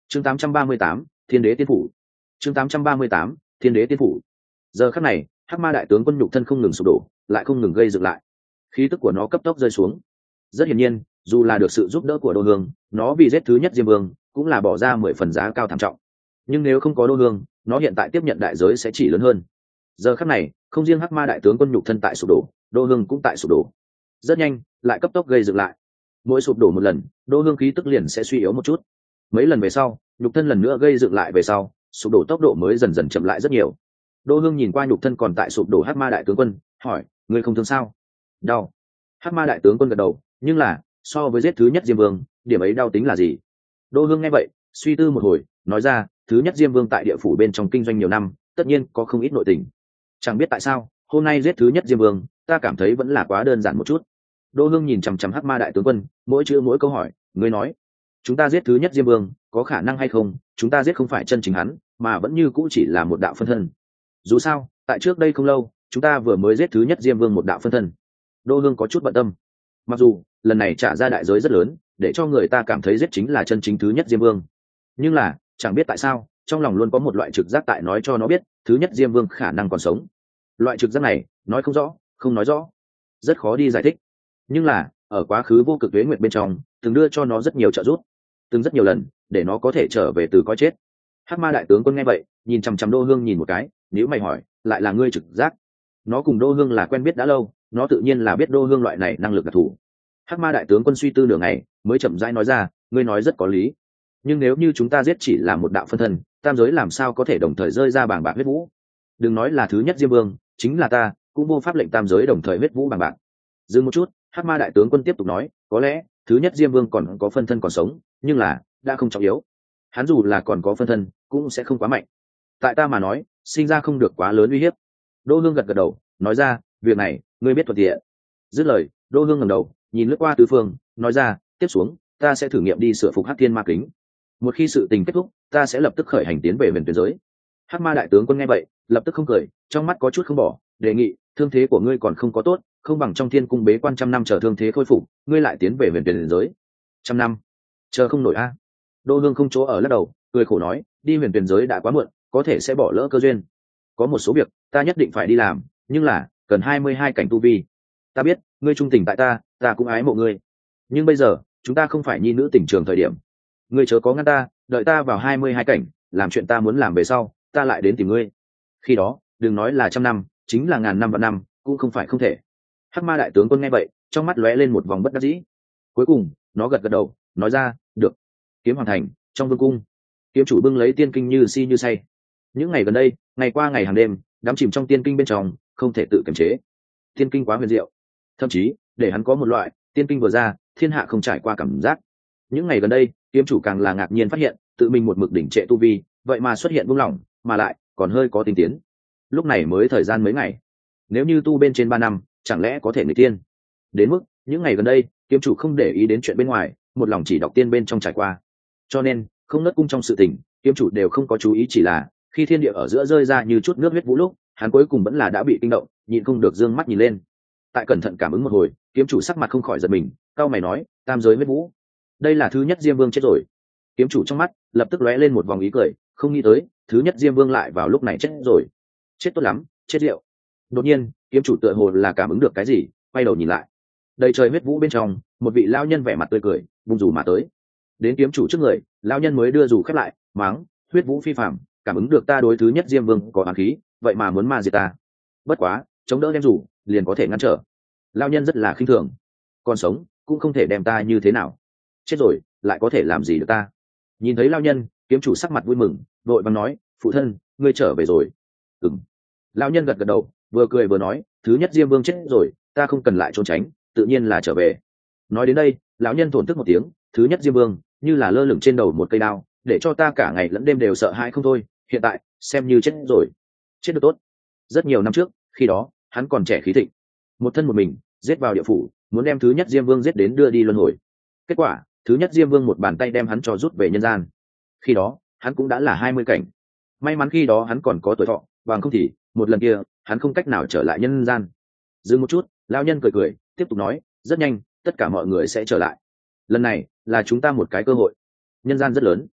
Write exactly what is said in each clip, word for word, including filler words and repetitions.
chương tám trăm ba mươi tám, thiên đế tiên phủ. chương tám trăm ba mươi tám, thiên đế tiên phủ. Giờ khắc này, hắc ma đại tướng quân nhục thân không ngừng sụp đổ, lại không ngừng gây dựng lại, khí tức của nó cấp tốc rơi xuống. Rất hiển nhiên, dù là được sự giúp đỡ của đô hương, nó vì giết thứ nhất diêm vương cũng là bỏ ra mười phần giá cao thảm trọng, nhưng nếu không có đô hương, nó hiện tại tiếp nhận đại giới sẽ chỉ lớn hơn. Giờ khắc này, không riêng hắc ma đại tướng quân nhục thân tại sụp đổ, đô hương cũng tại sụp đổ, rất nhanh lại cấp tốc gây dựng lại. Mỗi sụp đổ một lần, đô hương khí tức liền sẽ suy yếu một chút. Mấy lần về sau, nhục thân lần nữa gây dựng lại về sau, sụp đổ tốc độ mới dần dần chậm lại rất nhiều. Đô hương nhìn qua nhục thân còn tại sụp đổ hắc ma đại tướng quân, hỏi: ngươi không thương sao? Đau. Hắc ma đại tướng quân gật đầu, nhưng là so với giết thứ nhất diêm vương, điểm ấy đau tính là gì? Đô hương nghe vậy, suy tư một hồi, nói ra: thứ nhất diêm vương tại địa phủ bên trong kinh doanh nhiều năm, tất nhiên có không ít nội tình. Chẳng biết tại sao hôm nay giết thứ nhất diêm vương, ta cảm thấy vẫn là quá đơn giản một chút. Đô hương nhìn chằm chằm hắc ma đại tướng quân, mỗi chữ mỗi câu hỏi: ngươi nói chúng ta giết thứ nhất diêm vương có khả năng hay không? Chúng ta giết không phải chân chính hắn, mà vẫn như cũ chỉ là một đạo phân thân. Dù sao tại trước đây không lâu, chúng ta vừa mới giết thứ nhất diêm vương một đạo phân thân. Đô hương có chút bận tâm, mặc dù lần này trả ra đại giới rất lớn, để cho người ta cảm thấy giết chính là chân chính thứ nhất diêm vương, nhưng là chẳng biết tại sao trong lòng luôn có một loại trực giác tại nói cho nó biết thứ nhất diêm vương khả năng còn sống. Loại trực giác này nói không rõ, không nói rõ, rất khó đi giải thích, nhưng là ở quá khứ vô cực tuế nguyệt bên trong từng đưa cho nó rất nhiều trợ giúp, từng rất nhiều lần để nó có thể trở về từ coi chết. Hắc ma đại tướng quân nghe vậy, nhìn chằm chằm đô hương nhìn một cái, nếu mày hỏi: lại là ngươi trực giác? Nó cùng đô hương là quen biết đã lâu, nó tự nhiên là biết đô hương loại này năng lực đặc thù. Hắc ma đại tướng quân suy tư nửa ngày mới chậm rãi nói ra: ngươi nói rất có lý, nhưng nếu như chúng ta giết chỉ là một đạo phân thân, tam giới làm sao có thể đồng thời rơi ra bảng bạc huyết vũ? Đừng nói là thứ nhất diêm vương, chính là ta cũng vô pháp lệnh tam giới đồng thời huyết vũ bảng bạc. Dừng một chút, hắc ma đại tướng quân tiếp tục nói: có lẽ thứ nhất diêm vương còn có phân thân còn sống, nhưng là đã không trọng yếu. Hắn dù là còn có phân thân cũng sẽ không quá mạnh, tại ta mà nói sinh ra không được quá lớn uy hiếp. Đô hương gật gật đầu, nói ra: việc này ngươi biết thuận tiện. Dứt lời, đô hương ngẩng đầu nhìn lướt qua tứ phương, nói ra: tiếp xuống ta sẽ thử nghiệm đi sửa phục hắc thiên ma kính. Một khi sự tình kết thúc, ta sẽ lập tức khởi hành tiến về huyền tuyển giới. Hắc ma đại tướng quân nghe vậy lập tức không cười, trong mắt có chút không bỏ, đề nghị: thương thế của ngươi còn không có tốt, không bằng trong thiên cung bế quan trăm năm chờ thương thế khôi phục, ngươi lại tiến về huyền tuyển giới. Trăm năm chờ không nổi a. Đô hương không chỗ ở lắc đầu, cười khổ nói: đi huyền tuyển giới đã quá muộn, có thể sẽ bỏ lỡ cơ duyên. Có một số việc ta nhất định phải đi làm, nhưng là cần hai mươi hai cảnh tu vi. Ta biết ngươi trung tình tại ta, ta cũng ái mộ ngươi, nhưng bây giờ chúng ta không phải nhi nữ tình trường thời điểm. Ngươi chớ có ngăn ta, đợi ta vào hai mươi hai cảnh, làm chuyện ta muốn làm về sau, ta lại đến tìm ngươi. Khi đó đừng nói là trăm năm, chính là ngàn năm vạn năm cũng không phải không thể. Hắc ma đại tướng quân nghe vậy, trong mắt lóe lên một vòng bất đắc dĩ. Cuối cùng nó gật gật đầu, nói ra: được. Kiếm hoàn thành, trong vương cung, kiếm chủ bưng lấy tiên kinh như si như say. Những ngày gần đây, ngày qua ngày hàng đêm đắm chìm trong tiên kinh bên trong, không thể tự kiềm chế. Tiên kinh quá huyền diệu, thậm chí để hắn có một loại tiên kinh vừa ra thiên hạ không trải qua cảm giác. Những ngày gần đây, kiếm chủ càng là ngạc nhiên phát hiện tự mình một mực đỉnh trệ tu vi, vậy mà xuất hiện buông lỏng, mà lại còn hơi có tinh tiến. Lúc này mới thời gian mấy ngày, nếu như tu bên trên ba năm, chẳng lẽ có thể người tiên? Đến mức những ngày gần đây, kiếm chủ không để ý đến chuyện bên ngoài, một lòng chỉ đọc tiên bên trong trải qua. Cho nên không nứt cung trong sự tình, kiếm chủ đều không có chú ý, chỉ là khi thiên địa ở giữa rơi ra như chút nước huyết vũ lúc, hắn cuối cùng vẫn là đã bị kinh động, nhịn không được dương mắt nhìn lên. Tại cẩn thận cảm ứng một hồi, kiếm chủ sắc mặt không khỏi giật mình, cau mày nói: tam giới huyết vũ, đây là thứ nhất diêm vương chết rồi. Kiếm chủ trong mắt lập tức lóe lên một vòng ý cười, không nghĩ tới thứ nhất diêm vương lại vào lúc này chết rồi. Chết tốt lắm, chết rượu. Đột nhiên kiếm chủ tựa hồ là cảm ứng được cái gì, quay đầu nhìn lại. Đầy trời huyết vũ bên trong, một vị lão nhân vẻ mặt tươi cười vung dù mà tới. Đến kiếm chủ trước người, lão nhân mới đưa dù khép lại, mắng: huyết vũ phi phạm, cảm ứng được ta đối thứ nhất diêm vương có ám khí, vậy mà muốn ma diệt ta. Bất quá chống đỡ đem dù liền có thể ngăn trở. Lão nhân rất là khinh thường: còn sống cũng không thể đem ta như thế nào, chết rồi lại có thể làm gì được ta. Nhìn thấy lão nhân, kiếm chủ sắc mặt vui mừng, vội vàng nói: phụ thân, ngươi trở về rồi. Ừm. Lão nhân gật gật đầu, vừa cười vừa nói: thứ nhất diêm vương chết rồi, ta không cần lại trốn tránh, tự nhiên là trở về. Nói đến đây, lão nhân thổn thức một tiếng: thứ nhất diêm vương như là lơ lửng trên đầu một cây đao, để cho ta cả ngày lẫn đêm đều sợ hãi không thôi, hiện tại xem như chết rồi. Chết được tốt. Rất nhiều năm trước, khi đó hắn còn trẻ khí thịnh, một thân một mình giết vào địa phủ, muốn đem thứ nhất diêm vương giết đến đưa đi luân hồi. Kết quả thứ nhất diêm vương một bàn tay đem hắn cho rút về nhân gian. Khi đó hắn cũng đã là hai mươi cảnh, may mắn khi đó hắn còn có tuổi thọ, bằng không thì một lần kia hắn không cách nào trở lại nhân gian. Dừng một chút, lão nhân cười cười tiếp tục nói: rất nhanh tất cả mọi người sẽ trở lại, lần này là chúng ta một cái cơ hội. Nhân gian rất lớn,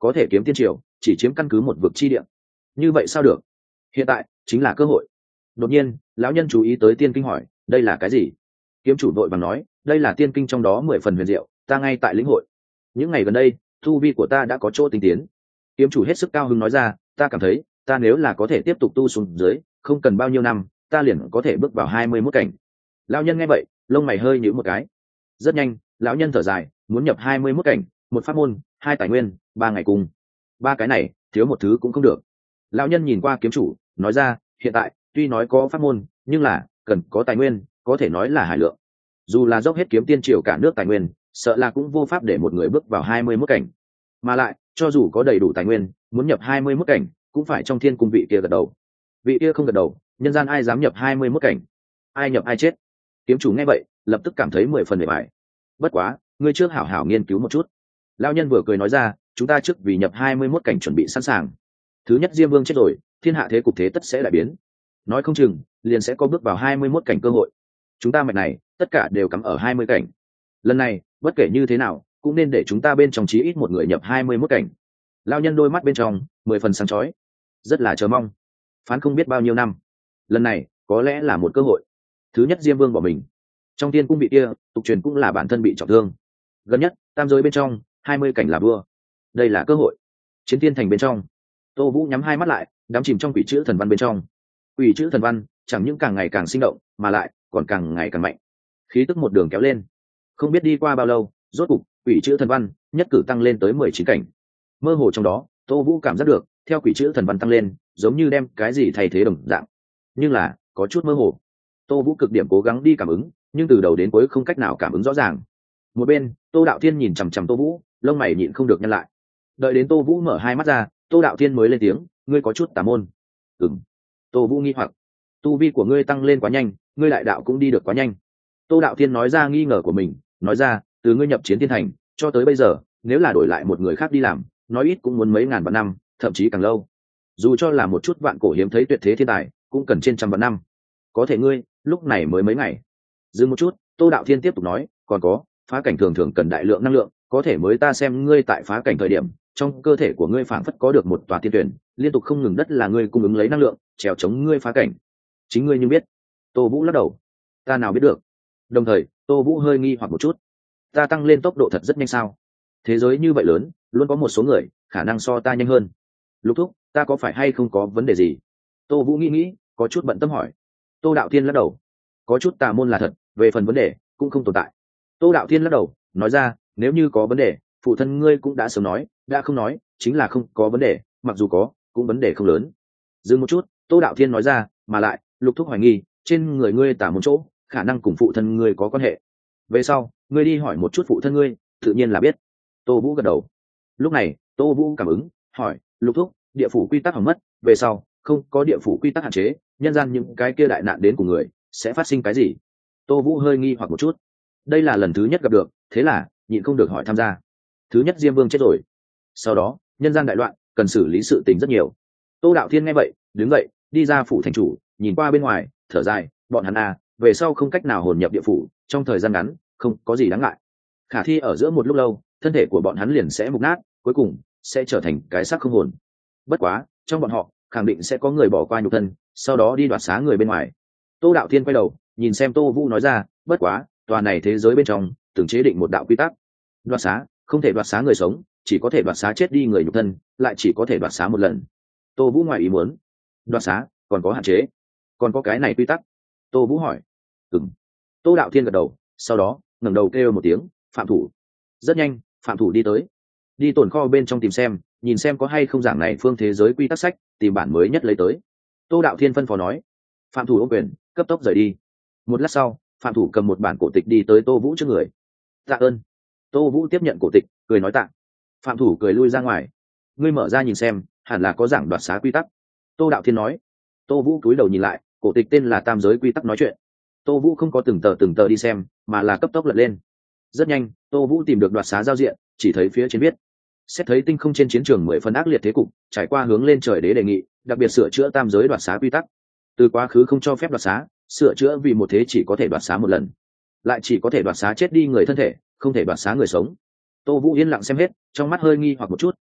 có thể kiếm tiên triều chỉ chiếm căn cứ một vực chi địa, như vậy sao được? Hiện tại chính là cơ hội. Đột nhiên lão nhân chú ý tới tiên kinh, hỏi đây là cái gì? Kiếm chủ đội vàng nói đây là tiên kinh, trong đó mười phần huyền diệu, ta ngay tại lĩnh hội. Những ngày gần đây thu vi của ta đã có chỗ tinh tiến. Kiếm chủ hết sức cao hứng nói ra, ta cảm thấy ta nếu là có thể tiếp tục tu xuống dưới, không cần bao nhiêu năm ta liền có thể bước vào hai mươi mốt cảnh. Lão nhân nghe vậy lông mày hơi nhíu một cái. Rất nhanh lão nhân thở dài, muốn nhập hai mươi mốt cảnh, một pháp môn, hai tài nguyên, ba ngày cùng. Ba cái này thiếu một thứ cũng không được. Lão nhân nhìn qua kiếm chủ nói ra, hiện tại tuy nói có pháp môn nhưng là cần có tài nguyên, có thể nói là hải lượng. Dù là dốc hết kiếm tiên triều cả nước tài nguyên, sợ là cũng vô pháp để một người bước vào hai mươi mốt cảnh. Mà lại cho dù có đầy đủ tài nguyên, muốn nhập hai mươi mốt cảnh cũng phải trong thiên cung vị kia gật đầu. Vị kia không gật đầu, nhân gian ai dám nhập hai mươi mốt cảnh? Ai nhập ai chết. Kiếm chủ nghe vậy lập tức cảm thấy mười phần bề bài. Bất quá ngươi trước hảo hảo nghiên cứu một chút. Lão nhân vừa cười nói ra, chúng ta trước vì nhập hai mươi mốt cảnh chuẩn bị sẵn sàng. Thứ nhất Diêm Vương chết rồi, thiên hạ thế cục thế tất sẽ đại biến, nói không chừng liền sẽ có bước vào hai mươi mốt cảnh cơ hội. Chúng ta mạch này tất cả đều cắm ở hai mươi cảnh. Lần này bất kể như thế nào cũng nên để chúng ta bên trong chí ít một người nhập hai mươi mốt cảnh. Lão nhân đôi mắt bên trong mười phần sáng chói, rất là chờ mong. Phán không biết bao nhiêu năm, lần này có lẽ là một cơ hội. Thứ nhất Diêm Vương bỏ mình, trong tiên cung bị kia tục truyền cũng là bản thân bị trọng thương. Gần nhất tam giới bên trong hai mươi cảnh là vua, đây là cơ hội. Chiến tiên thành bên trong, Tô Vũ nhắm hai mắt lại, đắm chìm trong quỷ chữ thần văn bên trong. Quỷ chữ thần văn chẳng những càng ngày càng sinh động, mà lại còn càng ngày càng mạnh, khí tức một đường kéo lên. Không biết đi qua bao lâu, rốt cục quỷ chữ thần văn nhất cử tăng lên tới mười chín cảnh. Mơ hồ trong đó Tô Vũ cảm giác được theo quỷ chữ thần văn tăng lên, giống như đem cái gì thay thế đồng dạng, nhưng là có chút mơ hồ. Tô Vũ cực điểm cố gắng đi cảm ứng, nhưng từ đầu đến cuối không cách nào cảm ứng rõ ràng. Một bên Tô Đạo Thiên nhìn chằm chằm Tô Vũ, lông mày nhịn không được nhăn lại. Đợi đến Tô Vũ mở hai mắt ra, Tô Đạo Thiên mới lên tiếng, ngươi có chút tà môn. Ừm. Tô Vũ nghi hoặc, tu vi của ngươi tăng lên quá nhanh, ngươi đại đạo cũng đi được quá nhanh. Tô Đạo Thiên nói ra nghi ngờ của mình, nói ra, từ ngươi nhập chiến thiên thành cho tới bây giờ, nếu là đổi lại một người khác đi làm, nói ít cũng muốn mấy ngàn vạn năm, thậm chí càng lâu. Dù cho là một chút vạn cổ hiếm thấy tuyệt thế thiên tài, cũng cần trên trăm vạn năm. Có thể ngươi lúc này mới mấy ngày. Dừng một chút, Tô Đạo Thiên tiếp tục nói, còn có, phá cảnh thường thường cần đại lượng năng lượng, có thể mới ta xem ngươi tại phá cảnh thời điểm, trong cơ thể của ngươi phảng phất có được một tòa tiên tuyển, liên tục không ngừng, đất là ngươi cung ứng lấy năng lượng trèo chống ngươi phá cảnh. Chính ngươi nhưng biết. Tô Vũ lắc đầu, ta nào biết được. Đồng thời Tô Vũ hơi nghi hoặc một chút, ta tăng lên tốc độ thật rất nhanh sao? Thế giới như vậy lớn, luôn có một số người khả năng so ta nhanh hơn. Lục thúc, ta có phải hay không có vấn đề gì? Tô Vũ nghĩ nghĩ, có chút bận tâm hỏi. Tô Đạo Thiên lắc đầu, có chút tà môn là thật, về phần vấn đề cũng không tồn tại. Tô Đạo Thiên lắc đầu nói ra, nếu như có vấn đề, phụ thân ngươi cũng đã sớm nói, đã không nói chính là không có vấn đề, mặc dù có cũng vấn đề không lớn. Dừng một chút, Tô Đạo Thiên nói ra, mà lại Lục thúc hoài nghi trên người ngươi tả một chỗ khả năng cùng phụ thân ngươi có quan hệ, về sau ngươi đi hỏi một chút phụ thân ngươi, tự nhiên là biết. Tô Vũ gật đầu. Lúc này Tô Vũ cảm ứng hỏi, Lục thúc, địa phủ quy tắc hỏng mất, về sau không có địa phủ quy tắc hạn chế, nhân gian những cái kia đại nạn đến của người sẽ phát sinh cái gì? Tô Vũ hơi nghi hoặc một chút, đây là lần thứ nhất gặp được, thế là nhịn không được hỏi tham gia. Thứ nhất Diêm Vương chết rồi, sau đó nhân gian đại loạn, cần xử lý sự tình rất nhiều. Tô Đạo Thiên nghe vậy đứng dậy đi ra phủ thành chủ, nhìn qua bên ngoài thở dài, bọn hắn à, về sau không cách nào hồn nhập địa phủ, trong thời gian ngắn không có gì đáng ngại, khả thi ở giữa một lúc lâu thân thể của bọn hắn liền sẽ mục nát, cuối cùng sẽ trở thành cái xác không hồn. Bất quá trong bọn họ khẳng định sẽ có người bỏ qua nhục thân, sau đó đi đoạt xá người bên ngoài. Tô Đạo Thiên quay đầu nhìn xem Tô Vũ nói ra, bất quá tòa này thế giới bên trong từng chế định một đạo quy tắc, đoạt xá không thể đoạt xá người sống, chỉ có thể đoạt xá chết đi người nhục thân, lại chỉ có thể đoạt xá một lần. Tô Vũ ngoài ý muốn, đoạt xá còn có hạn chế, còn có cái này quy tắc? Tô Vũ hỏi. Ừm. Tô Đạo Thiên gật đầu, sau đó ngẩng đầu kêu một tiếng, Phạm Thủ. Rất nhanh Phạm Thủ đi tới, đi tồn kho bên trong tìm xem, nhìn xem có hay không giảng này phương thế giới quy tắc sách, tìm bản mới nhất lấy tới. Tô Đạo Thiên phân phó nói. Phạm Thủ ôm quyền cấp tốc rời đi. Một lát sau Phạm Thủ cầm một bản cổ tịch đi tới Tô Vũ trước người. Tạ ơn. Tô Vũ tiếp nhận cổ tịch cười nói tạ. Phạm Thủ cười lui ra ngoài. Ngươi mở ra nhìn xem, hẳn là có giảng đoạt xá quy tắc. Tô Đạo Thiên nói. Tô Vũ cúi đầu nhìn lại, cổ tịch tên là Tam Giới Quy Tắc nói chuyện. Tô Vũ không có từng tờ từng tờ đi xem, mà là cấp tốc lật lên. Rất nhanh Tô Vũ tìm được đoạt xá giao diện, chỉ thấy phía trên viết, xét thấy tinh không trên chiến trường mười phần ác liệt thế cục, trải qua hướng lên trời đế đề nghị đặc biệt sửa chữa tam giới đoạt xá quy tắc. Từ quá khứ không cho phép đoạt xá, sửa chữa vì một thế chỉ có thể đoạt xá một lần, lại chỉ có thể đoạt xá chết đi người thân thể, không thể đoạt xá người sống. Tô Vũ yên lặng xem hết, trong mắt hơi nghi hoặc một chút, hỏi,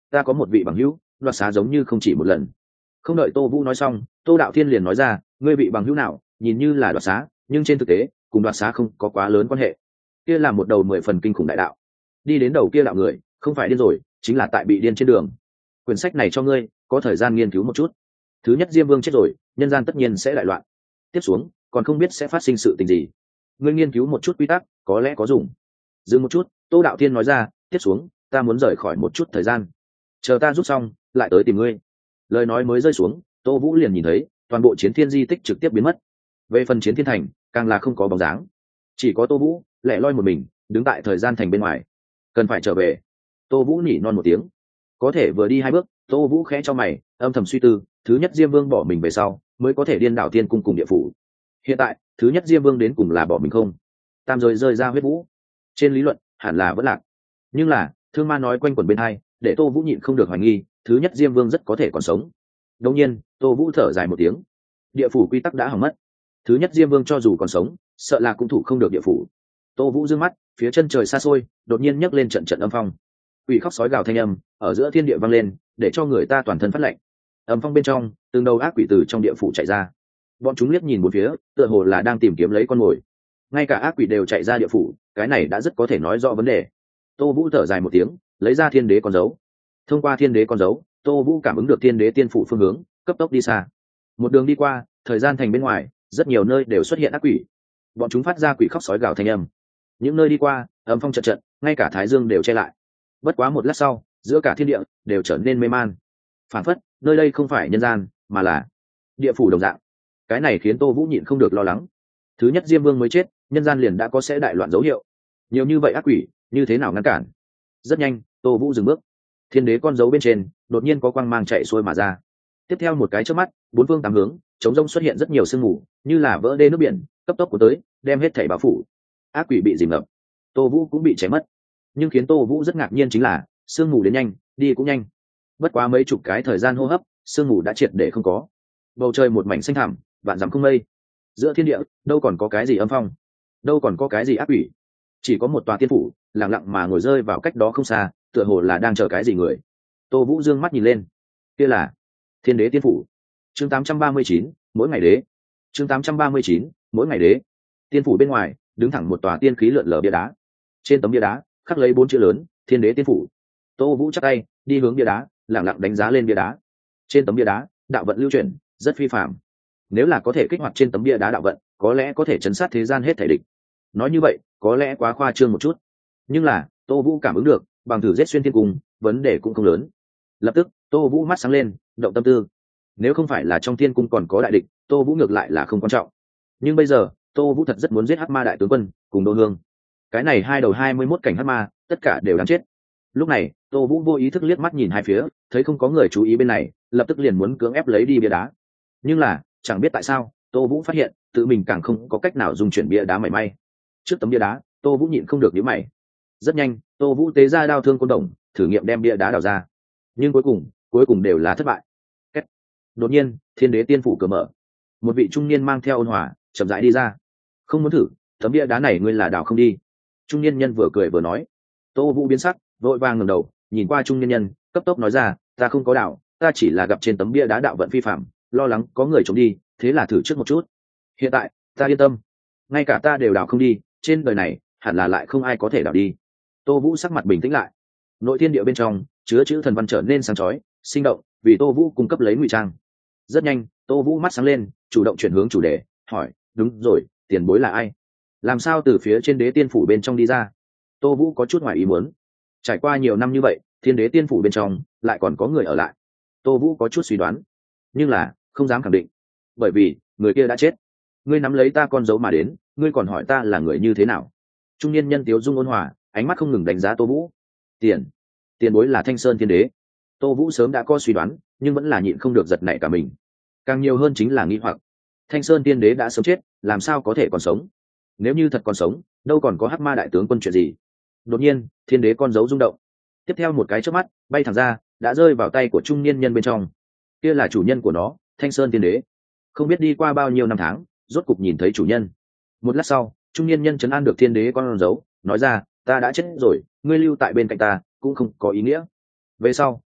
ta có một vị bằng hữu đoạt xá giống như không chỉ một lần. Không đợi Tô Vũ nói xong, Tô Đạo Thiên liền nói ra, ngươi vị bằng hữu nào nhìn như là đoạt xá, nhưng trên thực tế cùng đoạt xá không có quá lớn quan hệ. Kia là một đầu mười phần kinh khủng đại đạo, đi đến đầu kia đạo người không phải điên rồi, chính là tại bị điên trên đường. Quyển sách này cho ngươi, có thời gian nghiên cứu một chút. Thứ nhất, Diêm Vương chết rồi, nhân gian tất nhiên sẽ đại loạn, tiếp xuống còn không biết sẽ phát sinh sự tình gì. Ngươi nghiên cứu một chút quy tắc, có lẽ có dùng. Dừng một chút, Tô Đạo Thiên nói ra, tiếp xuống ta muốn rời khỏi một chút thời gian, chờ ta rút xong lại tới tìm ngươi. Lời nói mới rơi xuống, Tô Vũ liền nhìn thấy toàn bộ chiến thiên di tích trực tiếp biến mất. Về phần chiến thiên thành càng là không có bóng dáng, chỉ có Tô Vũ lẻ loi một mình đứng tại thời gian thành bên ngoài. Cần phải trở về. Tô Vũ nhỉ non một tiếng, có thể vừa đi hai bước, Tô Vũ khẽ cho mày, âm thầm suy tư, thứ nhất Diêm Vương bỏ mình về sau mới có thể điên đảo thiên cung cùng địa phủ. Hiện tại thứ nhất Diêm Vương đến cùng là bỏ mình không? Tam rồi rơi ra huyết vũ, trên lý luận hẳn là vẫn lạc, nhưng là thương ma nói quanh quẩn bên hai, để Tô Vũ nhịn không được hoài nghi thứ nhất Diêm Vương rất có thể còn sống. Đột nhiên Tô Vũ thở dài một tiếng, địa phủ quy tắc đã hỏng mất, thứ nhất Diêm Vương cho dù còn sống sợ là cũng thủ không được địa phủ. Tô Vũ dương mắt, phía chân trời xa xôi đột nhiên nhấc lên trận trận âm phong, quỷ khóc sói gào thanh âm ở giữa thiên địa vang lên, để cho người ta toàn thân phát lạnh. Âm phong bên trong từng đầu ác quỷ từ trong địa phủ chạy ra, bọn chúng liếc nhìn bốn phía, tựa hồ là đang tìm kiếm lấy con mồi. Ngay cả ác quỷ đều chạy ra địa phủ, cái này đã rất có thể nói rõ vấn đề. Tô Vũ thở dài một tiếng, lấy ra thiên đế con dấu. Thông qua thiên đế con dấu, Tô Vũ cảm ứng được thiên đế tiên phủ phương hướng, cấp tốc đi xa. Một đường đi qua, thời gian thành bên ngoài rất nhiều nơi đều xuất hiện ác quỷ, bọn chúng phát ra quỷ khóc sói gào thanh âm. Những nơi đi qua âm phong trận trận, ngay cả thái dương đều che lại. Bất quá một lát sau, giữa cả thiên địa đều trở nên mê man, phản phất nơi đây không phải nhân gian mà là địa phủ đồng dạng. Cái này khiến Tô Vũ nhịn không được lo lắng. Thứ nhất Diêm Vương mới chết, nhân gian liền đã có sẽ đại loạn dấu hiệu, nhiều như vậy ác quỷ như thế nào ngăn cản? Rất nhanh Tô Vũ dừng bước, thiên đế con dấu bên trên đột nhiên có quang mang chạy xuôi mà ra. Tiếp theo một cái chớp mắt, bốn phương tám hướng trống rông xuất hiện rất nhiều sương mù, như là vỡ đê nước biển, cấp tốc của tới đem hết thảy bao phủ. Ác quỷ bị dìm ngập, Tô Vũ cũng bị chém mất. Nhưng khiến Tô Vũ rất ngạc nhiên chính là sương mù đến nhanh, đi cũng nhanh. Bất quá mấy chục cái thời gian hô hấp, sương mù đã triệt để không có. Bầu trời một mảnh xanh thẳm, vạn dặm không mây. Giữa thiên địa đâu còn có cái gì âm phong, đâu còn có cái gì ác quỷ, chỉ có một tòa tiên phủ lặng lặng mà ngồi rơi vào cách đó không xa, tựa hồ là đang chờ cái gì người. Tô Vũ dương mắt nhìn lên, kia là thiên đế tiên phủ. Chương tám trăm ba mươi chín, mỗi ngày đế. Chương tám trăm ba mươi chín, mỗi ngày đế. Tiên phủ bên ngoài đứng thẳng một tòa tiên khí lượn lờ bia đá. Trên tấm bia đá khắc lấy bốn chữ lớn, thiên đế tiên phủ. Tô Vũ chắp tay đi hướng bia đá, lặng lặng đánh giá lên bia đá. Trên tấm bia đá đạo vận lưu chuyển rất phi phàm, nếu là có thể kích hoạt trên tấm bia đá đạo vận, có lẽ có thể chấn sát thế gian hết thể địch. Nói như vậy có lẽ quá khoa trương một chút, nhưng là Tô Vũ cảm ứng được bằng thử giết xuyên thiên cung, vấn đề cũng không lớn. Lập tức Tô Vũ mắt sáng lên, động tâm tư. Nếu không phải là trong thiên cung còn có đại địch, Tô Vũ ngược lại là không quan trọng, nhưng bây giờ Tô Vũ thật rất muốn giết Hắc Ma đại tướng quân cùng Đô Hương. Cái này hai đầu hai mươi mốt cảnh Hắc Ma tất cả đều đáng chết. Lúc này Tô Vũ vô ý thức liếc mắt nhìn hai phía, thấy không có người chú ý bên này, lập tức liền muốn cưỡng ép lấy đi bia đá. Nhưng là chẳng biết tại sao Tô Vũ phát hiện tự mình càng không có cách nào dùng chuyển bia đá mảy may. Trước tấm bia đá Tô Vũ nhịn không được nhíu mày. Rất nhanh Tô Vũ tế ra đao thương côn đồng, thử nghiệm đem bia đá đào ra, nhưng cuối cùng cuối cùng đều là thất bại. Kết. Đột nhiên thiên đế tiên phủ cửa mở, một vị trung niên mang theo ôn hòa chậm rãi đi ra. Không muốn thử tấm bia đá này ngươi là đào không đi? Trung niên nhân vừa cười vừa nói. Tô Vũ biến sắc, vội vàng ngẩng đầu nhìn qua trung niên nhân, cấp tốc nói ra, ta không có đào, ta chỉ là gặp trên tấm bia đá đạo vận phi phạm, lo lắng có người trốn đi, thế là thử trước một chút. Hiện tại ta yên tâm, ngay cả ta đều đào không đi, trên đời này hẳn là lại không ai có thể đào đi. Tô Vũ sắc mặt bình tĩnh lại, nội thiên địa bên trong chứa chữ thần văn trở nên sáng chói sinh động, vì Tô Vũ cung cấp lấy ngụy trang. Rất nhanh Tô Vũ mắt sáng lên, chủ động chuyển hướng chủ đề, hỏi, đúng rồi, tiền bối là ai, làm sao từ phía trên đế tiên phủ bên trong đi ra? Tô Vũ có chút ngoài ý muốn, trải qua nhiều năm như vậy thiên đế tiên phủ bên trong lại còn có người ở lại. Tô Vũ có chút suy đoán, nhưng là không dám khẳng định, bởi vì người kia đã chết. Ngươi nắm lấy ta con dấu mà đến, ngươi còn hỏi ta là người như thế nào? Trung niên nhân tiếu dung ôn hòa, ánh mắt không ngừng đánh giá Tô Vũ. Tiền, tiền bối là Thanh Sơn thiên đế. Tô Vũ sớm đã có suy đoán, nhưng vẫn là nhịn không được giật nảy cả mình. Càng nhiều hơn chính là nghi hoặc, Thanh Sơn thiên đế đã sớm chết, làm sao có thể còn sống? Nếu như thật còn sống, đâu còn có Hắc Ma đại tướng quân chuyện gì? Đột nhiên thiên đế con dấu rung động, tiếp theo một cái chớp mắt bay thẳng ra, đã rơi vào tay của trung niên nhân bên trong. Kia là chủ nhân của nó, Thanh Sơn thiên đế. Không biết đi qua bao nhiêu năm tháng, rốt cục nhìn thấy chủ nhân. Một lát sau trung niên nhân trấn an được thiên đế con dấu, nói ra, ta đã chết rồi, ngươi lưu tại bên cạnh ta cũng không có ý nghĩa. Về sau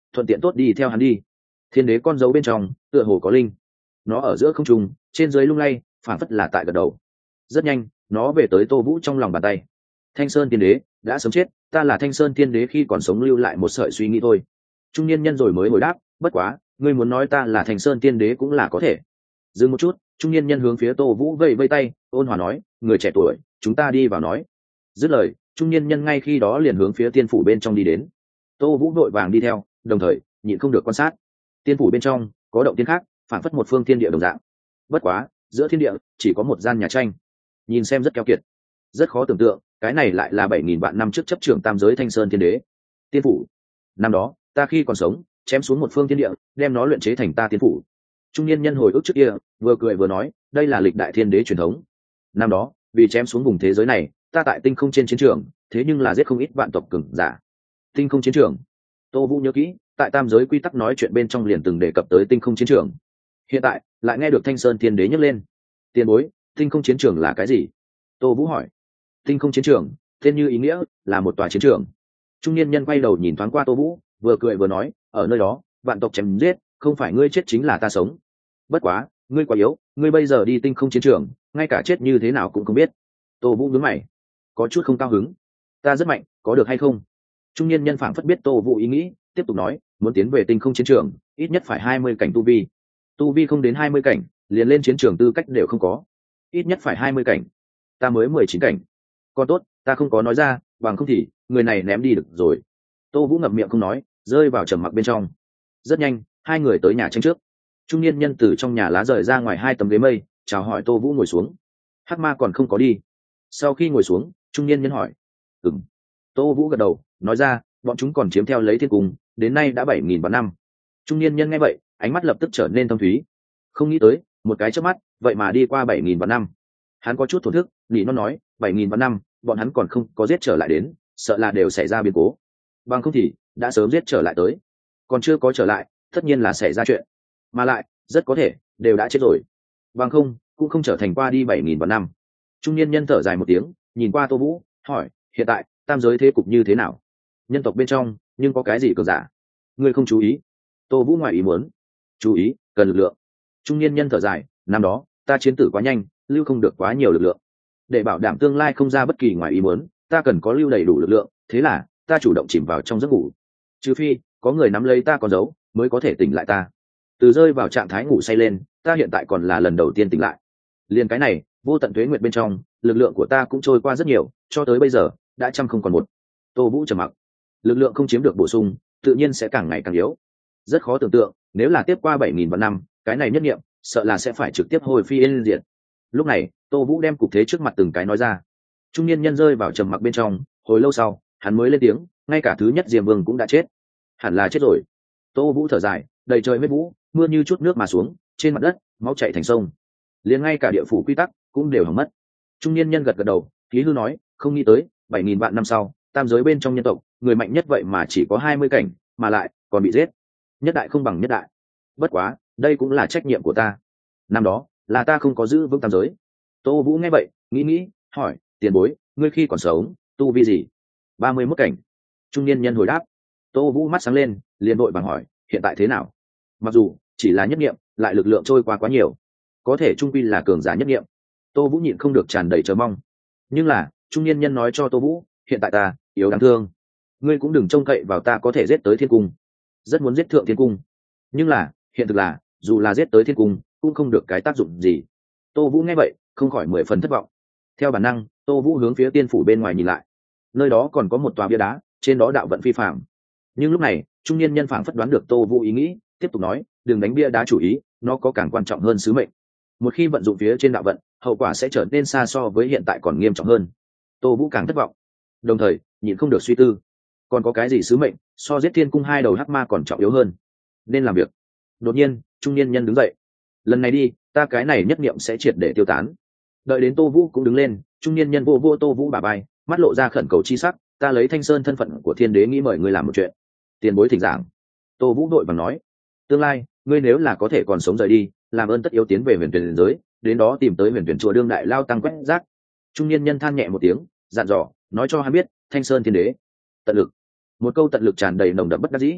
thuận tiện tốt đi theo hắn đi. Thiên đế con dấu bên trong tựa hồ có linh, nó ở giữa không trung trên dưới lung lay, phản phất là tại gật đầu. Rất nhanh nó về tới Tô Vũ trong lòng bàn tay. Thanh Sơn Tiên Đế đã sớm chết, ta là Thanh Sơn Tiên Đế khi còn sống lưu lại một sợi suy nghĩ thôi. Trung niên nhân rồi mới hồi đáp, bất quá ngươi muốn nói ta là Thanh Sơn Tiên Đế cũng là có thể. Dừng một chút, trung niên nhân hướng phía Tô Vũ vây vây tay, ôn hòa nói, người trẻ tuổi, chúng ta đi vào nói. Dứt lời, trung niên nhân ngay khi đó liền hướng phía tiên phủ bên trong đi đến. Tô Vũ vội vàng đi theo, đồng thời nhịn không được quan sát. Tiên phủ bên trong có động tiên khác, phản phất một phương thiên địa đồng dạng. Bất quá giữa thiên địa chỉ có một gian nhà tranh, nhìn xem rất keo kiệt, rất khó tưởng tượng cái này lại là bảy nghìn vạn năm trước chấp trưởng tam giới Thanh Sơn Thiên Đế. Tiên phủ, năm đó ta khi còn sống chém xuống một phương thiên địa, đem nó luyện chế thành ta tiên phủ. Trung niên nhân hồi ức trước kia vừa cười vừa nói, đây là lịch đại thiên đế truyền thống. Năm đó vì chém xuống vùng thế giới này, ta tại tinh không trên chiến trường thế nhưng là giết không ít vạn tộc cường giả. Tinh không chiến trường, Tô Vũ nhớ kỹ, tại tam giới quy tắc nói chuyện bên trong liền từng đề cập tới tinh không chiến trường. Hiện tại lại nghe được Thanh Sơn Thiên Đế nhắc lên. Tiền bối, tinh không chiến trường là cái gì? Tô Vũ hỏi. Tinh không chiến trường tên như ý nghĩa là một tòa chiến trường. Trung niên nhân quay đầu nhìn thoáng qua Tô Vũ, vừa cười vừa nói, ở nơi đó vạn tộc chém giết, không phải ngươi chết chính là ta sống. Bất quá ngươi quá yếu, ngươi bây giờ đi tinh không chiến trường ngay cả chết như thế nào cũng không biết. Tô Vũ nhướng mày, có chút không cao hứng. Ta rất mạnh, có được hay không? Trung niên nhân phảng phất biết Tô Vũ ý nghĩ, tiếp tục nói, muốn tiến về tinh không chiến trường ít nhất phải hai mươi cảnh tu vi. Tu vi không đến hai mươi cảnh liền lên chiến trường tư cách đều không có. Ít nhất phải hai mươi cảnh, ta mới mười chín cảnh. Còn tốt ta không có nói ra, bằng không thì người này ném đi được rồi. Tô Vũ ngậm miệng không nói, rơi vào trầm mặc bên trong. Rất nhanh hai người tới nhà tranh trước. Trung niên nhân từ trong nhà lá rời ra ngoài hai tấm ghế mây, chào hỏi Tô Vũ ngồi xuống. Hắc Ma còn không có đi. Sau khi ngồi xuống, trung niên nhân hỏi. Ừm. Tô Vũ gật đầu, nói ra, bọn chúng còn chiếm theo lấy thiên cung, đến nay đã bảy nghìn vạn năm. Trung niên nhân nghe vậy, ánh mắt lập tức trở nên thâm thúy. Không nghĩ tới một cái chớp mắt vậy mà đi qua bảy nghìn vạn năm. Hắn có chút thổn thức, nỉ non nói, bảy nghìn vạn năm bọn hắn còn không có giết trở lại đến, sợ là đều xảy ra biến cố. Bằng không thì đã sớm giết trở lại tới. Còn chưa có trở lại, tất nhiên là xảy ra chuyện, mà lại rất có thể đều đã chết rồi. Bằng không cũng không trở thành qua đi bảy nghìn vạn năm. Trung niên nhân thở dài một tiếng, nhìn qua Tô Vũ, hỏi, hiện tại tam giới thế cục như thế nào? Nhân tộc bên trong nhưng có cái gì cường giả ngươi không chú ý? Tô Vũ ngoài ý muốn. Chú ý, cần lực lượng. Trung niên nhân thở dài, năm đó ta chiến tử quá nhanh, lưu không được quá nhiều lực lượng. Để bảo đảm tương lai không ra bất kỳ ngoài ý muốn, ta cần có lưu đầy đủ lực lượng, thế là ta chủ động chìm vào trong giấc ngủ. Trừ phi có người nắm lấy ta con dấu mới có thể tỉnh lại ta. Từ rơi vào trạng thái ngủ say lên, ta hiện tại còn là lần đầu tiên tỉnh lại. Liền cái này, vô tận tuế nguyệt bên trong, lực lượng của ta cũng trôi qua rất nhiều, cho tới bây giờ đã trăm không còn một. Tô Vũ trầm mặc. Lực lượng không chiếm được bổ sung, tự nhiên sẽ càng ngày càng yếu. Rất khó tưởng tượng, nếu là tiếp qua bảy nghìn vạn năm, cái này nhất nghiệm sợ là sẽ phải trực tiếp hồi phi yên diệt. Lúc này Tô Vũ đem cục thế trước mặt từng cái nói ra. Trung niên nhân rơi vào trầm mặc bên trong, hồi lâu sau hắn mới lên tiếng, ngay cả thứ nhất Diêm Vương cũng đã chết. Hẳn là chết rồi. Tô Vũ thở dài, đầy trời huyết vũ, mưa như chút nước mà xuống, trên mặt đất máu chảy thành sông, liền ngay cả địa phủ quy tắc cũng đều hỏng mất. Trung niên nhân gật gật đầu, khí hư nói, không nghĩ tới bảy nghìn vạn năm sau, tam giới bên trong nhân tộc người mạnh nhất vậy mà chỉ có hai mươi cảnh, mà lại còn bị giết. Nhất đại không bằng nhất đại. Bất quá đây cũng là trách nhiệm của ta. Năm đó là ta không có giữ vững tam giới. Tô Vũ nghe vậy nghĩ nghĩ, hỏi, tiền bối, ngươi khi còn sống tu vi gì? Ba mươi mốt cảnh. Trung niên nhân hồi đáp. Tô Vũ mắt sáng lên, liền vội vàng hỏi, hiện tại thế nào? Mặc dù chỉ là nhất nghiệm, lại lực lượng trôi qua quá nhiều, có thể trung quy là cường giả nhất nghiệm. Tô Vũ nhịn không được tràn đầy chờ mong. Nhưng là trung niên nhân nói cho Tô Vũ, hiện tại ta yếu đáng thương, ngươi cũng đừng trông cậy vào ta có thể giết tới thiên cung. Rất muốn giết thượng thiên cung, nhưng là hiện thực là dù là giết tới thiên cung cũng không được cái tác dụng gì. Tô Vũ nghe vậy không khỏi mười phần thất vọng. Theo bản năng, Tô Vũ hướng phía tiên phủ bên ngoài nhìn lại. Nơi đó còn có một tòa bia đá, trên đó đạo vận phi phàm. Nhưng lúc này trung niên nhân phảng phất đoán được Tô Vũ ý nghĩ, tiếp tục nói, đừng đánh bia đá chủ ý, nó có càng quan trọng hơn sứ mệnh. Một khi vận dụng phía trên đạo vận, hậu quả sẽ trở nên xa so với hiện tại còn nghiêm trọng hơn. Tô Vũ càng thất vọng, đồng thời nhịn không được suy tư, còn có cái gì sứ mệnh so giết thiên cung hai đầu hắc ma còn trọng yếu hơn, nên làm việc. Đột nhiên trung niên nhân đứng dậy, lần này đi ta cái này nhất niệm sẽ triệt để tiêu tán. Đợi đến Tô Vũ cũng đứng lên, trung niên nhân vô vô Tô Vũ bả vai, mắt lộ ra khẩn cầu chi sắc, ta lấy Thanh Sơn thân phận của thiên đế nghĩ mời ngươi làm một chuyện. Tiền bối thỉnh giảng. Tô Vũ đội vàng nói, tương lai ngươi nếu là có thể còn sống rời đi, làm ơn tất yếu tiến về huyền tuyển giới, đến đó tìm tới huyền tuyển chùa đương đại lao tăng quét rác. Trung niên nhân than nhẹ một tiếng, dặn dò, nói cho hắn biết Thanh Sơn thiên đế tận lực. Một câu tận lực tràn đầy nồng đậm bất đắc dĩ.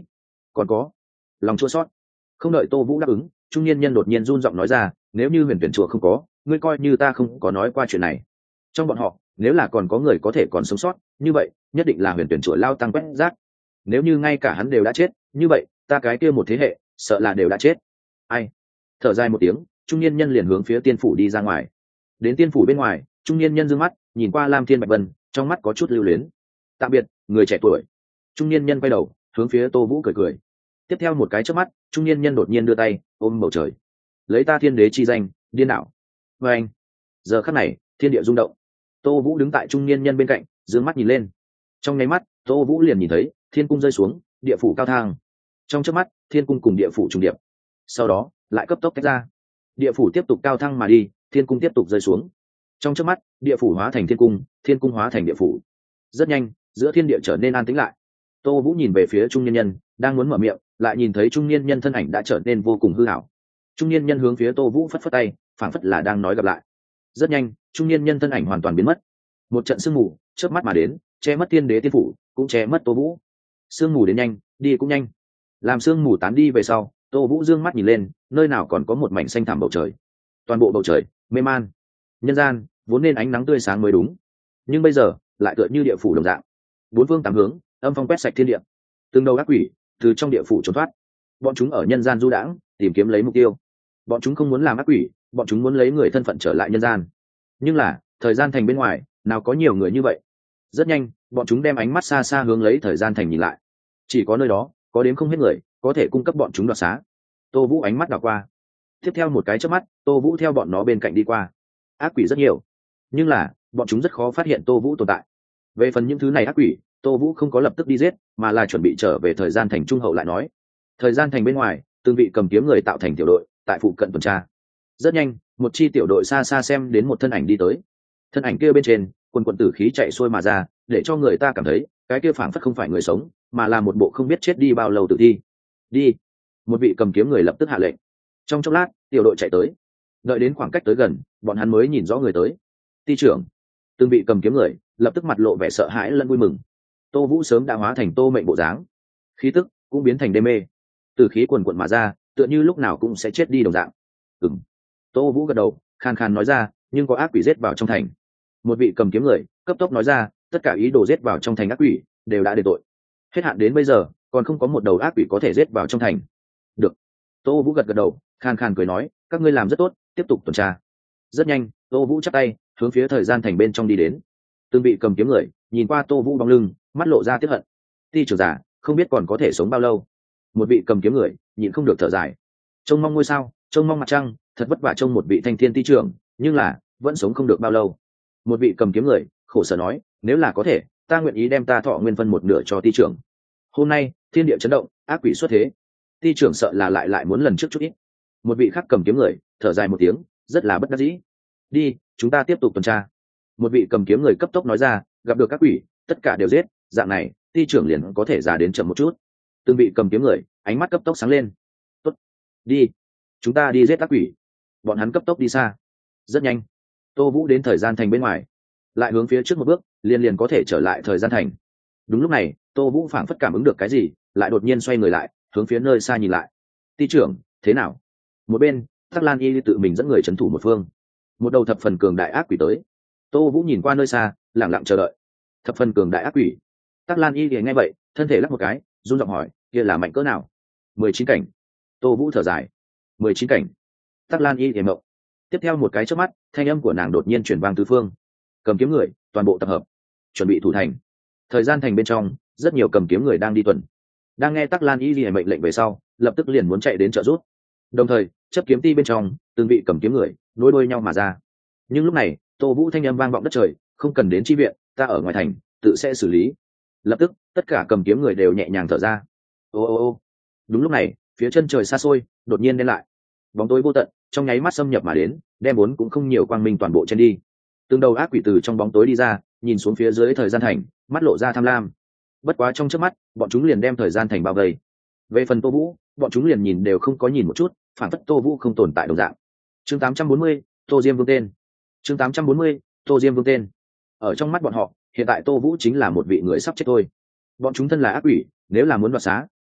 còn có lòng chua sót. Không đợi Tô Vũ đáp ứng, trung niên nhân đột nhiên run giọng nói ra, nếu như huyền tuyển chùa không có, ngươi coi như ta không có nói qua chuyện này. Trong bọn họ, nếu là còn có người có thể còn sống sót, như vậy nhất định là huyền tuyển chùa lao tăng quét rác. Nếu như ngay cả hắn đều đã chết, như vậy ta cái kia một thế hệ sợ là đều đã chết. Ai? Thở dài một tiếng, trung niên nhân liền hướng phía tiên phủ đi ra ngoài. Đến tiên phủ bên ngoài, trung niên nhân dương mắt nhìn qua Lam Thiên Bạch Vân, trong mắt có chút lưu luyến. Tạm biệt người trẻ tuổi. Trung niên nhân quay đầu hướng phía Tô Vũ cười cười. Tiếp theo một cái chớp mắt, trung niên nhân đột nhiên đưa tay ôm bầu trời, lấy ta thiên đế chi danh điên đảo. Và anh, giờ khắc này thiên địa rung động. Tô Vũ đứng tại trung niên nhân bên cạnh, dương mắt nhìn lên. Trong nháy mắt, Tô Vũ liền nhìn thấy thiên cung rơi xuống, địa phủ cao thang. Trong chớp mắt, thiên cung cùng địa phủ trùng điệp, sau đó lại cấp tốc tách ra. Địa phủ tiếp tục cao thăng mà đi, thiên cung tiếp tục rơi xuống. Trong chớp mắt, địa phủ hóa thành thiên cung, thiên cung hóa thành địa phủ. Rất nhanh, giữa thiên địa trở nên an tĩnh lại. Tô Vũ nhìn về phía trung niên nhân, đang muốn mở miệng, lại nhìn thấy trung niên nhân thân ảnh đã trở nên vô cùng hư ảo. Trung niên nhân hướng phía Tô Vũ phất phất tay, phảng phất là đang nói gặp lại. Rất nhanh, trung niên nhân thân ảnh hoàn toàn biến mất. Một trận sương mù chớp mắt mà đến, che mất thiên đế tiên phủ, cũng che mất Tô Vũ. Sương mù đến nhanh, đi cũng nhanh. Làm sương mù tán đi về sau, Tô Vũ dương mắt nhìn lên, nơi nào còn có một mảnh xanh thẳm bầu trời. Toàn bộ bầu trời mê man. Nhân gian vốn nên ánh nắng tươi sáng mới đúng, nhưng bây giờ lại tựa như địa phủ đồng dạng. Bốn phương tám hướng, âm phong quét sạch thiên địa. Từng đầu ác quỷ từ trong địa phủ trốn thoát. Bọn chúng ở nhân gian du đãng, tìm kiếm lấy mục tiêu. Bọn chúng không muốn làm ác quỷ, bọn chúng muốn lấy người thân phận trở lại nhân gian. Nhưng là, thời gian thành bên ngoài, nào có nhiều người như vậy. Rất nhanh, bọn chúng đem ánh mắt xa xa hướng lấy thời gian thành nhìn lại. Chỉ có nơi đó, có đếm không hết người, có thể cung cấp bọn chúng đoạt xá. Tô Vũ ánh mắt đảo qua. Tiếp theo một cái chớp mắt, Tô Vũ theo bọn nó bên cạnh đi qua. Ác quỷ rất nhiều, nhưng là, bọn chúng rất khó phát hiện Tô Vũ tồn tại. Về phần những thứ này ác quỷ, Tô Vũ không có lập tức đi giết, mà là chuẩn bị trở về thời gian thành trung hậu lại nói. Thời gian thành bên ngoài, từng vị cầm kiếm người tạo thành tiểu đội, tại phụ cận tuần tra. Rất nhanh, một chi tiểu đội xa xa xem đến một thân ảnh đi tới. Thân ảnh kia bên trên, quần quần tử khí chạy xuôi mà ra, để cho người ta cảm thấy, cái kia phảng phất không phải người sống, mà là một bộ không biết chết đi bao lâu tử thi. Đi. Một vị cầm kiếm người lập tức hạ lệnh. Trong chốc lát, tiểu đội chạy tới. Đợi đến khoảng cách tới gần, bọn hắn mới nhìn rõ người tới. Ty trưởng. Từng vị cầm kiếm người lập tức mặt lộ vẻ sợ hãi lẫn vui mừng. Tô Vũ sớm đã hóa thành Tô Mệnh bộ dáng, khí tức cũng biến thành đê mê, từ khí quần quận mà ra, tựa như lúc nào cũng sẽ chết đi đồng dạng. Ừm. Tô Vũ gật đầu, khan khan nói ra, nhưng có ác quỷ giết vào trong thành. Một vị cầm kiếm người cấp tốc nói ra, tất cả ý đồ giết vào trong thành ác quỷ đều đã đền tội. Hết hạn đến bây giờ, còn không có một đầu ác quỷ có thể giết vào trong thành. Được. Tô Vũ gật gật đầu, khan khan cười nói, các ngươi làm rất tốt, tiếp tục tuần tra. Rất nhanh, Tô Vũ chắp tay, hướng phía thời gian thành bên trong đi đến. Từng vị cầm kiếm người nhìn qua Tô Vũ bóng lưng, mắt lộ ra tiếc hận. Ty trưởng giả, không biết còn có thể sống bao lâu. Một vị cầm kiếm người nhịn không được thở dài. Trông mong ngôi sao, trông mong mặt trăng, thật vất vả trông một vị thanh thiên ty trưởng, nhưng là vẫn sống không được bao lâu. Một vị cầm kiếm người khổ sở nói, nếu là có thể, ta nguyện ý đem ta thọ nguyên phân một nửa cho ty trưởng. Hôm nay thiên địa chấn động, ác quỷ xuất thế, ty trưởng sợ là lại lại muốn lần trước chút ít. Một vị khác cầm kiếm người thở dài một tiếng, rất là bất đắc dĩ. Đi, chúng ta tiếp tục tuần tra. Một vị cầm kiếm người cấp tốc nói ra, gặp được các quỷ tất cả đều giết, dạng này ty trưởng liền có thể già đến chậm một chút. Từng vị cầm kiếm người ánh mắt cấp tốc sáng lên. Tốt, đi, chúng ta đi giết ác quỷ. Bọn hắn cấp tốc đi xa. Rất nhanh, Tô Vũ đến thời gian thành bên ngoài, lại hướng phía trước một bước, liền liền có thể trở lại thời gian thành. Đúng lúc này, Tô Vũ phảng phất cảm ứng được cái gì, lại đột nhiên xoay người lại, hướng phía nơi xa nhìn lại. Ty trưởng, thế nào? Một bên, Tắc Lan Y tự mình dẫn người trấn thủ một phương. Một đầu thập phần cường đại ác quỷ tới. Tô Vũ nhìn qua nơi xa, lặng lặng chờ đợi. Thập phần cường đại ác quỷ. Tắc Lan Y thì nghe vậy, thân thể lắc một cái, run giọng hỏi, kia là mạnh cỡ nào? Mười chín cảnh. Tô Vũ thở dài. Mười chín cảnh. Tắc Lan Y thì mộng. Tiếp theo một cái chớp mắt, thanh âm của nàng đột nhiên chuyển vang tứ phương. Cầm kiếm người toàn bộ tập hợp, chuẩn bị thủ thành. Thời gian thành bên trong, rất nhiều cầm kiếm người đang đi tuần. Đang nghe Tắc Lan Y thì mệnh lệnh về sau, lập tức liền muốn chạy đến trợ giúp. Đồng thời, chấp kiếm ti bên trong, từng vị cầm kiếm người nối đuôi nhau mà ra. Nhưng lúc này, Tô Vũ thanh âm vang vọng đất trời, không cần đến chi viện, ta ở ngoài thành tự sẽ xử lý. Lập tức, tất cả cầm kiếm người đều nhẹ nhàng thở ra. Ô ô ô. Đúng lúc này, phía chân trời xa xôi đột nhiên đen lại. Bóng tối vô tận trong nháy mắt xâm nhập mà đến, đem vốn cũng không nhiều quang minh toàn bộ trên đi. Từng đầu ác quỷ từ trong bóng tối đi ra, nhìn xuống phía dưới thời gian thành, mắt lộ ra tham lam. Bất quá trong chớp mắt, bọn chúng liền đem thời gian thành bao vây. Về phần Tô Vũ, bọn chúng liền nhìn đều không có nhìn một chút, phản phất Tô Vũ không tồn tại đồng dạng. Chương tám trăm bốn mươi, Tô Diêm Vương tên. Chương tám trăm bốn mươi, Tô Diêm Vương tên. Ở trong mắt bọn họ, hiện tại Tô Vũ chính là một vị người sắp chết thôi. Bọn chúng thân là ác quỷ, nếu là muốn đoạt xá,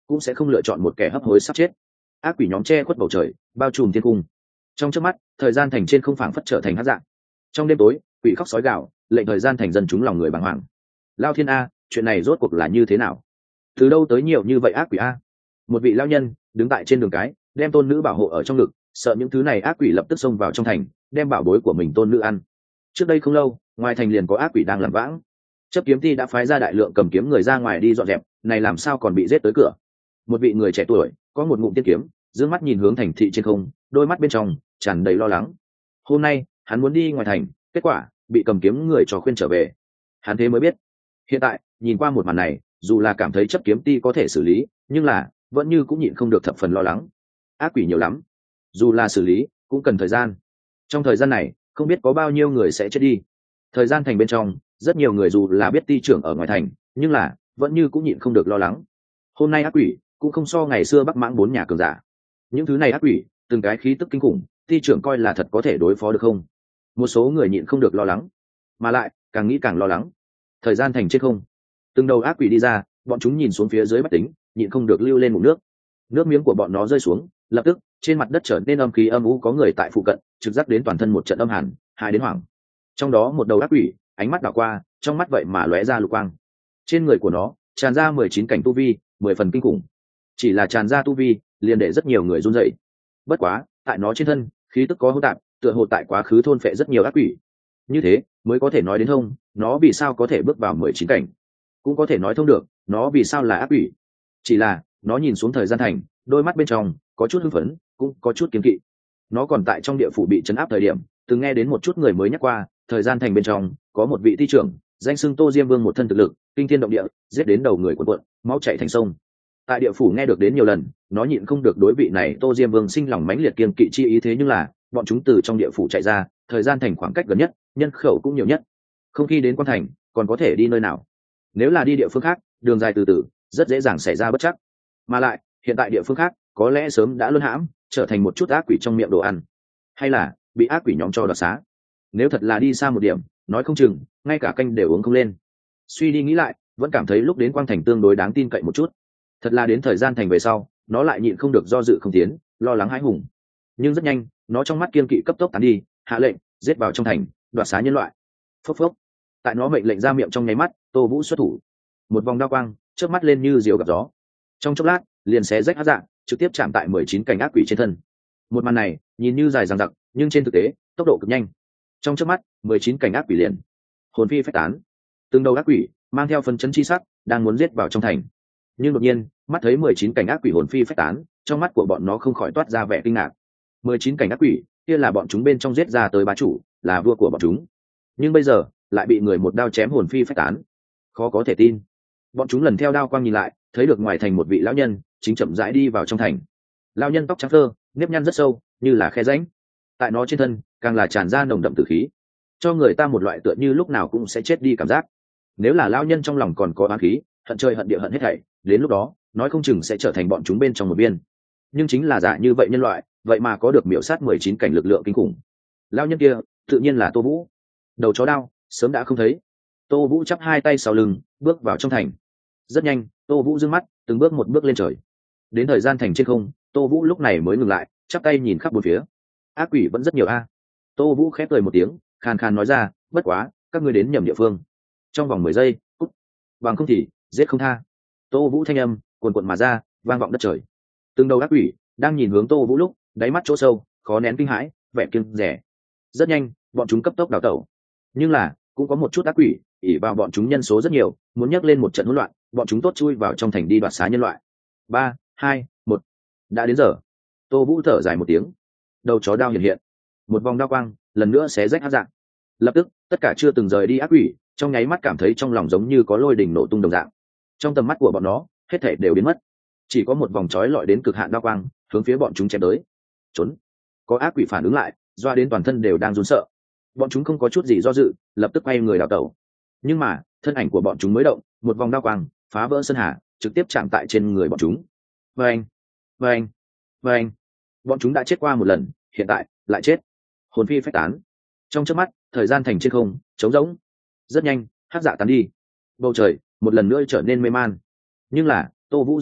cũng sẽ không lựa chọn một kẻ hấp hối sắp chết. Ác quỷ nhóm che khuất bầu trời, bao trùm thiên cung. Trong chớp mắt, thời gian thành trên không phảng phất trở thành hắc dạng. Trong đêm tối, quỷ khóc sói gào, lệnh thời gian thành dân chúng lòng người bàng hoàng. Lao thiên a, chuyện này rốt cuộc là như thế nào? Từ đâu tới nhiều như vậy ác quỷ a? Một vị lao nhân đứng tại trên đường cái, đem tôn nữ bảo hộ ở trong ngực, sợ những thứ này ác quỷ lập tức xông vào trong thành, đem bảo bối của mình tôn nữ ăn. Trước đây không lâu, ngoài thành liền có ác quỷ đang làm vãng. Chấp kiếm ti đã phái ra đại lượng cầm kiếm người ra ngoài đi dọn dẹp, này làm sao còn bị giết tới cửa? Một vị người trẻ tuổi có một ngụm tiên kiếm, dương mắt nhìn hướng thành thị trên không, đôi mắt bên trong tràn đầy lo lắng. Hôm nay hắn muốn đi ngoài thành, kết quả bị cầm kiếm người trò khuyên trở về. Hắn thế mới biết, hiện tại nhìn qua một màn này, dù là cảm thấy chấp kiếm ti có thể xử lý, nhưng là vẫn như cũng nhịn không được thập phần lo lắng. Ác quỷ nhiều lắm, dù là xử lý cũng cần thời gian. Trong thời gian này không biết có bao nhiêu người sẽ chết đi. Thời gian thành bên trong rất nhiều người dù là biết ti trưởng ở ngoài thành, nhưng là vẫn như cũng nhịn không được lo lắng. Hôm nay ác quỷ cũng không so ngày xưa Bắc Mãng bốn nhà cường giả. Những thứ này ác quỷ từng cái khí tức kinh khủng, ti trưởng coi là thật có thể đối phó được không? Một số người nhịn không được lo lắng, mà lại càng nghĩ càng lo lắng. Thời gian thành chết không, từng đầu ác quỷ đi ra, bọn chúng nhìn xuống phía dưới bách tính, nhịn không được lưu lên một nước. Nước miếng của bọn nó rơi xuống, lập tức trên mặt đất trở nên âm khí âm u, có người tại phụ cận trực giác đến toàn thân một trận âm hàn, hại đến hoảng. Trong đó một đầu ác quỷ ánh mắt đảo qua, trong mắt vậy mà lóe ra lục quang. Trên người của nó tràn ra mười chín cảnh tu vi, mười phần kinh khủng. Chỉ là tràn ra tu vi liền để rất nhiều người run rẩy. Bất quá tại nó trên thân khí tức có hỗn tạp, tựa hồ tại quá khứ thôn phệ rất nhiều ác quỷ. Như thế mới có thể nói đến thông, nó vì sao có thể bước vào mười chín cảnh, cũng có thể nói thông được nó vì sao là ác quỷ. Chỉ là nó nhìn xuống thời gian thành, đôi mắt bên trong có chút hưng phấn, cũng có chút kiêng kỵ. Nó còn tại trong địa phủ bị trấn áp thời điểm, từng nghe đến một chút người mới nhắc qua, thời gian thành bên trong có một vị ti trưởng, danh xưng Tô Diêm Vương, một thân thực lực kinh thiên động địa, giết đến đầu người cuộn cuộn, máu chảy thành sông. Tại địa phủ nghe được đến nhiều lần, nó nhịn không được đối vị này Tô Diêm Vương sinh lòng mãnh liệt kiêng kỵ chi ý. Thế nhưng là bọn chúng từ trong địa phủ chạy ra, thời gian thành khoảng cách gần nhất, nhân khẩu cũng nhiều nhất, không khi đến quan thành còn có thể đi nơi nào? Nếu là đi địa phương khác, đường dài từ từ, rất dễ dàng xảy ra bất chắc. Mà lại hiện tại địa phương khác có lẽ sớm đã luân hãm, trở thành một chút ác quỷ trong miệng đồ ăn, hay là bị ác quỷ nhóm cho đoạt xá. Nếu thật là đi xa một điểm, nói không chừng ngay cả canh đều uống không lên. Suy đi nghĩ lại, vẫn cảm thấy lúc đến quang thành tương đối đáng tin cậy một chút. Thật là đến thời gian thành về sau, nó lại nhịn không được do dự không tiến, lo lắng hãi hùng. Nhưng rất nhanh, nó trong mắt kiên kỵ cấp tốc tán đi, hạ lệnh giết vào trong thành, đoạt xá nhân loại. Phốc phốc. Tại nó mệnh lệnh ra miệng trong nháy mắt, Tô Vũ xuất thủ, một vòng đao quang chớp mắt lên như diều gặp gió, trong chốc lát liền xé rách ác dạng, trực tiếp chạm tại mười chín cảnh ác quỷ trên thân. Một màn này nhìn như dài dằng dặc, nhưng trên thực tế tốc độ cực nhanh. Trong chớp mắt mười chín cảnh ác quỷ liền hồn phi phách tán. Từng đầu ác quỷ mang theo phân chấn chi sắc, đang muốn giết vào trong thành. Nhưng đột nhiên mắt thấy mười chín cảnh ác quỷ hồn phi phách tán, trong mắt của bọn nó không khỏi toát ra vẻ kinh ngạc. mười chín cảnh ác quỷ kia là bọn chúng bên trong giết ra tới bá chủ, là vua của bọn chúng, nhưng bây giờ lại bị người một đao chém hồn phi phách tán. Khó có thể tin. Bọn chúng lần theo đao quang nhìn lại, thấy được ngoài thành một vị lão nhân chính chậm rãi đi vào trong thành. Lão nhân tóc trắng phơ, nếp nhăn rất sâu, như là khe rãnh. Tại nó trên thân càng là tràn ra nồng đậm tử khí, cho người ta một loại tựa như lúc nào cũng sẽ chết đi cảm giác. Nếu là lão nhân trong lòng còn có oán khí, hận trời hận địa hận hết thảy, đến lúc đó nói không chừng sẽ trở thành bọn chúng bên trong một viên. Nhưng chính là giả như vậy nhân loại, vậy mà có được miểu sát mười chín cảnh lực lượng kinh khủng. Lão nhân kia tự nhiên là Tô Vũ. Đầu chó đao sớm đã không thấy. Tô Vũ chắp hai tay sau lưng, bước vào trong thành. Rất nhanh, Tô Vũ dương mắt từng bước một bước lên trời. Đến thời gian thành trên không, Tô Vũ lúc này mới ngừng lại, chắp tay nhìn khắp bốn phía. Ác quỷ vẫn rất nhiều a. Tô Vũ khép cười một tiếng, khàn khàn nói ra, bất quá các ngươi đến nhầm địa phương. Trong vòng mười giây, cút, bằng không thì giết không tha. Tô Vũ thanh âm cuồn cuộn mà ra, vang vọng đất trời. Từng đầu ác quỷ đang nhìn hướng Tô Vũ lúc, đáy mắt chỗ sâu khó nén kinh hãi, vẻ kiêng rẻ. Rất nhanh, bọn chúng cấp tốc đào tẩu. Nhưng là cũng có một chút ác quỷ ỉ vào bọn chúng nhân số rất nhiều, muốn nhấc lên một trận hỗn loạn, bọn chúng tốt chui vào trong thành đi đoạt xá nhân loại. Ba, hai, một, đã đến giờ. Tô Vũ thở dài một tiếng, đầu chó đao hiện hiện, một vòng đao quang lần nữa xé rách ác dạng. Lập tức tất cả chưa từng rời đi ác quỷ trong nháy mắt cảm thấy trong lòng giống như có lôi đình nổ tung đồng dạng. Trong tầm mắt của bọn nó hết thảy đều biến mất, chỉ có một vòng chói lọi đến cực hạn đao quang hướng phía bọn chúng chém tới. Trốn. Có ác quỷ phản ứng lại, doa đến toàn thân đều đang run sợ. Bọn chúng không có chút gì do dự, lập tức quay người đào tẩu. Nhưng mà thân ảnh của bọn chúng mới động, một vòng đao quang phá vỡ sơn hà, trực tiếp chạm tại trên người bọn chúng. Vâng, vâng, vâng. Bọn chúng đã chết qua một lần, hiện tại lại chết, hồn phi phách tán. Trong chớp mắt, thời gian thành trên không trống rỗng. Rất nhanh, hắc dạ tán đi, bầu trời một lần nữa trở nên mê man. Nhưng là Tô Vũ dương mắt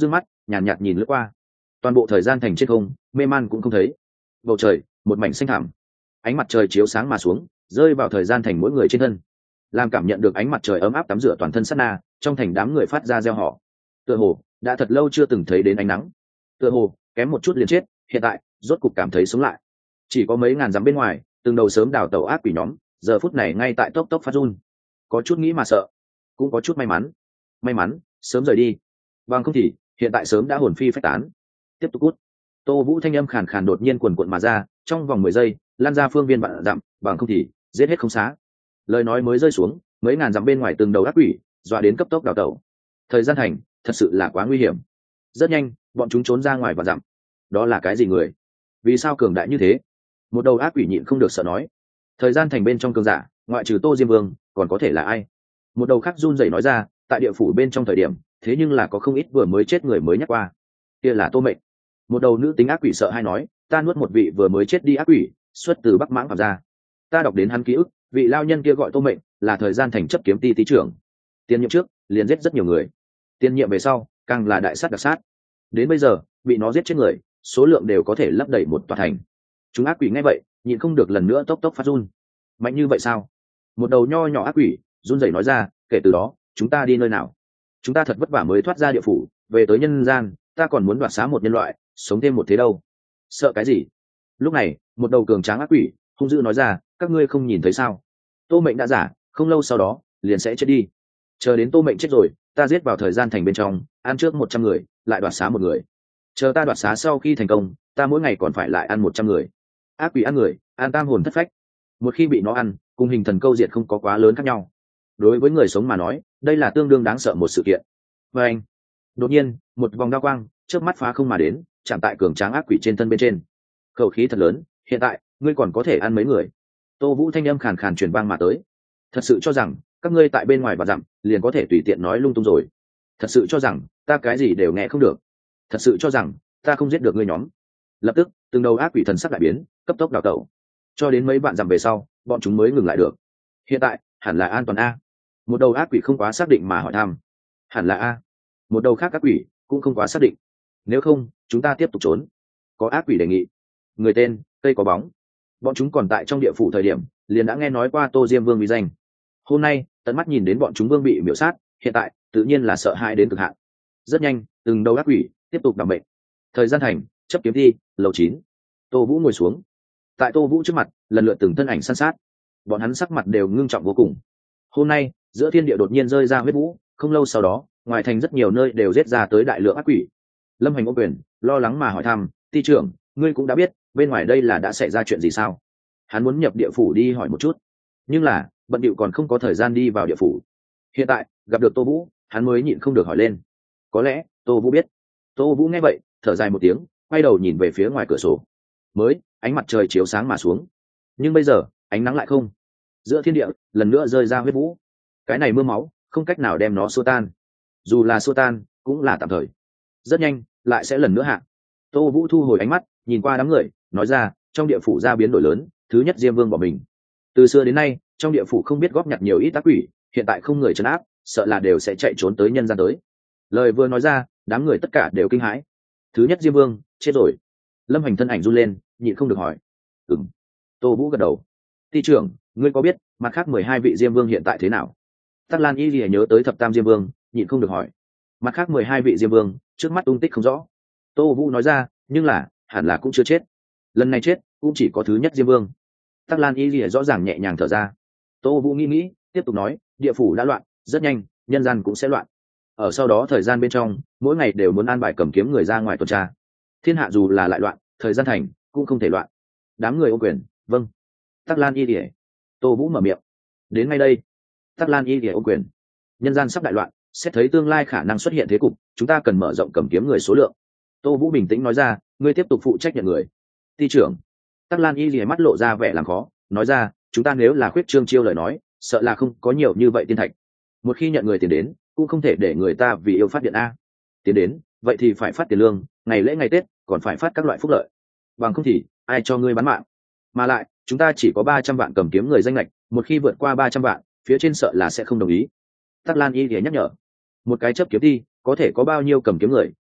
nhàn nhạt, nhạt nhìn lướt qua. Toàn bộ thời gian thành trên không mê man cũng không thấy. Bầu trời một mảnh xanh thẳm, ánh mặt trời chiếu sáng mà xuống, rơi vào thời gian thành mỗi người trên thân, làm cảm nhận được ánh mặt trời ấm áp tắm rửa toàn thân sát na, trong thành đám người phát ra reo hò. Tựa hồ đã thật lâu chưa từng thấy đến ánh nắng, tựa hồ kém một chút liền chết, hiện tại rốt cục cảm thấy sống lại. Chỉ có mấy ngàn dặm bên ngoài, từng đầu sớm đào tẩu ác quỷ nhóm giờ phút này ngay tại tốc tốc phát run, có chút nghĩ mà sợ, cũng có chút may mắn. May mắn sớm rời đi, bằng không thì hiện tại sớm đã hồn phi phách tán. Tiếp tục cút. Tô Vũ thanh âm khàn khàn đột nhiên quần quận mà ra, trong vòng mười giây lan ra phương viên vạn dặm, bằng không thì giết hết không xá. Lời nói mới rơi xuống, mấy ngàn dặm bên ngoài từng đầu ác quỷ dọa đến cấp tốc đào tẩu. Thời gian thành thật sự là quá nguy hiểm. Rất nhanh bọn chúng trốn ra ngoài và dặm. Đó là cái gì người? Vì sao cường đại như thế? Một đầu ác quỷ nhịn không được sợ nói. Thời gian thành bên trong cường giả, ngoại trừ Tô Diêm Vương còn có thể là ai? Một đầu khác run rẩy nói ra, tại địa phủ bên trong thời điểm, thế nhưng là có không ít vừa mới chết người mới nhắc qua. Kia là Tô Mệnh. Một đầu nữ tính ác quỷ sợ hay nói, ta nuốt một vị vừa mới chết đi ác quỷ, xuất từ Bắc Mãng phạm ra. Ta đọc đến hắn ký ức, vị lao nhân kia gọi Tô Mệnh, là thời gian thành chấp kiếm ti ti trưởng. Tiên nhiệm trước liền giết rất nhiều người, tiên nhiệm về sau càng là đại sát đặc sát, đến bây giờ bị nó giết chết người số lượng đều có thể lấp đầy một tòa thành. Chúng ác quỷ nghe vậy nhịn không được lần nữa tốc tốc phát run. Mạnh như vậy sao? Một đầu nho nhỏ ác quỷ run rẩy nói ra, kể từ đó chúng ta đi nơi nào? Chúng ta thật vất vả mới thoát ra địa phủ về tới nhân gian, ta còn muốn đoạt xá một nhân loại sống thêm một thế đâu. Sợ cái gì? Lúc này một đầu cường tráng ác quỷ hung dữ nói ra, các ngươi không nhìn thấy sao? Tô Mệnh đã giả, không lâu sau đó liền sẽ chết đi. Chờ đến Tô Mệnh chết rồi, ta giết vào thời gian thành bên trong, ăn trước một trăm người, lại đoạt xá một người. Chờ ta đoạt xá sau khi thành công, ta mỗi ngày còn phải lại ăn một trăm người. Ác quỷ ăn người, ăn tam hồn thất phách. Một khi bị nó ăn, cùng hình thần câu diệt không có quá lớn khác nhau. Đối với người sống mà nói, đây là tương đương đáng sợ một sự kiện. Và anh, đột nhiên, một vòng đao quang chớp mắt phá không mà đến, chạm tại cường tráng ác quỷ trên thân bên trên. Khẩu khí thật lớn, hiện tại ngươi còn có thể ăn mấy người? Tô Vũ thanh âm khàn khàn truyền vang mà tới. Thật sự cho rằng các ngươi tại bên ngoài và dặm liền có thể tùy tiện nói lung tung rồi? Thật sự cho rằng ta cái gì đều nghe không được? Thật sự cho rằng ta không giết được ngươi nhóm? Lập tức từng đầu ác quỷ thần sắc đại biến, cấp tốc đào tẩu, cho đến mấy vạn dặm về sau bọn chúng mới ngừng lại được. Hiện tại hẳn là an toàn a? Một đầu ác quỷ không quá xác định mà hỏi thăm. Hẳn là a. Một đầu khác ác quỷ cũng không quá xác định. Nếu không chúng ta tiếp tục trốn. Có ác quỷ đề nghị. Người tên cây có bóng. Bọn chúng còn tại trong địa phủ thời điểm liền đã nghe nói qua Tô Diêm Vương uy danh. Hôm nay tận mắt nhìn đến bọn chúng vương bị miểu sát, hiện tại tự nhiên là sợ hãi đến cực hạn. Rất nhanh từng đầu ác quỷ tiếp tục đảm mệnh. Thời gian thành chấp kiếm thi lầu chín. Tô Vũ ngồi xuống. Tại Tô Vũ trước mặt lần lượt từng thân ảnh san sát, bọn hắn sắc mặt đều ngưng trọng vô cùng. Hôm nay giữa thiên địa đột nhiên rơi ra huyết vũ, không lâu sau đó ngoài thành rất nhiều nơi đều giết ra tới đại lượng ác quỷ. Lâm Hành ôm quyền lo lắng mà hỏi thăm, ti trưởng, ngươi cũng đã biết bên ngoài đây là đã xảy ra chuyện gì sao? Hắn muốn nhập địa phủ đi hỏi một chút, nhưng là bận điệu còn không có thời gian đi vào địa phủ. Hiện tại gặp được Tô Vũ, hắn mới nhịn không được hỏi lên. Có lẽ Tô Vũ biết. Tô Vũ nghe vậy thở dài một tiếng, quay đầu nhìn về phía ngoài cửa sổ. Mới ánh mặt trời chiếu sáng mà xuống, nhưng bây giờ ánh nắng lại không. Giữa thiên địa lần nữa rơi ra huyết vũ. Cái này mưa máu không cách nào đem nó xua tan, dù là xua tan cũng là tạm thời, rất nhanh lại sẽ lần nữa hạ. Tô Vũ thu hồi ánh mắt nhìn qua đám người, nói ra, trong địa phủ ra biến đổi lớn, thứ nhất Diêm Vương bỏ mình. Từ xưa đến nay trong địa phủ không biết góp nhặt nhiều ít ác quỷ, hiện tại không người trấn áp, sợ là đều sẽ chạy trốn tới nhân gian tới. Lời vừa nói ra đám người tất cả đều kinh hãi. Thứ nhất Diêm Vương chết rồi. Lâm Hành thân ảnh run lên, nhịn không được hỏi. Ừm. Tô Vũ gật đầu. Ti trưởng, ngươi có biết mặt khác mười hai vị Diêm Vương hiện tại thế nào? Tắc Lan Y lìa nhớ tới thập tam Diêm Vương, nhịn không được hỏi. Mặt khác mười hai vị Diêm Vương trước mắt tung tích không rõ. Tô Vũ nói ra, nhưng là hẳn là cũng chưa chết. Lần này chết cũng chỉ có thứ nhất Diêm Vương. Tắc Lan Y lìa rõ ràng nhẹ nhàng thở ra. Tô Vũ nghĩ nghĩ tiếp tục nói, địa phủ đã loạn, rất nhanh nhân gian cũng sẽ loạn. Ở sau đó thời gian bên trong mỗi ngày đều muốn an bài cầm kiếm người ra ngoài tuần tra. Thiên hạ dù là lại loạn, thời gian thành cũng không thể loạn. Đám người ô quyền vâng. Tắc Lan Y lìa. Tô Vũ mở miệng. Đến ngay đây. Tắc Lan Y lìa ô quyền. Nhân gian sắp đại loạn, xét thấy tương lai khả năng xuất hiện thế cục, chúng ta cần mở rộng cầm kiếm người số lượng. Tô Vũ bình tĩnh nói ra, ngươi tiếp tục phụ trách nhận người. Ty trưởng. Tắc Lan Y lìa mắt lộ ra vẻ làm khó, nói ra, chúng ta nếu là khuyết trương chiêu lời nói, sợ là không có nhiều như vậy tiên thạch. Một khi nhận người tiền đến, cũng không thể để người ta vì yêu phát điện a. Tiền đến, vậy thì phải phát tiền lương, ngày lễ ngày Tết còn phải phát các loại phúc lợi. Bằng không thì ai cho ngươi bán mạng? Mà lại chúng ta chỉ có ba trăm vạn cầm kiếm người danh lệch, một khi vượt qua ba trăm vạn, phía trên sợ là sẽ không đồng ý. Tắc Lan Y thì nhắc nhở, một cái chấp kiếm thi có thể có bao nhiêu cầm kiếm người,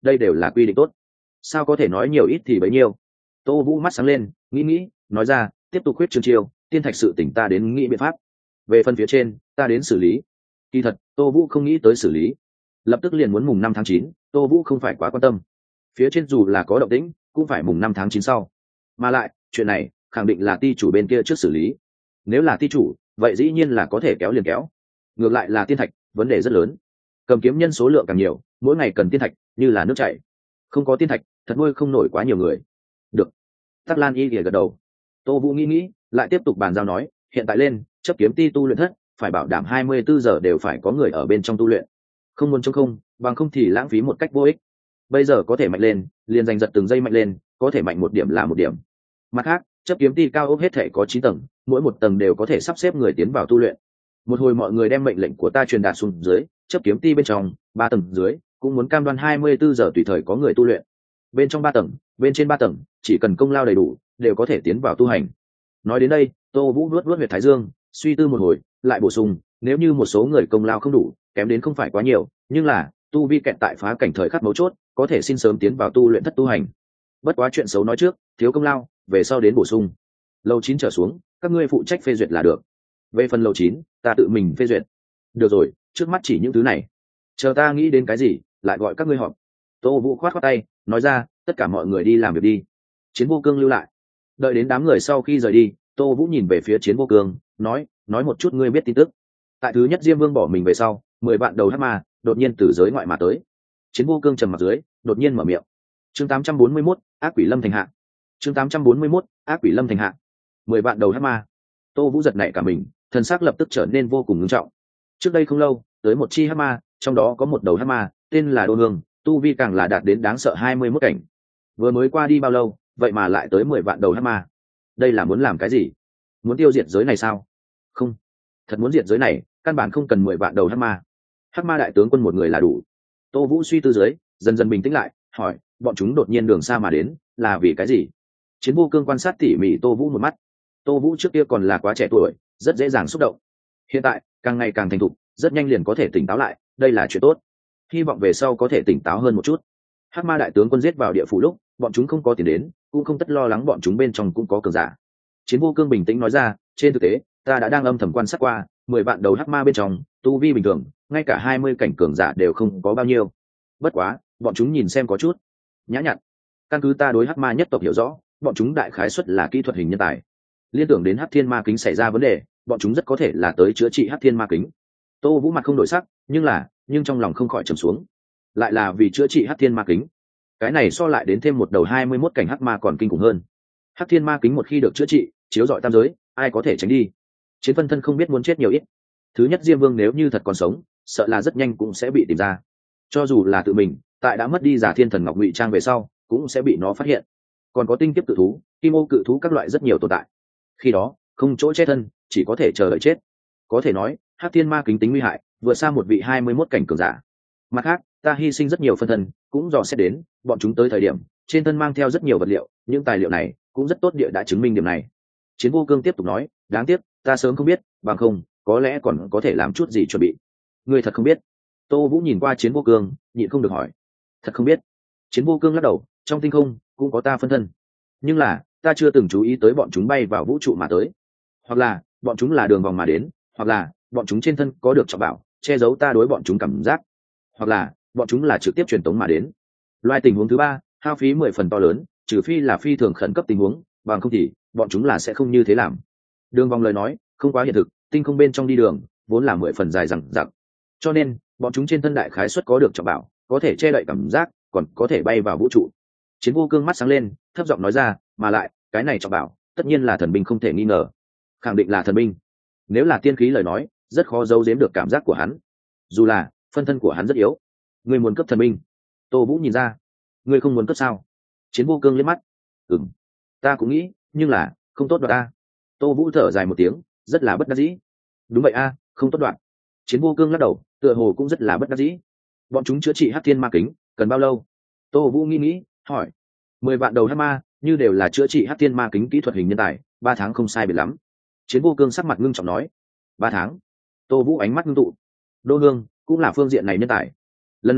đây đều là quy định tốt, sao có thể nói nhiều ít thì bấy nhiêu. Tô Vũ mắt sáng lên, nghĩ nghĩ nói ra, tiếp tục khuyết trương chiêu, tiên thạch sự tỉnh ta đến nghĩ biện pháp, về phần phía trên ta đến xử lý. Kỳ thật Tô Vũ không nghĩ tới xử lý, lập tức liền muốn mùng năm tháng chín. Tô Vũ không phải quá quan tâm, phía trên dù là có động tĩnh cũng phải mùng năm tháng chín sau, mà lại chuyện này khẳng định là ty chủ bên kia trước xử lý. Nếu là ty chủ vậy dĩ nhiên là có thể kéo liền kéo, ngược lại là tiên thạch vấn đề rất lớn, cầm kiếm nhân số lượng càng nhiều, mỗi ngày cần tiên thạch như là nước chảy, không có tiên thạch thật nuôi không nổi quá nhiều người. Được. Tắc Lan Y thì gật đầu. Tô Vũ nghĩ nghĩ lại tiếp tục bàn giao nói, hiện tại lên chấp kiếm ti tu luyện thất phải bảo đảm hai mươi bốn giờ đều phải có người ở bên trong tu luyện, không muốn trống không, bằng không thì lãng phí một cách vô ích. Bây giờ có thể mạnh lên liền giành giật từng giây mạnh lên, có thể mạnh một điểm là một điểm. Mặt khác chấp kiếm ti cao ốc hết thể có chín tầng, mỗi một tầng đều có thể sắp xếp người tiến vào tu luyện. Một hồi mọi người đem mệnh lệnh của ta truyền đạt xuống dưới, chấp kiếm ti bên trong ba tầng dưới cũng muốn cam đoan hai mươi bốn giờ tùy thời có người tu luyện. Bên trong ba tầng, bên trên ba tầng chỉ cần công lao đầy đủ đều có thể tiến vào tu hành. Nói đến đây Tô Vũ nuốt nuốt huyệt thái dương, suy tư một hồi lại bổ sung, nếu như một số người công lao không đủ, kém đến không phải quá nhiều, nhưng là tu vi kẹt tại phá cảnh thời khắc mấu chốt, có thể xin sớm tiến vào tu luyện thất tu hành. Bất quá chuyện xấu nói trước, thiếu công lao về sau đến bổ sung. Lầu chín trở xuống các ngươi phụ trách phê duyệt là được, về phần lầu chín ta tự mình phê duyệt. Được rồi, trước mắt chỉ những thứ này, chờ ta nghĩ đến cái gì lại gọi các ngươi họp. Tô Vũ khoát khoát tay nói ra, tất cả mọi người đi làm việc đi, Chiến Vô Cương lưu lại. Đợi đến đám người sau khi rời đi, Tô Vũ nhìn về phía Chiến Vô Cương nói, nói một chút ngươi biết tin tức. Tại thứ nhất Diêm Vương bỏ mình về sau, mười vạn đầu hắc ma đột nhiên từ giới ngoại mà tới. Chiến Vô Cương trầm mặt dưới đột nhiên mở miệng. Chương tám trăm bốn mươi mốt, ác quỷ lâm thành hạ. Chương tám trăm bốn mươi mốt, ác quỷ lâm thành hạ. Mười vạn đầu hắc ma. Tô Vũ giật nảy cả mình, thần sắc lập tức trở nên vô cùng nghiêm trọng. Trước đây không lâu tới một chi hắc ma, trong đó có một đầu hắc ma tên là Đô Hương, tu vi càng là đạt đến đáng sợ hai mươi mốt cảnh. Vừa mới qua đi bao lâu vậy mà lại tới mười vạn đầu hắc ma? Đây là muốn làm cái gì? Muốn tiêu diệt giới này sao? Không, thật muốn diệt giới này căn bản không cần mười vạn đầu hắc ma, hắc ma đại tướng quân một người là đủ. Tô Vũ suy tư dưới dần dần bình tĩnh lại, hỏi, bọn chúng đột nhiên đường xa mà đến là vì cái gì? Chiến Vô Cương quan sát tỉ mỉ Tô Vũ một mắt. Tô Vũ trước kia còn là quá trẻ tuổi, rất dễ dàng xúc động, hiện tại càng ngày càng thành thục, rất nhanh liền có thể tỉnh táo lại, đây là chuyện tốt, hy vọng về sau có thể tỉnh táo hơn một chút. Hắc ma đại tướng quân giết vào địa phủ lúc bọn chúng không có tiền đến, cũng không tất lo lắng bọn chúng bên trong cũng có cường giả. Chiến Vô Cương bình tĩnh nói ra, trên thực tế ta đã đang âm thầm quan sát qua, mười vạn đầu hắc ma bên trong tu vi bình thường ngay cả hai mươi cảnh cường giả đều không có bao nhiêu. Bất quá bọn chúng nhìn xem có chút nhã nhặn, căn cứ ta đối hắc ma nhất tộc hiểu rõ, bọn chúng đại khái xuất là kỹ thuật hình nhân tài. Liên tưởng đến hắc thiên ma kính xảy ra vấn đề, bọn chúng rất có thể là tới chữa trị hắc thiên ma kính. Tô Vũ mặt không đổi sắc, nhưng là nhưng trong lòng không khỏi trầm xuống, lại là vì chữa trị hắc thiên ma kính. Cái này so lại đến thêm một đầu hai mươi mốt cảnh hắc ma còn kinh khủng hơn. Hắc thiên ma kính một khi được chữa trị, chiếu rọi tam giới, ai có thể tránh đi? Chiến phân thân không biết muốn chết nhiều ít. Thứ nhất Diêm Vương nếu như thật còn sống, sợ là rất nhanh cũng sẽ bị tìm ra. Cho dù là tự mình, tại đã mất đi Giả Thiên Thần Ngọc ngụy trang về sau, cũng sẽ bị nó phát hiện. Còn có tinh kiếp cự thú, kim ô cự thú các loại rất nhiều tồn tại. Khi đó, không chỗ chết thân, chỉ có thể chờ đợi chết. Có thể nói, hắc thiên ma kính tính nguy hại, vượt xa một vị hai mươi mốt cảnh cường giả. Mặt khác, ta hy sinh rất nhiều phân thân, cũng dò xét đến, bọn chúng tới thời điểm, trên thân mang theo rất nhiều vật liệu, những tài liệu này cũng rất tốt địa đã chứng minh điểm này. Chiến Vô Cương tiếp tục nói, đáng tiếc, ta sớm không biết, bằng không, có lẽ còn có thể làm chút gì chuẩn bị. Ngươi thật không biết? Tô Vũ nhìn qua Chiến Vô Cương, nhịn không được hỏi. Thật không biết. Chiến Vô Cương lắc đầu, trong tinh không cũng có ta phân thân, nhưng là ta chưa từng chú ý tới bọn chúng bay vào vũ trụ mà tới, hoặc là bọn chúng là đường vòng mà đến, hoặc là bọn chúng trên thân có được trọng bảo che giấu ta đối bọn chúng cảm giác, hoặc là bọn chúng là trực tiếp truyền tống mà đến. Loại tình huống thứ ba hao phí mười phần to lớn, trừ phi là phi thường khẩn cấp tình huống, bằng không thì bọn chúng là sẽ không như thế làm. Đường vòng lời nói không quá hiện thực, tinh không bên trong đi đường vốn là mười phần dài dằng dặc, cho nên bọn chúng trên thân đại khái suất có được trọng bảo, có thể che đậy cảm giác, còn có thể bay vào vũ trụ. Chiến Vô Cương mắt sáng lên, thấp giọng nói ra, mà lại cái này trọng bảo tất nhiên là thần binh không thể nghi ngờ, khẳng định là thần binh. Nếu là tiên khí lời nói, rất khó giấu giếm được cảm giác của hắn, dù là phân thân của hắn rất yếu. Ngươi muốn cấp thần binh? Tô Vũ nhìn ra. Ngươi không muốn cấp sao? Chiến Vô Cương liếc mắt. Ừm, ta cũng nghĩ, nhưng là không tốt đoạt a. Tô Vũ thở dài một tiếng, rất là bất đắc dĩ. Đúng vậy a, không tốt đoạt. Chiến Vô Cương lắc đầu, tựa hồ cũng rất là bất đắc dĩ. Bọn chúng chữa trị hắc thiên ma kính cần bao lâu? Tô Vũ nghĩ nghĩ hỏi. Mười vạn đầu hắc ma như đều là chữa trị hắc thiên ma kính kỹ thuật hình nhân tài, ba tháng không sai biệt lắm. Chiến Vô Cương sắc mặt ngưng trọng nói. Ba tháng? Tô Vũ ánh mắt ngưng tụ. Đô Hương cũng là phương diện này nhân tài. Lần này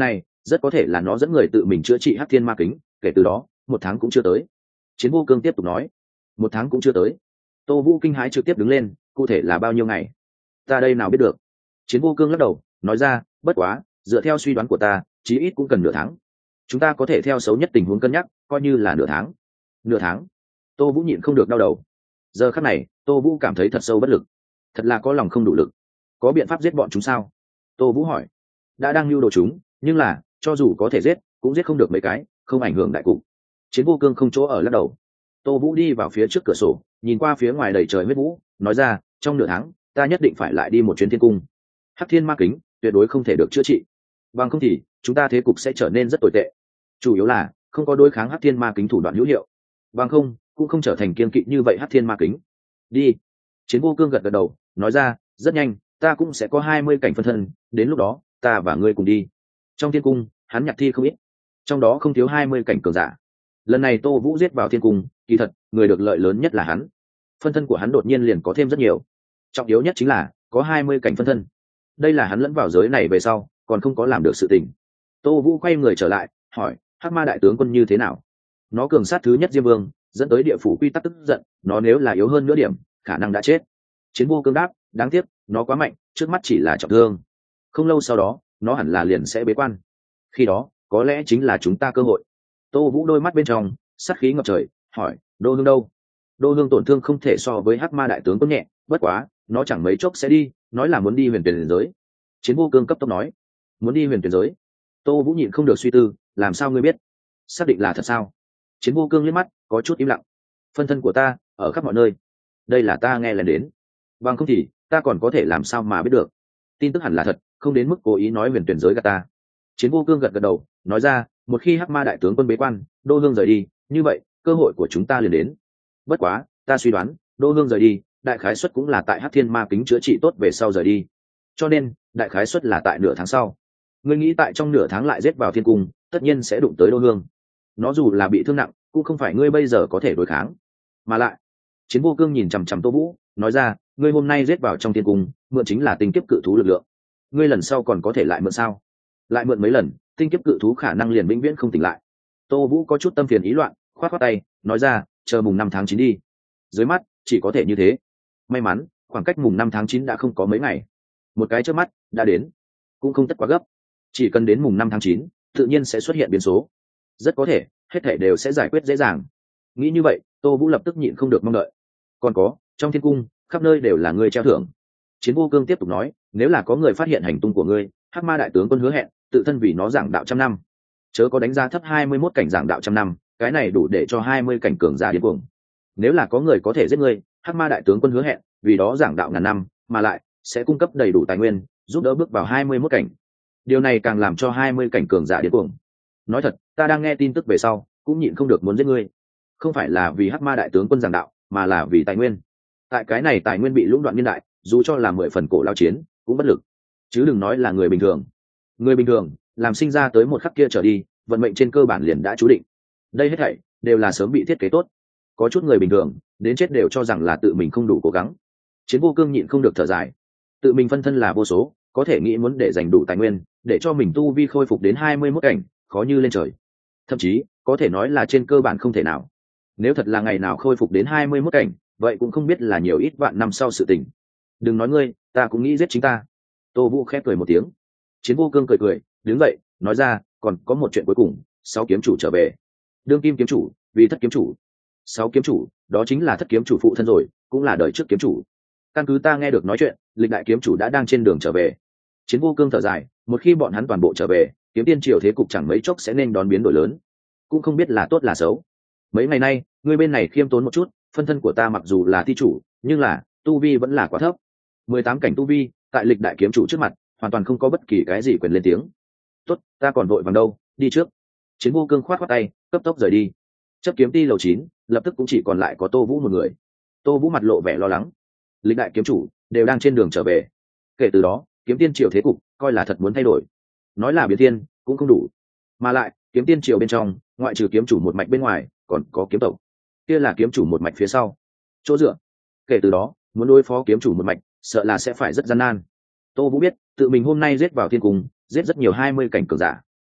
rất có thể là nó dẫn người tự mình chữa trị hắc thiên ma kính, kể từ đó một tháng cũng chưa tới. Chiến vô cương tiếp tục nói. Một tháng cũng chưa tới. Tô Vũ kinh hãi trực tiếp đứng lên, cụ thể là bao nhiêu ngày ta đây nào biết được. Chiến vô cương lắc đầu nói ra, bất quá dựa theo suy đoán của ta chí ít cũng cần nửa tháng. Chúng ta có thể theo xấu nhất tình huống cân nhắc, coi như là nửa tháng. Nửa tháng? Tô Vũ nhịn không được đau đầu. Giờ khắc này Tô Vũ cảm thấy thật sâu bất lực, thật là có lòng không đủ lực. Có biện pháp giết bọn chúng sao? Tô Vũ hỏi. Đã đang lưu đồ chúng, nhưng là cho dù có thể giết cũng giết không được mấy cái, không ảnh hưởng đại cục. Chiến vô cương không chỗ ở lắc đầu. Tô Vũ đi vào phía trước cửa sổ, nhìn qua phía ngoài đầy trời huyết vũ, nói ra, trong nửa tháng ta nhất định phải lại đi một chuyến thiên cung. Hắc thiên ma kính tuyệt đối không thể được chữa trị, bằng không thì chúng ta thế cục sẽ trở nên rất tồi tệ. Chủ yếu là không có đối kháng hắc thiên ma kính thủ đoạn hữu hiệu, bằng không cũng không trở thành kiên kỵ như vậy hắc thiên ma kính. Đi. Chiến vô cương gật gật đầu nói ra, rất nhanh ta cũng sẽ có hai mươi cảnh phân thân, đến lúc đó ta và ngươi cùng đi. Trong thiên cung hắn nhặt thi không ít, trong đó không thiếu hai mươi cảnh cường giả. Lần này Tô Vũ giết vào thiên cung, kỳ thật người được lợi lớn nhất là hắn, phân thân của hắn đột nhiên liền có thêm rất nhiều. Trọng yếu nhất chính là có hai mươi cảnh phân thân, đây là hắn lẫn vào giới này về sau còn không có làm được sự tình. Tô Vũ quay người trở lại hỏi, hắc ma đại tướng quân như thế nào? Nó cường sát thứ nhất Diêm Vương, dẫn tới địa phủ quy tắc tức giận, nó nếu là yếu hơn nửa điểm khả năng đã chết. Chiến vô cương đáp, đáng tiếc nó quá mạnh, trước mắt chỉ là trọng thương, không lâu sau đó nó hẳn là liền sẽ bế quan, khi đó có lẽ chính là chúng ta cơ hội. Tô Vũ đôi mắt bên trong sát khí ngập trời hỏi, Đô Hương đâu? Đô Hương tổn thương không thể so với hắc ma đại tướng quân nhẹ, bất quá nó chẳng mấy chốc sẽ đi, nói là muốn đi huyền tuyển giới. Chiến vô cương cấp tốc nói, muốn đi huyền tuyển giới. Tô Vũ nhịn không được suy tư, làm sao ngươi biết? Xác định là thật sao? Chiến vô cương liếc mắt có chút im lặng. Phân thân của ta ở khắp mọi nơi, đây là ta nghe lần đến, bằng không thì ta còn có thể làm sao mà biết được? Tin tức hẳn là thật, không đến mức cố ý nói huyền tuyển giới gạt ta. Chiến vô cương gật gật đầu nói ra, một khi hắc ma đại tướng quân bế quan, Đô Hương rời đi, như vậy cơ hội của chúng ta liền đến. Bất quá ta suy đoán Đô Hương rời đi đại khái suất cũng là tại hắc thiên ma kính chữa trị tốt về sau rời đi, cho nên đại khái suất là tại nửa tháng sau. Ngươi nghĩ tại trong nửa tháng lại giết vào thiên cung, tất nhiên sẽ đụng tới Đô Hương. Nó dù là bị thương nặng cũng không phải ngươi bây giờ có thể đối kháng. Mà lại, Chiến vô cương nhìn chằm chằm Tô Vũ nói ra, ngươi hôm nay giết vào trong thiên cung mượn chính là tinh kiếp cự thú lực lượng, ngươi lần sau còn có thể lại mượn sao? Lại mượn mấy lần tinh kiếp cự thú khả năng liền vĩnh viễn không tỉnh lại. Tô Vũ có chút tâm phiền ý loạn, khoát khoát tay nói ra, chờ mùng năm tháng chín đi. Dưới mắt chỉ có thể như thế. May mắn khoảng cách mùng năm tháng chín đã không có mấy ngày, một cái trước mắt đã đến, cũng không tất quá gấp. Chỉ cần đến mùng năm tháng chín tự nhiên sẽ xuất hiện biến số, rất có thể hết thể đều sẽ giải quyết dễ dàng. Nghĩ như vậy Tô Vũ lập tức nhịn không được mong đợi. Còn có, trong thiên cung khắp nơi đều là người treo thưởng. Chiến vô cương tiếp tục nói, nếu là có người phát hiện hành tung của ngươi, hắc ma đại tướng quân hứa hẹn tự thân vì nó giảng đạo trăm năm. Chớ có đánh giá thấp hai mươi mốt cảnh giảng đạo trăm năm, cái này đủ để cho hai mươi cảnh cường giả điên cuồng. Nếu là có người có thể giết ngươi, hắc ma đại tướng quân hứa hẹn vì đó giảng đạo ngàn năm, mà lại sẽ cung cấp đầy đủ tài nguyên giúp đỡ bước vào hai mươi mốt cảnh. Điều này càng làm cho hai mươi cảnh cường giả điên cuồng. Nói thật, ta đang nghe tin tức về sau cũng nhịn không được muốn giết ngươi, không phải là vì hắc ma đại tướng quân giảng đạo, mà là vì tài nguyên. Tại cái này tài nguyên bị lũng đoạn niên đại, dù cho là mười phần cổ lao chiến cũng bất lực, chứ đừng nói là người bình thường. Người bình thường làm sinh ra tới một khắc kia trở đi, vận mệnh trên cơ bản liền đã chú định. Đây hết thảy đều là sớm bị thiết kế tốt. Có chút người bình thường đến chết đều cho rằng là tự mình không đủ cố gắng. Chiến vô cương nhịn không được thở dài, tự mình phân thân là vô số, có thể nghĩ muốn để dành đủ tài nguyên để cho mình tu vi khôi phục đến hai mươi mốt cảnh, khó như lên trời. Thậm chí có thể nói là trên cơ bản không thể nào. Nếu thật là ngày nào khôi phục đến hai mươi mốt cảnh, vậy cũng không biết là nhiều ít vạn năm sau sự tình. Đừng nói ngươi, ta cũng nghĩ giết chính ta. Tô Vũ khép cười một tiếng. Chiến vô cương cười cười đứng dậy nói ra, còn có một chuyện cuối cùng, sáu kiếm chủ trở về. Đương kim kiếm chủ vì thất kiếm chủ. Sáu kiếm chủ đó chính là thất kiếm chủ phụ thân rồi, cũng là đời trước kiếm chủ. Căn cứ ta nghe được nói chuyện, lịch đại kiếm chủ đã đang trên đường trở về. Chiến vô cương thở dài, một khi bọn hắn toàn bộ trở về, kiếm tiên triều thế cục chẳng mấy chốc sẽ nên đón biến đổi lớn, cũng không biết là tốt là xấu. Mấy ngày nay ngươi bên này khiêm tốn một chút, phân thân của ta mặc dù là thi chủ, nhưng là tu vi vẫn là quá thấp. Mười tám cảnh tu vi tại lịch đại kiếm chủ trước mặt hoàn toàn không có bất kỳ cái gì quyền lên tiếng. Tốt, ta còn vội vàng đâu, đi trước. Chiến vô cương khoát khoát tay cấp tốc rời đi. Chấp kiếm ti lầu chín lập tức cũng chỉ còn lại có Tô Vũ một người. Tô Vũ mặt lộ vẻ lo lắng, lịch đại kiếm chủ đều đang trên đường trở về, kể từ đó kiếm tiên triều thế cục coi là thật muốn thay đổi. Nói là biến thiên cũng không đủ, mà lại kiếm tiên triều bên trong ngoại trừ kiếm chủ một mạch bên ngoài còn có kiếm tộc, kia là kiếm chủ một mạch phía sau chỗ dựa, kể từ đó muốn đối phó kiếm chủ một mạch sợ là sẽ phải rất gian nan. Tô Vũ biết tự mình hôm nay giết vào thiên cung, giết rất nhiều hai mươi cảnh cường giả,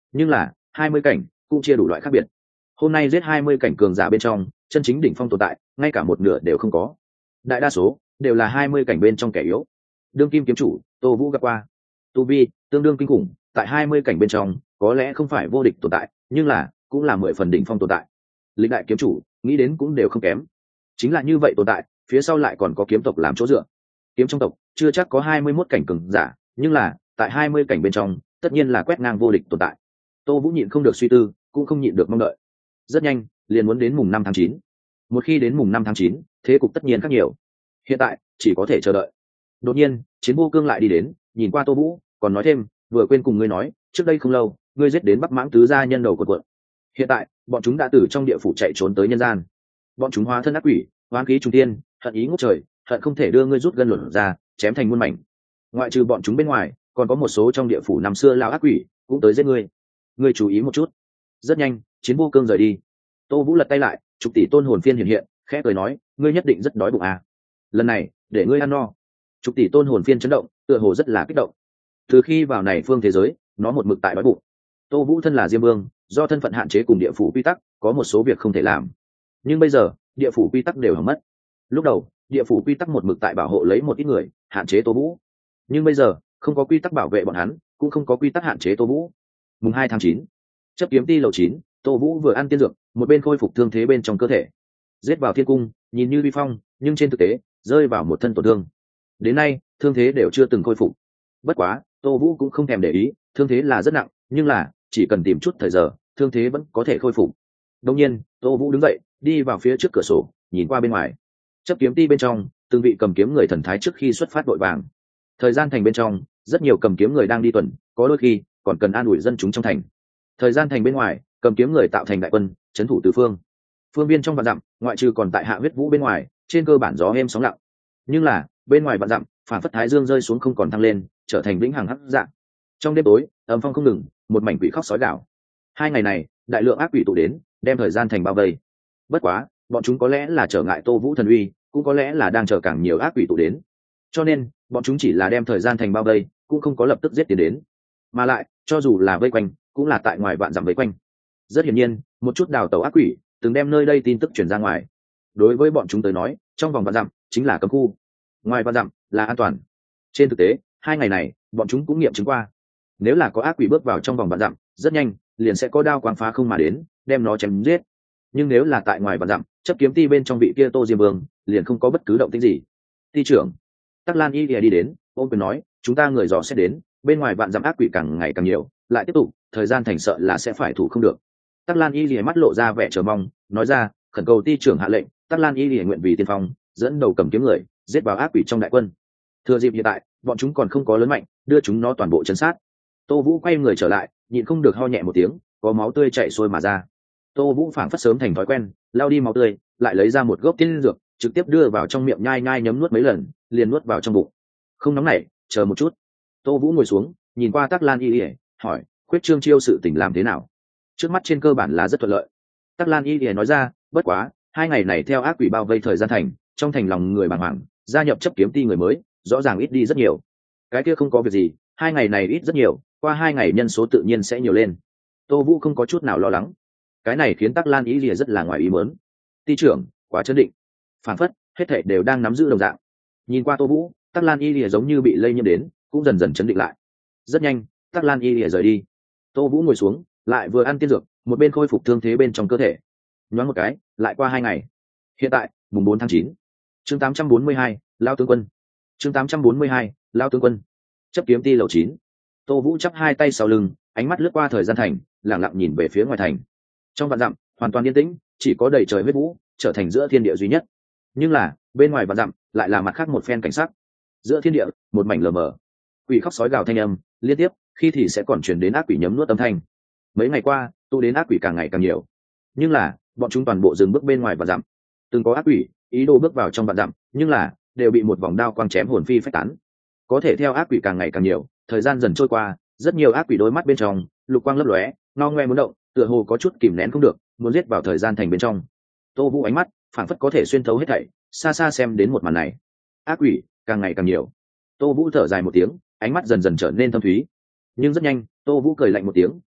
nhưng là hai mươi cảnh cũng chia đủ loại khác biệt. Hôm nay giết hai mươi cảnh cường giả bên trong chân chính đỉnh phong tồn tại ngay cả một nửa đều không có, đại đa số đều là hai mươi cảnh bên trong kẻ yếu. Đương kim kiếm chủ Tô Vũ gặp qua, tu vi tương đương kinh khủng, tại hai mươi cảnh bên trong có lẽ không phải vô địch tồn tại, nhưng là cũng là mười phần đỉnh phong tồn tại. Lịch đại kiếm chủ nghĩ đến cũng đều không kém. Chính là như vậy tồn tại, phía sau lại còn có kiếm tộc làm chỗ dựa. Kiếm trong tộc chưa chắc có hai mươi mốt cảnh cường giả, nhưng là tại hai mươi cảnh bên trong tất nhiên là quét ngang vô địch tồn tại. Tô Vũ nhịn không được suy tư, cũng không nhịn được mong đợi. Rất nhanh liền muốn đến mùng năm tháng chín. Một khi đến mùng năm tháng chín, thế cục tất nhiên khác nhiều. Hiện tại chỉ có thể chờ đợi. Đột nhiên Chiến Vô Cương lại đi đến, nhìn qua Tô Vũ còn nói thêm, vừa quên cùng ngươi nói, trước đây không lâu ngươi giết đến Bắc Mãng tứ gia nhân đầu của quận, hiện tại bọn chúng đã từ trong địa phủ chạy trốn tới nhân gian. Bọn chúng hóa thân ác quỷ, hoán khí trung tiên, hận ý ngút trời, hận không thể đưa ngươi rút gân luận ra chém thành muôn mảnh. Ngoại trừ bọn chúng bên ngoài, còn có một số trong địa phủ năm xưa lao ác quỷ cũng tới giết ngươi. Ngươi chú ý một chút. Rất nhanh Chiến Vô Cương rời đi. Tô Vũ lật tay lại, chục tỷ tôn hồn phiên hiện hiện, khẽ cười nói, ngươi nhất định rất đói bụng à? Lần này để ngươi ăn no. Chục tỷ tôn hồn phiên chấn động, tựa hồ rất là kích động. Từ khi vào này phương thế giới, nó một mực tại đói bụng. Tô Vũ thân là Diêm Vương, do thân phận hạn chế cùng địa phủ quy tắc, có một số việc không thể làm. Nhưng bây giờ địa phủ quy tắc đều hỏng mất. Lúc đầu địa phủ quy tắc một mực tại bảo hộ lấy một ít người, hạn chế Tô Vũ. Nhưng bây giờ không có quy tắc bảo vệ bọn hắn, cũng không có quy tắc hạn chế Tô Vũ. Mùng hai tháng chín, Chấp Kiếm Ti lầu chín, Tô Vũ vừa ăn tiên dược, một bên khôi phục thương thế bên trong cơ thể. Giết vào thiên cung, nhìn như vi phong, nhưng trên thực tế rơi vào một thân tổn thương. Đến nay thương thế đều chưa từng khôi phục. Bất quá Tô Vũ cũng không thèm để ý, thương thế là rất nặng, nhưng là chỉ cần tìm chút thời giờ, thương thế vẫn có thể khôi phục. Đương nhiên Tô Vũ đứng dậy, đi vào phía trước cửa sổ, nhìn qua bên ngoài. Chấp Kiếm Ti bên trong, từng vị cầm kiếm người thần thái trước khi xuất phát đội vàng. Thời gian thành bên trong, rất nhiều cầm kiếm người đang đi tuần, có đôi khi còn cần an ủi dân chúng trong thành. Thời gian thành bên ngoài, cầm kiếm người tạo thành đại quân, trấn thủ tứ phương. Phương biên trong vạn dặm, ngoại trừ còn tại Hạ Huyết Vũ bên ngoài, trên cơ bản gió êm sóng lặng. Nhưng là bên ngoài vạn dặm, phản phất thái dương rơi xuống không còn thăng lên, trở thành vĩnh hằng hắc dạng. Trong đêm tối âm phong không ngừng, một mảnh quỷ khóc sói gào. Hai ngày này đại lượng ác quỷ tụ đến, đem thời gian thành bao vây. Bất quá bọn chúng có lẽ là trở ngại Tô Vũ thần uy, cũng có lẽ là đang chờ càng nhiều ác quỷ tụ đến, cho nên bọn chúng chỉ là đem thời gian thành bao vây, cũng không có lập tức giết tiến đến. Mà lại cho dù là vây quanh, cũng là tại ngoài vạn dặm vây quanh. Rất hiển nhiên một chút đào tẩu ác quỷ từng đem nơi đây tin tức truyền ra ngoài. Đối với bọn chúng tới nói, trong vòng vạn dặm chính là cấm khu, ngoài vạn dặm là an toàn. Trên thực tế hai ngày này bọn chúng cũng nghiệm chứng qua, nếu là có ác quỷ bước vào trong vòng vạn dặm, rất nhanh liền sẽ có đao quang phá không mà đến, đem nó chém giết. Nhưng nếu là tại ngoài vạn dặm, Chấp Kiếm Ti bên trong vị kia Tô Diêm Vương liền không có bất cứ động tĩnh gì. Ti trưởng Tắc Lan Y đi đến, ôm quyền nói, chúng ta người dò sẽ đến, bên ngoài vạn dặm ác quỷ càng ngày càng nhiều, lại tiếp tục thời gian thành sợ là sẽ phải thủ không được. Tắc Lan Y lìa mắt lộ ra vẻ chờ mong, nói ra, khẩn cầu Ti trưởng hạ lệnh, Tắc Lan Y lìa nguyện vì tiên phong, dẫn đầu cầm kiếm người giết vào ác quỷ trong đại quân. Thừa dịp hiện tại bọn chúng còn không có lớn mạnh, đưa chúng nó toàn bộ chấn sát. Tô Vũ quay người trở lại, nhịn không được ho nhẹ một tiếng, có máu tươi chảy xuôi mà ra. Tô Vũ phảng phất sớm thành thói quen, lao đi máu tươi, lại lấy ra một gốc tiên dược, trực tiếp đưa vào trong miệng nhai nhai nhấm nuốt mấy lần, liền nuốt vào trong bụng. Không nóng nảy, chờ một chút. Tô Vũ ngồi xuống, nhìn qua Tắc Lan Y lìa, hỏi, khuyết trương chiêu sự tình làm thế nào? Trước mắt trên cơ bản là rất thuận lợi. Tắc Lan Y lìa nói ra, bất quá hai ngày này theo ác quỷ bao vây thời gian thành, trong thành lòng người bàng hoàng, gia nhập Chấp Kiếm Ti người mới rõ ràng ít đi rất nhiều. Cái kia không có việc gì, hai ngày này ít rất nhiều, qua hai ngày nhân số tự nhiên sẽ nhiều lên. Tô Vũ không có chút nào lo lắng. Cái này khiến Tắc Lan Y lìa rất là ngoài ý muốn. Ti trưởng quá chấn định, phản phất hết thảy đều đang nắm giữ đồng dạng. Nhìn qua Tô Vũ, Tắc Lan Y lìa giống như bị lây nhiễm đến, cũng dần dần chấn định lại. Rất nhanh Tắc Lan Y lìa rời đi. Tô Vũ ngồi xuống, lại vừa ăn tiên dược, một bên khôi phục thương thế bên trong cơ thể. Nhoáng một cái lại qua hai ngày. Hiện tại mùng bốn tháng chín. Chương tám trăm bốn mươi hai, Lao tướng quân. Chương tám trăm bốn mươi hai, Lao tướng quân. Chấp Kiếm Ti lầu chín. Tô Vũ chắp hai tay sau lưng, ánh mắt lướt qua thời gian thành, lặng lặng nhìn về phía ngoài thành. Trong vạn dặm hoàn toàn yên tĩnh, chỉ có đầy trời huyết vũ, trở thành giữa thiên địa duy nhất. Nhưng là bên ngoài vạn dặm lại là mặt khác một phen cảnh sắc. Giữa thiên địa một mảnh lờ mờ, quỷ khóc sói gào thanh âm liên tiếp, khi thì sẽ còn truyền đến ác quỷ nhấm nuốt âm thanh. Mấy ngày qua tụ đến ác quỷ càng ngày càng nhiều, nhưng là bọn chúng toàn bộ dừng bước bên ngoài vạn dặm. Từng có ác quỷ ý đồ bước vào trong vạn dặm, nhưng là đều bị một vòng đao quang chém hồn phi phách tán. Có thể theo ác quỷ càng ngày càng nhiều, thời gian dần trôi qua, rất nhiều ác quỷ đôi mắt bên trong lục quang lấp lóe, ngao ngoe muốn động, tựa hồ có chút kìm nén không được, muốn giết vào thời gian thành bên trong. Tô Vũ ánh mắt phảng phất có thể xuyên thấu hết thảy, xa xa xem đến một màn này. Ác quỷ càng ngày càng nhiều. Tô Vũ thở dài một tiếng, ánh mắt dần dần trở nên thâm thúy. Nhưng rất nhanh Tô Vũ cười lạnh một tiếng,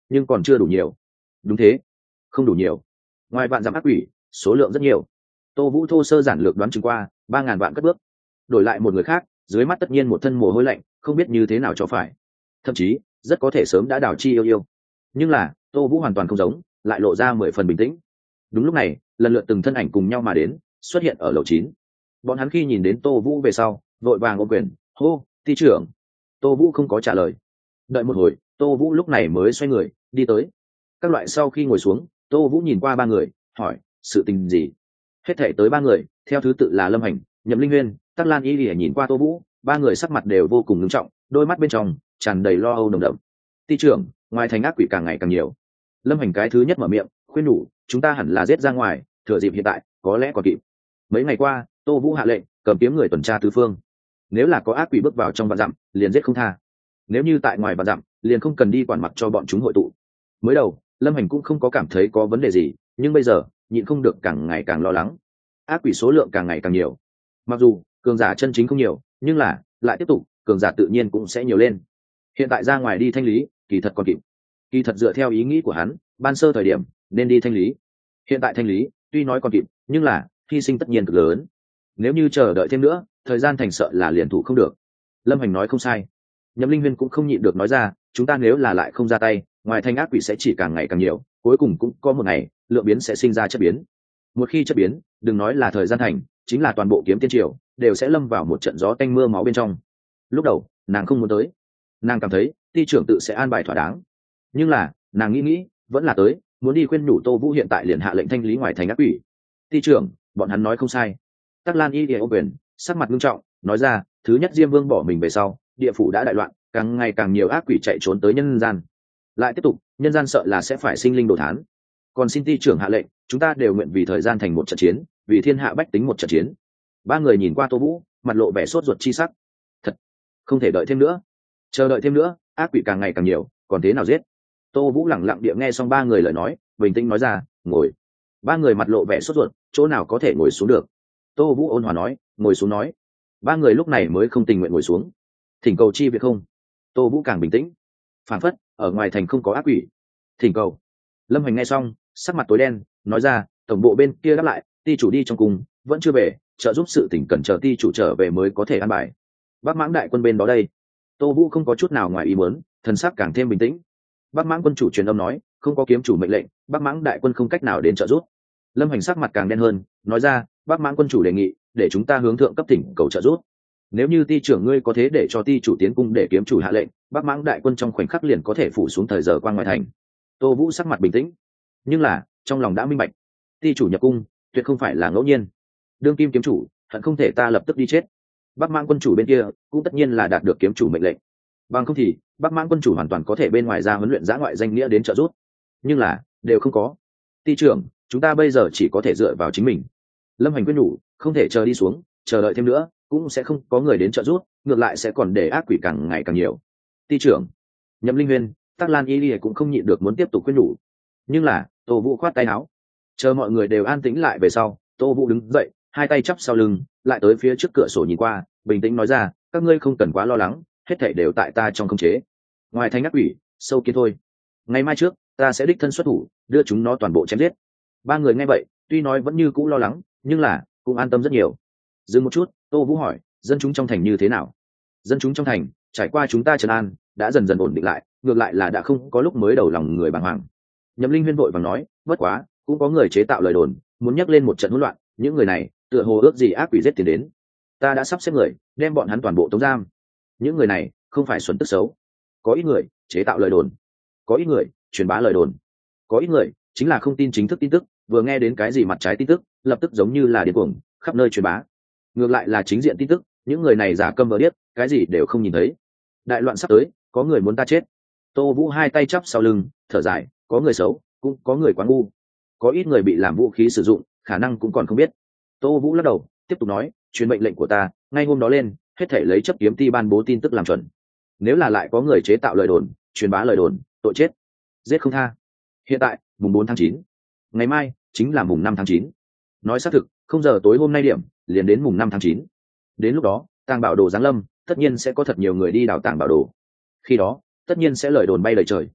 nhưng còn chưa đủ nhiều. Đúng thế, không đủ nhiều. Ngoài vạn dặm ác quỷ, số lượng rất nhiều. Tô Vũ thô sơ giản lược đoán chừng qua ba ngàn vạn cất bước. Đổi lại một người khác, dưới mắt tất nhiên một thân mồ hôi lạnh, không biết như thế nào cho phải. Thậm chí rất có thể sớm đã đảo chi yêu yêu. Nhưng là Tô Vũ hoàn toàn không giống, lại lộ ra mười phần bình tĩnh. Đúng lúc này, lần lượt từng thân ảnh cùng nhau mà đến, xuất hiện ở lầu chín. Bọn hắn khi nhìn đến Tô Vũ về sau, vội vàng ôm quyền, hô, ty trưởng. Tô Vũ không có trả lời. Đợi một hồi, Tô Vũ lúc này mới xoay người đi tới. Các loại sau khi ngồi xuống, Tô Vũ nhìn qua ba người, hỏi, sự tình gì? Hết thể tới ba người, theo thứ tự là Lâm Hành, Nhậm Linh Huyên, Tắc Lan Y Lìa. Nhìn qua Tô Vũ, ba người sắc mặt đều vô cùng nghiêm trọng, đôi mắt bên trong tràn đầy lo âu nồng đậm. Ty trưởng, ngoài thành ác quỷ càng ngày càng nhiều. Lâm Hành cái thứ nhất mở miệng, khuyên nhủ, chúng ta hẳn là giết ra ngoài, thừa dịp hiện tại, có lẽ còn kịp. Mấy ngày qua, Tô Vũ hạ lệnh, cầm kiếm người tuần tra tứ phương. Nếu là có ác quỷ bước vào trong vạn dặm, liền giết không tha. Nếu như tại ngoài vạn dặm, liền không cần đi quản mặc cho bọn chúng hội tụ. Mới đầu, Lâm Hành cũng không có cảm thấy có vấn đề gì, nhưng bây giờ, nhịn không được càng ngày càng lo lắng. Ác quỷ số lượng càng ngày càng nhiều. Mặc dù cường giả chân chính không nhiều, nhưng là lại tiếp tục, cường giả tự nhiên cũng sẽ nhiều lên. Hiện tại ra ngoài đi thanh lý, kỳ thật còn kịp. Kỳ thật dựa theo ý nghĩ của hắn, ban sơ thời điểm nên đi thanh lý. Hiện tại thanh lý, tuy nói còn kịp, nhưng là hy sinh tất nhiên cực lớn. Nếu như chờ đợi thêm nữa, thời gian thành sợ là liền thủ không được. Lâm Hành nói không sai. Nhậm Linh Huyên cũng không nhịn được nói ra, chúng ta nếu là lại không ra tay, ngoài thanh ác quỷ sẽ chỉ càng ngày càng nhiều, cuối cùng cũng có một ngày, lượng biến sẽ sinh ra chất biến. Một khi chất biến, đừng nói là thời gian thành, chính là toàn bộ kiếm tiên triều đều sẽ lâm vào một trận gió tanh mưa máu bên trong. Lúc đầu, nàng không muốn tới. Nàng cảm thấy, ty trưởng tự sẽ an bài thỏa đáng. Nhưng là, nàng nghĩ nghĩ, vẫn là tới, muốn đi khuyên nhủ Tô Vũ hiện tại liền hạ lệnh thanh lý ngoài thành ác quỷ. Ty trưởng, bọn hắn nói không sai. Tắc Lan Y Lìa ô quyền, sắc mặt nghiêm trọng, nói ra, thứ nhất Diêm Vương bỏ mình về sau, địa phủ đã đại loạn, càng ngày càng nhiều ác quỷ chạy trốn tới nhân gian. Lại tiếp tục, nhân gian sợ là sẽ phải sinh linh đồ thán. Còn xin ty trưởng hạ lệnh, chúng ta đều nguyện vì thời gian thành một trận chiến, vì thiên hạ bách tính một trận chiến. Ba người nhìn qua Tô Vũ, mặt lộ vẻ sốt ruột chi sắc. Thật, không thể đợi thêm nữa. Chờ đợi thêm nữa, ác quỷ càng ngày càng nhiều, còn thế nào giết? Tô Vũ lẳng lặng địa nghe xong ba người lời nói, bình tĩnh nói ra, ngồi. Ba người mặt lộ vẻ sốt ruột, chỗ nào có thể ngồi xuống được? Tô Vũ ôn hòa nói, ngồi xuống nói. Ba người lúc này mới không tình nguyện ngồi xuống. Thỉnh cầu chi việc không? Tô Vũ càng bình tĩnh. Phản phất, ở ngoài thành không có ác quỷ. Thỉnh cầu. Lâm Hành nghe xong, sắc mặt tối đen, nói ra, tổng bộ bên kia đáp lại, ty chủ đi trong cùng, vẫn chưa về, trợ giúp sự tỉnh cần chờ ty chủ trở về mới có thể an bài. Bắc Mãng đại quân bên đó đây. Tô Vũ không có chút nào ngoài ý muốn, thần sắc càng thêm bình tĩnh. Bắc Mãng quân chủ truyền âm nói, không có kiếm chủ mệnh lệnh, Bắc Mãng đại quân không cách nào đến trợ giúp. Lâm Hành sắc mặt càng đen hơn, nói ra, Bắc Mãng quân chủ đề nghị, để chúng ta hướng thượng cấp tỉnh cầu trợ giúp. Nếu như ty trưởng ngươi có thế để cho ty chủ tiến cung để kiếm chủ hạ lệnh, Bắc Mãng đại quân trong khoảnh khắc liền có thể phủ xuống thời giờ qua ngoài thành. Tô Vũ sắc mặt bình tĩnh, nhưng là trong lòng đã minh bạch, ty chủ nhập cung tuyệt không phải là ngẫu nhiên. Đương kim kiếm chủ hận không thể ta lập tức đi chết. Bắc Mãng quân chủ bên kia cũng tất nhiên là đạt được kiếm chủ mệnh lệnh, bằng không thì Bắc Mãng quân chủ hoàn toàn có thể bên ngoài ra huấn luyện giã ngoại danh nghĩa đến trợ giúp, nhưng là đều không có. Ty trưởng, chúng ta bây giờ chỉ có thể dựa vào chính mình. Lâm Hành quyết nhủ, không thể chờ đi xuống, chờ đợi thêm nữa cũng sẽ không có người đến trợ giúp, ngược lại sẽ còn để ác quỷ càng ngày càng nhiều. Ty trưởng. Nhậm Linh Huyên, Tắc Lan Y Lìa cũng không nhịn được muốn tiếp tục khuyên nhủ, nhưng là Tô Vũ khoát tay áo. Chờ mọi người đều an tĩnh lại về sau, Tô Vũ đứng dậy, hai tay chắp sau lưng, lại tới phía trước cửa sổ nhìn qua, bình tĩnh nói ra, các ngươi không cần quá lo lắng, hết thảy đều tại ta trong khống chế. Ngoài thành ác quỷ, sâu kiến thôi. Ngày mai trước, ta sẽ đích thân xuất thủ, đưa chúng nó toàn bộ chém giết. Ba người nghe vậy, tuy nói vẫn như cũ lo lắng, nhưng là cũng an tâm rất nhiều. Dừng một chút, Tô Vũ hỏi, dân chúng trong thành như thế nào? Dân chúng trong thành, trải qua chúng ta trấn an, đã dần dần ổn định lại, ngược lại là đã không có lúc mới đầu lòng người bàng hoàng. Nhậm Linh Huyên vội vàng nói, bất quá, cũng có người chế tạo lời đồn, muốn nhắc lên một trận hỗn loạn, những người này, tựa hồ ước gì ác quỷ giết tiền đến. Ta đã sắp xếp người, đem bọn hắn toàn bộ tống giam. Những người này, không phải xuẩn tức xấu. Có ít người chế tạo lời đồn, có ít người truyền bá lời đồn, có ít người chính là không tin chính thức tin tức, vừa nghe đến cái gì mặt trái tin tức, lập tức giống như là điên cuồng, khắp nơi truyền bá. Ngược lại là chính diện tin tức, những người này giả câm vờ điếc, cái gì đều không nhìn thấy. Đại loạn sắp tới, có người muốn ta chết. Tô Vũ hai tay chắp sau lưng, thở dài, có người xấu, cũng có người quá ngu, có ít người bị làm vũ khí sử dụng, khả năng cũng còn không biết. Tô Vũ lắc đầu, tiếp tục nói, truyền mệnh lệnh của ta, ngay hôm đó lên, hết thể lấy chấp kiếm ti ban bố tin tức làm chuẩn. Nếu là lại có người chế tạo lời đồn, truyền bá lời đồn, tội chết, giết không tha. Hiện tại, mùng bốn tháng chín, ngày mai chính là mùng năm tháng chín. Nói xác thực, không giờ tối hôm nay điểm, liền đến mùng năm tháng chín. Đến lúc đó, tàng bảo đồ giáng lâm, tất nhiên sẽ có thật nhiều người đi đào tàng bảo đồ. Khi đó, tất nhiên sẽ lời đồn bay lời trời.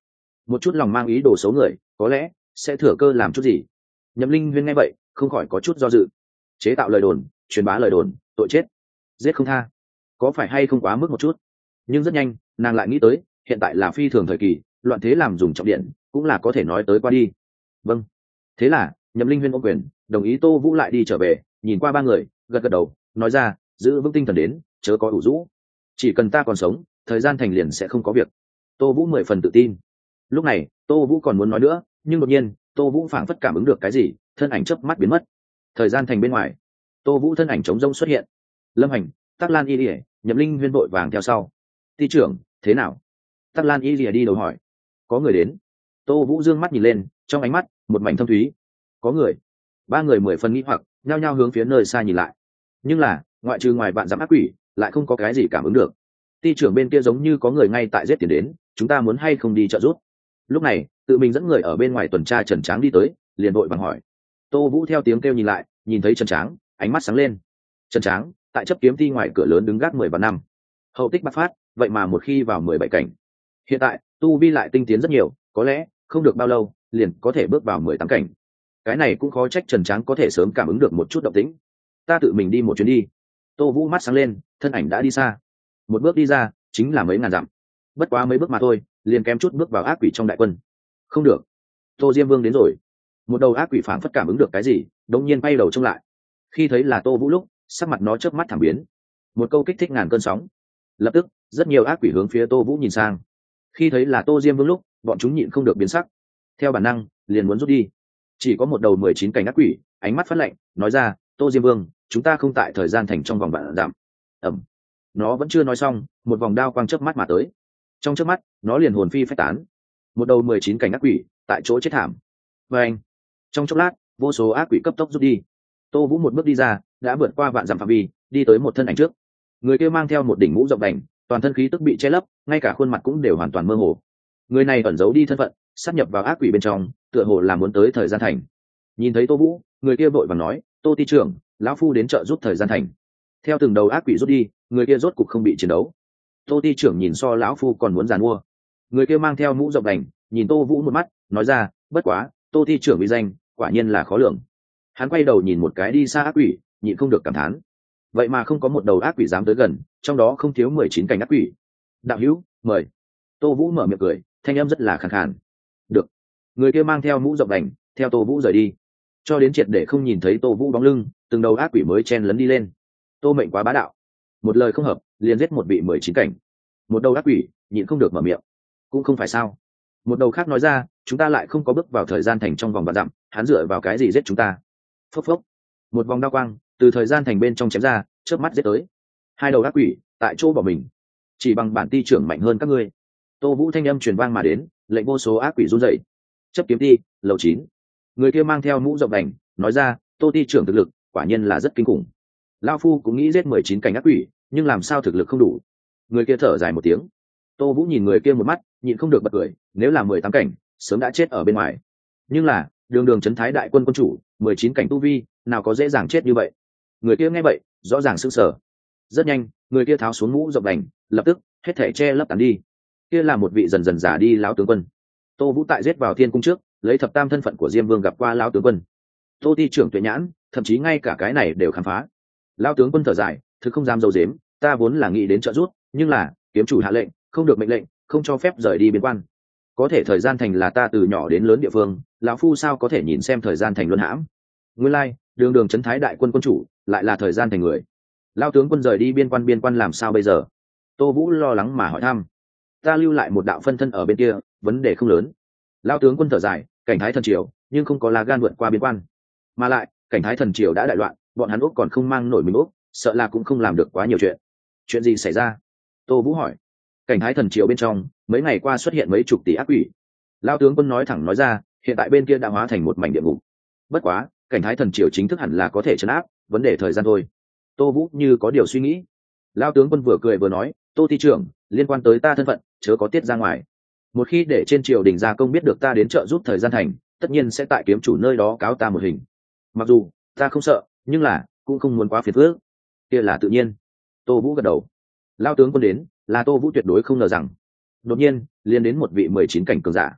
một chút lòng mang ý đồ xấu người có lẽ sẽ thừa cơ làm chút gì. Nhậm Linh Huyên nghe vậy không khỏi có chút do dự. Chế tạo lời đồn, truyền bá lời đồn, tội chết, giết không tha, có phải hay không quá mức một chút? Nhưng rất nhanh nàng lại nghĩ tới hiện tại là phi thường thời kỳ, loạn thế làm dùng trọng điện cũng là có thể nói tới qua đi. Vâng. Thế là Nhậm Linh Huyên ôm quyền đồng ý Tô Vũ lại đi trở về, nhìn qua ba người gật gật đầu nói ra, giữ vững tinh thần đến, chớ có ủ rũ, chỉ cần ta còn sống thời gian thành liền sẽ không có việc. Tô Vũ mười phần tự tin. Lúc này Tô Vũ còn muốn nói nữa, nhưng đột nhiên Tô Vũ phảng phất cảm ứng được cái gì, thân ảnh chớp mắt biến mất. Thời gian thành bên ngoài, Tô Vũ thân ảnh trống rông xuất hiện. Lâm Hành, Tắc Lan Y Lìa, Nhậm Linh Huyên vội vàng theo sau. Ty trưởng thế nào? Tắc Lan Y Lìa đi đầu hỏi. Có người đến. Tô Vũ dương mắt nhìn lên, trong ánh mắt một mảnh thâm thúy. Có người. Ba người mười phần nghĩ hoặc nhao nhao hướng phía nơi xa nhìn lại, nhưng là ngoại trừ ngoài bạn dám ác quỷ lại không có cái gì cảm ứng được. Ty trưởng bên kia giống như có người ngay tại giết tiền đến, chúng ta muốn hay không đi trợ giúp? Lúc này tự mình dẫn người ở bên ngoài tuần tra Trần Tráng đi tới, liền vội vàng hỏi. Tô Vũ theo tiếng kêu nhìn lại, nhìn thấy Trần Tráng, ánh mắt sáng lên. Trần Tráng tại chấp kiếm thi ngoài cửa lớn đứng gác mười vạn năm, hậu tích bạc phát, vậy mà một khi vào mười bảy cảnh, hiện tại tu vi lại tinh tiến rất nhiều, có lẽ không được bao lâu liền có thể bước vào mười tám cảnh. Cái này cũng khó trách Trần Tráng có thể sớm cảm ứng được một chút động tĩnh. Ta tự mình đi một chuyến đi. Tô Vũ mắt sáng lên, thân ảnh đã đi xa. Một bước đi ra chính là mấy ngàn dặm, bất quá mấy bước mà thôi liền kém chút bước vào ác quỷ trong đại quân. Không được, Tô Diêm Vương đến rồi. Một đầu ác quỷ phảng phất cảm ứng được cái gì, đột nhiên bay đầu trông lại. Khi thấy là Tô Vũ lúc, sắc mặt nó chớp mắt thảm biến. Một câu kích thích ngàn cơn sóng. Lập tức rất nhiều ác quỷ hướng phía Tô Vũ nhìn sang. Khi thấy là Tô Diêm Vương lúc, bọn chúng nhịn không được biến sắc, theo bản năng liền muốn rút đi. Chỉ có một đầu mười chín cảnh ác quỷ ánh mắt phát lạnh nói ra, Tô Diêm Vương, chúng ta không tại thời gian thành trong vòng vạn dặm. Ẩm. Nó vẫn chưa nói xong, một vòng đao quang chớp mắt mà tới. Trong chớp mắt nó liền hồn phi phách tán. Một đầu mười chín cảnh ác quỷ tại chỗ chết thảm. Và anh, trong chốc lát vô số ác quỷ cấp tốc rút đi. Tô Vũ một bước đi ra, đã vượt qua vạn dặm phạm vi, đi tới một thân ảnh trước. Người kia mang theo một đỉnh mũ rộng đành, toàn thân khí tức bị che lấp, ngay cả khuôn mặt cũng đều hoàn toàn mơ hồ. Người này ẩn giấu đi thân phận, sát nhập vào ác quỷ bên trong, tựa hồ là muốn tới thời gian thành. Nhìn thấy Tô Vũ, người kia vội vàng nói, Tô ty trưởng, lão phu đến trợ giúp thời gian thành. Theo từng đầu ác quỷ rút đi, người kia rốt cục không bị chiến đấu. Tô ty trưởng nhìn so lão phu còn muốn giàn mua. Người kia mang theo mũ rộng đành, nhìn Tô Vũ một mắt, nói ra, bất quá Tô ty trưởng uy danh quả nhiên là khó lường. Hắn quay đầu nhìn một cái đi xa ác quỷ, nhịn không được cảm thán, vậy mà không có một đầu ác quỷ dám tới gần, trong đó không thiếu mười chín cảnh ác quỷ. Đạo hữu mời. Tô Vũ mở miệng cười, thanh âm rất là khàn khàn. Được. Người kia mang theo mũ rộng đành, theo Tô Vũ rời đi, cho đến triệt để không nhìn thấy Tô Vũ bóng lưng, từng đầu ác quỷ mới chen lấn đi lên. Tô mệnh quá bá đạo, một lời không hợp liền giết một vị mười chín cảnh. Một đầu ác quỷ nhịn không được mở miệng. Cũng không phải sao? Một đầu khác nói ra, chúng ta lại không có bước vào thời gian thành trong vòng vạn dặm, hắn dựa vào cái gì giết chúng ta? Phốc phốc. Một vòng đao quang từ thời gian thành bên trong chém ra, chớp mắt giết tới. Hai đầu ác quỷ tại chỗ bỏ mình, chỉ bằng bản ty trưởng mạnh hơn các ngươi. Tô Vũ thanh âm truyền vang mà đến, lệnh vô số ác quỷ run rẩy. Chấp kiếm ti, lầu chín. Người kia mang theo mũ rộng đành, nói ra, Tô ty trưởng thực lực quả nhiên là rất kinh khủng. Lão phu cũng nghĩ giết mười chín cảnh ác quỷ, nhưng làm sao thực lực không đủ. Người kia thở dài một tiếng. Tô Vũ nhìn người kia một mắt, nhịn không được bật cười, nếu là mười tám cảnh sớm đã chết ở bên ngoài. Nhưng là đường đường trấn thái đại quân quân chủ, mười chín cảnh tu vi, nào có dễ dàng chết như vậy. Người kia nghe vậy rõ ràng sững sờ. Rất nhanh người kia tháo xuống mũ rộng đành, lập tức hết thảy che lấp tán đi. Kia là một vị dần dần già đi lão tướng quân. Tô Vũ tại giết vào thiên cung trước, lấy thập tam thân phận của Diêm Vương gặp qua lão tướng quân. Tô ty trưởng tuệ nhãn, thậm chí ngay cả cái này đều khám phá. Lão tướng quân thở dài, thực không dám dầu dếm, ta vốn là nghĩ đến trợ giúp, nhưng là kiếm chủ hạ lệnh, không được mệnh lệnh, không cho phép rời đi biên quan. Có thể thời gian thành là ta từ nhỏ đến lớn địa phương, lão phu sao có thể nhìn xem thời gian thành luân hãm. Nguyên lai, đường đường trấn thái đại quân quân chủ, lại là thời gian thành người. Lão tướng quân rời đi biên quan, biên quan làm sao bây giờ? Tô Vũ lo lắng mà hỏi thăm. Ta lưu lại một đạo phân thân ở bên kia, vấn đề không lớn. Lão tướng quân thở dài, cảnh thái thần triều, nhưng không có lá gan vượt qua biên quan. Mà lại, cảnh thái thần triều đã đại loạn, bọn hắn Úc còn không mang nổi mình Úc, sợ là cũng không làm được quá nhiều chuyện. Chuyện gì xảy ra? Tô Vũ hỏi. Cảnh thái thần triều bên trong, mấy ngày qua xuất hiện mấy chục tỷ ác quỷ. Lão tướng quân nói thẳng nói ra, hiện tại bên kia đã hóa thành một mảnh địa ngục. Bất quá, cảnh thái thần triều chính thức hẳn là có thể trấn áp, vấn đề thời gian thôi. Tô Vũ như có điều suy nghĩ. Lão tướng quân vừa cười vừa nói, Tô ty trưởng, liên quan tới ta thân phận, chớ có tiết ra ngoài. Một khi để trên triều đình gia công biết được ta đến trợ giúp thời gian thành, tất nhiên sẽ tại kiếm chủ nơi đó cáo ta một hình. Mặc dù ta không sợ, nhưng là cũng không muốn quá phiền phức. Kia là tự nhiên. Tô Vũ gật đầu. Lão tướng quân đến, là Tô Vũ tuyệt đối không ngờ rằng. Đột nhiên, liền đến một vị mười chín cảnh cường giả.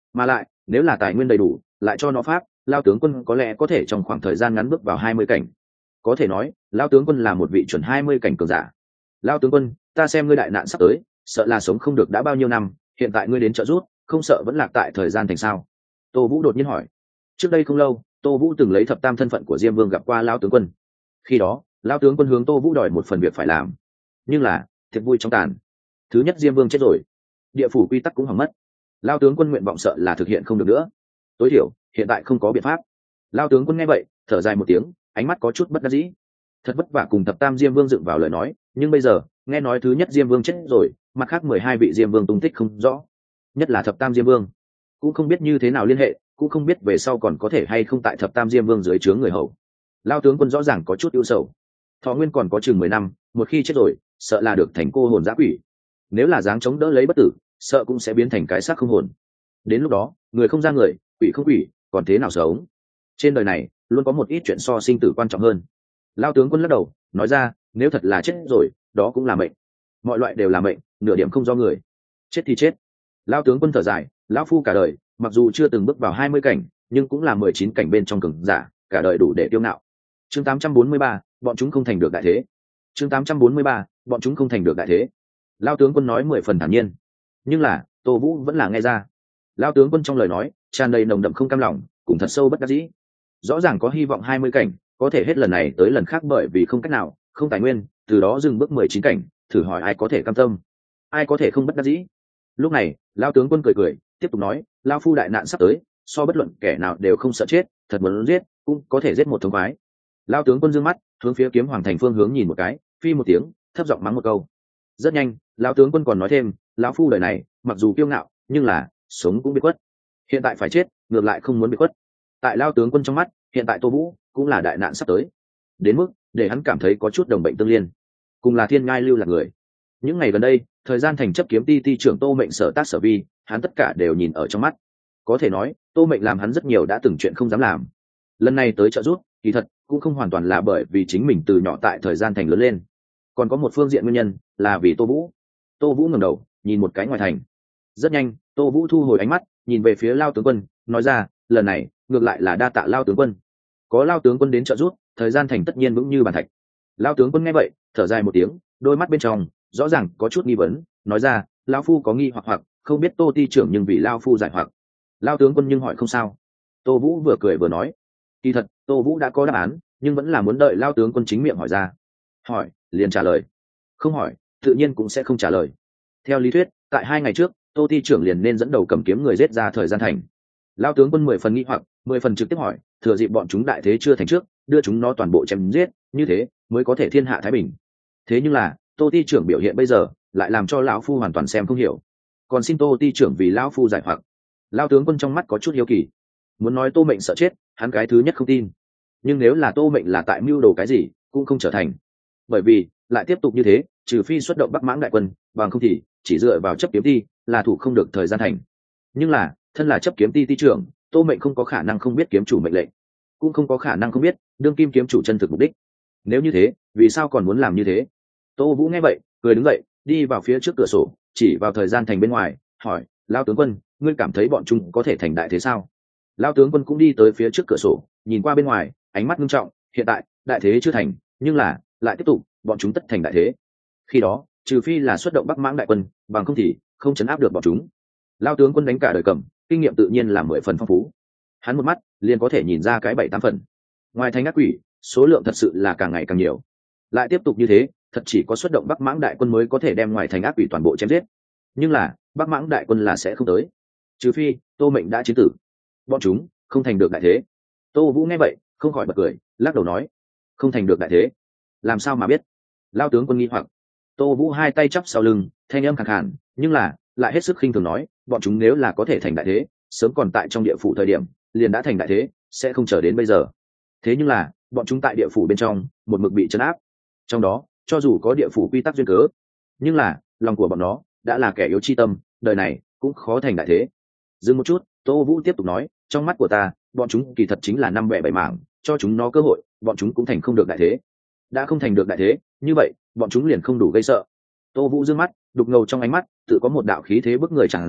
Mà lại nếu là tài nguyên đầy đủ lại cho nó pháp, lao tướng quân có lẽ có thể trong khoảng thời gian ngắn bước vào hai mươi cảnh. Có thể nói lao tướng quân là một vị chuẩn hai mươi cảnh cường giả. Lao tướng quân, ta xem ngươi đại nạn sắp tới, sợ là sống không được đã bao nhiêu năm, hiện tại ngươi đến trợ giúp, không sợ vẫn lạc tại thời gian thành sao? Tô Vũ đột nhiên hỏi. Trước đây không lâu, Tô Vũ từng lấy thập tam thân phận của Diêm Vương gặp qua lao tướng quân. Khi đó lao tướng quân hướng Tô Vũ đòi một phần việc phải làm, nhưng là thiệt vui trong tàn. Thứ nhất, Diêm Vương chết rồi, địa phủ quy tắc cũng hỏng mất, lao tướng quân nguyện vọng sợ là thực hiện không được nữa. Tối thiểu hiện tại không có biện pháp. Lao tướng quân nghe vậy thở dài một tiếng, ánh mắt có chút bất đắc dĩ. Thật vất vả cùng thập tam Diêm Vương dựng vào lời nói, nhưng bây giờ nghe nói thứ nhất Diêm Vương chết rồi, mặt khác mười hai vị Diêm Vương tung tích không rõ, nhất là thập tam Diêm Vương cũng không biết như thế nào liên hệ, cũng không biết về sau còn có thể hay không tại thập tam Diêm Vương dưới trướng người hầu. Lao tướng quân rõ ràng có chút ưu sầu. Thọ nguyên còn có chừng mười năm, một khi chết rồi sợ là được thành cô hồn dã quỷ, nếu là dáng chống đỡ lấy bất tử sợ cũng sẽ biến thành cái xác không hồn. Đến lúc đó người không ra người, quỷ không quỷ, còn thế nào sống? Trên đời này luôn có một ít chuyện so sinh tử quan trọng hơn. Lao tướng quân lắc đầu nói ra, nếu thật là chết rồi đó cũng là mệnh, mọi loại đều là mệnh, nửa điểm không do người. Chết thì chết. Lao tướng quân thở dài, lão phu cả đời mặc dù chưa từng bước vào hai mươi cảnh, nhưng cũng là mười chín cảnh bên trong cường giả, cả đời đủ để kiêu ngạo. Chương tám trăm bốn mươi ba, bọn chúng không thành được đại thế. Chương tám trăm bốn mươi ba, bọn chúng không thành được đại thế. Lao tướng quân nói mười phần thản nhiên, nhưng là Tô Vũ vẫn là nghe ra. Lao tướng quân trong lời nói tràn đầy nồng đậm không cam lòng, cùng thật sâu bất đắc dĩ. Rõ ràng có hy vọng hai mươi cảnh, có thể hết lần này tới lần khác bởi vì không cách nào, không tài nguyên, từ đó dừng bước mười chín cảnh, thử hỏi ai có thể cam tâm, ai có thể không bất đắc dĩ. Lúc này Lao tướng quân cười cười tiếp tục nói, lao phu đại nạn sắp tới, so bất luận kẻ nào đều không sợ chết, thật muốn giết cũng có thể giết một thống khoái. Lao tướng quân dương mắt hướng phía kiếm hoàng thành phương hướng nhìn một cái, phi một tiếng thấp giọng mắng một câu. Rất nhanh Lao tướng quân còn nói thêm, lão phu đời này mặc dù kiêu ngạo nhưng là sống cũng biết quất, hiện tại phải chết ngược lại không muốn bị quất. Tại Lao tướng quân trong mắt hiện tại Tô Vũ cũng là đại nạn sắp tới, đến mức để hắn cảm thấy có chút đồng bệnh tương liên, cùng là thiên ngai lưu là người. Những ngày gần đây thời gian thành chấp kiếm ti ti trưởng Tô Mệnh sở tác sở vi, hắn tất cả đều nhìn ở trong mắt. Có thể nói Tô Mệnh làm hắn rất nhiều đã từng chuyện không dám làm. Lần này tới trợ giúp kỳ thật cũng không hoàn toàn là bởi vì chính mình từ nhỏ tại thời gian thành lớn lên, còn có một phương diện nguyên nhân là vì Tô Vũ. Tô Vũ ngẩng đầu nhìn một cái ngoài thành. Rất nhanh Tô Vũ thu hồi ánh mắt nhìn về phía Lao tướng quân, nói ra, lần này ngược lại là đa tạ Lao tướng quân, có Lao tướng quân đến trợ giúp, thời gian thành tất nhiên vững như bàn thạch. Lao tướng quân nghe vậy thở dài một tiếng, đôi mắt bên trong rõ ràng có chút nghi vấn, nói ra, Lao phu có nghi hoặc hoặc không biết Tô ti trưởng nhưng vì Lao phu giải hoặc. Lao tướng quân nhưng hỏi không sao. Tô Vũ vừa cười vừa nói, kỳ thật Tô Vũ đã có đáp án, nhưng vẫn là muốn đợi Lao tướng quân chính miệng hỏi ra. Hỏi liền trả lời, không hỏi tự nhiên cũng sẽ không trả lời. Theo lý thuyết tại hai ngày trước Tô ti trưởng liền nên dẫn đầu cầm kiếm người giết ra thời gian thành. Lao tướng quân mười phần nghi hoặc, mười phần trực tiếp hỏi, thừa dịp bọn chúng đại thế chưa thành trước đưa chúng nó toàn bộ chém giết, như thế mới có thể thiên hạ thái bình. Thế nhưng là Tô ti trưởng biểu hiện bây giờ lại làm cho lão phu hoàn toàn xem không hiểu, còn xin Tô ti trưởng vì lão phu giải hoặc. Lao tướng quân trong mắt có chút hiếu kỳ, muốn nói Tô Mệnh sợ chết hắn cái thứ nhất không tin, nhưng nếu là Tô Mệnh là tại mưu đồ cái gì cũng không trở thành, bởi vì lại tiếp tục như thế trừ phi xuất động Bắc Mãng đại quân, bằng không thì chỉ dựa vào chấp kiếm ti là thủ không được thời gian thành. Nhưng là thân là chấp kiếm ti ti trưởng, Tô Mệnh không có khả năng không biết kiếm chủ mệnh lệnh, cũng không có khả năng không biết đương kim kiếm chủ chân thực mục đích. Nếu như thế vì sao còn muốn làm như thế? Tô Vũ nghe vậy cười đứng dậy đi vào phía trước cửa sổ, chỉ vào thời gian thành bên ngoài hỏi, Lao tướng quân, ngươi cảm thấy bọn chúng có thể thành đại thế sao? Lao tướng quân cũng đi tới phía trước cửa sổ nhìn qua bên ngoài, ánh mắt nghiêm trọng, hiện tại đại thế chưa thành, nhưng là lại tiếp tục bọn chúng tất thành đại thế. Khi đó trừ phi là xuất động Bắc Mãng đại quân, bằng không thì không chấn áp được bọn chúng. Lao tướng quân đánh cả đời cầm, kinh nghiệm tự nhiên là mười phần phong phú, hắn một mắt liền có thể nhìn ra cái bảy tám phần. Ngoài thành ác quỷ số lượng thật sự là càng ngày càng nhiều, lại tiếp tục như thế thật chỉ có xuất động Bắc Mãng đại quân mới có thể đem ngoài thành ác quỷ toàn bộ chém giết. Nhưng là Bắc Mãng đại quân là sẽ không tới, trừ phi Tô Mệnh đã chiến tử, bọn chúng không thành được đại thế. Tô Vũ nghe vậy không khỏi bật cười, lắc đầu nói, không thành được đại thế làm sao mà biết? Lao tướng quân nghi hoặc. Tô Vũ hai tay chắp sau lưng, thanh âm khàn khàn nhưng là lại hết sức khinh thường nói, bọn chúng nếu là có thể thành đại thế sớm còn tại trong địa phủ thời điểm liền đã thành đại thế, sẽ không chờ đến bây giờ. Thế nhưng là bọn chúng tại địa phủ bên trong một mực bị trấn áp, trong đó cho dù có địa phủ quy tắc duyên cớ, nhưng là lòng của bọn nó đã là kẻ yếu chi tâm, đời này cũng khó thành đại thế. Dừng một chút Tô Vũ tiếp tục nói, trong mắt của ta bọn chúng kỳ thật chính là năm bẻ bảy mảng, cho chúng nó cơ hội bọn chúng cũng thành không được đại thế. Đã không thành được đại thế như vậy bọn chúng liền không đủ gây sợ. Tô Vũ dương mắt đục ngầu trong ánh mắt tự có một đạo khí thế bức người tràn ra,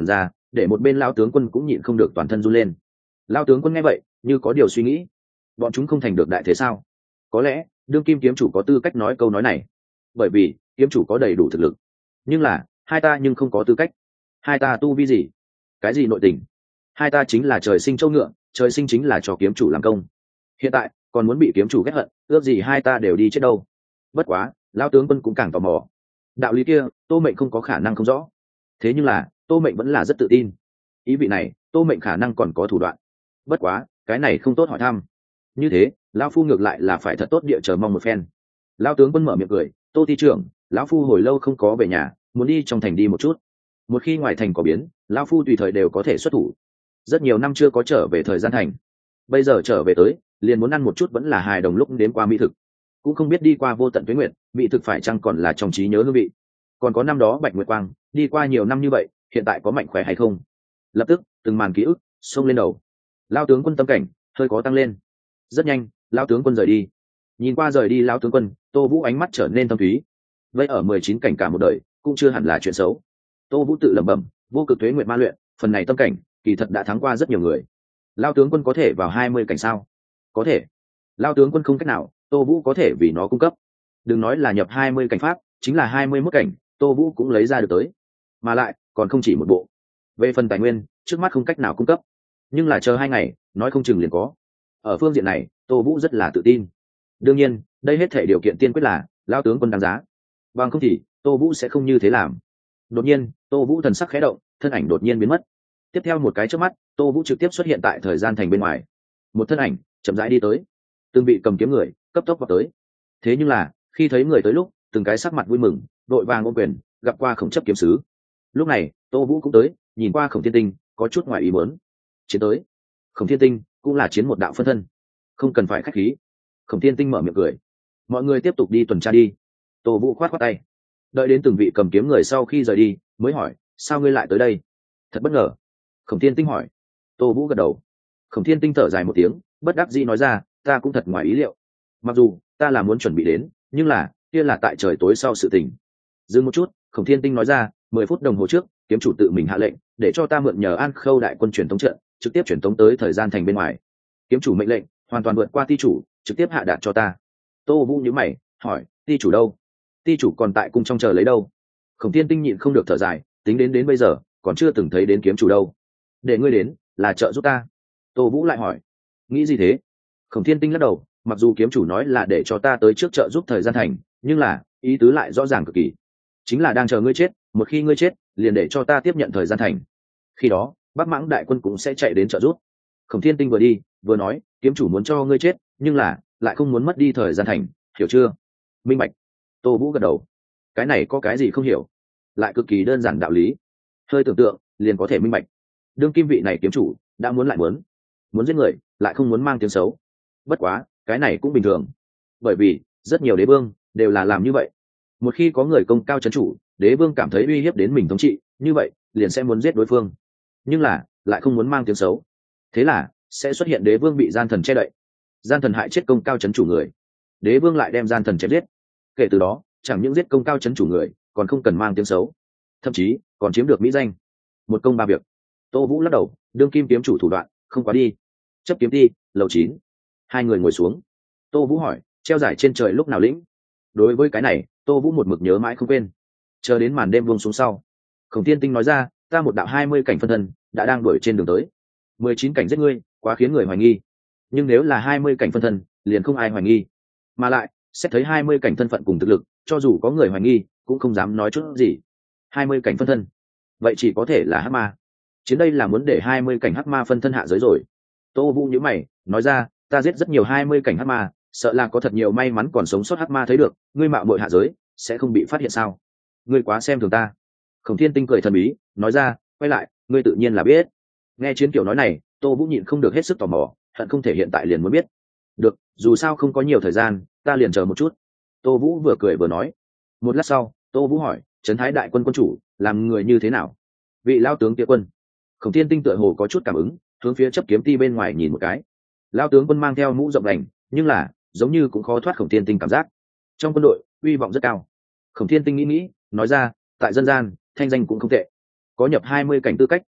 để một bên lao tướng quân cũng nhịn không được toàn thân run lên. Lao tướng quân nghe vậy như có điều suy nghĩ, bọn chúng không thành được đại thế sao? Có lẽ đương kim kiếm chủ có tư cách nói câu nói này, bởi vì kiếm chủ có đầy đủ thực lực, nhưng là hai ta nhưng không có tư cách. Hai ta tu vi gì? Cái gì nội tình? Hai ta chính là trời sinh châu ngựa, trời sinh chính là cho kiếm chủ làm công. Hiện tại còn muốn bị kiếm chủ ghét hận, ước gì hai ta đều đi chết đâu. Bất quá lao tướng quân cũng càng tò mò, đạo lý kia Tô Mệnh không có khả năng không rõ, thế nhưng là Tô Mệnh vẫn là rất tự tin, ý vị này Tô Mệnh khả năng còn có thủ đoạn. Bất quá cái này không tốt hỏi thăm, như thế lão phu ngược lại là phải thật tốt địa chờ mong một phen. Lão tướng quân mở miệng cười, Tô ty trưởng, lão phu hồi lâu không có về nhà, muốn đi trong thành đi một chút. Một khi ngoài thành có biến, lão phu tùy thời đều có thể xuất thủ. Rất nhiều năm chưa có trở về thời gian thành, bây giờ trở về tới liền muốn ăn một chút vẫn là hài đồng lúc đến qua mỹ thực. Cũng không biết đi qua vô tận tuế nguyệt, mỹ thực phải chăng còn là trong trí nhớ hương vị. Còn có năm đó Bạch Nguyệt Quang, đi qua nhiều năm như vậy, hiện tại có mạnh khỏe hay không? Lập tức từng màn ký ức xông lên đầu. Lão tướng quân tâm cảnh hơi có tăng lên. Rất nhanh lão tướng quân rời đi. Nhìn qua rời đi lão tướng quân, Tô Vũ ánh mắt trở nên thâm thúy. Vậy ở mười chín cảnh cả một đời cũng chưa hẳn là chuyện xấu. Tô Vũ tự lẩm bẩm, vô cực tuế nguyệt ma luyện, phần này tâm cảnh kỳ thật đã thắng qua rất nhiều người. Lão tướng quân có thể vào hai mươi cảnh sao? Có thể. Lão tướng quân không cách nào, Tô Vũ có thể vì nó cung cấp. Đừng nói là nhập hai mươi cảnh pháp, chính là hai mươi mốt cảnh, Tô Vũ cũng lấy ra được tới. Mà lại còn không chỉ một bộ. Về phần tài nguyên, trước mắt không cách nào cung cấp, nhưng là chờ hai ngày nói không chừng liền có. Ở phương diện này Tô Vũ rất là tự tin. Đương nhiên đây hết thể điều kiện tiên quyết là lão tướng quân đáng giá, bằng không thì Tô Vũ sẽ không như thế làm. Đột nhiên Tô Vũ thần sắc khẽ động, thân ảnh đột nhiên biến mất. Tiếp theo một cái chớp mắt, Tô Vũ trực tiếp xuất hiện tại thời gian thành bên ngoài. Một thân ảnh chậm rãi đi tới, từng vị cầm kiếm người cấp tốc vào tới. Thế nhưng là khi thấy người tới lúc, từng cái sắc mặt vui mừng, đội vàng ôm quyền gặp qua Khổng chấp kiếm sứ. Lúc này Tô Vũ cũng tới, nhìn qua Khổng Thiên Tinh có chút ngoài ý muốn. Chiến tới. Khổng Thiên Tinh cũng là chiến một đạo phân thân, không cần phải khách khí. Khổng Thiên Tinh mở miệng cười, mọi người tiếp tục đi tuần tra đi. Tô Vũ khoát khoát tay, đợi đến từng vị cầm kiếm người sau khi rời đi mới hỏi, sao ngươi lại tới đây? Thật bất ngờ. Khổng Thiên Tinh hỏi. Tô Vũ gật đầu. Khổng Thiên Tinh thở dài một tiếng, bất đắc dĩ nói ra, ta cũng thật ngoài ý liệu. Mặc dù ta là muốn chuẩn bị đến, nhưng là kia là tại trời tối sau sự tình. Dừng một chút, Khổng Thiên Tinh nói ra, mười phút đồng hồ trước kiếm chủ tự mình hạ lệnh để cho ta mượn nhờ An Khâu đại quân truyền tống trận, trực tiếp truyền tống tới thời gian thành bên ngoài. Kiếm chủ mệnh lệnh hoàn toàn vượt qua ti chủ, trực tiếp hạ đạt cho ta. Tô Vũ nhíu mày hỏi, ti chủ đâu? Ti chủ còn tại cung trong chờ lấy đâu? Khổng Thiên Tinh nhịn không được thở dài, tính đến đến bây giờ còn chưa từng thấy đến kiếm chủ đâu. Để ngươi đến là trợ giúp ta. Tô Vũ lại hỏi, nghĩ gì thế? Khổng Thiên Tinh lắc đầu, mặc dù kiếm chủ nói là để cho ta tới trước trợ giúp thời gian thành, nhưng là ý tứ lại rõ ràng cực kỳ, chính là đang chờ ngươi chết, một khi ngươi chết liền để cho ta tiếp nhận thời gian thành, khi đó Bắc Mãng đại quân cũng sẽ chạy đến trợ giúp. Khổng Thiên Tinh vừa đi vừa nói, kiếm chủ muốn cho ngươi chết, nhưng là lại không muốn mất đi thời gian thành, hiểu chưa? Minh bạch. Tô Vũ gật đầu, cái này có cái gì không hiểu, lại cực kỳ đơn giản đạo lý, hơi tưởng tượng liền có thể minh bạch. Đương kim vị này kiếm chủ đã muốn lại muốn muốn giết người, lại không muốn mang tiếng xấu. Bất quá cái này cũng bình thường, bởi vì rất nhiều đế vương đều là làm như vậy. Một khi có người công cao trấn chủ, đế vương cảm thấy uy hiếp đến mình thống trị, như vậy liền sẽ muốn giết đối phương, nhưng là lại không muốn mang tiếng xấu, thế là sẽ xuất hiện đế vương bị gian thần che đậy, gian thần hại chết công cao trấn chủ người, đế vương lại đem gian thần chém giết. Kể từ đó chẳng những giết công cao trấn chủ người, còn không cần mang tiếng xấu, thậm chí còn chiếm được mỹ danh, một công ba việc. Tô Vũ lắc đầu, đương kim kiếm chủ thủ đoạn không quá đi. Chấp kiếm ti lầu chín. Hai người ngồi xuống. Tô Vũ hỏi, treo giải trên trời lúc nào lĩnh? Đối với cái này Tô Vũ một mực nhớ mãi không quên. Chờ đến màn đêm buông xuống sau, Khổng Thiên Tinh nói ra, ta một đạo hai mươi cảnh phân thân đã đang đuổi trên đường tới. Mười chín cảnh giết ngươi quá khiến người hoài nghi, nhưng nếu là hai mươi cảnh phân thân liền không ai hoài nghi. Mà lại xét thấy hai mươi cảnh thân phận cùng thực lực, cho dù có người hoài nghi cũng không dám nói chút gì. Hai mươi cảnh phân thân, vậy chỉ có thể là hắc ma. Chiến đây là muốn để hai mươi cảnh hắc ma phân thân hạ giới rồi. Tô Vũ nhíu mày nói ra, ta giết rất nhiều hai mươi cảnh hắc ma, sợ là có thật nhiều may mắn còn sống sót hắc ma thấy được ngươi mạo muội hạ giới sẽ không bị phát hiện sao? Ngươi quá xem thường ta. Khổng Thiên Tinh cười thần bí nói ra, quay lại ngươi tự nhiên là biết. Nghe Chiến kiểu nói này, Tô Vũ nhịn không được hết sức tò mò, hận không thể hiện tại liền muốn biết. Được, dù sao không có nhiều thời gian, ta liền chờ một chút. Tô Vũ vừa cười vừa nói. Một lát sau Tô Vũ hỏi, Trấn Thái đại quân quân chủ làm người như thế nào? Vị lao tướng kia quân. Khổng Thiên Tinh tựa hồ có chút cảm ứng, hướng phía chấp kiếm ti bên ngoài nhìn một cái. Lao tướng quân mang theo mũ rộng đành, nhưng là giống như cũng khó thoát Khổng Thiên Tinh cảm giác. Trong quân đội uy vọng rất cao. Khổng Thiên Tinh nghĩ nghĩ nói ra, tại dân gian thanh danh cũng không tệ, có nhập hai mươi cảnh tư cách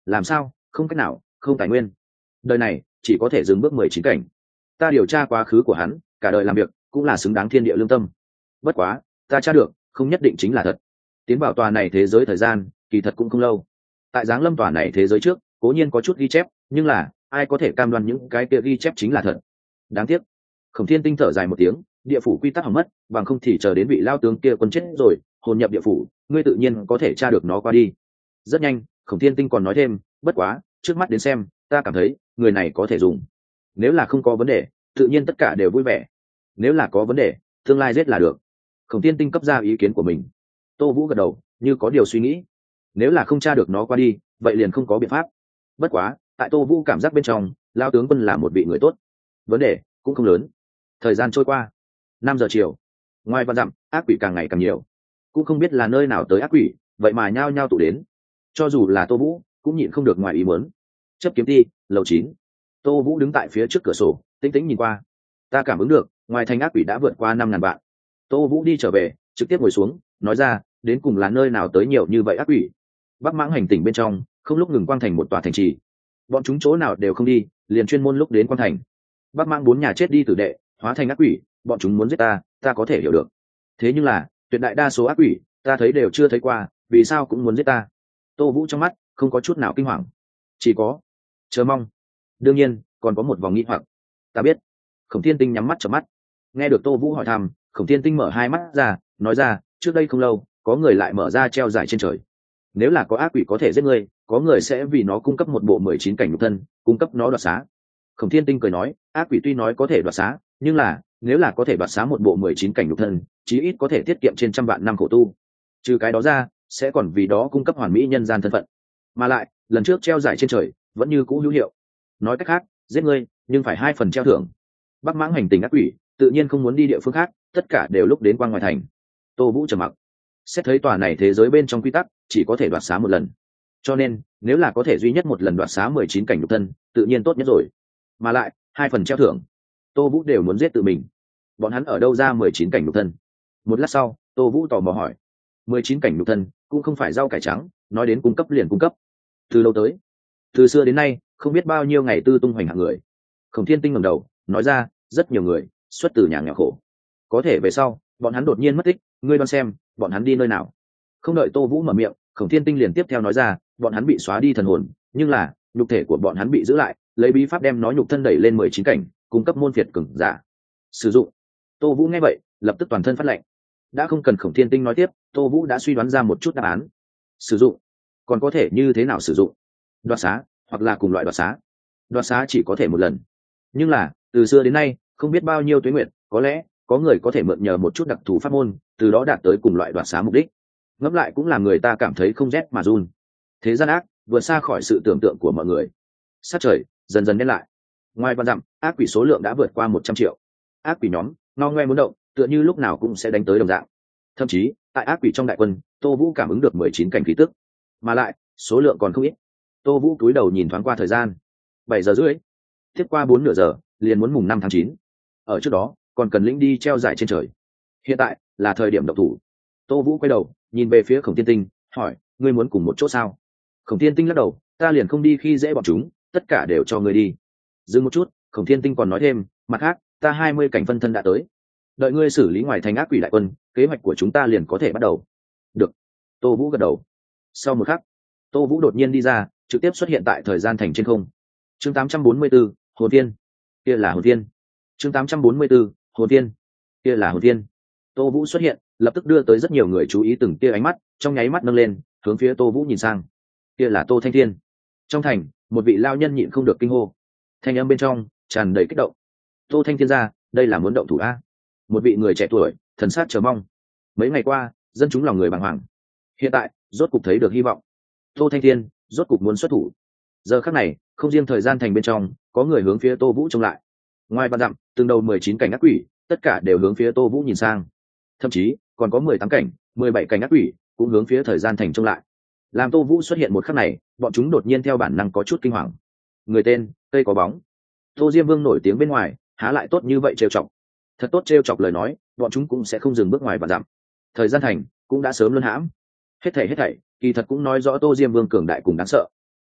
làm sao không cách nào, không tài nguyên, đời này chỉ có thể dừng bước mười chín cảnh. Ta điều tra quá khứ của hắn, cả đời làm việc cũng là xứng đáng thiên địa lương tâm. Bất quá ta tra được không nhất định chính là thật. Tiến vào tòa này thế giới thời gian kỳ thật cũng không lâu. Tại giáng lâm tòa này thế giới trước cố nhiên có chút ghi chép, nhưng là ai có thể cam đoan những cái kia ghi chép chính là thật. Đáng tiếc. Khổng Thiên Tinh thở dài một tiếng, địa phủ quy tắc hỏng mất, bằng không thì chờ đến vị lao tướng kia quân chết rồi, hồn nhập địa phủ, ngươi tự nhiên có thể tra được nó qua đi. Rất nhanh, Khổng Thiên Tinh còn nói thêm, bất quá trước mắt đến xem, ta cảm thấy người này có thể dùng. Nếu là không có vấn đề, tự nhiên tất cả đều vui vẻ. Nếu là có vấn đề, tương lai giết là được. Khổng Thiên Tinh cấp ra ý kiến của mình. Tô Vũ gật đầu, như có điều suy nghĩ. Nếu là không tra được nó qua đi, vậy liền không có biện pháp. Bất quá, tại Tô Vũ cảm giác bên trong, lao tướng quân là một vị người tốt. Vấn đề cũng không lớn. Thời gian trôi qua, năm giờ chiều. Ngoài vạn dặm, ác quỷ càng ngày càng nhiều. Cũng không biết là nơi nào tới ác quỷ, vậy mà nhao nhao tụ đến. Cho dù là Tô Vũ, cũng nhịn không được ngoài ý muốn. Chấp kiếm ti, lầu chín. Tô Vũ đứng tại phía trước cửa sổ, tĩnh tĩnh nhìn qua. Ta cảm ứng được, ngoài thành ác quỷ đã vượt qua năm ngàn vạn. Tô Vũ đi trở về, trực tiếp ngồi xuống, nói ra, đến cùng là nơi nào tới nhiều như vậy ác quỷ. Bắc Mãng hành tỉnh bên trong, không lúc ngừng quang thành một tòa thành trì. Bọn chúng chỗ nào đều không đi, liền chuyên môn lúc đến quang thành. Bắc Mãng bốn nhà chết đi tử đệ, hóa thành ác quỷ, bọn chúng muốn giết ta, ta có thể hiểu được. Thế nhưng là, tuyệt đại đa số ác quỷ, ta thấy đều chưa thấy qua, vì sao cũng muốn giết ta? Tô Vũ trong mắt không có chút nào kinh hoàng, chỉ có chờ mong. Đương nhiên, còn có một vòng nghi hoặc. Ta biết. Khổng Thiên Tinh nhắm mắt chớp mắt. Nghe được Tô Vũ hỏi thăm, Khổng Thiên Tinh mở hai mắt ra, nói ra, trước đây không lâu, có người lại mở ra treo giải trên trời. Nếu là có ác quỷ có thể giết ngươi, có người sẽ vì nó cung cấp một bộ mười chín cảnh nhục thân, cung cấp nó đoạt xá. Khổng Thiên Tinh cười nói, ác quỷ tuy nói có thể đoạt xá, nhưng là, nếu là có thể đoạt xá một bộ mười chín cảnh nhục thân, chí ít có thể tiết kiệm trên trăm vạn năm khổ tu. Trừ cái đó ra, sẽ còn vì đó cung cấp hoàn mỹ nhân gian thân phận. Mà lại, lần trước treo giải trên trời, vẫn như cũ hữu hiệu. Nói cách khác, giết ngươi, nhưng phải hai phần treo thưởng. Bắc Mãng hành tình ác quỷ, tự nhiên không muốn đi địa phương khác, tất cả đều lúc đến quang ngoài thành. Tô Vũ trầm mặc. Xét thấy tòa này thế giới bên trong quy tắc, chỉ có thể đoạt xá một lần. Cho nên, nếu là có thể duy nhất một lần đoạt xá mười chín cảnh nhục thân, tự nhiên tốt nhất rồi. Mà lại, hai phần treo thưởng, Tô Vũ đều muốn giết tự mình. Bọn hắn ở đâu ra mười chín cảnh nhục thân? Một lát sau, Tô Vũ tò mò hỏi. mười chín cảnh nhục thân, cũng không phải rau cải trắng, nói đến cung cấp liền cung cấp. Từ lâu tới, từ xưa đến nay, không biết bao nhiêu ngày tư tung hoành hạng người. Khổng Thiên Tinh ngẩng đầu, nói ra, rất nhiều người xuất từ nhà nghèo khổ. Có thể về sau, bọn hắn đột nhiên mất tích, ngươi đoán xem, bọn hắn đi nơi nào? Không đợi Tô Vũ mở miệng, Khổng Thiên Tinh liền tiếp theo nói ra, bọn hắn bị xóa đi thần hồn, nhưng là, nhục thể của bọn hắn bị giữ lại, lấy bí pháp đem nó nhục thân đẩy lên mười chín cảnh, cung cấp môn phiệt cường giả sử dụng. Tô Vũ nghe vậy, lập tức toàn thân phát lạnh. Đã không cần Khổng Thiên Tinh nói tiếp, Tô Vũ đã suy đoán ra một chút đáp án. Sử dụng? Còn có thể như thế nào sử dụng? Đoạt xá, hoặc là cùng loại đoạt xá. Đoạt xá chỉ có thể một lần. Nhưng là, từ xưa đến nay, không biết bao nhiêu tuế nguyện, có lẽ có người có thể mượn nhờ một chút đặc thù pháp môn, từ đó đạt tới cùng loại đoạt xá mục đích. Ngẫm lại cũng làm người ta cảm thấy không rét mà run. Thế gian ác vượt xa khỏi sự tưởng tượng của mọi người. Sát trời dần dần đen lại. Ngoài vạn dặm, ác quỷ số lượng đã vượt qua một trăm triệu. Ác quỷ nhóm ngao ngoe muốn động, tựa như lúc nào cũng sẽ đánh tới đồng dạng. Thậm chí, tại ác quỷ trong đại quân, Tô Vũ cảm ứng được mười chín cảnh khí tức, mà lại số lượng còn không ít. Tô Vũ cúi đầu nhìn thoáng qua thời gian, bảy giờ rưỡi. Tiếp qua bốn nửa giờ, liền muốn mùng năm tháng chín. Ở trước đó, còn cần lĩnh đi treo giải trên trời. Hiện tại là thời điểm động thủ. Tô Vũ quay đầu, nhìn về phía Khổng Thiên Tinh, hỏi, ngươi muốn cùng một chỗ sao? Khổng Thiên Tinh lắc đầu, ta liền không đi khi dễ bọn chúng, tất cả đều cho ngươi đi. Dừng một chút, Khổng Thiên Tinh còn nói thêm, mặt khác, ta hai mươi cảnh phân thân đã tới. Đợi ngươi xử lý ngoài thành ác quỷ đại quân, kế hoạch của chúng ta liền có thể bắt đầu. Được. Tô Vũ gật đầu. Sau một khắc, Tô Vũ đột nhiên đi ra, trực tiếp xuất hiện tại thời gian thành trên không. Chương tám trăm bốn mươi 4, Hồn Viên. Kia là Hồn Viên. Chương tám trăm bốn mươi 4, Hồn Viên. Kia là Hồn Viên. Tô Vũ xuất hiện, lập tức đưa tới rất nhiều người chú ý từng tia ánh mắt, trong nháy mắt nâng lên, hướng phía Tô Vũ nhìn sang. Kia là Tô Thanh Thiên. Trong thành, một vị lao nhân nhịn không được kinh hô. Thanh âm bên trong tràn đầy kích động. Tô Thanh Thiên ra, đây là muốn động thủ a? Một vị người trẻ tuổi, thần sắc chờ mong. Mấy ngày qua, dân chúng lòng người bàng hoàng. Hiện tại, rốt cục thấy được hy vọng. Tô Thanh Thiên, rốt cục muốn xuất thủ. Giờ khắc này, không riêng thời gian thành bên trong, có người hướng phía Tô Vũ trông lại. Ngoài vạn dặm, từng đầu mười chín cảnh ác quỷ, tất cả đều hướng phía Tô Vũ nhìn sang. Thậm chí, còn có mười tám cảnh, mười bảy cảnh ác quỷ, cũng hướng phía thời gian thành trông lại. Làm Tô Vũ xuất hiện một khắc này, bọn chúng đột nhiên theo bản năng có chút kinh hoàng. Người tên, cây có bóng. Tô Diêm Vương nổi tiếng bên ngoài, há lại tốt như vậy trêu chọc. Thật tốt trêu chọc lời nói, bọn chúng cũng sẽ không dừng bước ngoài vạn dặm. Thời gian thành cũng đã sớm luân hãm. Hết thảy hết thảy, kỳ thật cũng nói rõ Tô Diêm Vương cường đại cùng đáng sợ.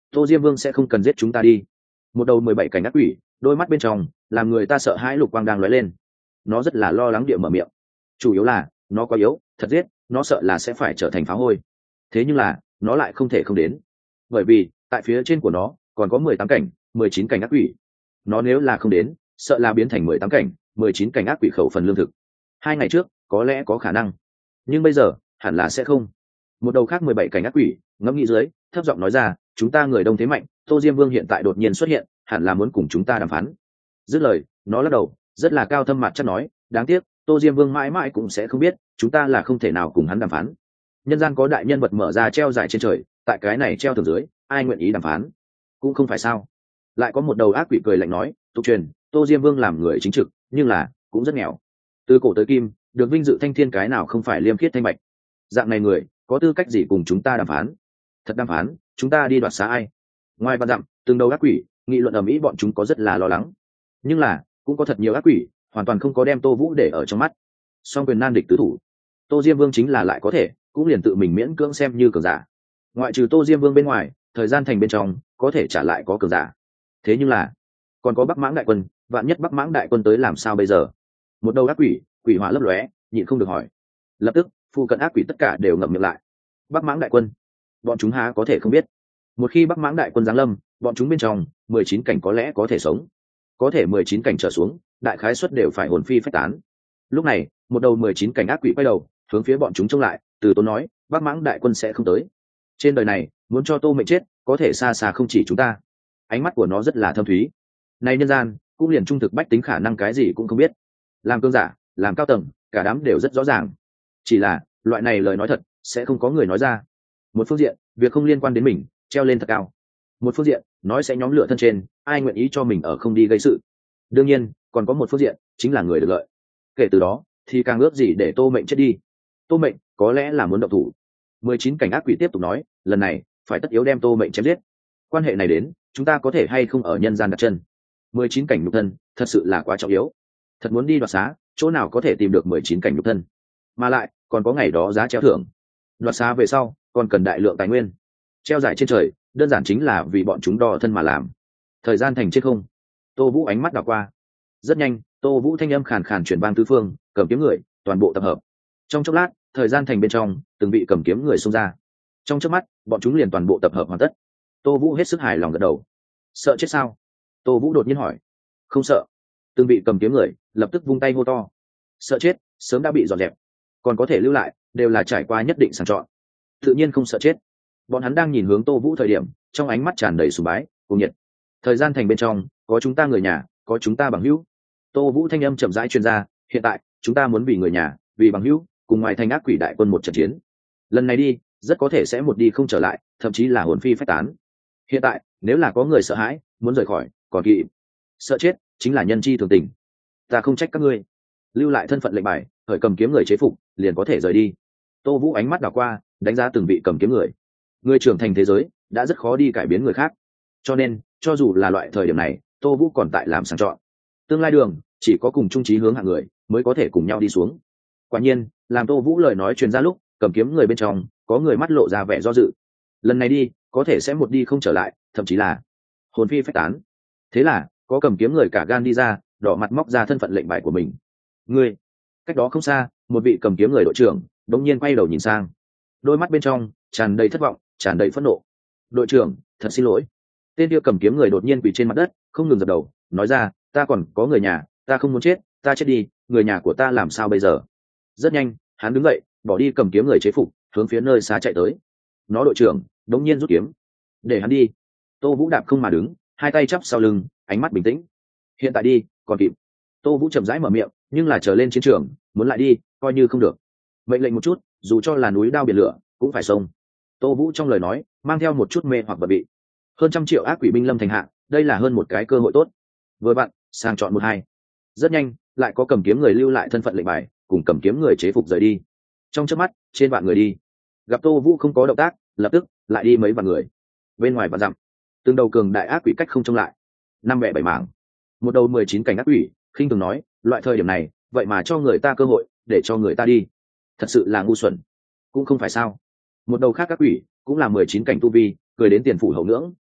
Tô Diêm Vương sẽ không cần giết chúng ta đi. Một đầu mười bảy cảnh ác quỷ, đôi mắt bên trong làm người ta sợ hãi lục quang đang lóe lên. Nó rất là lo lắng địa mở miệng. Chủ yếu là nó quá yếu, thật giết nó sợ là sẽ phải trở thành phá hôi. Thế nhưng là nó lại không thể không đến, bởi vì tại phía trên của nó còn có mười tám cảnh, mười chín cảnh ác quỷ. Nó nếu là không đến, sợ là biến thành mười tám cảnh, mười chín cảnh ác quỷ khẩu phần lương thực. Hai ngày trước có lẽ có khả năng, nhưng bây giờ hẳn là sẽ không. Một đầu khác mười bảy cảnh ác quỷ ngẫm nghĩ dưới, thấp giọng nói ra, chúng ta người đông thế mạnh, Tô Diêm Vương hiện tại đột nhiên xuất hiện, hẳn là muốn cùng chúng ta đàm phán. Dứt lời, nó lắc đầu, rất là cao thâm mặt chắc nói, đáng tiếc Tô Diêm Vương mãi mãi cũng sẽ không biết, chúng ta là không thể nào cùng hắn đàm phán. Nhân gian có đại nhân vật mở ra treo giải trên trời, tại cái này treo thường dưới, ai nguyện ý đàm phán? Cũng không phải sao. Lại có một đầu ác quỷ cười lạnh nói, tục truyền Tô Diêm Vương làm người chính trực, nhưng là cũng rất nghèo. Từ cổ tới kim, được vinh dự thanh thiên cái nào không phải liêm khiết thanh bạch. Dạng này người có tư cách gì cùng chúng ta đàm phán? Thật đàm phán, chúng ta đi đoạt xá ai? Ngoài văn dặm, từng đầu ác quỷ nghị luận ầm ĩ, bọn chúng có rất là lo lắng. Nhưng là cũng có thật nhiều ác quỷ hoàn toàn không có đem Tô Vũ để ở trong mắt. Song quyền nan địch tứ thủ, Tô Diêm Vương chính là lại có thể cũng liền tự mình miễn cưỡng xem như cường giả. Ngoại trừ Tô Diêm Vương bên ngoài, thời gian thành bên trong có thể trả lại có cường giả. Thế nhưng là còn có Bắc Mãng đại quân, vạn nhất Bắc Mãng đại quân tới làm sao bây giờ? Một đầu ác quỷ quỷ hỏa lấp lóe, nhịn không được hỏi. Lập tức phụ cận ác quỷ tất cả đều ngậm miệng lại. Bắc Mãng đại quân, bọn chúng há có thể không biết? Một khi Bắc Mãng đại quân giáng lâm, bọn chúng bên trong mười chín cảnh có lẽ có thể sống, có thể mười chín cảnh trở xuống đại khái suất đều phải hồn phi phách tán. Lúc này một đầu mười chín cảnh ác quỷ quay đầu hướng phía bọn chúng trông lại, từ tốn nói, Bắc Mãng đại quân sẽ không tới. Trên đời này muốn cho Tô Mệnh chết có thể xa xa không chỉ chúng ta. Ánh mắt của nó rất là thâm thúy. Này nhân gian cũng liền trung thực bách tính khả năng cái gì cũng không biết, làm cương giả làm cao tầng cả đám đều rất rõ ràng, chỉ là loại này lời nói thật sẽ không có người nói ra. Một phương diện việc không liên quan đến mình treo lên thật cao, một phương diện nói sẽ nhóm lửa thân trên, ai nguyện ý cho mình ở không đi gây sự. Đương nhiên còn có một phương diện chính là người được lợi, kể từ đó thì càng ước gì để Tô Mệnh chết đi. Tô Mệnh có lẽ là muốn động thủ. Mười chín cảnh ác quỷ tiếp tục nói, lần này phải tất yếu đem Tô Mệnh chém giết. Quan hệ này đến chúng ta có thể hay không ở nhân gian đặt chân. Mười chín cảnh nhục thân thật sự là quá trọng yếu, thật muốn đi đoạt xá, chỗ nào có thể tìm được mười chín cảnh nhục thân, mà lại còn có ngày đó giá treo thưởng. Đoạt xá về sau còn cần đại lượng tài nguyên, treo giải trên trời đơn giản chính là vì bọn chúng đo thân mà làm. Thời gian thành trên không, Tô Vũ ánh mắt đảo qua, rất nhanh Tô Vũ thanh âm khàn khàn truyền vang tứ phương, cầm kiếm người toàn bộ tập hợp. Trong chốc lát thời gian thành bên trong từng bị cầm kiếm người xông ra, trong chớp mắt bọn chúng liền toàn bộ tập hợp hoàn tất. Tô Vũ hết sức hài lòng gật đầu. Sợ chết sao? Tô Vũ đột nhiên hỏi. Không sợ. Từng bị cầm kiếm người lập tức vung tay hô to. Sợ chết sớm đã bị dọn dẹp, còn có thể lưu lại đều là trải qua nhất định sàng chọn, tự nhiên không sợ chết. Bọn hắn đang nhìn hướng Tô Vũ thời điểm, trong ánh mắt tràn đầy sùng bái cùng nhiệt. Thời gian thành bên trong có chúng ta người nhà, có chúng ta bằng hữu. Tô Vũ thanh âm chậm rãi truyền ra, hiện tại chúng ta muốn vì người nhà, vì bằng hữu, cùng ngoài thành ác quỷ đại quân một trận chiến. Lần này đi rất có thể sẽ một đi không trở lại, thậm chí là hồn phi phách tán. Hiện tại nếu là có người sợ hãi muốn rời khỏi, còn kỵ. Sợ chết chính là nhân chi thường tình, ta không trách các ngươi. Lưu lại thân phận lệnh bài, khởi cầm kiếm người chế phục, liền có thể rời đi. Tô Vũ ánh mắt đảo qua, đánh giá từng vị cầm kiếm người. Người trưởng thành thế giới đã rất khó đi cải biến người khác, cho nên cho dù là loại thời điểm này, Tô Vũ còn tại làm sàng chọn. Tương lai đường chỉ có cùng chung chí hướng hạng người mới có thể cùng nhau đi xuống. Quả nhiên làm Tô Vũ lời nói truyền ra lúc, cầm kiếm người bên trong có người mắt lộ ra vẻ do dự. Lần này đi có thể sẽ một đi không trở lại, thậm chí là hồn phi phách tán. Thế là có cầm kiếm người cả gan đi ra, đỏ mặt móc ra thân phận lệnh bài của mình. Ngươi. Cách đó không xa, một vị cầm kiếm người đội trưởng đột nhiên quay đầu nhìn sang, đôi mắt bên trong tràn đầy thất vọng, tràn đầy phẫn nộ. Đội trưởng, thật xin lỗi. Tên kia cầm kiếm người đột nhiên quỳ trên mặt đất, không ngừng dập đầu, nói ra, ta còn có người nhà, ta không muốn chết, ta chết đi, người nhà của ta làm sao bây giờ? Rất nhanh hắn đứng dậy, bỏ đi cầm kiếm người chế phục, hướng phía nơi xa chạy tới. Nó đội trưởng đột nhiên rút kiếm, để hắn đi. Tô Vũ đạp không mà đứng, hai tay chắp sau lưng, ánh mắt bình tĩnh. Hiện tại đi còn kịp. Tô Vũ chậm rãi mở miệng, nhưng là trở lên chiến trường muốn lại đi coi như không được. Mệnh lệnh một chút, dù cho là núi đao biển lửa cũng phải xông. Tô Vũ trong lời nói mang theo một chút mê hoặc vật vị. Hơn trăm triệu ác quỷ binh lâm thành hạ, đây là hơn một cái cơ hội tốt. Vừa bạn sang chọn một hai. Rất nhanh lại có cầm kiếm người lưu lại thân phận lệnh bài, cùng cầm kiếm người chế phục rời đi. Trong chớp mắt trên vạn người đi, gặp Tô Vũ không có động tác, lập tức lại đi mấy vạn người. Bên ngoài vạn dặm, từng đầu cường đại ác quỷ cách không trông lại, năm bẻ bảy mảng. Một đầu mười chín cảnh ác quỷ khinh thường nói, loại thời điểm này vậy mà cho người ta cơ hội để cho người ta đi, thật sự là ngu xuẩn. Cũng không phải sao. Một đầu khác ác quỷ cũng là mười chín cảnh tu vi, cười đến tiền phủ hậu ngưỡng,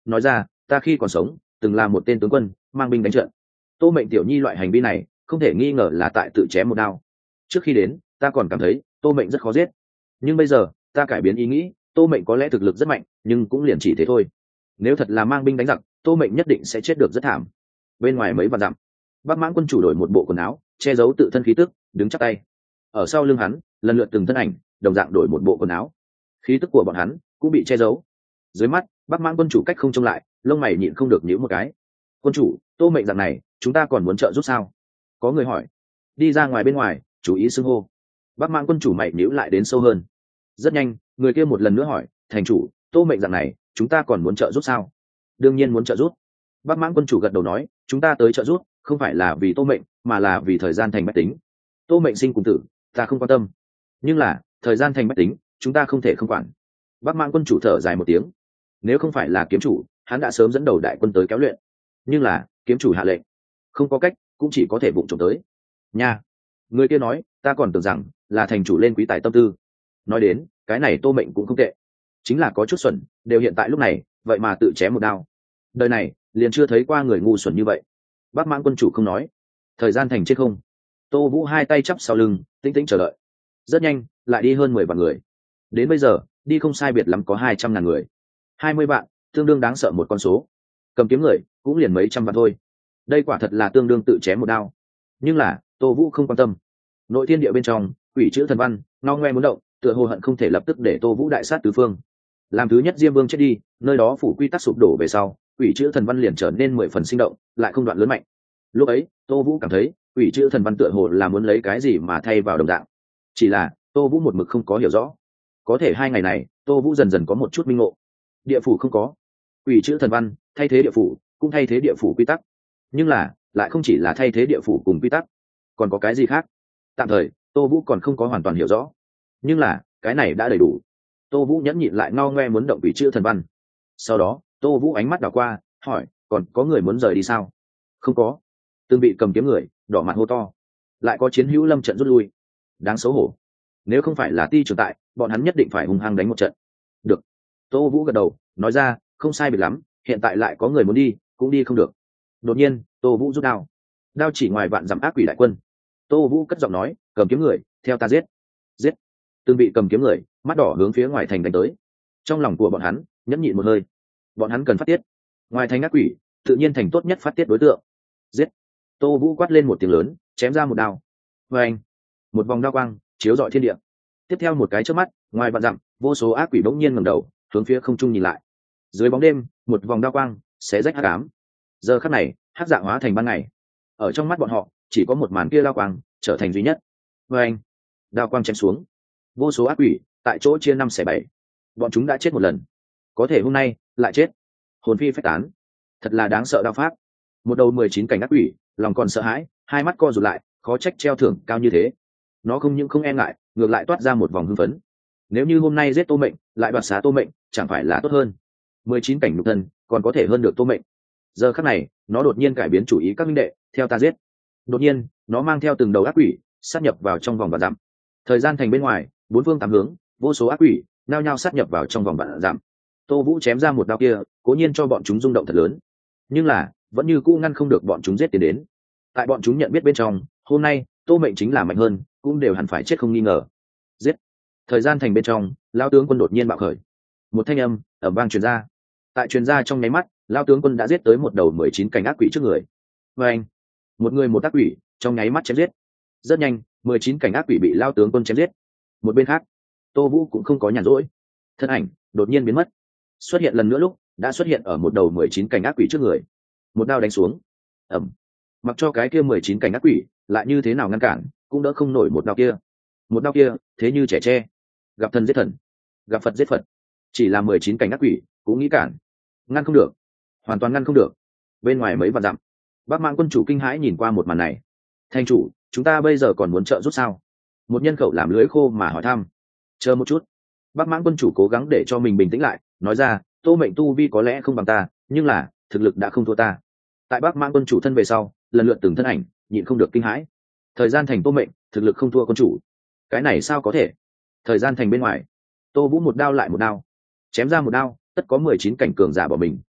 nói ra ta khi còn sống từng là một tên tướng quân mang binh đánh trận. Tô Mệnh tiểu nhi loại hành vi này không thể nghi ngờ là tại tự chém một đao. Trước khi đến ta còn cảm thấy Tô Mệnh rất khó giết, nhưng bây giờ ta cải biến ý nghĩ, Tô Mệnh có lẽ thực lực rất mạnh nhưng cũng liền chỉ thế thôi. Nếu thật là mang binh đánh giặc, Tô Mệnh nhất định sẽ chết được rất thảm. Bên ngoài mấy vạn dặm, Bắc Mãng quân chủ đổi một bộ quần áo che giấu tự thân khí tức, đứng chắp tay. Ở sau lưng hắn lần lượt từng thân ảnh đồng dạng đổi một bộ quần áo, khí tức của bọn hắn cũng bị che giấu. Dưới mắt Bắc Mãng quân chủ cách không trông lại, lông mày nhịn không được nhíu một cái. Quân chủ, Tô Mệnh dạng này chúng ta còn muốn trợ giúp sao? Có người hỏi. Đi ra ngoài bên ngoài chú ý xưng hô. Bắc Mãng quân chủ mày nhíu lại đến sâu hơn. Rất nhanh người kia một lần nữa hỏi, thành chủ, Tô Mệnh dạng này chúng ta còn muốn trợ giúp sao? Đương nhiên muốn trợ giúp. Bắc Mãng quân chủ gật đầu nói, chúng ta tới trợ giúp không phải là vì Tô Mệnh mà là vì thời gian thành bách tính. Tô Mệnh sinh cùng tử ta không quan tâm, nhưng là thời gian thành bách tính chúng ta không thể không quản. Bắc Mãng quân chủ thở dài một tiếng. Nếu không phải là kiếm chủ hắn đã sớm dẫn đầu đại quân tới kéo luyện, nhưng là kiếm chủ hạ lệnh, không có cách, cũng chỉ có thể vụng trộm tới nha. Người kia nói, ta còn tưởng rằng là thành chủ lên quý tài tâm tư. Nói đến cái này Tô Mệnh cũng không tệ, chính là có chút xuẩn, đều hiện tại lúc này vậy mà tự chém một đao. Đời này liền chưa thấy qua người ngu xuẩn như vậy. Bắc Mãng quân chủ không nói. Thời gian thành chết không. Tô Vũ hai tay chắp sau lưng tĩnh tĩnh chờ đợi. Rất nhanh lại đi hơn mười vạn người. Đến bây giờ đi không sai biệt lắm có hai trăm ngàn người. Hai mươi vạn tương đương đáng sợ một con số. Cầm kiếm người cũng liền mấy trăm vạn thôi. Đây quả thật là tương đương tự chém một đao. Nhưng là Tô Vũ không quan tâm. Nội thiên địa bên trong quỷ chữ thần văn ngao ngoe muốn động, tựa hồ hận không thể lập tức để Tô Vũ đại sát tứ phương. Làm thứ nhất Diêm Vương chết đi, nơi đó phủ quy tắc sụp đổ về sau, quỷ chữ thần văn liền trở nên mười phần sinh động, lại không đoạn lớn mạnh. Lúc ấy Tô Vũ cảm thấy quỷ chữ thần văn tựa hồ là muốn lấy cái gì mà thay vào đồng dạng. Chỉ là Tô Vũ một mực không có hiểu rõ. Có thể hai ngày này Tô Vũ dần dần có một chút minh ngộ. Địa phủ không có, quỷ chữ thần văn thay thế địa phủ, cũng thay thế địa phủ quy tắc, nhưng là lại không chỉ là thay thế địa phủ cùng quy tắc, còn có cái gì khác. Tạm thời Tô Vũ còn không có hoàn toàn hiểu rõ, nhưng là cái này đã đầy đủ. Tô Vũ nhẫn nhịn lại ngao ngoe muốn động quỷ chữ thần văn. Sau đó Tô Vũ ánh mắt đảo qua, hỏi, còn có người muốn rời đi sao? Không có. Từng bị cầm kiếm người đỏ mặt hô to. Lại có chiến hữu lâm trận rút lui. Đáng xấu hổ. Nếu không phải là Ti trưởng tại, bọn hắn nhất định phải hung hăng đánh một trận. Được. Tô Vũ gật đầu, nói ra, không sai biệt lắm, hiện tại lại có người muốn đi, cũng đi không được. Đột nhiên Tô Vũ rút đao. Đao chỉ ngoài vạn dặm ác quỷ đại quân. Tô Vũ cất giọng nói, cầm kiếm người theo ta giết. Giết. Từng bị cầm kiếm người mắt đỏ hướng phía ngoài thành đánh tới. Trong lòng của bọn hắn nhẫn nhịn một hơi. Bọn hắn cần phát tiết. Ngoài thành ác quỷ tự nhiên thành tốt nhất phát tiết đối tượng. Giết. Tô Vũ quát lên một tiếng lớn, chém ra một đao. Và anh, một vòng đao quang chiếu rọi thiên địa. Tiếp theo một cái chớp mắt, ngoài vạn dặm vô số ác quỷ bỗng nhiên ngẩng đầu hướng phía không trung nhìn lại. Dưới bóng đêm một vòng đao quang xé rách hắc ám. Giờ khắc này hắc dạng hóa thành ban ngày. Ở trong mắt bọn họ chỉ có một màn kia đao quang trở thành duy nhất. Và anh, đao quang chém xuống, vô số ác quỷ tại chỗ chia năm xẻ bảy. Bọn chúng đã chết một lần, có thể hôm nay lại chết, hồn phi phách tán. Thật là đáng sợ đao pháp. Một đầu mười chín cảnh ác quỷ lòng còn sợ hãi, hai mắt co rụt lại, khó trách treo thưởng cao như thế. Nó không những không e ngại, ngược lại toát ra một vòng hưng phấn. Nếu như hôm nay giết Tô Mệnh lại đoạt xá Tô Mệnh, chẳng phải là tốt hơn? Mười chín cảnh nhục thân còn có thể hơn được Tô Mệnh. Giờ khắc này nó đột nhiên cải biến chủ ý, các minh đệ theo ta giết. Đột nhiên nó mang theo từng đầu ác quỷ sát nhập vào trong vòng vạn dặm. Thời gian thành bên ngoài bốn phương tám hướng vô số ác quỷ nao nhao sát nhập vào trong vòng vạn dặm. Tô Vũ chém ra một đao kia, cố nhiên cho bọn chúng rung động thật lớn, nhưng là vẫn như cũ ngăn không được bọn chúng giết tiến đến. Tại bọn chúng nhận biết bên trong, hôm nay Tô Mệnh chính là mạnh hơn, cũng đều hẳn phải chết không nghi ngờ. Giết. Thời gian thành bên trong, lão tướng quân đột nhiên bạo khởi. Một thanh âm ầm vang truyền ra. Tại truyền ra trong nháy mắt, lão tướng quân đã giết tới một đầu mười chín cảnh ác quỷ trước người. Và anh, một người một ác quỷ trong nháy mắt chém giết. Rất nhanh mười chín cảnh ác quỷ bị lão tướng quân chém giết. Một bên khác Tô Vũ cũng không có nhàn rỗi, thân ảnh đột nhiên biến mất, xuất hiện lần nữa lúc đã xuất hiện ở một đầu mười chín cảnh ác quỷ trước người. Một đao đánh xuống, ẩm, mặc cho cái kia mười chín cảnh ác quỷ lại như thế nào ngăn cản cũng đỡ không nổi một đao kia. Một đao kia thế như trẻ tre, gặp thần giết thần, gặp Phật giết Phật. Chỉ là mười chín cảnh ác quỷ cũng nghĩ cản, ngăn không được, hoàn toàn ngăn không được. Bên ngoài mấy vạn dặm, Bắc Mãng quân chủ kinh hãi nhìn qua một màn này. Thành chủ, chúng ta bây giờ còn muốn trợ giúp sao? Một nhân khẩu làm lưới khô mà hỏi thăm. Chờ một chút. Bắc Mãng quân chủ cố gắng để cho mình bình tĩnh lại, nói ra, Tô Mệnh tu vi có lẽ không bằng ta, nhưng là thực lực đã không thua ta. Tại Bắc Mãng quân chủ thân về sau, lần lượt từng thân ảnh nhịn không được kinh hãi. Thời gian thành Tô Mệnh thực lực không thua quân chủ, cái này sao có thể? Thời gian thành bên ngoài, Tô Vũ một đao lại một đao, chém ra một đao, tất có mười chín cảnh cường giả bỏ mình.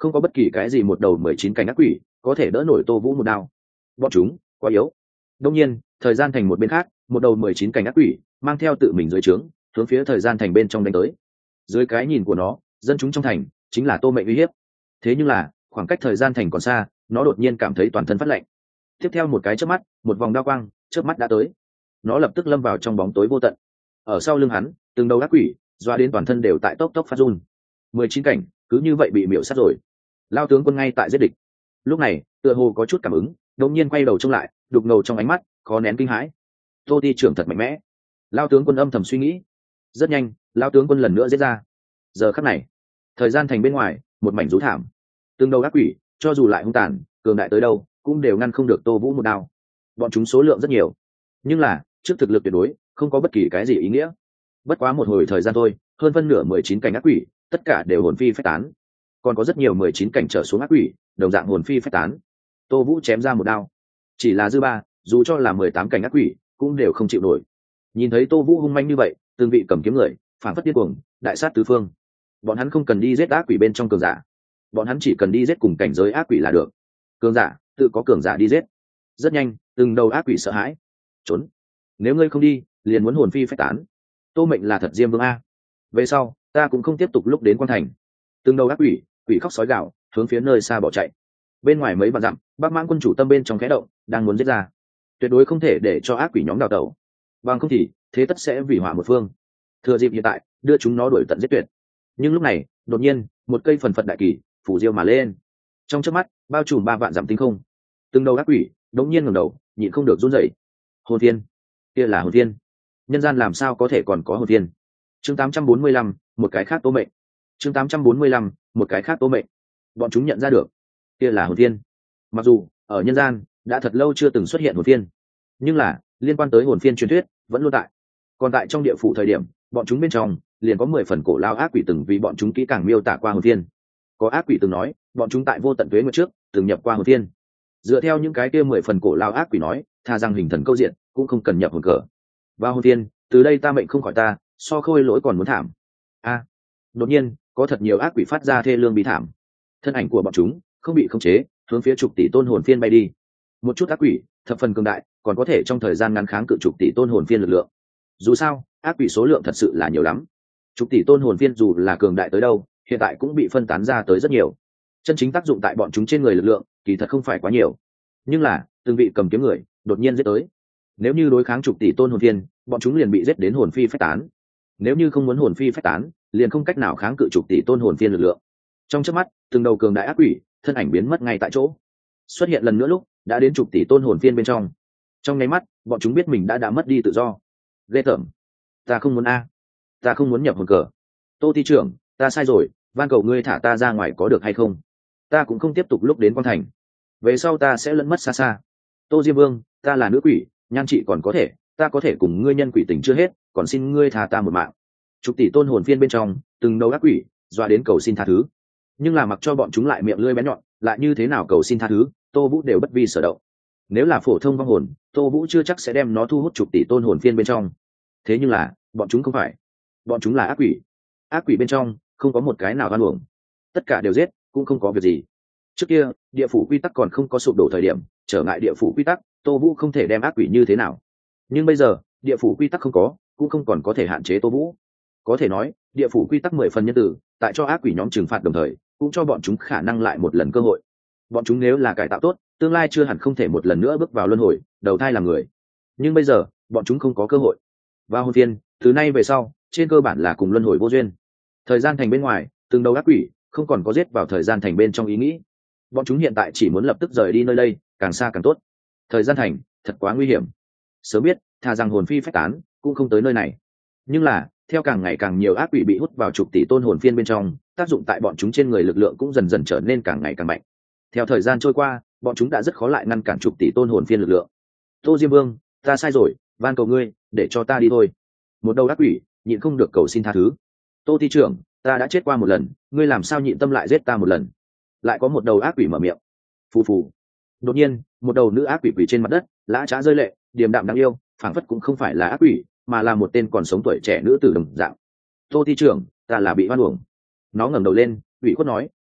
không có bất kỳ cái gì một đầu mười chín cánh ác quỷ có thể đỡ nổi Tô Vũ một đao. Bọn chúng quá yếu. Đông nhiên thời gian thành một bên khác, một đầu mười chín cánh ác quỷ mang theo tự mình dưới trướng hướng phía thời gian thành bên trong đánh tới. Dưới cái nhìn của nó, dân chúng trong thành chính là Tô Mệnh uy hiếp. Thế nhưng là khoảng cách thời gian thành còn xa, nó đột nhiên cảm thấy toàn thân phát lạnh. Tiếp theo một cái chớp mắt, một vòng đao quang chớp mắt đã tới. Nó lập tức lâm vào trong bóng tối vô tận. Ở sau lưng hắn, từng đầu ác quỷ doa đến toàn thân đều tại tốc tốc phát run. mười chín cảnh cứ như vậy bị miểu sát rồi. Lao tướng quân ngay tại giết địch. Lúc này tựa hồ có chút cảm ứng, đột nhiên quay đầu trông lại, đục ngầu trong ánh mắt khó nén kinh hãi. Tô Ti trưởng thật mạnh mẽ. Lao tướng quân âm thầm suy nghĩ. Rất nhanh, Lao tướng quân lần nữa giết ra. Giờ khắc này, thời gian thành bên ngoài một mảnh rú thảm. Từng đầu ác quỷ cho dù lại hung tàn cường đại tới đâu cũng đều ngăn không được Tô Vũ một đao. Bọn chúng số lượng rất nhiều, nhưng là trước thực lực tuyệt đối không có bất kỳ cái gì ý nghĩa. Bất quá một hồi thời gian thôi, hơn phân nửa mười chín cảnh ác quỷ tất cả đều hồn phi phách tán. Còn có rất nhiều mười chín cảnh trở xuống ác quỷ đồng dạng hồn phi phách tán. Tô Vũ chém ra một đao, chỉ là dư ba, dù cho là mười tám cảnh ác quỷ cũng đều không chịu nổi. Nhìn thấy Tô Vũ hung manh như vậy, từng vị cầm kiếm người phản phất điên cuồng đại sát tứ phương. Bọn hắn không cần đi giết ác quỷ bên trong cường giả, bọn hắn chỉ cần đi giết cùng cảnh giới ác quỷ là được. Cường giả tự có cường giả đi giết. Rất nhanh, từng đầu ác quỷ sợ hãi trốn. Nếu ngươi không đi, liền muốn hồn phi phách tán. Tô Mệnh là thật Diêm Vương a. Về sau ta cũng không tiếp tục lúc đến quan thành. Từng đầu ác quỷ quỷ khóc sói gạo hướng phía nơi xa bỏ chạy. Bên ngoài mấy vạn dặm, Bắc Mãng quân chủ tâm bên trong khẽ động, đang muốn giết ra. Tuyệt đối không thể để cho ác quỷ nhóm đào tẩu, bằng không thì thế tất sẽ hủy hỏa một phương. Thừa dịp hiện tại, đưa chúng nó đuổi tận giết tuyệt. Nhưng lúc này, đột nhiên, một cây phần phật đại kỳ phủ diêu mà lên. Trong chớp mắt, bao trùm ba vạn dặm tinh không. Từng đầu ác quỷ đột nhiên ngẩng đầu, nhịn không được run rẩy. Hồn thiên, kia là hồn thiên. Nhân gian làm sao có thể còn có hồn thiên? Chương tám trăm bốn mươi lăm, một cái khác Tô Mệnh. Chương tám trăm bốn mươi lăm, một cái khác Tô Mệnh. Bọn chúng nhận ra được, kia là hồn thiên. Mặc dù ở nhân gian đã thật lâu chưa từng xuất hiện hồn thiên, nhưng là liên quan tới hồn phiên truyền thuyết vẫn luôn tại. Còn tại trong địa phủ thời điểm, bọn chúng bên trong liền có mười phần cổ lao ác quỷ từng vì bọn chúng kỹ càng miêu tả qua hồn phiên. Có ác quỷ từng nói, bọn chúng tại vô tận tuế nguyệt trước từng nhập qua hồn phiên. Dựa theo những cái kia mười phần cổ lao ác quỷ nói, tha rằng hình thần câu diện cũng không cần nhập hồn cờ. Và hồn phiên, từ đây ta mệnh không khỏi ta, so khôi lỗi còn muốn thảm. A, đột nhiên có thật nhiều ác quỷ phát ra thê lương bi thảm. Thân ảnh của bọn chúng không bị khống chế, hướng phía chục tỷ tôn hồn phiên bay đi. Một chút ác quỷ thập phần cường đại, còn có thể trong thời gian ngắn kháng cự chục tỷ tôn hồn phiên lực lượng. Dù sao ác quỷ số lượng thật sự là nhiều lắm, chục tỷ tôn hồn phiên dù là cường đại tới đâu, hiện tại cũng bị phân tán ra tới rất nhiều. Chân chính tác dụng tại bọn chúng trên người lực lượng kỳ thật không phải quá nhiều, nhưng là từng vị cầm kiếm người đột nhiên giết tới. Nếu như đối kháng chục tỷ tôn hồn phiên, bọn chúng liền bị giết đến hồn phi phách tán. Nếu như không muốn hồn phi phách tán, liền không cách nào kháng cự chục tỷ tôn hồn phiên lực lượng. Trong chớp mắt, từng đầu cường đại ác quỷ thân ảnh biến mất ngay tại chỗ. Xuất hiện lần nữa lúc đã đến chục tỷ tôn hồn phiên bên trong. Trong nháy mắt, bọn chúng biết mình đã đã mất đi tự do. Ghê tởm, ta không muốn a, ta không muốn nhập hồn cờ. Tô Ti trưởng, ta sai rồi, van cầu ngươi thả ta ra ngoài có được hay không? Ta cũng không tiếp tục lúc đến quan thành, về sau ta sẽ lẫn mất xa xa. Tô Diêm Vương, ta là nữ quỷ, nhan trị còn có thể, ta có thể cùng ngươi nhân quỷ tình chưa hết, còn xin ngươi tha ta một mạng. Chục tỷ tôn hồn phiên bên trong, từng đầu ác quỷ dọa đến cầu xin tha thứ, nhưng là mặc cho bọn chúng lại miệng lưỡi bén nhọn, lại như thế nào cầu xin tha thứ, Tô Vũ đều bất vi sở động. Nếu là phổ thông vong hồn, Tô Vũ chưa chắc sẽ đem nó thu hút chục tỷ tôn hồn phiên bên trong. Thế nhưng là bọn chúng không phải, bọn chúng là ác quỷ. Ác quỷ bên trong không có một cái nào oan uổng, tất cả đều giết cũng không có việc gì. Trước kia địa phủ quy tắc còn không có sụp đổ thời điểm, trở ngại địa phủ quy tắc, Tô Vũ không thể đem ác quỷ như thế nào. Nhưng bây giờ địa phủ quy tắc không có, cũng không còn có thể hạn chế Tô Vũ. Có thể nói địa phủ quy tắc mười phần nhân tử, tại cho ác quỷ nhóm trừng phạt đồng thời cũng cho bọn chúng khả năng lại một lần cơ hội. Bọn chúng nếu là cải tạo tốt, tương lai chưa hẳn không thể một lần nữa bước vào luân hồi, đầu thai làm người. Nhưng bây giờ bọn chúng không có cơ hội. Và hồn phiên từ nay về sau trên cơ bản là cùng luân hồi vô duyên. Thời gian thành bên ngoài, từng đầu ác quỷ không còn có giết vào thời gian thành bên trong ý nghĩ. Bọn chúng hiện tại chỉ muốn lập tức rời đi nơi đây, càng xa càng tốt. Thời gian thành thật quá nguy hiểm, sớm biết thà rằng hồn phi phách tán cũng không tới nơi này. Nhưng là theo càng ngày càng nhiều ác quỷ bị hút vào chục tỷ tôn hồn phiên bên trong, tác dụng tại bọn chúng trên người lực lượng cũng dần dần trở nên càng ngày càng mạnh. Theo thời gian trôi qua, bọn chúng đã rất khó lại ngăn cản chục tỷ tôn hồn phiên lực lượng. Tô Diêm Vương, ta sai rồi, van cầu ngươi để cho ta đi thôi. Một đầu ác quỷ nhịn không được cầu xin tha thứ. Tô Ti trưởng, ta đã chết qua một lần, ngươi làm sao nhịn tâm lại giết ta một lần? Lại có một đầu ác quỷ mở miệng. Phù phù. Đột nhiên một đầu nữ ác quỷ quỷ trên mặt đất, lã trá rơi lệ, điềm đạm đáng yêu, phảng phất cũng không phải là ác quỷ, mà là một tên còn sống tuổi trẻ nữ tử đồng dạng. Tô Ti trưởng, ta là bị oan uổng. Nó ngẩng đầu lên, ủy khuất nói,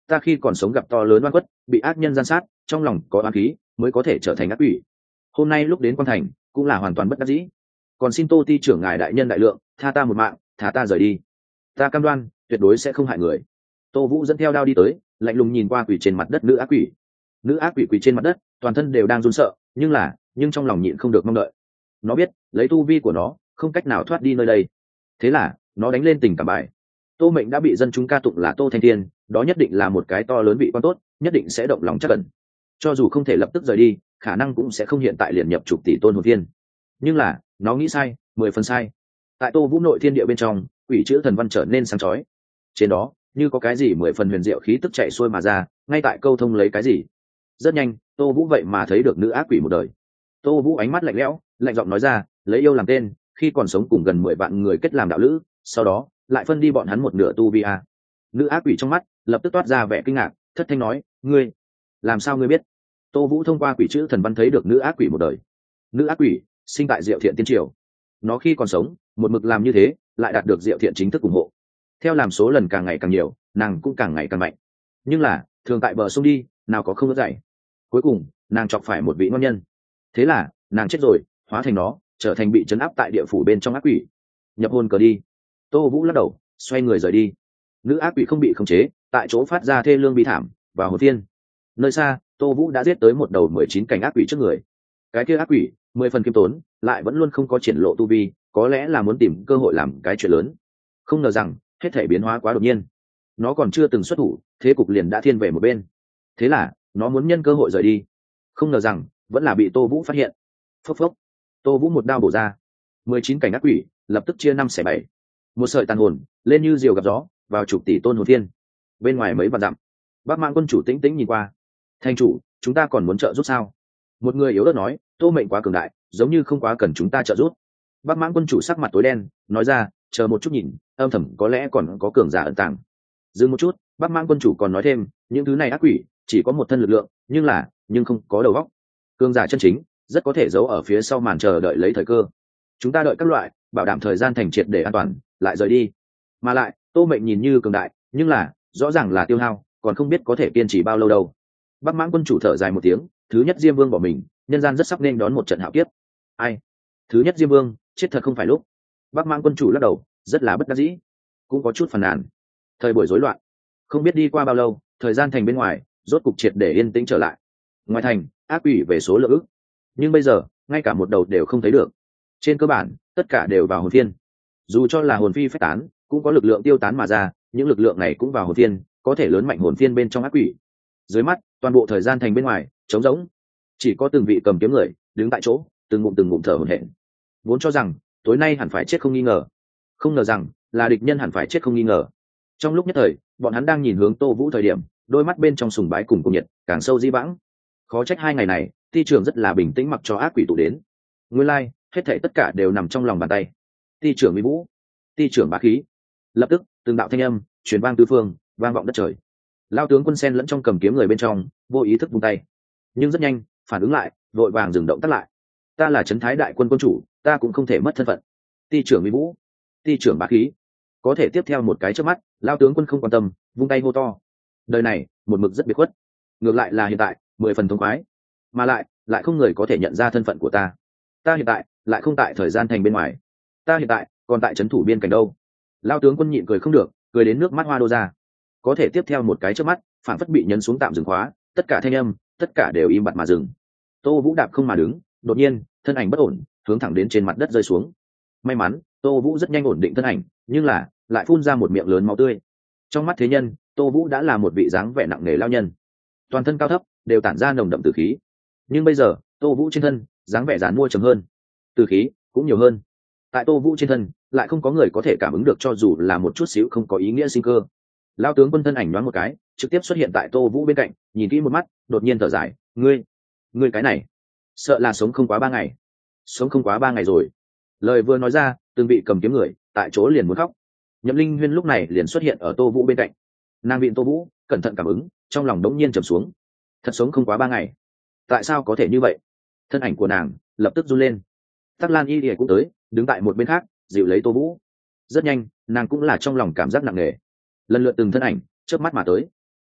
ta khi còn sống gặp to lớn oan khuất, bị ác nhân gian sát, trong lòng có oán khí mới có thể trở thành ác quỷ. Hôm nay lúc đến quan thành cũng là hoàn toàn bất đắc dĩ, còn xin Tô ty trưởng ngài đại nhân đại lượng, tha ta một mạng, thả ta rời đi, ta cam đoan tuyệt đối sẽ không hại người. Tô Vũ dẫn theo đao đi tới, lạnh lùng nhìn qua quỷ trên mặt đất nữ ác quỷ. Nữ ác quỷ quỷ trên mặt đất, toàn thân đều đang run sợ, nhưng là nhưng trong lòng nhịn không được mong đợi. Nó biết lấy tu vi của nó không cách nào thoát đi nơi đây, thế là nó đánh lên tình cảm bài. Tô Mệnh đã bị dân chúng ca tụng là Tô Thanh Thiên, đó nhất định là một cái to lớn vị quan tốt, nhất định sẽ động lòng chắc ẩn. Cho dù không thể lập tức rời đi, khả năng cũng sẽ không hiện tại liền nhập chục tỷ tôn hồn thiên. Nhưng là nó nghĩ sai, mười phần sai. Tại Tô Vũ nội thiên địa bên trong, quỷ chữ thần văn trở nên sáng chói. Trên đó như có cái gì mười phần huyền diệu khí tức chạy xuôi mà ra, ngay tại câu thông lấy cái gì. Rất nhanh, Tô Vũ vậy mà thấy được nữ ác quỷ một đời. Tô Vũ ánh mắt lạnh lẽo, lạnh giọng nói ra, lấy yêu làm tên, khi còn sống cùng gần mười vạn người kết làm đạo lữ, sau đó lại phân đi bọn hắn một nửa tu vi a. Nữ ác quỷ trong mắt lập tức toát ra vẻ kinh ngạc, thất thanh nói, ngươi làm sao ngươi biết? Tô Vũ thông qua quỷ chữ thần văn thấy được nữ ác quỷ một đời. Nữ ác quỷ sinh tại Diệu Thiện tiên triều, nó khi còn sống một mực làm như thế, lại đạt được Diệu Thiện chính thức ủng hộ. Theo làm số lần càng ngày càng nhiều, nàng cũng càng ngày càng mạnh. Nhưng là thường tại bờ sông đi, nào có không ướt dậy. Cuối cùng nàng chọc phải một vị ngon nhân, thế là nàng chết rồi, hóa thành nó, trở thành bị trấn áp tại địa phủ bên trong ác quỷ. Nhập hồn cờ đi. Tô Vũ lắc đầu, xoay người rời đi. Nữ ác quỷ không bị khống chế, tại chỗ phát ra thê lương bi thảm và hồn thiên. Nơi xa, Tô Vũ đã giết tới một đầu mười chín cảnh ác quỷ trước người. Cái kia ác quỷ mười phần kiêm tốn, lại vẫn luôn không có triển lộ tu vi, có lẽ là muốn tìm cơ hội làm cái chuyện lớn. Không ngờ rằng hết thể biến hóa quá đột nhiên, nó còn chưa từng xuất thủ, thế cục liền đã thiên về một bên. Thế là nó muốn nhân cơ hội rời đi, không ngờ rằng vẫn là bị Tô Vũ phát hiện. Phốc phốc, Tô Vũ một đao bổ ra, mười chín cảnh ác quỷ lập tức chia năm xẻ bảy. Một sợi tàn hồn lên như diều gặp gió, vào chục tỷ tôn hồn thiên. Bên ngoài mấy vạn dặm, Bắc Mãng quân chủ tĩnh tĩnh nhìn qua. Thành chủ, chúng ta còn muốn trợ giúp sao? Một người yếu ớt nói, Tô Mệnh quá cường đại, giống như không quá cần chúng ta trợ giúp. Bắc Mãng quân chủ sắc mặt tối đen, nói ra, chờ một chút nhìn, âm thầm có lẽ còn có cường giả ẩn tàng. Dừng một chút, Bắc Mãng quân chủ còn nói thêm, những thứ này ác quỷ chỉ có một thân lực lượng, nhưng là nhưng không có đầu óc. Cường giả chân chính rất có thể giấu ở phía sau màn chờ đợi lấy thời cơ. Chúng ta đợi các loại, bảo đảm thời gian thành triệt để an toàn, lại rời đi. Mà lại, Tô Mệnh nhìn như cường đại, nhưng là rõ ràng là tiêu hao, còn không biết có thể kiên trì bao lâu đâu. Bắc Mãng quân chủ thở dài một tiếng, thứ nhất Diêm Vương bỏ mình, nhân gian rất sắp nên đón một trận hạo kiếp. Ai? Thứ nhất Diêm Vương chết thật không phải lúc. Bắc Mãng quân chủ lắc đầu, rất là bất đắc dĩ, cũng có chút phàn nàn. Thời buổi rối loạn, không biết đi qua bao lâu, thời gian thành bên ngoài rốt cục triệt để yên tĩnh trở lại. Ngoài thành, ác quỷ về số lượng ức, nhưng bây giờ ngay cả một đầu đều không thấy được. Trên cơ bản, tất cả đều vào hồn phiên. Dù cho là hồn phi phách tán, cũng có lực lượng tiêu tán mà ra, những lực lượng này cũng vào hồn phiên, có thể lớn mạnh hồn phiên bên trong ác quỷ. Dưới mắt, toàn bộ thời gian thành bên ngoài trống rỗng, chỉ có từng vị cầm kiếm người đứng tại chỗ, từng ngụm từng ngụm thở hổn hển. Vốn cho rằng tối nay hẳn phải chết không nghi ngờ, không ngờ rằng là địch nhân hẳn phải chết không nghi ngờ. Trong lúc nhất thời, bọn hắn đang nhìn hướng Tô Vũ thời điểm, đôi mắt bên trong sùng bái cùng cùng nhiệt càng sâu di vãng. Khó trách hai ngày này ti trường rất là bình tĩnh, mặc cho ác quỷ tụ đến. Nguyên lai like, hết thảy tất cả đều nằm trong lòng bàn tay. Ti trưởng Mỹ Vũ, ti trưởng bá khí. Lập tức từng đạo thanh âm truyền vang tứ phương, vang vọng đất trời. Lao tướng quân sen lẫn trong cầm kiếm người bên trong vô ý thức vung tay, nhưng rất nhanh phản ứng lại, vội vàng dừng động tắt lại. Ta là trấn thái đại quân quân chủ, ta cũng không thể mất thân phận. Ti trưởng Mỹ Vũ, ti trưởng bá khí. Có thể tiếp theo một cái trước mắt, Lao tướng quân không quan tâm, vung tay hô to. Đời này một mực rất biệt khuất, ngược lại là hiện tại mười phần thống khoái, mà lại lại không người có thể nhận ra thân phận của ta. Ta hiện tại lại không tại thời gian thành bên ngoài, ta hiện tại còn tại trấn thủ biên cảnh đâu. Lao tướng quân nhịn cười không được, cười đến nước mắt hoa đô ra. Có thể tiếp theo một cái trước mắt, phản phất bị nhấn xuống tạm dừng khóa, tất cả thanh âm tất cả đều im bặt mà dừng. Tô Vũ đạp không mà đứng, đột nhiên thân ảnh bất ổn, hướng thẳng đến trên mặt đất rơi xuống. May mắn Tô Vũ rất nhanh ổn định thân ảnh, nhưng là lại phun ra một miệng lớn máu tươi. Trong mắt thế nhân, Tô Vũ đã là một vị dáng vẻ nặng nề lao nhân, toàn thân cao thấp đều tản ra nồng đậm tử khí. Nhưng bây giờ Tô Vũ trên thân dáng vẻ dán mua trầm hơn, tử khí cũng nhiều hơn. Tại Tô Vũ trên thân lại không có người có thể cảm ứng được cho dù là một chút xíu không có ý nghĩa sinh cơ. Lao tướng quân thân ảnh nhoáng một cái, trực tiếp xuất hiện tại Tô Vũ bên cạnh, nhìn kỹ một mắt, đột nhiên thở dài, ngươi ngươi cái này sợ là sống không quá ba ngày. Sống không quá ba ngày rồi. Lời vừa nói ra, từng vị cầm kiếm người tại chỗ liền muốn khóc. Nhậm Linh Huyên lúc này liền xuất hiện ở Tô Vũ bên cạnh, nàng viện Tô Vũ cẩn thận cảm ứng, trong lòng đống nhiên trầm xuống. Thật sống không quá ba ngày, tại sao có thể như vậy? Thân ảnh của nàng lập tức run lên. Tắc Lan Y Lìa cũng tới, đứng tại một bên khác dịu lấy Tô Vũ. Rất nhanh, nàng cũng là trong lòng cảm giác nặng nề. Lần lượt từng thân ảnh chớp mắt mà tới.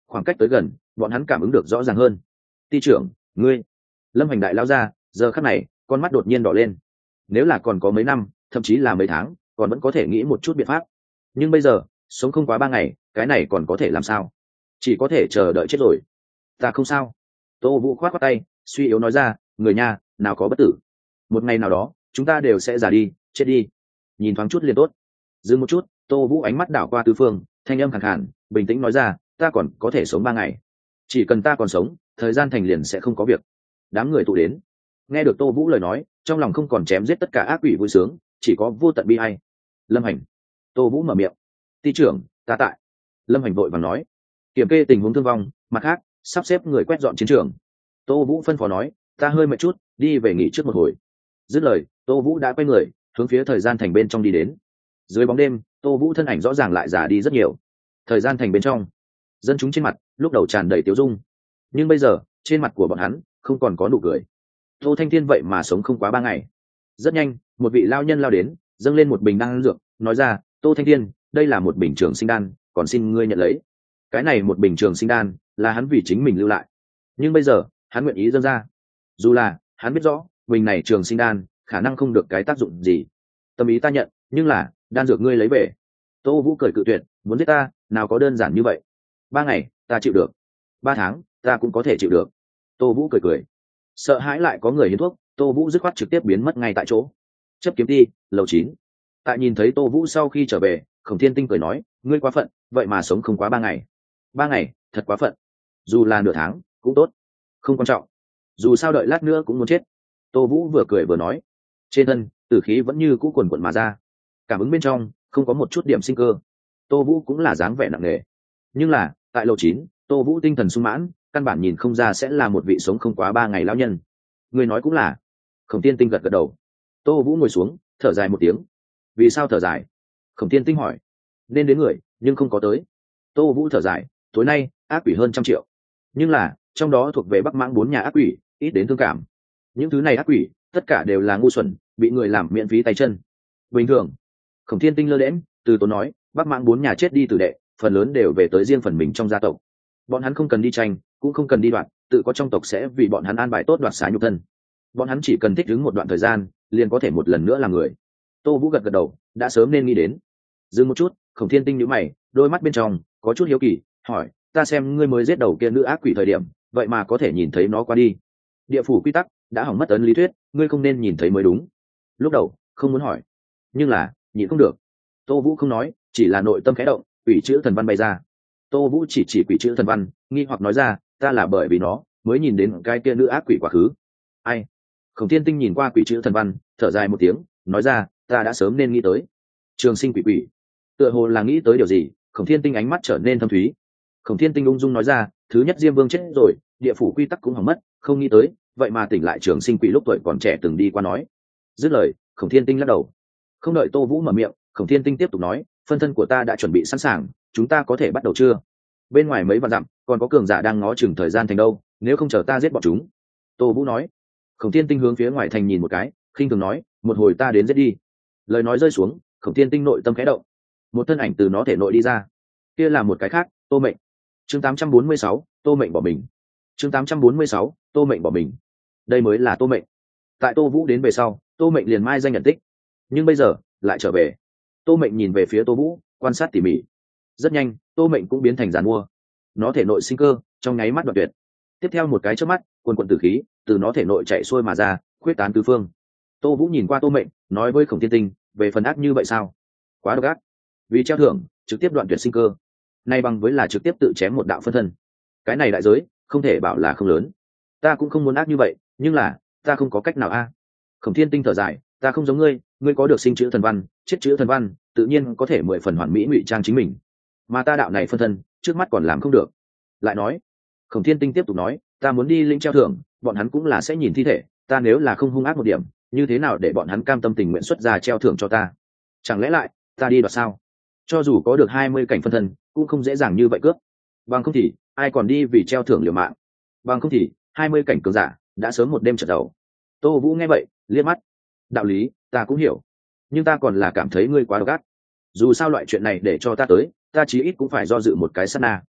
khoảng cách tới gần bọn hắn cảm ứng được rõ ràng hơn. Ty trưởng, ngươi. Lâm Hành đại lao ra, giờ khắc này con mắt đột nhiên đỏ lên. Nếu là còn có mấy năm thậm chí là mấy tháng còn vẫn có thể nghĩ một chút biện pháp, nhưng bây giờ sống không quá ba ngày, cái này còn có thể làm sao? Chỉ có thể chờ đợi chết rồi. Ta không sao. Tô Vũ khoát khoát tay, suy yếu nói ra, người nhà nào có bất tử, một ngày nào đó chúng ta đều sẽ già đi, chết đi. Nhìn thoáng chút liền tốt. Dừng một chút, Tô Vũ ánh mắt đảo qua tứ phương, thanh âm khàn khàn bình tĩnh nói ra, ta còn có thể sống ba ngày. Chỉ cần ta còn sống, thời gian thành liền sẽ không có việc. Đám người tụ đến, nghe được Tô Vũ lời nói, trong lòng không còn chém giết tất cả ác quỷ vui sướng, chỉ có vô tận bi ai. Lâm Hành. Tô Vũ mở miệng. Ty trưởng, ta tại. Lâm Hành vội vàng nói. Kiểm kê tình huống thương vong, mặt khác sắp xếp người quét dọn chiến trường. Tô Vũ phân phó nói, ta hơi mệt chút, đi về nghỉ trước một hồi. Dứt lời, Tô Vũ đã quay người hướng phía thời gian thành bên trong đi đến. Dưới bóng đêm, Tô Vũ thân ảnh rõ ràng lại già đi rất nhiều. Thời gian thành bên trong, dân chúng trên mặt lúc đầu tràn đầy tiếu dung, nhưng bây giờ trên mặt của bọn hắn không còn có nụ cười. Tô Thanh Thiên vậy mà sống không quá ba ngày. Rất nhanh, một vị lao nhân lao đến, dâng lên một bình đan dược, nói ra, Tô Thanh Thiên, đây là một bình trường sinh đan, còn xin ngươi nhận lấy. Cái này một bình trường sinh đan là hắn vì chính mình lưu lại, nhưng bây giờ hắn nguyện ý dâng ra. Dù là hắn biết rõ bình này trường sinh đan khả năng không được cái tác dụng gì, tâm ý ta nhận, nhưng là đan dược ngươi lấy về. Tô Vũ cười cự tuyệt, muốn giết ta nào có đơn giản như vậy. Ba ngày ta chịu được, ba tháng ta cũng có thể chịu được. Tô Vũ cười cười. Sợ hãi lại có người hiến thuốc, Tô Vũ dứt khoát trực tiếp biến mất ngay tại chỗ. Chấp kiếm ti, lầu chín. Tại nhìn thấy Tô Vũ sau khi trở về, Khổng Thiên Tinh cười nói, ngươi quá phận, vậy mà sống không quá ba ngày. Ba ngày thật quá phận, dù là nửa tháng cũng tốt, không quan trọng, dù sao đợi lát nữa cũng muốn chết. Tô Vũ vừa cười vừa nói. Trên thân tử khí vẫn như cũ quần quận mà ra, cảm ứng bên trong không có một chút điểm sinh cơ. Tô Vũ cũng là dáng vẻ nặng nề, nhưng là tại lầu chín, Tô Vũ tinh thần sung mãn, căn bản nhìn không ra sẽ là một vị sống không quá ba ngày lão nhân. Người nói cũng là. Khổng Thiên Tinh gật gật đầu. Tô Vũ ngồi xuống, thở dài một tiếng. Vì sao thở dài? Khổng Thiên Tinh hỏi. Nên đến người nhưng không có tới. Tô Vũ thở dài, tối nay ác quỷ hơn trăm triệu, nhưng là trong đó thuộc về Bắc Mãng bốn nhà ác quỷ ít đến thương cảm. Những thứ này ác quỷ tất cả đều là ngu xuẩn, bị người làm miễn phí tay chân. Bình thường. Khổng Thiên Tinh lơ lẽm từ tốn nói, Bắc Mãng bốn nhà chết đi tử đệ phần lớn đều về tới riêng phần mình trong gia tộc. Bọn hắn không cần đi tranh, cũng không cần đi đoạt, tự có trong tộc sẽ vì bọn hắn an bài tốt đoạt xá nhục thân. Bọn hắn chỉ cần thích ứng một đoạn thời gian, liền có thể một lần nữa làm người. Tô Vũ gật gật đầu, đã sớm nên nghĩ đến. Dừng một chút, Khổng Thiên Tinh nhíu mày, đôi mắt bên trong có chút hiếu kỳ, hỏi, ta xem ngươi mới giết đầu kia nữ ác quỷ thời điểm, vậy mà có thể nhìn thấy nó qua đi. Địa phủ quy tắc đã hỏng mất ấn lý thuyết, ngươi không nên nhìn thấy mới đúng. Lúc đầu không muốn hỏi, nhưng là nhịn không được. Tô Vũ không nói, chỉ là nội tâm khẽ động, quỷ chữ thần văn bay ra. Tô Vũ chỉ chỉ quỷ chữ thần văn, nghi hoặc nói ra, ta là bởi vì nó mới nhìn đến cái kia nữ ác quỷ quá khứ. Ai? Khổng Thiên Tinh nhìn qua quỷ chữ thần văn, thở dài một tiếng, nói ra, ta đã sớm nên nghĩ tới. Trường sinh quỷ quỷ. Tựa hồ là nghĩ tới điều gì, Khổng Thiên Tinh ánh mắt trở nên thâm thúy. Khổng Thiên Tinh ung dung nói ra, thứ nhất Diêm Vương chết rồi, địa phủ quy tắc cũng hỏng mất, không nghĩ tới, vậy mà tỉnh lại trường sinh quỷ lúc tuổi còn trẻ từng đi qua nói. Dứt lời, Khổng Thiên Tinh lắc đầu. Không đợi Tô Vũ mở miệng, Khổng Thiên Tinh tiếp tục nói, phân thân của ta đã chuẩn bị sẵn sàng, chúng ta có thể bắt đầu chưa? Bên ngoài mấy vạn dặm còn có cường giả đang ngó chừng thời gian thành đâu, nếu không chờ ta giết bọn chúng. Tô Vũ nói. Khổng Thiên Tinh hướng phía ngoài thành nhìn một cái, khinh thường nói, một hồi ta đến giết đi. Lời nói rơi xuống, Khổng Thiên Tinh nội tâm khẽ động, một thân ảnh từ nó thể nội đi ra. Kia là một cái khác, Tô Mệnh. Chương tám trăm bốn mươi sáu, Tô Mệnh bỏ mình. Chương tám trăm bốn mươi sáu, Tô Mệnh bỏ mình. Đây mới là Tô Mệnh. Tại Tô Vũ đến về sau, Tô Mệnh liền mai danh nhận tích, nhưng bây giờ lại trở về. Tô Mệnh nhìn về phía Tô Vũ, quan sát tỉ mỉ. Rất nhanh, Tô Mệnh cũng biến thành giàn mua. Nó thể nội sinh cơ trong nháy mắt đoạn tuyệt. Tiếp theo một cái chớp mắt, quần quần tử khí từ nó thể nội chạy xuôi mà ra, khuyết tán tứ phương. Tô Vũ nhìn qua Tô Mệnh, nói với Khổng Thiên Tinh, về phần ác như vậy sao? Quá độc ác. Vì treo thưởng, trực tiếp đoạn tuyệt sinh cơ. Nay bằng với là trực tiếp tự chém một đạo phân thân. Cái này đại giới, không thể bảo là không lớn. Ta cũng không muốn ác như vậy, nhưng là, ta không có cách nào a. Khổng Thiên Tinh thở dài, ta không giống ngươi, ngươi có được sinh chữ thần văn, chết chữ thần văn, tự nhiên có thể mười phần hoàn mỹ ngụy trang chính mình. Mà ta đạo này phân thân, trước mắt còn làm không được. Lại nói, Khổng Thiên Tinh tiếp tục nói, ta muốn đi lĩnh treo thưởng, bọn hắn cũng là sẽ nhìn thi thể, ta nếu là không hung ác một điểm, như thế nào để bọn hắn cam tâm tình nguyện xuất ra treo thưởng cho ta? Chẳng lẽ lại, ta đi đoạt sao? Cho dù có được hai mươi cảnh phân thân, cũng không dễ dàng như vậy cướp. Bằng không thì, ai còn đi vì treo thưởng liều mạng? Bằng không thì, hai mươi cảnh cường giả đã sớm một đêm trận đầu. Tô Vũ nghe vậy, liếc mắt. Đạo lý, ta cũng hiểu, nhưng ta còn là cảm thấy ngươi quá độc ác. Dù sao loại chuyện này để cho ta tới, ta chí ít cũng phải do dự một cái sát na.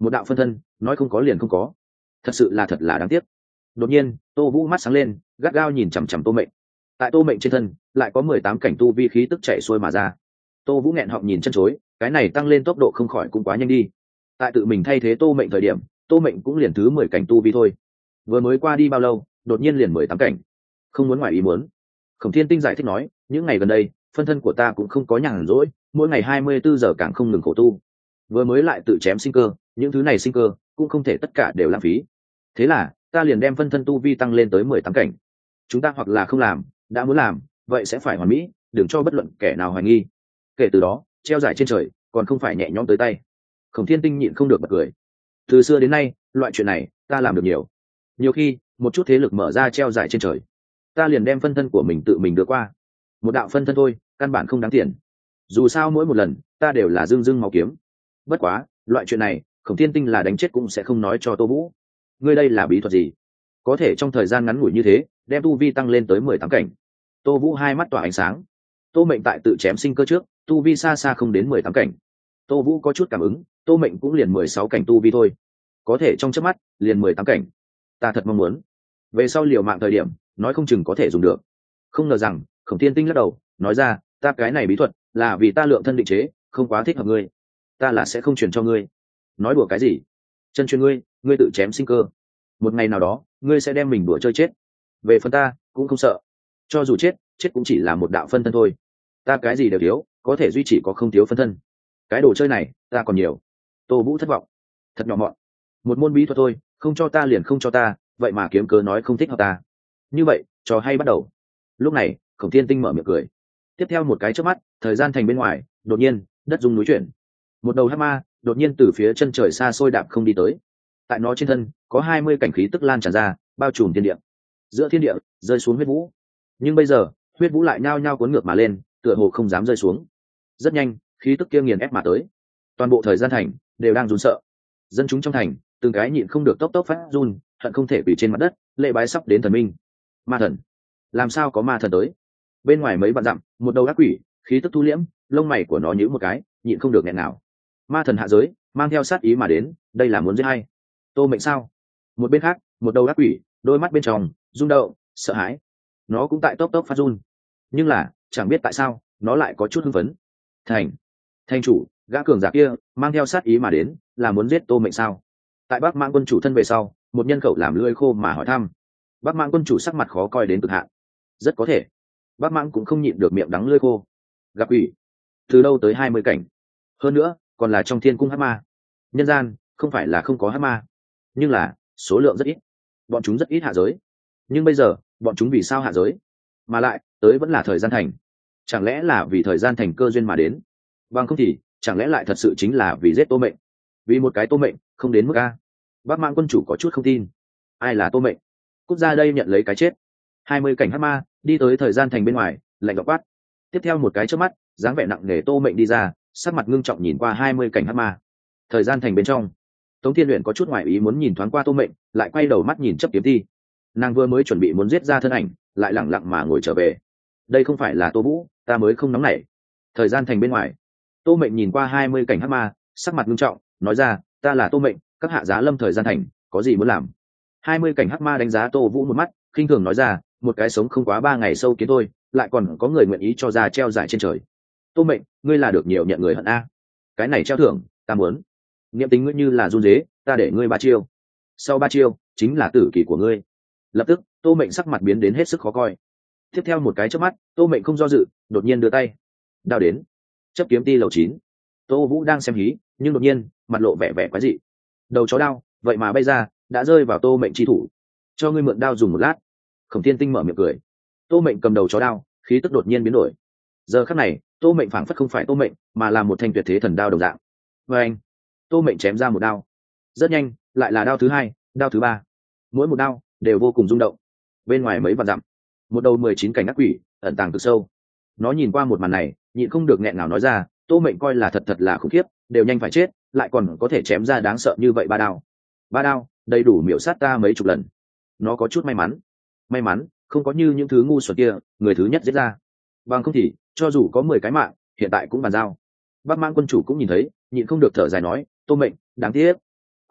một đạo phân thân nói không có liền không có, thật sự là thật là đáng tiếc. Đột nhiên Tô Vũ mắt sáng lên, gắt gao nhìn chằm chằm Tô Mệnh. Tại Tô Mệnh trên thân lại có mười tám cảnh tu vi khí tức chạy xuôi mà ra. Tô Vũ nghẹn họng nhìn chân chối, cái này tăng lên tốc độ không khỏi cũng quá nhanh đi. Tại tự mình thay thế Tô Mệnh thời điểm, Tô Mệnh cũng liền thứ mười cảnh tu vi thôi, vừa mới qua đi bao lâu đột nhiên liền mười tám cảnh, không muốn ngoài ý muốn. Khổng Thiên Tinh giải thích nói, những ngày gần đây phân thân của ta cũng không có nhàn rỗi, mỗi ngày hai mươi bốn giờ càng không ngừng khổ tu, vừa mới lại tự chém sinh cơ, những thứ này sinh cơ cũng không thể tất cả đều lãng phí, thế là ta liền đem phân thân tu vi tăng lên tới mười tám cảnh. Chúng ta hoặc là không làm, đã muốn làm vậy sẽ phải hoàn mỹ, đừng cho bất luận kẻ nào hoài nghi. Kể từ đó treo giải trên trời còn không phải nhẹ nhõm tới tay. Khổng Thiên Tinh nhịn không được bật cười. Từ xưa đến nay loại chuyện này ta làm được nhiều, nhiều khi một chút thế lực mở ra treo giải trên trời, ta liền đem phân thân của mình tự mình đưa qua. Một đạo phân thân thôi, căn bản không đáng tiền, dù sao mỗi một lần ta đều là dưng dưng máu kiếm. Bất quá loại chuyện này Khổng Thiên Tinh là đánh chết cũng sẽ không nói cho Tô Vũ. Ngươi đây là bí thuật gì, có thể trong thời gian ngắn ngủi như thế đem tu vi tăng lên tới mười tám cảnh? Tô Vũ hai mắt tỏa ánh sáng. Tô Mệnh tại tự chém sinh cơ trước tu vi xa xa không đến mười tám cảnh. Tô Vũ có chút cảm ứng, Tô Mệnh cũng liền mười sáu cảnh tu vi thôi, có thể trong chớp mắt liền mười tám cảnh. Ta thật mong muốn về sau liều mạng thời điểm nói không chừng có thể dùng được. Không ngờ rằng Khổng Thiên Tinh lắc đầu nói ra, ta cái này bí thuật là vì ta lượng thân định chế, không quá thích hợp ngươi, ta là sẽ không truyền cho ngươi. Nói đùa cái gì, chân truyền ngươi, ngươi tự chém sinh cơ, một ngày nào đó ngươi sẽ đem mình đùa chơi chết. Về phần ta cũng không sợ, cho dù chết chết cũng chỉ là một đạo phân thân thôi, ta cái gì đều thiếu, có thể duy trì có không thiếu phân thân, cái đồ chơi này ta còn nhiều. Tô Vũ thất vọng, thật nhỏ mọn, một môn bí thuật thôi, không cho ta liền không cho ta, vậy mà kiếm cớ nói không thích hợp ta. Như vậy trò hay bắt đầu. Lúc này Khổng Thiên Tinh mở miệng cười. Tiếp theo một cái chớp mắt, thời gian thành bên ngoài đột nhiên đất rung núi chuyển, một đầu hắc ma đột nhiên từ phía chân trời xa xôi đạp không đi tới. Tại nó trên thân có hai mươi cảnh khí tức lan tràn ra, bao trùm thiên địa. Giữa thiên địa rơi xuống huyết vũ, nhưng bây giờ huyết vũ lại nhao nhao cuốn ngược mà lên, tựa hồ không dám rơi xuống. Rất nhanh khí tức kia nghiền ép mà tới, toàn bộ thời gian thành đều đang run sợ. Dân chúng trong thành từng cái nhịn không được tốc tốc phát run, hận không thể quỳ trên mặt đất lễ bái sắp đến thần minh. Ma thần, làm sao có ma thần tới? Bên ngoài mấy vạn dặm một đầu ác quỷ khí tức thu liễm, lông mày của nó nhíu một cái, nhịn không được nghẹn nào. Ma thần hạ giới mang theo sát ý mà đến, đây là muốn giết hay? Tô Mệnh sao? Một bên khác một đầu ác quỷ đôi mắt bên trong rung động sợ hãi, nó cũng tại tốc tốc phát run, nhưng là chẳng biết tại sao nó lại có chút hưng phấn. Thành thành chủ, gã cường giả kia mang theo sát ý mà đến, là muốn giết Tô Mệnh sao? Tại Bắc Mãng quân chủ thân về sau, một nhân khẩu làm lưỡi khô mà hỏi thăm. Bắc Mãng quân chủ sắc mặt khó coi đến cực hạn. Rất có thể Bắc Mãng cũng không nhịn được miệng đắng lưỡi khô. Gặp ủy, từ đâu tới hai mươi cảnh, hơn nữa còn là trong thiên cung hắc ma. Nhân gian không phải là không có hắc ma, nhưng là số lượng rất ít, bọn chúng rất ít hạ giới. Nhưng bây giờ bọn chúng vì sao hạ giới, mà lại tới vẫn là thời gian thành? Chẳng lẽ là vì thời gian thành cơ duyên mà đến? Bằng không thì chẳng lẽ lại thật sự chính là vì giết Tô Mệnh? Vì một cái Tô Mệnh không đến mức a? Bắc Mãng quân chủ có chút không tin. Ai là Tô Mệnh? Cút ra đây nhận lấy cái chết. Hai mươi cảnh hắc ma đi tới thời gian thành bên ngoài, lạnh giọng quát. Tiếp theo một cái chớp mắt, dáng vẻ nặng nề Tô Mệnh đi ra, sắc mặt ngưng trọng nhìn qua hai mươi cảnh hắc ma. Thời gian thành bên trong, Tống Thiên Uyển có chút ngoại ý muốn nhìn thoáng qua Tô Mệnh, lại quay đầu mắt nhìn chấp kiếm thi. Nàng vừa mới chuẩn bị muốn giết ra thân ảnh, lại lẳng lặng mà ngồi trở về. Đây không phải là Tô Vũ, ta mới không nóng nảy. Thời gian thành bên ngoài, Tô Mệnh nhìn qua hai mươi cảnh hắc ma, sắc mặt ngưng trọng nói ra, ta là Tô Mệnh, các hạ giá lâm thời gian thành, có gì muốn làm? Hai mươi cảnh hắc ma đánh giá Tô Vũ một mắt, khinh thường nói ra, một cái sống không quá ba ngày sâu kiến thôi, lại còn có người nguyện ý cho ra treo giải trên trời. Tô Mệnh, ngươi là được nhiều nhận người hận a. Cái này treo thưởng ta muốn. Niệm tính ngươi như là run dế, ta để ngươi ba chiêu, sau ba chiêu chính là tử kỷ của ngươi. Lập tức Tô Mệnh sắc mặt biến đến hết sức khó coi. Tiếp theo một cái chớp mắt, Tô Mệnh không do dự, đột nhiên đưa tay đao đến. Chấp kiếm ti lầu chín. Tô Vũ đang xem hí, nhưng đột nhiên mặt lộ vẻ vẻ quái dị. Đầu chó đao vậy mà bay ra, đã rơi vào Tô Mệnh chi thủ. Cho ngươi mượn đao dùng một lát. Khổng Thiên Tinh mở miệng cười. Tô Mệnh cầm đầu chó đao, khí tức đột nhiên biến đổi. Giờ khắc này Tô Mệnh phảng phất không phải Tô Mệnh, mà là một thanh tuyệt thế thần đao đồng dạng. Và anh, Tô Mệnh chém ra một đao, rất nhanh lại là đao thứ hai, đao thứ ba, mỗi một đao đều vô cùng rung động. Bên ngoài mấy vạn dặm, một đầu mười chín cảnh ác quỷ ẩn tàng cực sâu, nó nhìn qua một màn này, nhịn không được nghẹn ngào nói ra, Tô Mệnh coi là thật thật là khủng khiếp, đều nhanh phải chết, lại còn có thể chém ra đáng sợ như vậy ba đao. Ba đao đầy đủ miểu sát ta mấy chục lần. Nó có chút may mắn, may mắn không có như những thứ ngu xuẩn kia người thứ nhất giết ra, bằng không thì cho dù có mười cái mạng hiện tại cũng bàn giao. Bắc Mãng quân chủ cũng nhìn thấy, nhịn không được thở dài nói, Tô Mệnh đáng tiếc.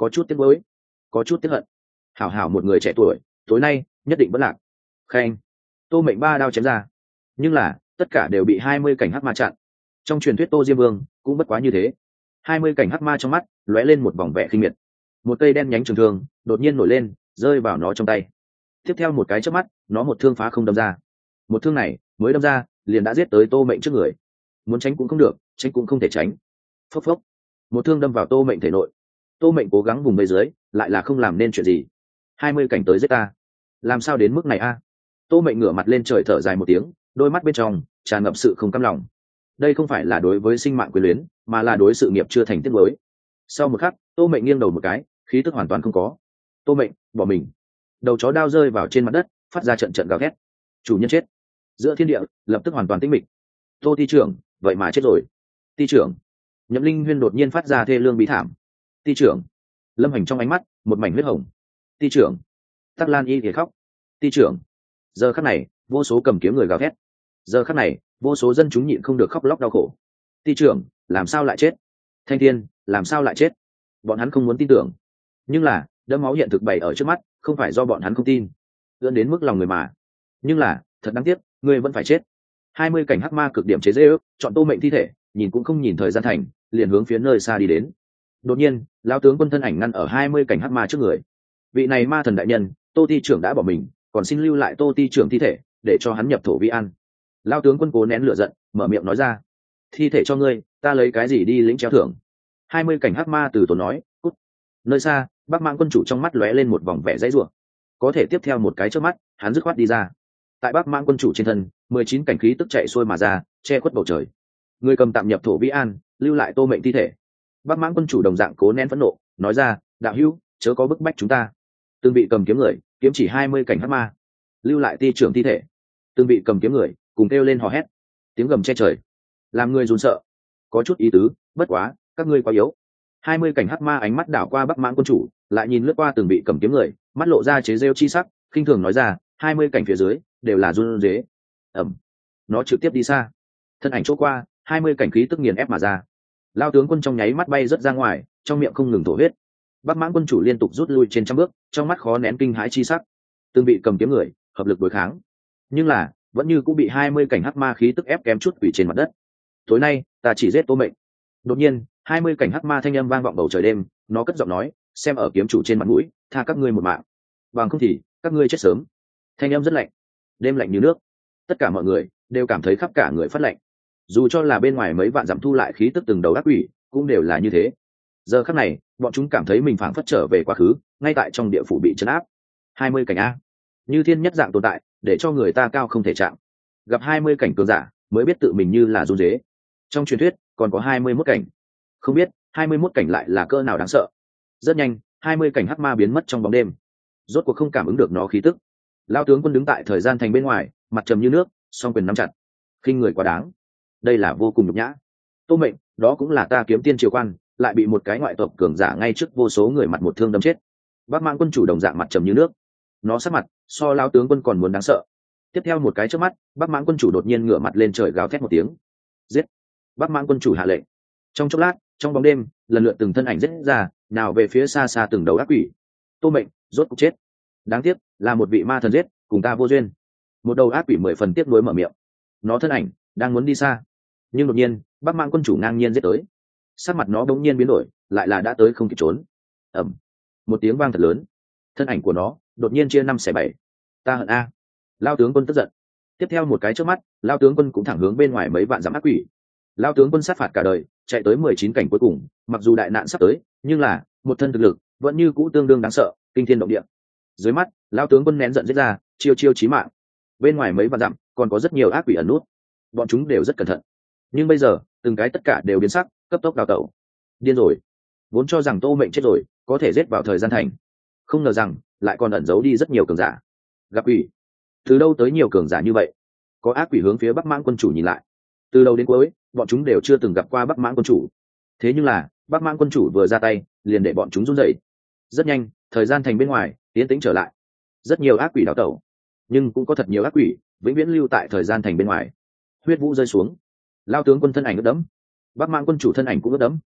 có chút tiếc nuối, có chút tiếc hận. Hảo hảo một người trẻ tuổi, tối nay nhất định vẫn lạc. Khen. Tô Mệnh ba đao chém ra, nhưng là tất cả đều bị hai mươi cảnh hắc ma chặn. Trong truyền thuyết Tô Diêm Vương cũng bất quá như thế. hai mươi cảnh hắc ma trong mắt lóe lên một vòng vẻ khinh miệt. Một cây đen nhánh trường thương đột nhiên nổi lên, rơi vào nó trong tay. Tiếp theo một cái chớp mắt, nó một thương phá không đâm ra. Một thương này mới đâm ra, liền đã giết tới Tô Mệnh trước người. Muốn tránh cũng không được, tránh cũng không thể tránh. Phốc phốc. Một thương đâm vào Tô Mệnh thể nội. Tô Mệnh cố gắng vùng bên dưới, lại là không làm nên chuyện gì. hai mươi cảnh tới giết ta, làm sao đến mức này a? Tô Mệnh ngửa mặt lên trời thở dài một tiếng, đôi mắt bên trong tràn ngập sự không cam lòng. Đây không phải là đối với sinh mạng quyền luyến, mà là đối sự nghiệp chưa thành tiếc nuối. Sau một khắc, Tô Mệnh nghiêng đầu một cái, khí tức hoàn toàn không có. Tô Mệnh bỏ mình. Đầu chó đao rơi vào trên mặt đất, phát ra trận trận gào thét. Chủ nhân chết. Giữa thiên địa lập tức hoàn toàn tĩnh mịch. Tô ty trưởng, vậy mà chết rồi. Ty trưởng. Nhậm Linh Huyên đột nhiên phát ra thê lương bí thảm. Ty trưởng. Lâm Hành trong ánh mắt một mảnh huyết hồng. Ty trưởng. Tắc Lan Y thì khóc. Ty trưởng. Giờ khắc này, vô số cầm kiếm người gào thét. Giờ khắc này, vô số dân chúng nhịn không được khóc lóc đau khổ. Ty trưởng, làm sao lại chết? Thanh Thiên, làm sao lại chết? Bọn hắn không muốn tin tưởng, nhưng là đẫm máu hiện thực bày ở trước mắt, không phải do bọn hắn không tin, ưỡn đến mức lòng người mà. Nhưng là thật đáng tiếc, người vẫn phải chết. Hai mươi cảnh hắc ma cực điểm chế dễ ước, chọn Tô Mệnh thi thể, nhìn cũng không nhìn thời gian thành, liền hướng phía nơi xa đi đến. Đột nhiên, lão tướng quân thân ảnh ngăn ở hai mươi cảnh hắc ma trước người. Vị này ma thần đại nhân, Tô ty trưởng đã bỏ mình, còn xin lưu lại Tô ty trưởng thi thể, để cho hắn nhập thổ vi an. Lão tướng quân cố nén lửa giận, mở miệng nói ra: thi thể cho ngươi, ta lấy cái gì đi lĩnh treo thưởng? Hai mươi cảnh hắc ma từ tốn nói: cút. Nơi xa, Bắc Mãng quân chủ trong mắt lóe lên một vòng vẻ dãy rủa. Có thể tiếp theo một cái chớp mắt, hắn dứt khoát đi ra. Tại Bắc Mãng quân chủ trên thân, mười chín cảnh khí tức chạy xuôi mà ra, che khuất bầu trời. Người cầm tạm nhập thổ vĩ an, lưu lại Tô Mệnh thi thể. Bắc Mãng quân chủ đồng dạng cố nén phẫn nộ, nói ra: đạo hữu, chớ có bức bách chúng ta. Từng bị cầm kiếm người, kiếm chỉ hai mươi cảnh hắc ma, lưu lại ty trưởng thi thể. Từng bị cầm kiếm người, cùng kêu lên hò hét, tiếng gầm che trời, làm người run sợ. Có chút ý tứ, bất quá, các ngươi quá yếu. Hai mươi cảnh hắc ma ánh mắt đảo qua Bắc Mãng quân chủ, lại nhìn lướt qua từng bị cầm kiếm người, mắt lộ ra chế rêu chi sắc, khinh thường nói ra: hai mươi cảnh phía dưới đều là run rế. Ẩm. Nó trực tiếp đi xa. Thân ảnh chỗ qua, hai mươi cảnh khí tức nghiền ép mà ra. Lao tướng quân trong nháy mắt bay rất ra ngoài, trong miệng không ngừng thổ huyết. Bắc Mãng quân chủ liên tục rút lui trên trăm bước, trong mắt khó nén kinh hãi chi sắc. Từng bị cầm kiếm người, hợp lực đối kháng, nhưng là vẫn như cũng bị hai mươi cảnh hắc ma khí tức ép kém chút quỷ trên mặt đất. Tối nay, ta chỉ giết Tô Mệnh. Đột nhiên, hai mươi cảnh hắc ma thanh âm vang vọng bầu trời đêm, nó cất giọng nói: xem ở kiếm chủ trên mặt mũi, tha các ngươi một mạng, bằng không thì các ngươi chết sớm. Thanh âm rất lạnh, đêm lạnh như nước. Tất cả mọi người đều cảm thấy khắp cả người phát lạnh. Dù cho là bên ngoài mấy vạn dặm thu lại khí tức từng đầu ác quỷ, cũng đều là như thế. Giờ khắc này, bọn chúng cảm thấy mình phảng phất trở về quá khứ, ngay tại trong địa phủ bị trấn áp. Hai mươi cảnh a, như thiên nhất dạng tồn tại, để cho người ta cao không thể chạm. Gặp hai mươi cảnh cường giả, mới biết tự mình như là run rế. Trong truyền thuyết còn có hai mươi mốt cảnh, không biết hai mươi mốt cảnh lại là cỡ nào đáng sợ. Rất nhanh, hai mươi cảnh hắc ma biến mất trong bóng đêm, rốt cuộc không cảm ứng được nó khí tức. Lao tướng quân đứng tại thời gian thành bên ngoài, mặt trầm như nước, song quyền nắm chặt. Khinh người quá đáng, đây là vô cùng nhục nhã. Tô Mệnh, đó cũng là ta kiếm tiên triều quan, lại bị một cái ngoại tộc cường giả ngay trước vô số người mặt một thương đâm chết. Bắc Mãng quân chủ đồng dạng mặt trầm như nước, nó sát mặt so Lao tướng quân còn muốn đáng sợ. Tiếp theo một cái chớp mắt, Bắc Mãng quân chủ đột nhiên ngửa mặt lên trời gào thét một tiếng: giết! Bắc Mãng quân chủ hạ lệnh. Trong chốc lát, trong bóng đêm, lần lượt từng thân ảnh giết ra, nào về phía xa xa từng đầu ác quỷ. Tô Mệnh rốt cục chết. Đáng tiếc là một vị ma thần giết, cùng ta vô duyên. Một đầu ác quỷ mười phần tiếc nuối mở miệng. Nó thân ảnh đang muốn đi xa, nhưng đột nhiên Bắc Mãng quân chủ ngang nhiên giết tới. Sắc mặt nó bỗng nhiên biến đổi, lại là đã tới không kịp trốn. Ầm. Một tiếng vang thật lớn, thân ảnh của nó đột nhiên chia năm xẻ bảy. Ta hận a. Lao tướng quân tức giận. Tiếp theo một cái chớp mắt, Lao tướng quân cũng thẳng hướng bên ngoài mấy vạn dặm ác quỷ. Lao tướng quân sát phạt cả đời, chạy tới mười chín cảnh cuối cùng, mặc dù đại nạn sắp tới, nhưng là một thân thực lực vẫn như cũ tương đương đáng sợ, kinh thiên động địa. Dưới mắt, Lao tướng quân nén giận giết ra, chiêu chiêu chí mạng. Bên ngoài mấy vạn dặm còn có rất nhiều ác quỷ ẩn nút, bọn chúng đều rất cẩn thận, nhưng bây giờ từng cái tất cả đều biến sắc, cấp tốc đào tẩu. Điên rồi, vốn cho rằng Tô Mệnh chết rồi, có thể giết vào thời gian thành, không ngờ rằng lại còn ẩn giấu đi rất nhiều cường giả. Gặp quỷ, từ đâu tới nhiều cường giả như vậy? Có ác quỷ hướng phía Bắc Mãng quân chủ nhìn lại. Từ đầu đến cuối, bọn chúng đều chưa từng gặp qua Bắc Mãng quân chủ. Thế nhưng là Bắc Mãng quân chủ vừa ra tay, liền để bọn chúng run rẩy. Rất nhanh, thời gian thành bên ngoài tiến tĩnh trở lại. Rất nhiều ác quỷ đào tẩu, nhưng cũng có thật nhiều ác quỷ vĩnh viễn lưu tại thời gian thành bên ngoài. Huyết vũ rơi xuống, Lao tướng quân thân ảnh ướt đẫm, Bắc Mãng quân chủ thân ảnh cũng ướt đẫm.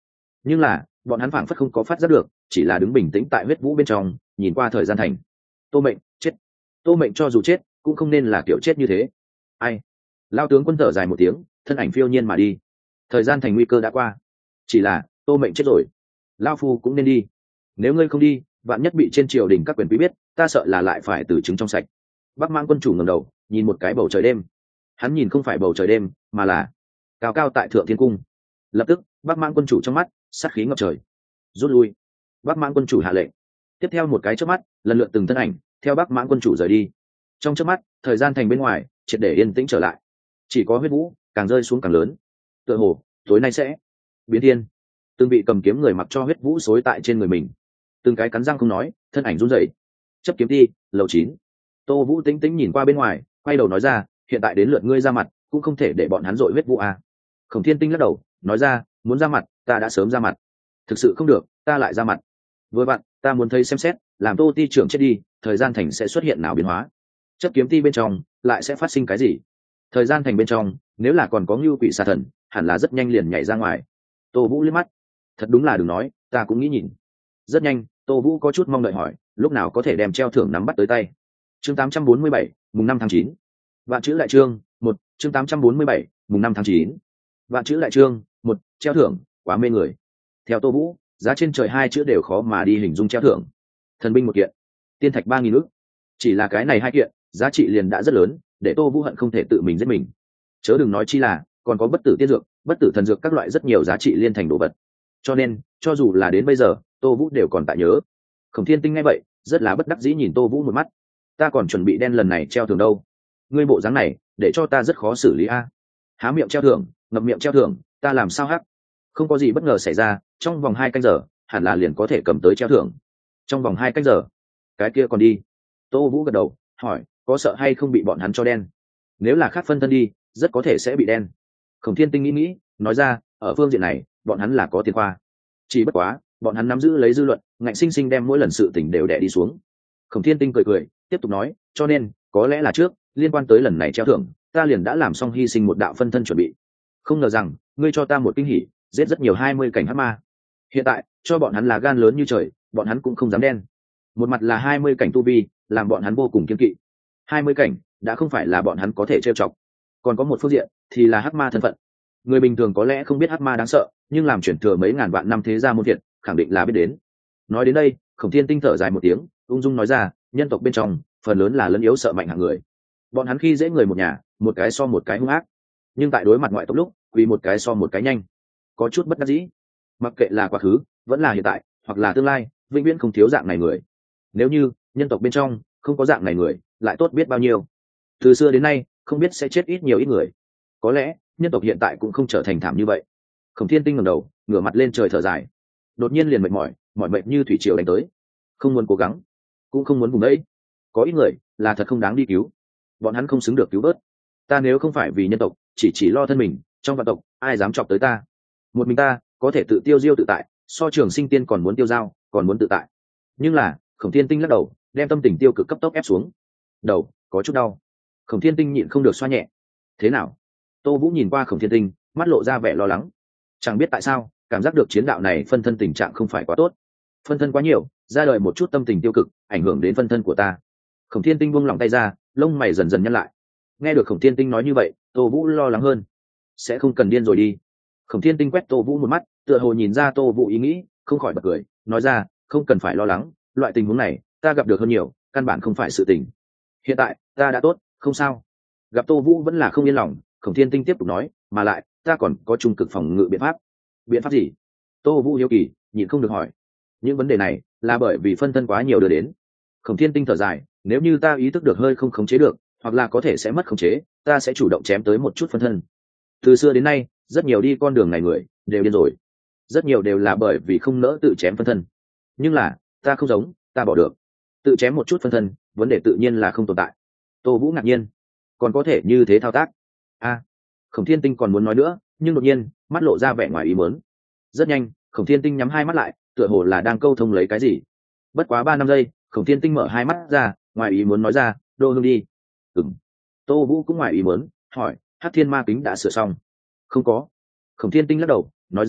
nhưng là bọn hắn phảng phất không có phát giác được, chỉ là đứng bình tĩnh tại huyết vũ bên trong nhìn qua thời gian thành. Tô Mệnh chết. Tô Mệnh cho dù chết cũng không nên là kiểu chết như thế. Ai? Lao tướng quân thở dài một tiếng, thân ảnh phiêu nhiên mà đi. Thời gian thành nguy cơ đã qua, chỉ là Tô Mệnh chết rồi, Lao phu cũng nên đi. Nếu ngươi không đi, vạn nhất bị trên triều đình các quyền quý biết, ta sợ là lại phải từ chứng trong sạch. Bắc Mãng quân chủ ngẩng đầu nhìn một cái bầu trời đêm. Hắn nhìn không phải bầu trời đêm, mà là cao cao tại thượng thiên cung. Lập tức Bắc Mãng quân chủ trong mắt sát khí ngập trời. Rút lui. Bắc Mãng quân chủ hạ lệnh. Tiếp theo một cái chớp mắt, lần lượt từng thân ảnh theo Bắc Mãng quân chủ rời đi. Trong chớp mắt, thời gian thành bên ngoài triệt để yên tĩnh trở lại. Chỉ có huyết vũ càng rơi xuống càng lớn. Tựa hồ tối nay sẽ biến thiên. Từng bị cầm kiếm người mặc cho huyết vũ xối tại trên người mình, từng cái cắn răng không nói, thân ảnh run rẩy. Chấp kiếm ti lầu chín. Tô Vũ tĩnh tĩnh nhìn qua bên ngoài, quay đầu nói ra, hiện tại đến lượt ngươi ra mặt, cũng không thể để bọn hắn dội huyết vũ à. Khổng Thiên Tinh lắc đầu nói ra, muốn ra mặt ta đã sớm ra mặt, thực sự không được ta lại ra mặt. Với bạn ta muốn thấy xem xét, làm Tô ti trưởng chết đi, thời gian thành sẽ xuất hiện nào biến hóa, chấp kiếm ti bên trong lại sẽ phát sinh cái gì. Thời gian thành bên trong nếu là còn có ngưu quỷ xà thần, hẳn là rất nhanh liền nhảy ra ngoài. Tô Vũ liếc mắt, thật đúng là đừng nói, ta cũng nghĩ nhìn. Rất nhanh Tô Vũ có chút mong đợi hỏi, lúc nào có thể đem treo thưởng nắm bắt tới tay. Chương tám trăm bốn mươi bảy, mùng năm tháng chín. Vạn chữ đại chương một. Chương tám trăm bốn mươi bảy, mùng năm tháng chín. Vạn chữ đại chương một. Treo thưởng quá mê người. Theo Tô Vũ, giá trên trời hai chữ đều khó mà đi hình dung treo thưởng. Thần binh một kiện, tiên thạch ba nghìn ức, chỉ là cái này hai kiện giá trị liền đã rất lớn, để Tô Vũ hận không thể tự mình giết mình. Chớ đừng nói chi là còn có bất tử tiên dược, bất tử thần dược, các loại rất nhiều giá trị liên thành đồ vật. Cho nên cho dù là đến bây giờ Tô Vũ đều còn tại nhớ. Khổng Thiên Tinh nghe vậy rất là bất đắc dĩ nhìn Tô Vũ một mắt, ta còn chuẩn bị đen lần này treo thưởng đâu, ngươi bộ dáng này để cho ta rất khó xử lý a. Há miệng treo thưởng, ngậm miệng treo thưởng, ta làm sao hắc. Không có gì bất ngờ xảy ra, trong vòng hai canh giờ hẳn là liền có thể cầm tới treo thưởng. Trong vòng hai canh giờ cái kia còn đi. Tô Vũ gật đầu hỏi, có sợ hay không bị bọn hắn cho đen? Nếu là khác phân thân đi, rất có thể sẽ bị đen. Khổng Thiên Tinh nghĩ nghĩ nói ra, ở phương diện này bọn hắn là có tiền khoa, chỉ bất quá bọn hắn nắm giữ lấy dư luận, ngạnh sinh sinh đem mỗi lần sự tình đều đè đi xuống. Khổng Thiên Tinh cười cười tiếp tục nói, cho nên có lẽ là trước liên quan tới lần này treo thưởng, ta liền đã làm xong hy sinh một đạo phân thân chuẩn bị. Không ngờ rằng ngươi cho ta một kinh hỉ, giết rất nhiều hai mươi cảnh hắc ma. Hiện tại cho bọn hắn là gan lớn như trời, bọn hắn cũng không dám đen. Một mặt là hai mươi cảnh tu vi, làm bọn hắn vô cùng kiên kỵ. hai mươi cảnh đã không phải là bọn hắn có thể trêu chọc. Còn có một phương diện thì là hắc ma thân phận. Người bình thường có lẽ không biết hắc ma đáng sợ, nhưng làm chuyển thừa mấy ngàn vạn năm thế gia môn thiện, khẳng định là biết đến. Nói đến đây Khổng Thiên Tinh thở dài một tiếng, ung dung nói ra, nhân tộc bên trong phần lớn là lẫn yếu sợ mạnh hạng người, bọn hắn khi dễ người một nhà, một cái so một cái hung ác, nhưng tại đối mặt ngoại tộc lúc vì một cái so một cái nhanh, có chút bất đắc dĩ. Mặc kệ là quá khứ vẫn là hiện tại hoặc là tương lai, vĩnh viễn không thiếu dạng này người. Nếu như nhân tộc bên trong không có dạng này người, lại tốt biết bao nhiêu. Từ xưa đến nay không biết sẽ chết ít nhiều ít người, có lẽ nhân tộc hiện tại cũng không trở thành thảm như vậy. Khổng Thiên Tinh ngẩng đầu ngửa mặt lên trời thở dài, đột nhiên liền mệt mỏi, mỏi mệt như thủy triều đánh tới. Không muốn cố gắng, cũng không muốn vùng đấy. Có ít người là thật không đáng đi cứu, bọn hắn không xứng được cứu vớt. Ta nếu không phải vì nhân tộc, chỉ chỉ lo thân mình, trong vạn tộc ai dám chọc tới ta. Một mình ta có thể tự tiêu diêu tự tại, so Trường Sinh Tiên còn muốn tiêu dao, còn muốn tự tại. Nhưng là Khổng Thiên Tinh lắc đầu, đem tâm tình tiêu cực cấp tốc ép xuống. Đầu có chút đau. Khổng Thiên Tinh nhịn không được xoa nhẹ. Thế nào? Tô Vũ nhìn qua Khổng Thiên Tinh, mắt lộ ra vẻ lo lắng. Chẳng biết tại sao cảm giác được chiến đạo này phân thân tình trạng không phải quá tốt. Phân thân quá nhiều, ra đời một chút tâm tình tiêu cực, ảnh hưởng đến phân thân của ta. Khổng Thiên Tinh buông lỏng tay ra, lông mày dần dần nhăn lại. Nghe được Khổng Thiên Tinh nói như vậy, Tô Vũ lo lắng hơn. Sẽ không cần điên rồi đi. Khổng Thiên Tinh quét Tô Vũ một mắt, tựa hồ nhìn ra Tô Vũ ý nghĩ, không khỏi bật cười, nói ra, không cần phải lo lắng, loại tình huống này ta gặp được hơn nhiều, căn bản không phải sự tình. Hiện tại ta đã tốt, không sao. Gặp Tô Vũ vẫn là không yên lòng, Khổng Thiên Tinh tiếp tục nói, mà lại ta còn có trung cực phòng ngự biện pháp. Biện pháp gì? Tô Vũ hiếu kỳ nhịn không được hỏi. Những vấn đề này là bởi vì phân thân quá nhiều đưa đến. Khổng Thiên Tinh thở dài, nếu như ta ý thức được hơi không khống chế được, hoặc là có thể sẽ mất khống chế, ta sẽ chủ động chém tới một chút phân thân. Từ xưa đến nay rất nhiều đi con đường này người đều điên rồi, rất nhiều đều là bởi vì không nỡ tự chém phân thân. Nhưng là ta không giống, ta bỏ được tự chém một chút phân thân, vấn đề tự nhiên là không tồn tại. Tô Vũ ngạc nhiên, còn có thể như thế thao tác a à, Khổng Thiên Tinh còn muốn nói nữa, nhưng đột nhiên mắt lộ ra vẻ ngoài ý muốn. Rất nhanh Khổng Thiên Tinh nhắm hai mắt lại, tựa hồ là đang câu thông lấy cái gì. Bất quá ba năm giây, Khổng Thiên Tinh mở hai mắt ra, ngoài ý muốn nói ra, Đô Hương đi. Ừm. Tô Vũ cũng ngoài ý muốn hỏi, Hắc Thiên Ma Kính đã sửa xong? Không có. Khổng Thiên Tinh lắc đầu nói ra,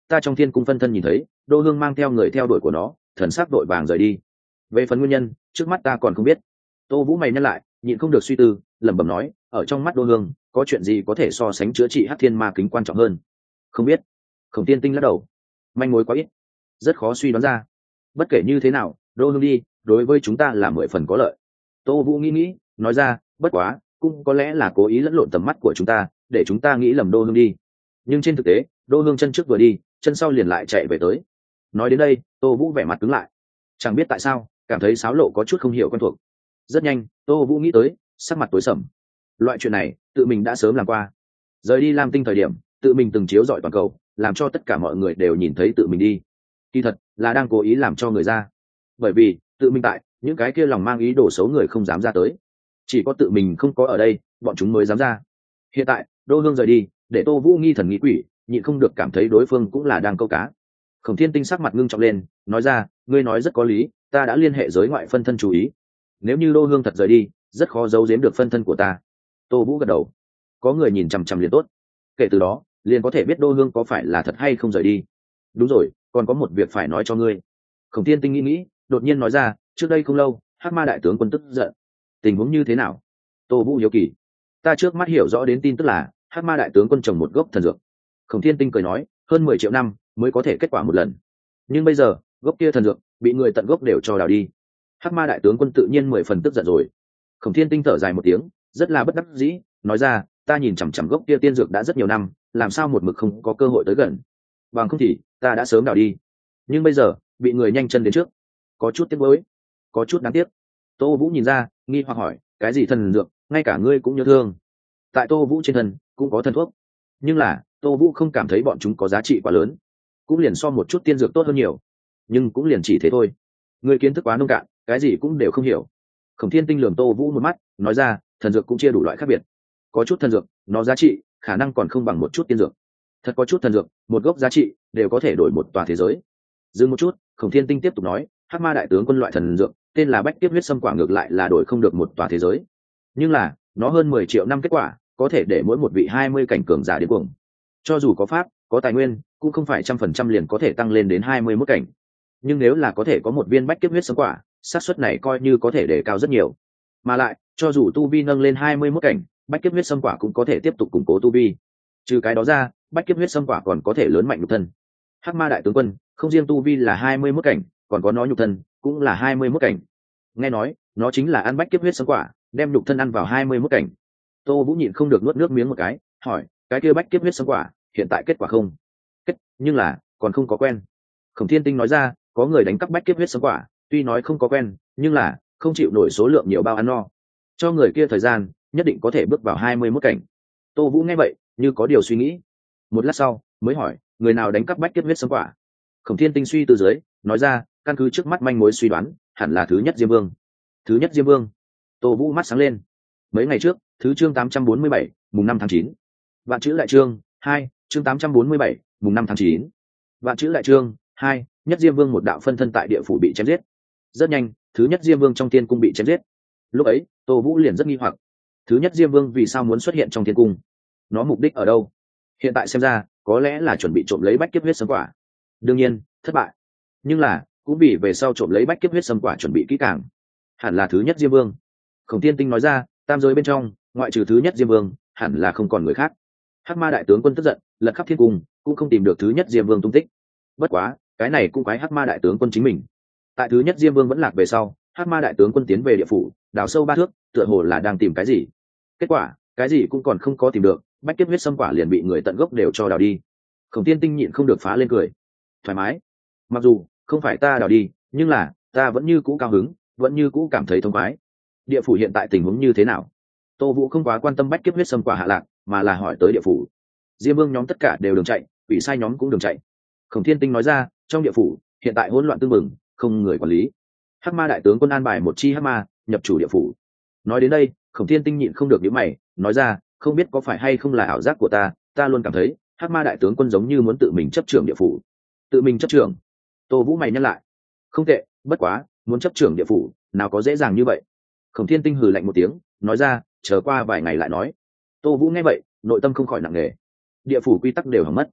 ta trong thiên cung phân thân nhìn thấy đô hương mang theo người theo đuổi của nó, thần sắc đội vàng rời đi. Về phần nguyên nhân trước mắt ta còn không biết. Tô Vũ mày nhắc lại, nhịn không được suy tư, lẩm bẩm nói, ở trong mắt đô hương có chuyện gì có thể so sánh chữa trị hắc thiên ma kính quan trọng hơn? Không biết. Khổng Tiên Tinh lắc đầu, manh mối quá ít, rất khó suy đoán ra. Bất kể như thế nào, đô hương đi đối với chúng ta là mười phần có lợi. Tô Vũ nghĩ nghĩ, nói ra, bất quá cũng có lẽ là cố ý lẫn lộn tầm mắt của chúng ta, để chúng ta nghĩ lầm đô hương đi. Nhưng trên thực tế đô hương chân trước vừa đi, chân sau liền lại chạy về tới. Nói đến đây, Tô Vũ vẻ mặt cứng lại, chẳng biết tại sao cảm thấy sáo lộ có chút không hiểu quen thuộc. Rất nhanh Tô Vũ nghĩ tới, sắc mặt tối sầm. Loại chuyện này tự mình đã sớm làm qua. Rời đi Lam Tinh thời điểm tự mình từng chiếu rọi toàn cầu, làm cho tất cả mọi người đều nhìn thấy tự mình đi. Kỳ thật là đang cố ý làm cho người ra, bởi vì tự mình tại, những cái kia lòng mang ý đồ xấu người không dám ra tới, chỉ có tự mình không có ở đây bọn chúng mới dám ra. Hiện tại đô hương rời đi, để Tô Vũ nghi thần nghĩ quỷ, nhịn không được cảm thấy đối phương cũng là đang câu cá. Khổng Thiên Tinh sắc mặt ngưng trọng lên, nói ra, ngươi nói rất có lý, ta đã liên hệ giới ngoại phân thân chú ý, nếu như đô hương thật rời đi rất khó giấu giếm được phân thân của ta. Tô Vũ gật đầu, có người nhìn chằm chằm liền tốt, kể từ đó liền có thể biết đô hương có phải là thật hay không rời đi. Đúng rồi, còn có một việc phải nói cho ngươi. Khổng Thiên Tinh nghĩ nghĩ, đột nhiên nói ra, trước đây không lâu hắc ma đại tướng quân tức giận, tình huống như thế nào? Tô Vũ hiếu kỳ. Ta trước mắt hiểu rõ đến tin tức là hắc ma đại tướng quân trồng một gốc thần dược. Khổng Thiên Tinh cười nói, hơn mười triệu năm mới có thể kết quả một lần, nhưng bây giờ gốc kia thần dược bị người tận gốc đều cho đào đi. Hắc ma đại tướng quân tự nhiên mười phần tức giận rồi. Khổng Thiên Tinh thở dài một tiếng, rất là bất đắc dĩ, nói ra, ta nhìn chằm chằm gốc kia tiên dược đã rất nhiều năm, làm sao một mực không có cơ hội tới gần, bằng không thì ta đã sớm đào đi, nhưng bây giờ bị người nhanh chân đến trước, có chút tiếc nuối, có chút đáng tiếc. Tô Vũ nhìn ra, nghi hoặc hỏi, cái gì thần dược, ngay cả ngươi cũng nhớ thương? Tại Tô Vũ trên thân cũng có thần thuốc, nhưng là Tô Vũ không cảm thấy bọn chúng có giá trị quá lớn, cũng liền so một chút tiên dược tốt hơn nhiều, nhưng cũng liền chỉ thế thôi. Ngươi kiến thức quá nông cạn, cái gì cũng đều không hiểu. Khổng Thiên Tinh lườm Tô Vũ một mắt, nói ra, thần dược cũng chia đủ loại khác biệt, có chút thần dược nó giá trị khả năng còn không bằng một chút tiên dược, thật có chút thần dược một gốc giá trị đều có thể đổi một tòa thế giới. Dừng một chút, Khổng Thiên Tinh tiếp tục nói, hắc ma đại tướng quân loại thần dược tên là bách kiếp huyết sâm quả ngược lại là đổi không được một tòa thế giới, nhưng là nó hơn mười triệu năm kết quả có thể để mỗi một vị hai mươi cảnh cường giả điên cuồng. Cho dù có pháp có tài nguyên cũng không phải trăm phần trăm liền có thể tăng lên đến hai mươi mốt cảnh, nhưng nếu là có thể có một viên bách kiếp huyết sâm quả, xác suất này coi như có thể đề cao rất nhiều. Mà lại cho dù tu vi nâng lên hai mươi mốt cảnh, bách kiếp huyết sâm quả cũng có thể tiếp tục củng cố tu vi. Trừ cái đó ra, bách kiếp huyết sâm quả còn có thể lớn mạnh nhục thân. Hắc ma đại tướng quân không riêng tu vi là hai mươi mốt cảnh, còn có nó nhục thân cũng là hai mươi mốt cảnh. Nghe nói nó chính là ăn bách kiếp huyết sâm quả đem nhục thân ăn vào hai mươi mốt cảnh. Tô Vũ nhịn không được nuốt nước miếng một cái, hỏi, cái kia bách kiếp huyết sâm quả hiện tại kết quả không? Kết, nhưng là còn không có quen. Khổng Thiên Tinh nói ra, có người đánh cắp bách kiếp huyết sâm quả, tuy nói không có quen, nhưng là không chịu nổi số lượng nhiều bao ăn no, cho người kia thời gian nhất định có thể bước vào hai mươi mốt cảnh. Tô Vũ nghe vậy như có điều suy nghĩ, một lát sau mới hỏi, người nào đánh cắp bách kiếp huyết sâm quả? Khổng Thiên Tinh suy từ dưới, nói ra, căn cứ trước mắt manh mối suy đoán, hẳn là thứ nhất Diêm Vương. Thứ nhất Diêm Vương? Tô Vũ mắt sáng lên. Mấy ngày trước, thứ chương tám trăm bốn mươi bảy, mùng năm tháng chín. Vạn chữ lại chương hai, chương tám trăm bốn mươi bảy, mùng năm tháng chín. Vạn chữ lại chương hai, nhất Diêm Vương một đạo phân thân tại địa phủ bị chém giết. Rất nhanh, thứ nhất Diêm Vương trong thiên cung bị chém giết. Lúc ấy, Tô Vũ liền rất nghi hoặc, thứ nhất Diêm Vương vì sao muốn xuất hiện trong thiên cung? Nó mục đích ở đâu? Hiện tại xem ra, có lẽ là chuẩn bị trộm lấy bách kiếp huyết sâm quả. Đương nhiên, thất bại. Nhưng là, cũng vì về sau trộm lấy bách kiếp huyết sâm quả chuẩn bị kỹ càng. Hẳn là thứ nhất Diêm Vương. Khổng Thiên Tinh nói ra, tam giới bên trong, ngoại trừ thứ nhất Diêm Vương, hẳn là không còn người khác. Hắc ma đại tướng quân tức giận, lật khắp thiên cung, cũng không tìm được thứ nhất Diêm Vương tung tích. Bất quá, cái này cũng quái Hắc ma đại tướng quân chính mình. Tại thứ nhất Diêm Vương vẫn lạc về sau, Hắc ma đại tướng quân tiến về địa phủ, đào sâu ba thước, tựa hồ là đang tìm cái gì. Kết quả, cái gì cũng còn không có tìm được, bách kiếp huyết sâm quả liền bị người tận gốc đều cho đào đi. Khổng Thiên Tinh nhịn không được phá lên cười, thoải mái. Mặc dù không phải ta đào đi, nhưng là ta vẫn như cũ cao hứng, vẫn như cũ cảm thấy thông khoái. Địa phủ hiện tại tình huống như thế nào? Tô Vũ không quá quan tâm bách kiếp huyết sâm quả hạ lạc, mà là hỏi tới địa phủ. Diêm Vương nhóm tất cả đều đường chạy, quỷ sai nhóm cũng đường chạy. Khổng Thiên Tinh nói ra, trong địa phủ hiện tại hỗn loạn tương mừng, không người quản lý. Hắc ma đại tướng quân an bài một chi hắc ma nhập chủ địa phủ. Nói đến đây, Khổng Thiên Tinh nhịn không được nhíu mày, nói ra, không biết có phải hay không là ảo giác của ta, ta luôn cảm thấy Hắc ma đại tướng quân giống như muốn tự mình chấp trưởng địa phủ. Tự mình chấp trưởng? Tô Vũ mày nhắc lại. Không tệ, bất quá muốn chấp trưởng địa phủ nào có dễ dàng như vậy. Khổng Thiên Tinh hừ lạnh một tiếng, nói ra, chờ qua vài ngày lại nói. Tô Vũ nghe vậy nội tâm không khỏi nặng nề. Địa phủ quy tắc đều hỏng mất,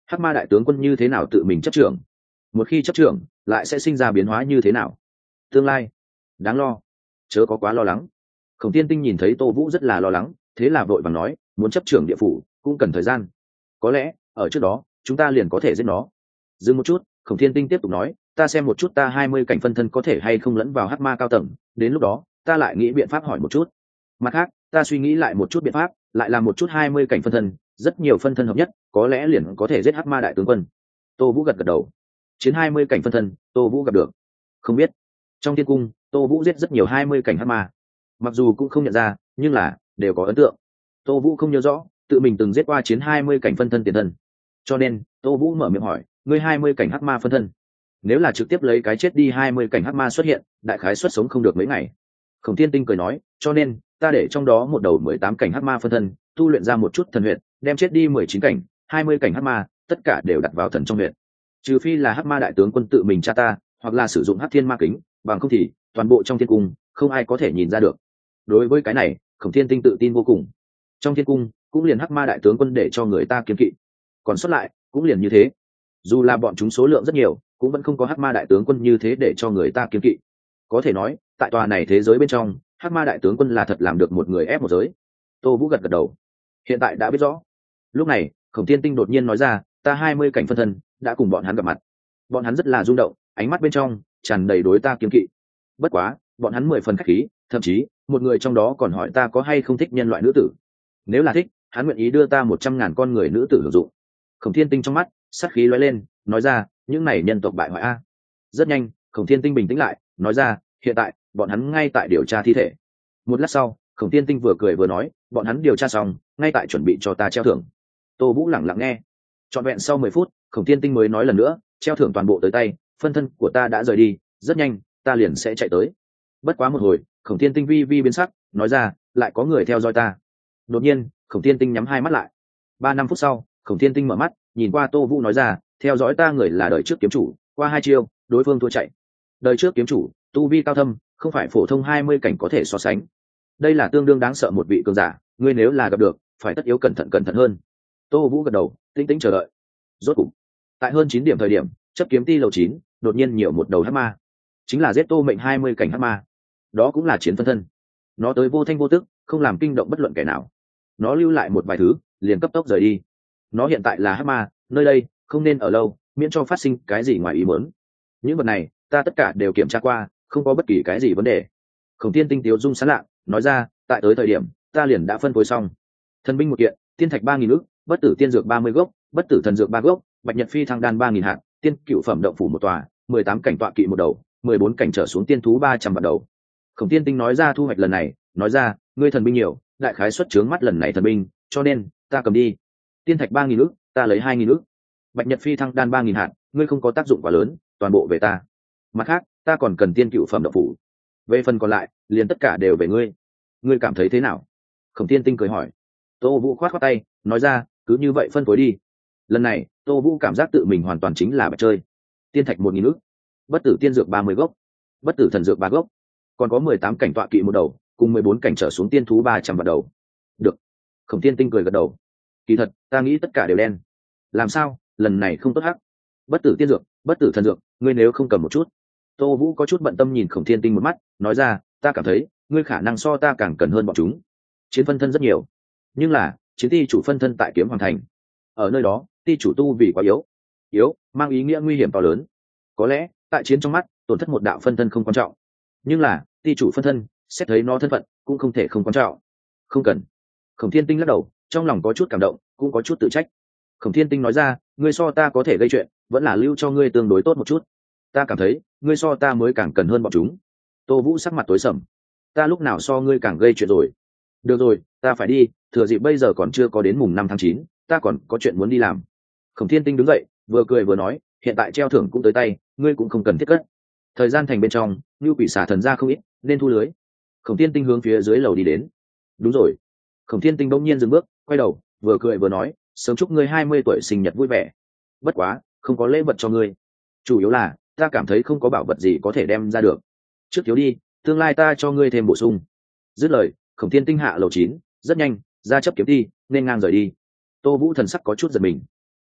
Hắc ma đại tướng quân như thế nào tự mình chấp trưởng? Một khi chấp trưởng lại sẽ sinh ra biến hóa như thế nào? Tương lai đáng lo, chớ có quá lo lắng. Khổng Thiên Tinh nhìn thấy Tô Vũ rất là lo lắng, thế là vội vàng nói, muốn chấp trưởng địa phủ cũng cần thời gian, có lẽ ở trước đó chúng ta liền có thể giết nó. Dừng một chút, Khổng Thiên Tinh tiếp tục nói, ta xem một chút ta hai mươi cảnh phân thân có thể hay không lẫn vào hắc ma cao tầng, đến lúc đó ta lại nghĩ biện pháp hỏi một chút. Mặt khác ta suy nghĩ lại một chút biện pháp, lại làm một chút hai mươi cảnh phân thân, rất nhiều phân thân hợp nhất có lẽ liền có thể giết hắc ma đại tướng quân. Tô Vũ gật gật đầu. Chiến hai mươi cảnh phân thân Tô Vũ gặp được không biết. Trong thiên cung Tô Vũ giết rất nhiều hai mươi cảnh hắc ma, mặc dù cũng không nhận ra nhưng là đều có ấn tượng. Tô Vũ không nhớ rõ tự mình từng giết qua chiến hai mươi cảnh phân thân tiền thân, cho nên Tô Vũ mở miệng hỏi, ngươi hai mươi cảnh hắc ma phân thân nếu là trực tiếp lấy cái chết đi hai mươi cảnh hắc ma xuất hiện, đại khái xuất sống không được mấy ngày. Khổng Thiên Tinh cười nói, cho nên ta để trong đó một đầu mười tám cảnh hắc ma phân thân tu luyện ra một chút thần huyệt, đem chết đi mười chín cảnh hai mươi cảnh hắc ma tất cả đều đặt vào thần trong huyệt, trừ phi là hắc ma đại tướng quân tự mình cha ta, hoặc là sử dụng hắc thiên ma kính, bằng không thì toàn bộ trong thiên cung không ai có thể nhìn ra được. Đối với cái này Khổng Thiên Tinh tự tin vô cùng. Trong thiên cung cũng liền hắc ma đại tướng quân để cho người ta kiêng kỵ, còn xuất lại cũng liền như thế. Dù là bọn chúng số lượng rất nhiều cũng vẫn không có hắc ma đại tướng quân như thế để cho người ta kiêng kỵ. Có thể nói tại tòa này thế giới bên trong, hắc ma đại tướng quân là thật làm được một người ép một giới. Tô Vũ gật gật đầu, hiện tại đã biết rõ. Lúc này Khổng Thiên Tinh đột nhiên nói ra, ta hai mươi cảnh phân thân đã cùng bọn hắn gặp mặt, bọn hắn rất là rung động, ánh mắt bên trong tràn đầy đối ta kiêng kỵ. Bất quá bọn hắn mười phần khách khí, thậm chí một người trong đó còn hỏi ta có hay không thích nhân loại nữ tử. Nếu là thích, hắn nguyện ý đưa ta một trăm ngàn con người nữ tử hưởng dụng. Khổng Thiên Tinh trong mắt sát khí lóe lên, nói ra, những này nhân tộc bại hoại a. Rất nhanh Khổng Thiên Tinh bình tĩnh lại, nói ra, hiện tại bọn hắn ngay tại điều tra thi thể. Một lát sau Khổng Thiên Tinh vừa cười vừa nói, bọn hắn điều tra xong ngay tại chuẩn bị cho ta treo thưởng. Tô Vũ lẳng lặng nghe, trọn vẹn sau mười phút Khổng Thiên Tinh mới nói lần nữa, treo thưởng toàn bộ tới tay, phân thân của ta đã rời đi, rất nhanh ta liền sẽ chạy tới. Bất quá một hồi Khổng Thiên Tinh vi vi biến sắc, nói ra, lại có người theo dõi ta. Đột nhiên Khổng Thiên Tinh nhắm hai mắt lại. Ba năm phút sau Khổng Thiên Tinh mở mắt, nhìn qua Tô Vũ nói ra, theo dõi ta người là đời trước kiếm chủ, qua hai chiêu đối phương thua chạy. Đời trước kiếm chủ tu vi cao thâm, không phải phổ thông hai mươi cảnh có thể so sánh, đây là tương đương đáng sợ một vị cường giả, ngươi nếu là gặp được phải tất yếu cẩn thận cẩn thận hơn. Tô Vũ gật đầu, tĩnh tĩnh chờ đợi. Rốt cục tại hơn chín điểm thời điểm, chấp kiếm ti lầu chín đột nhiên nhiều một đầu hắc ma, chính là giết Tô Mệnh hai mươi cảnh hắc ma. Đó cũng là chiến phân thân, nó tới vô thanh vô tức, không làm kinh động bất luận kẻ nào. Nó lưu lại một vài thứ liền cấp tốc rời đi. Nó hiện tại là hắc ma, nơi đây không nên ở lâu, miễn cho phát sinh cái gì ngoài ý muốn. Những vật này ta tất cả đều kiểm tra qua, không có bất kỳ cái gì vấn đề. Khổng Thiên Tinh tiếu dung sán lạ, nói ra, tại tới thời điểm ta liền đã phân phối xong. Thần binh một kiện, tiên thạch ba nghìn ức, bất tử tiên dược ba mươi gốc, bất tử thần dược ba gốc, bạch nhật phi thăng đan ba nghìn hạt, tiên cựu phẩm động phủ một tòa, mười tám cảnh tọa kỵ một đầu, mười bốn cảnh trở xuống tiên thú ba trăm vạn đầu. Khổng Thiên Tinh nói ra thu hoạch lần này, nói ra, ngươi thần binh nhiều, đại khái xuất chướng mắt lần này thần binh, cho nên ta cầm đi. Tiên thạch ba nghìn ức, ta lấy hai nghìn ức. Bạch nhật phi thăng đan ba nghìn hạt, ngươi không có tác dụng quá lớn, toàn bộ về ta. Mặt khác ta còn cần tiên cựu phẩm động phủ, về phần còn lại liền tất cả đều về ngươi. Ngươi cảm thấy thế nào? Khổng Thiên Tinh cười hỏi. Tô Vũ khoát khoát tay, nói ra, cứ như vậy phân phối đi. Lần này Tô Vũ cảm giác tự mình hoàn toàn chính là bạch chơi. Tiên thạch một nghìn ức, bất tử tiên dược ba mươi gốc, bất tử thần dược ba gốc, còn có mười tám cảnh tọa kỵ một đầu, cùng mười bốn cảnh trở xuống tiên thú ba trăm vạn đầu. Được. Khổng Thiên Tinh cười gật đầu. Kỳ thật ta nghĩ tất cả đều đen. Làm sao lần này không tốt hắc? Bất tử tiên dược, bất tử thần dược, ngươi nếu không cầm một chút. Tô Vũ có chút bận tâm nhìn Khổng Thiên Tinh một mắt, nói ra, ta cảm thấy ngươi khả năng so ta càng cần hơn bọn chúng. Chiến phân thân rất nhiều, nhưng là chiến ti chủ phân thân tại Kiếm Hoàng Thành, ở nơi đó ti chủ tu vì quá yếu, yếu mang ý nghĩa nguy hiểm to lớn. Có lẽ tại chiến trong mắt tổn thất một đạo phân thân không quan trọng, nhưng là ti chủ phân thân xét thấy nó thân phận cũng không thể không quan trọng. Không cần. Khổng Thiên Tinh lắc đầu, trong lòng có chút cảm động, cũng có chút tự trách. Khổng Thiên Tinh nói ra, ngươi so ta có thể gây chuyện, vẫn là lưu cho ngươi tương đối tốt một chút. Ta cảm thấy ngươi so ta mới càng cần hơn bọn chúng. Tô Vũ sắc mặt tối sầm. Ta lúc nào so ngươi càng gây chuyện rồi? Được rồi, ta phải đi, thừa dịp bây giờ còn chưa có đến mùng năm tháng chín, ta còn có chuyện muốn đi làm. Khổng Thiên Tinh đứng dậy, vừa cười vừa nói, hiện tại treo thưởng cũng tới tay, ngươi cũng không cần thiết cất. Thời gian thành bên trong, như quỷ xà thần ra không ít, nên thu lưới. Khổng Thiên Tinh hướng phía dưới lầu đi đến. Đúng rồi. Khổng Thiên Tinh bỗng nhiên dừng bước, quay đầu, vừa cười vừa nói, sớm chúc ngươi hai mươi tuổi sinh nhật vui vẻ. Bất quá, không có lễ vật cho ngươi. Chủ yếu là, ta cảm thấy không có bảo vật gì có thể đem ra được. Trước thiếu đi, tương lai ta cho ngươi thêm bổ sung. Dứt lời, Khổng Thiên Tinh hạ lầu chín, rất nhanh ra chấp kiếm đi, nên ngang rời đi. Tô Vũ thần sắc có chút giật mình.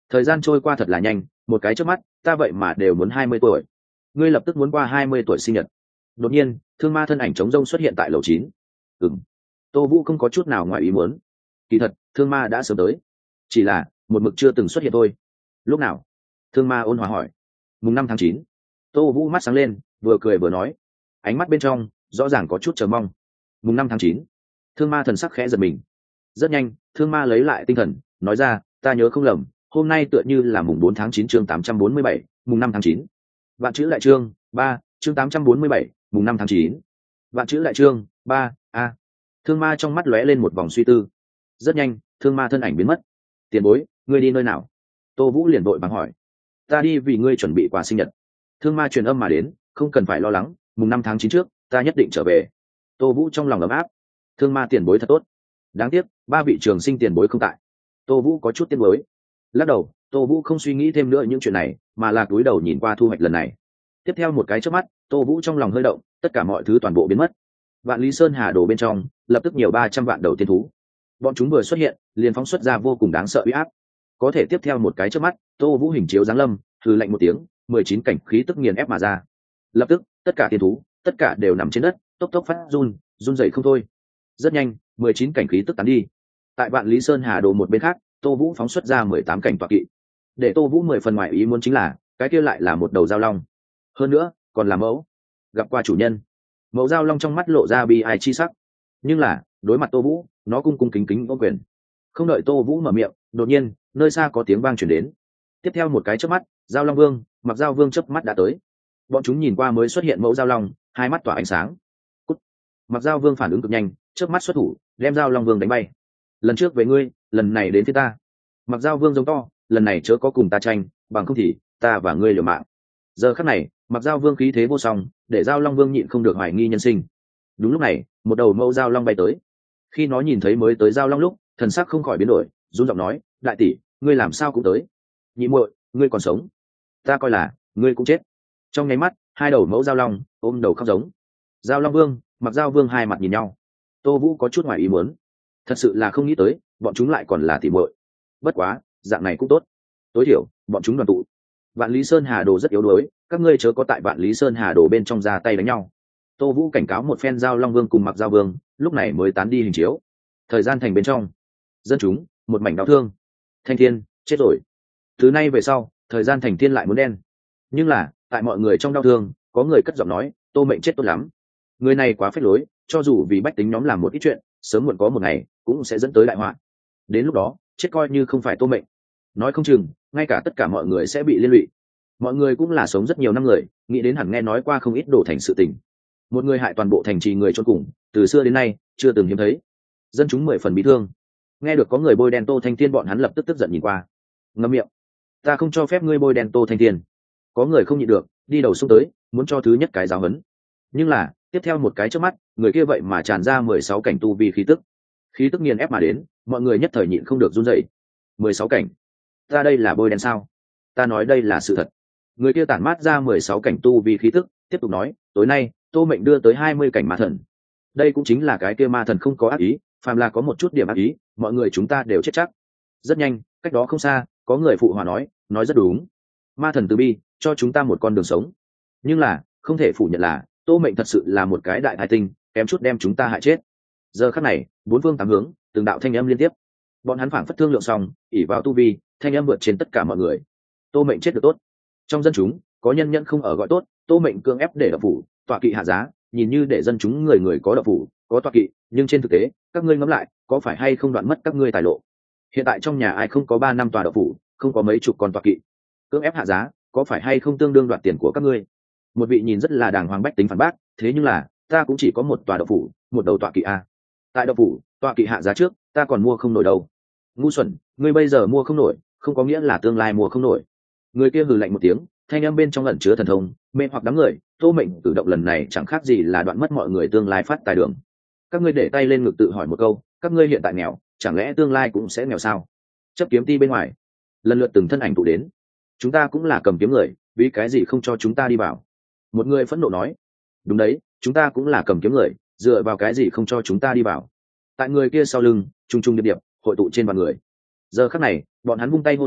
thời gian trôi qua thật là nhanh, một cái chớp mắt ta vậy mà đều muốn hai mươi tuổi. Ngươi lập tức muốn qua hai mươi tuổi sinh nhật. Đột nhiên thương ma thân ảnh trống rông xuất hiện tại lầu chín. Ừm. Tô Vũ không có chút nào ngoài ý muốn. Kỳ thật thương ma đã sớm tới, chỉ là một mực chưa từng xuất hiện thôi. Lúc nào? Thương ma ôn hòa hỏi. Mùng năm tháng chín. Tô Vũ mắt sáng lên, vừa cười vừa nói, ánh mắt bên trong rõ ràng có chút chờ mong. Mùng năm tháng chín. Thương ma thần sắc khẽ giật mình. Rất nhanh thương ma lấy lại tinh thần, nói ra, ta nhớ không lầm, hôm nay tựa như là mùng bốn tháng chín chương tám trăm bốn mươi bảy, mùng năm tháng chín. Vạn chữ đại chương ba, chương tám trăm bốn mươi bảy, mùng năm tháng chín. Vạn chữ đại chương ba, a. Thương ma trong mắt lóe lên một vòng suy tư. Rất nhanh thương ma thân ảnh biến mất. Tiền bối, ngươi đi nơi nào? Tô Vũ liền vội vàng hỏi. Ta đi vì ngươi chuẩn bị quà sinh nhật. Thương ma truyền âm mà đến, không cần phải lo lắng, mùng năm tháng chín trước ta nhất định trở về. Tô Vũ trong lòng ấm áp. Thương ma tiền bối thật tốt. Đáng tiếc ba vị trường sinh tiền bối không tại. Tô Vũ có chút tiếc nuối. Lắc đầu, Tô Vũ không suy nghĩ thêm nữa những chuyện này, mà là cúi đầu nhìn qua thu hoạch lần này. Tiếp theo một cái chớp mắt, Tô Vũ trong lòng hơi động, tất cả mọi thứ toàn bộ biến mất. Vạn Lý Sơn Hà đồ bên trong lập tức nhiều ba trăm vạn đầu tiên thú. Bọn chúng vừa xuất hiện liền phóng xuất ra vô cùng đáng sợ uy áp. Có thể tiếp theo một cái chớp mắt, Tô Vũ hình chiếu giáng lâm, hừ lạnh một tiếng, mười chín cảnh khí tức nghiền ép mà ra. Lập tức tất cả tiên thú tất cả đều nằm trên đất, tốc tốc phát run run rẩy không thôi. Rất nhanh mười chín cảnh khí tức tán đi. Tại Vạn Lý Sơn Hà đồ một bên khác, Tô Vũ phóng xuất ra mười tám cảnh tọa kỵ. Để Tô Vũ mười phần ngoài ý muốn chính là cái kia lại là một đầu giao long, hơn nữa còn là mẫu. Gặp qua chủ nhân. Mẫu giao long trong mắt lộ ra bi ai chi sắc, nhưng là đối mặt Tô Vũ, nó cung cung kính kính ôm quyền. Không đợi Tô Vũ mở miệng, đột nhiên nơi xa có tiếng vang truyền đến. Tiếp theo một cái chớp mắt, giao long vương Mặc Giao Vương chớp mắt đã tới. Bọn chúng nhìn qua mới xuất hiện mẫu giao long, hai mắt tỏa ánh sáng. Cút. Mặc Giao Vương phản ứng cực nhanh, chớp mắt xuất thủ đem giao long vương đánh bay. Lần trước về ngươi, lần này đến phía ta. Mặc Giao Vương giống to, lần này chớ có cùng ta tranh, bằng không thì ta và ngươi liều mạng. Giờ khắc này Mặc Giao Vương khí thế vô song, để giao long vương nhịn không được hoài nghi nhân sinh. Đúng lúc này một đầu mẫu giao long bay tới. Khi nó nhìn thấy mới tới giao long lúc, thần sắc không khỏi biến đổi, run giọng nói, đại tỷ, ngươi làm sao cũng tới? Nhị muội, ngươi còn sống? Ta coi là ngươi cũng chết. Trong nháy mắt hai đầu mẫu giao long ôm đầu khóc giống. Giao long vương Mặc Giao Vương hai mặt nhìn nhau. Tô Vũ có chút ngoài ý muốn, thật sự là không nghĩ tới bọn chúng lại còn là tỷ muội. Bất quá dạng này cũng tốt, tối thiểu bọn chúng đoàn tụ. Vạn Lý Sơn Hà đồ rất yếu đuối, các ngươi chớ có tại Vạn Lý Sơn Hà đồ bên trong ra tay đánh nhau. Tô Vũ cảnh cáo một phen giao long vương cùng Mặc Giao Vương, lúc này mới tán đi hình chiếu. Thời gian thành bên trong, dân chúng một mảnh đau thương. Thanh Thiên chết rồi. Từ nay về sau thời gian thành thiên lại muốn đen. Nhưng là tại mọi người trong đau thương, có người cất giọng nói, Tô Mệnh chết tốt lắm. Người này quá phách lối, cho dù vì bách tính nhóm làm một ít chuyện, sớm muộn có một ngày cũng sẽ dẫn tới đại họa. Đến lúc đó chết coi như không phải Tô Mệnh, nói không chừng ngay cả tất cả mọi người sẽ bị liên lụy. Mọi người cũng là sống rất nhiều năm người, nghĩ đến hẳn nghe nói qua không ít đổ thành sự tình. Một người hại toàn bộ thành trì người chôn cùng, từ xưa đến nay chưa từng hiếm thấy. Dân chúng mười phần bị thương. Nghe được có người bôi đen Tô Thanh Thiên, bọn hắn lập tức tức giận nhìn qua. Ngậm miệng, ta không cho phép ngươi bôi đen Tô Thanh Thiên. Có người không nhịn được, đi đầu xông tới, muốn cho thứ nhất cái giáo huấn. Nhưng là tiếp theo một cái trước mắt, người kia vậy mà tràn ra mười sáu cảnh tu vi khí tức. Khí tức nghiền ép mà đến, mọi người nhất thời nhịn không được run rẩy. Mười sáu cảnh, ta đây là bôi đen sao? Ta nói đây là sự thật. Người kia tản mát ra mười sáu cảnh tu vi khí tức, tiếp tục nói, tối nay Tô Mệnh đưa tới hai mươi cảnh ma thần. Đây cũng chính là cái kia ma thần không có ác ý, phàm là có một chút điểm ác ý, mọi người chúng ta đều chết chắc. Rất nhanh, cách đó không xa, có người phụ hòa nói, nói rất đúng. Ma thần từ bi, cho chúng ta một con đường sống. Nhưng là, không thể phủ nhận là, Tô Mệnh thật sự là một cái đại thái tinh, kém chút đem chúng ta hại chết. Giờ khắc này, bốn phương tám hướng, từng đạo thanh âm liên tiếp. Bọn hắn phảng phất thương lượng xong, ỷ vào tu vi, thanh âm vượt trên tất cả mọi người. Tô Mệnh chết được tốt. Trong dân chúng, có nhân nhân không ở gọi tốt, Tô Mệnh cưỡng ép để đập phủ, tọa kỵ hạ giá, nhìn như để dân chúng người người có đập phủ, có tọa kỵ, nhưng trên thực tế, các ngươi ngẫm lại, có phải hay không đoạn mất các ngươi tài lộ? Hiện tại trong nhà ai không có ba năm tòa đập phủ, không có mấy chục con tọa kỵ, cưỡng ép hạ giá, có phải hay không tương đương đoạt tiền của các ngươi? Một vị nhìn rất là đàng hoàng bách tính phản bác, thế nhưng là, ta cũng chỉ có một tòa đập phủ, một đầu tọa kỵ a. Tại đập phủ, tọa kỵ hạ giá trước, ta còn mua không nổi đâu. Ngu xuẩn, ngươi bây giờ mua không nổi, không có nghĩa là tương lai mua không nổi. Người kia hừ lạnh một tiếng, thanh âm bên trong ẩn chứa thần thông, mê hoặc đám người. Tô Mệnh cử động lần này chẳng khác gì là đoạn mất mọi người tương lai phát tài đường. Các ngươi để tay lên ngực tự hỏi một câu, các ngươi hiện tại nghèo, chẳng lẽ tương lai cũng sẽ nghèo sao? Chấp kiếm ti bên ngoài, lần lượt từng thân ảnh tụ đến. Chúng ta cũng là cầm kiếm người, vì cái gì không cho chúng ta đi vào? Một người phẫn nộ nói. Đúng đấy, chúng ta cũng là cầm kiếm người, dựa vào cái gì không cho chúng ta đi vào? Tại người kia sau lưng, trung trung điệp điệp hội tụ trên bàn người. Giờ khắc này, bọn hắn vung tay hô to,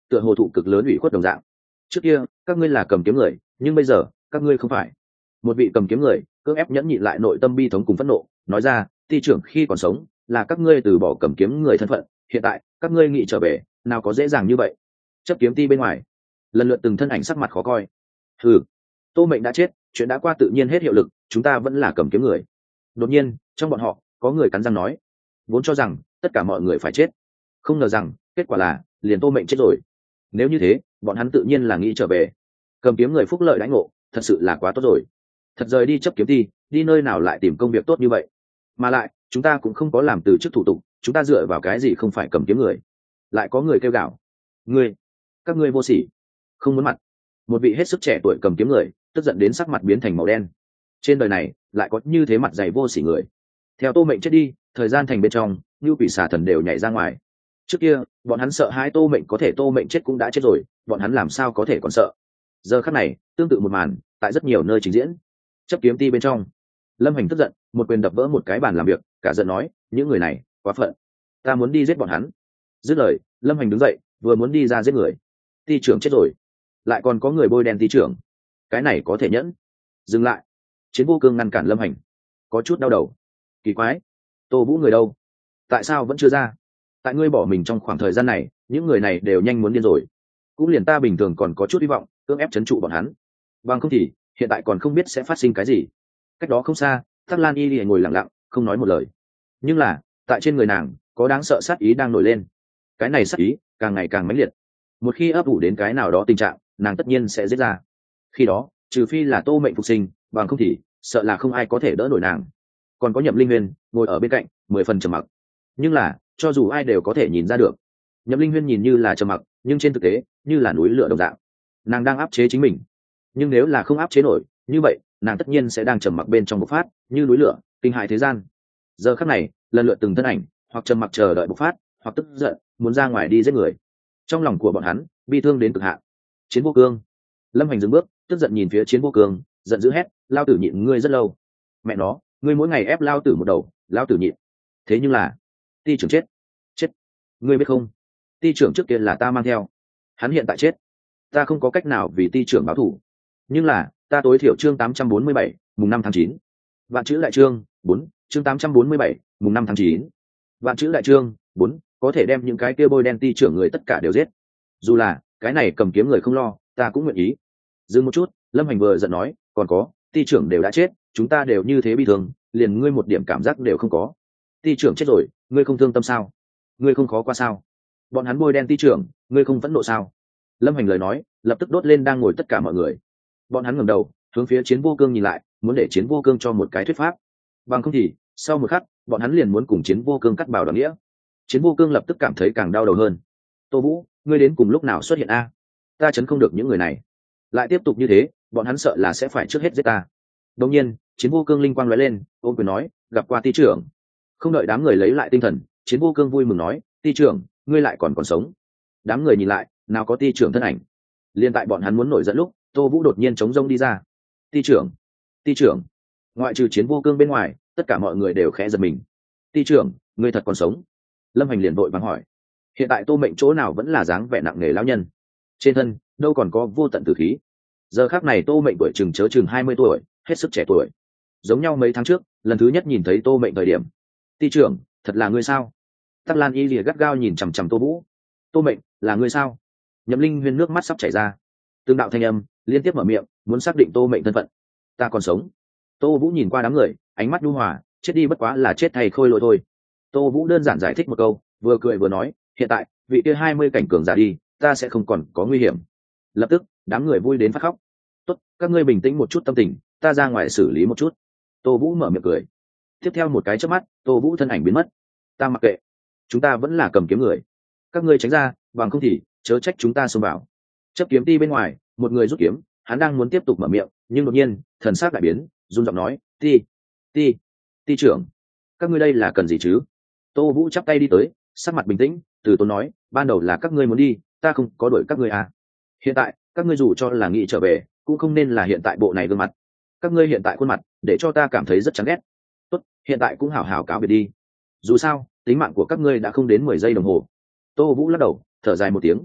tựa hồ thụ cực lớn ủy khuất đồng dạng. Trước kia các ngươi là cầm kiếm người, nhưng bây giờ các ngươi không phải. Một vị cầm kiếm người cưỡng ép nhẫn nhịn lại nội tâm bi thống cùng phẫn nộ, nói ra, ty trưởng khi còn sống là các ngươi từ bỏ cầm kiếm người thân phận, hiện tại các ngươi nghĩ trở về, nào có dễ dàng như vậy. Chấp kiếm ti bên ngoài, lần lượt từng thân ảnh sắc mặt khó coi. Ừ, Tô Mệnh đã chết, chuyện đã qua tự nhiên hết hiệu lực, chúng ta vẫn là cầm kiếm người. Đột nhiên trong bọn họ có người cắn răng nói, vốn cho rằng tất cả mọi người phải chết, không ngờ rằng kết quả là liền Tô Mệnh chết rồi. Nếu như thế, bọn hắn tự nhiên là nghĩ trở về. Cầm kiếm người phúc lợi đãi ngộ thật sự là quá tốt rồi, thật rời đi chấp kiếm ti, đi nơi nào lại tìm công việc tốt như vậy. Mà lại chúng ta cũng không có làm từ chức thủ tục, chúng ta dựa vào cái gì không phải cầm kiếm người. Lại có người kêu gào, ngươi, các ngươi vô sỉ, không muốn mặt. Một vị hết sức trẻ tuổi cầm kiếm người tức giận đến sắc mặt biến thành màu đen. Trên đời này lại có như thế mặt dày vô sỉ người. Theo Tô Mệnh chết đi, thời gian thành bên trong như quỷ xà thần đều nhảy ra ngoài. Trước kia bọn hắn sợ hãi Tô Mệnh, có thể Tô Mệnh chết cũng đã chết rồi, bọn hắn làm sao có thể còn sợ. Giờ khắc này tương tự một màn tại rất nhiều nơi trình diễn. Chấp kiếm ti bên trong, Lâm Hành tức giận một quyền đập vỡ một cái bàn làm việc, cả giận nói, những người này quá phận, ta muốn đi giết bọn hắn. Dứt lời, Lâm Hành đứng dậy vừa muốn đi ra giết người. Ti trưởng chết rồi, lại còn có người bôi đen ti trưởng, cái này có thể nhẫn. Dừng lại. Chiến Vô Cương ngăn cản Lâm Hành, có chút đau đầu. Kỳ quái, Tô Vũ người đâu, tại sao vẫn chưa ra? Tại ngươi bỏ mình trong khoảng thời gian này, những người này đều nhanh muốn điên rồi. Cũng liền ta bình thường còn có chút hy vọng cưỡng ép trấn trụ bọn hắn, bằng không thì hiện tại còn không biết sẽ phát sinh cái gì. Cách đó không xa, Tắc Lan Y Lìa ngồi lặng lặng không nói một lời, nhưng là tại trên người nàng có đáng sợ sát ý đang nổi lên. Cái này sát ý càng ngày càng mãnh liệt, một khi ấp ủ đến cái nào đó tình trạng, nàng tất nhiên sẽ giết ra. Khi đó trừ phi là Tô Mệnh phục sinh, bằng không thì sợ là không ai có thể đỡ nổi nàng. Còn có Nhậm Linh Huyên ngồi ở bên cạnh, mười phần trầm mặc. Nhưng là cho dù ai đều có thể nhìn ra được, Nhậm Linh Huyên nhìn như là trầm mặc, nhưng trên thực tế như là núi lửa đồng dạng. Nàng đang áp chế chính mình, nhưng nếu là không áp chế nổi, như vậy nàng tất nhiên sẽ đang trầm mặc bên trong bộc phát, như núi lửa kinh hại thế gian. Giờ khắc này lần lượt từng thân ảnh hoặc trầm mặc chờ đợi bộc phát, hoặc tức giận muốn ra ngoài đi giết người. Trong lòng của bọn hắn bi thương đến cực hạn. Chiến Vô Cương. Lâm Hành dừng bước, tức giận nhìn phía Chiến Vô Cương, giận dữ hét, lao tử nhịn ngươi rất lâu. Mẹ nó, ngươi mỗi ngày ép lao tử một đầu, lao tử nhịn. Thế nhưng là ti trưởng chết. Chết. Ngươi biết không, ti trưởng trước kia là ta mang theo, hắn hiện tại chết, ta không có cách nào vì ti trưởng báo thù. Nhưng là ta tối thiểu chương tám trăm bốn mươi bảy, mùng năm tháng chín. Vạn chữ đại chương bốn, chương tám trăm bốn mươi bảy, mùng năm tháng chín. Vạn chữ đại chương bốn, có thể đem những cái kia bôi đen ti trưởng người tất cả đều giết. Dù là cái này cầm kiếm người không lo, ta cũng nguyện ý. Dừng một chút, Lâm Hành vừa giận nói, còn có, ti trưởng đều đã chết, chúng ta đều như thế bi thương, liền ngươi một điểm cảm giác đều không có. Ti trưởng chết rồi, ngươi không thương tâm sao? Ngươi không khó qua sao? Bọn hắn bôi đen ti trưởng, ngươi không phẫn nộ sao? Lâm Hành lời nói lập tức đốt lên đang ngồi tất cả mọi người. Bọn hắn ngẩng đầu hướng phía Chiến Vô Cương nhìn lại, muốn để Chiến Vô Cương cho một cái thuyết pháp, bằng không thì sau một khắc bọn hắn liền muốn cùng Chiến Vô Cương cắt bảo đoàn nghĩa. Chiến Vô Cương lập tức cảm thấy càng đau đầu hơn. Tô Vũ, ngươi đến cùng lúc nào xuất hiện a? Ta chấn không được những người này, lại tiếp tục như thế bọn hắn sợ là sẽ phải trước hết giết ta. Đột nhiên Chiến Vô Cương linh quang lóe lên, ôm quyền nói, gặp qua ti trưởng. Không đợi đám người lấy lại tinh thần, Chiến Vô Cương vui mừng nói, ti trưởng, ngươi lại còn còn sống. Đám người nhìn lại, nào có ti trưởng thân ảnh. Liên tại bọn hắn muốn nổi giận lúc, Tô Vũ đột nhiên chống rông đi ra. Ti trưởng, ti trưởng. Ngoại trừ Chiến Vô Cương bên ngoài, tất cả mọi người đều khẽ giật mình. Ti trưởng, ngươi thật còn sống? Lâm Hành liền vội vàng hỏi. Hiện tại Tô Mệnh chỗ nào vẫn là dáng vẻ nặng nề lão nhân, trên thân đâu còn có vô tận tử khí. Giờ khác này Tô Mệnh tuổi chừng chớ chừng hai mươi tuổi, hết sức trẻ tuổi, giống nhau mấy tháng trước lần thứ nhất nhìn thấy Tô Mệnh thời điểm. Ti trưởng, thật là ngươi sao? Tắc Lan Y lìa gắt gao nhìn chằm chằm Tô Vũ. Tô Mệnh, là ngươi sao? Nhậm Linh Huyên nước mắt sắp chảy ra, tương đạo thanh âm liên tiếp mở miệng muốn xác định Tô Mệnh thân phận. Ta còn sống. Tô Vũ nhìn qua đám người, ánh mắt nhu hòa, chết đi bất quá là chết thay khôi lỗi thôi. Tô Vũ đơn giản giải thích một câu, vừa cười vừa nói, hiện tại vị kia hai mươi cảnh cường giả đi, ta sẽ không còn có nguy hiểm. Lập tức đám người vui đến phát khóc. Tốt, các ngươi bình tĩnh một chút tâm tình, ta ra ngoài xử lý một chút. Tô Vũ mở miệng cười. Tiếp theo một cái chớp mắt, Tô Vũ thân ảnh biến mất. Ta mặc kệ, chúng ta vẫn là cầm kiếm người, các ngươi tránh ra, bằng không thì chớ trách chúng ta xông vào. Chấp kiếm ti bên ngoài, một người rút kiếm, hắn đang muốn tiếp tục mở miệng, nhưng đột nhiên thần sắc đại biến, run giọng nói, ti ti ti trưởng, các ngươi đây là cần gì chứ? Tô Vũ chắp tay đi tới, sắc mặt bình tĩnh, từ tốn nói, ban đầu là các ngươi muốn đi, ta không có đuổi các ngươi à. Hiện tại các ngươi dù cho là nghĩ trở về, cũng không nên là hiện tại bộ này gương mặt. Các ngươi hiện tại khuôn mặt để cho ta cảm thấy rất chán ghét. Tốt, hiện tại cũng hảo hảo cáo biệt đi, dù sao tính mạng của các ngươi đã không đến mười giây đồng hồ. Tô Vũ lắc đầu thở dài một tiếng.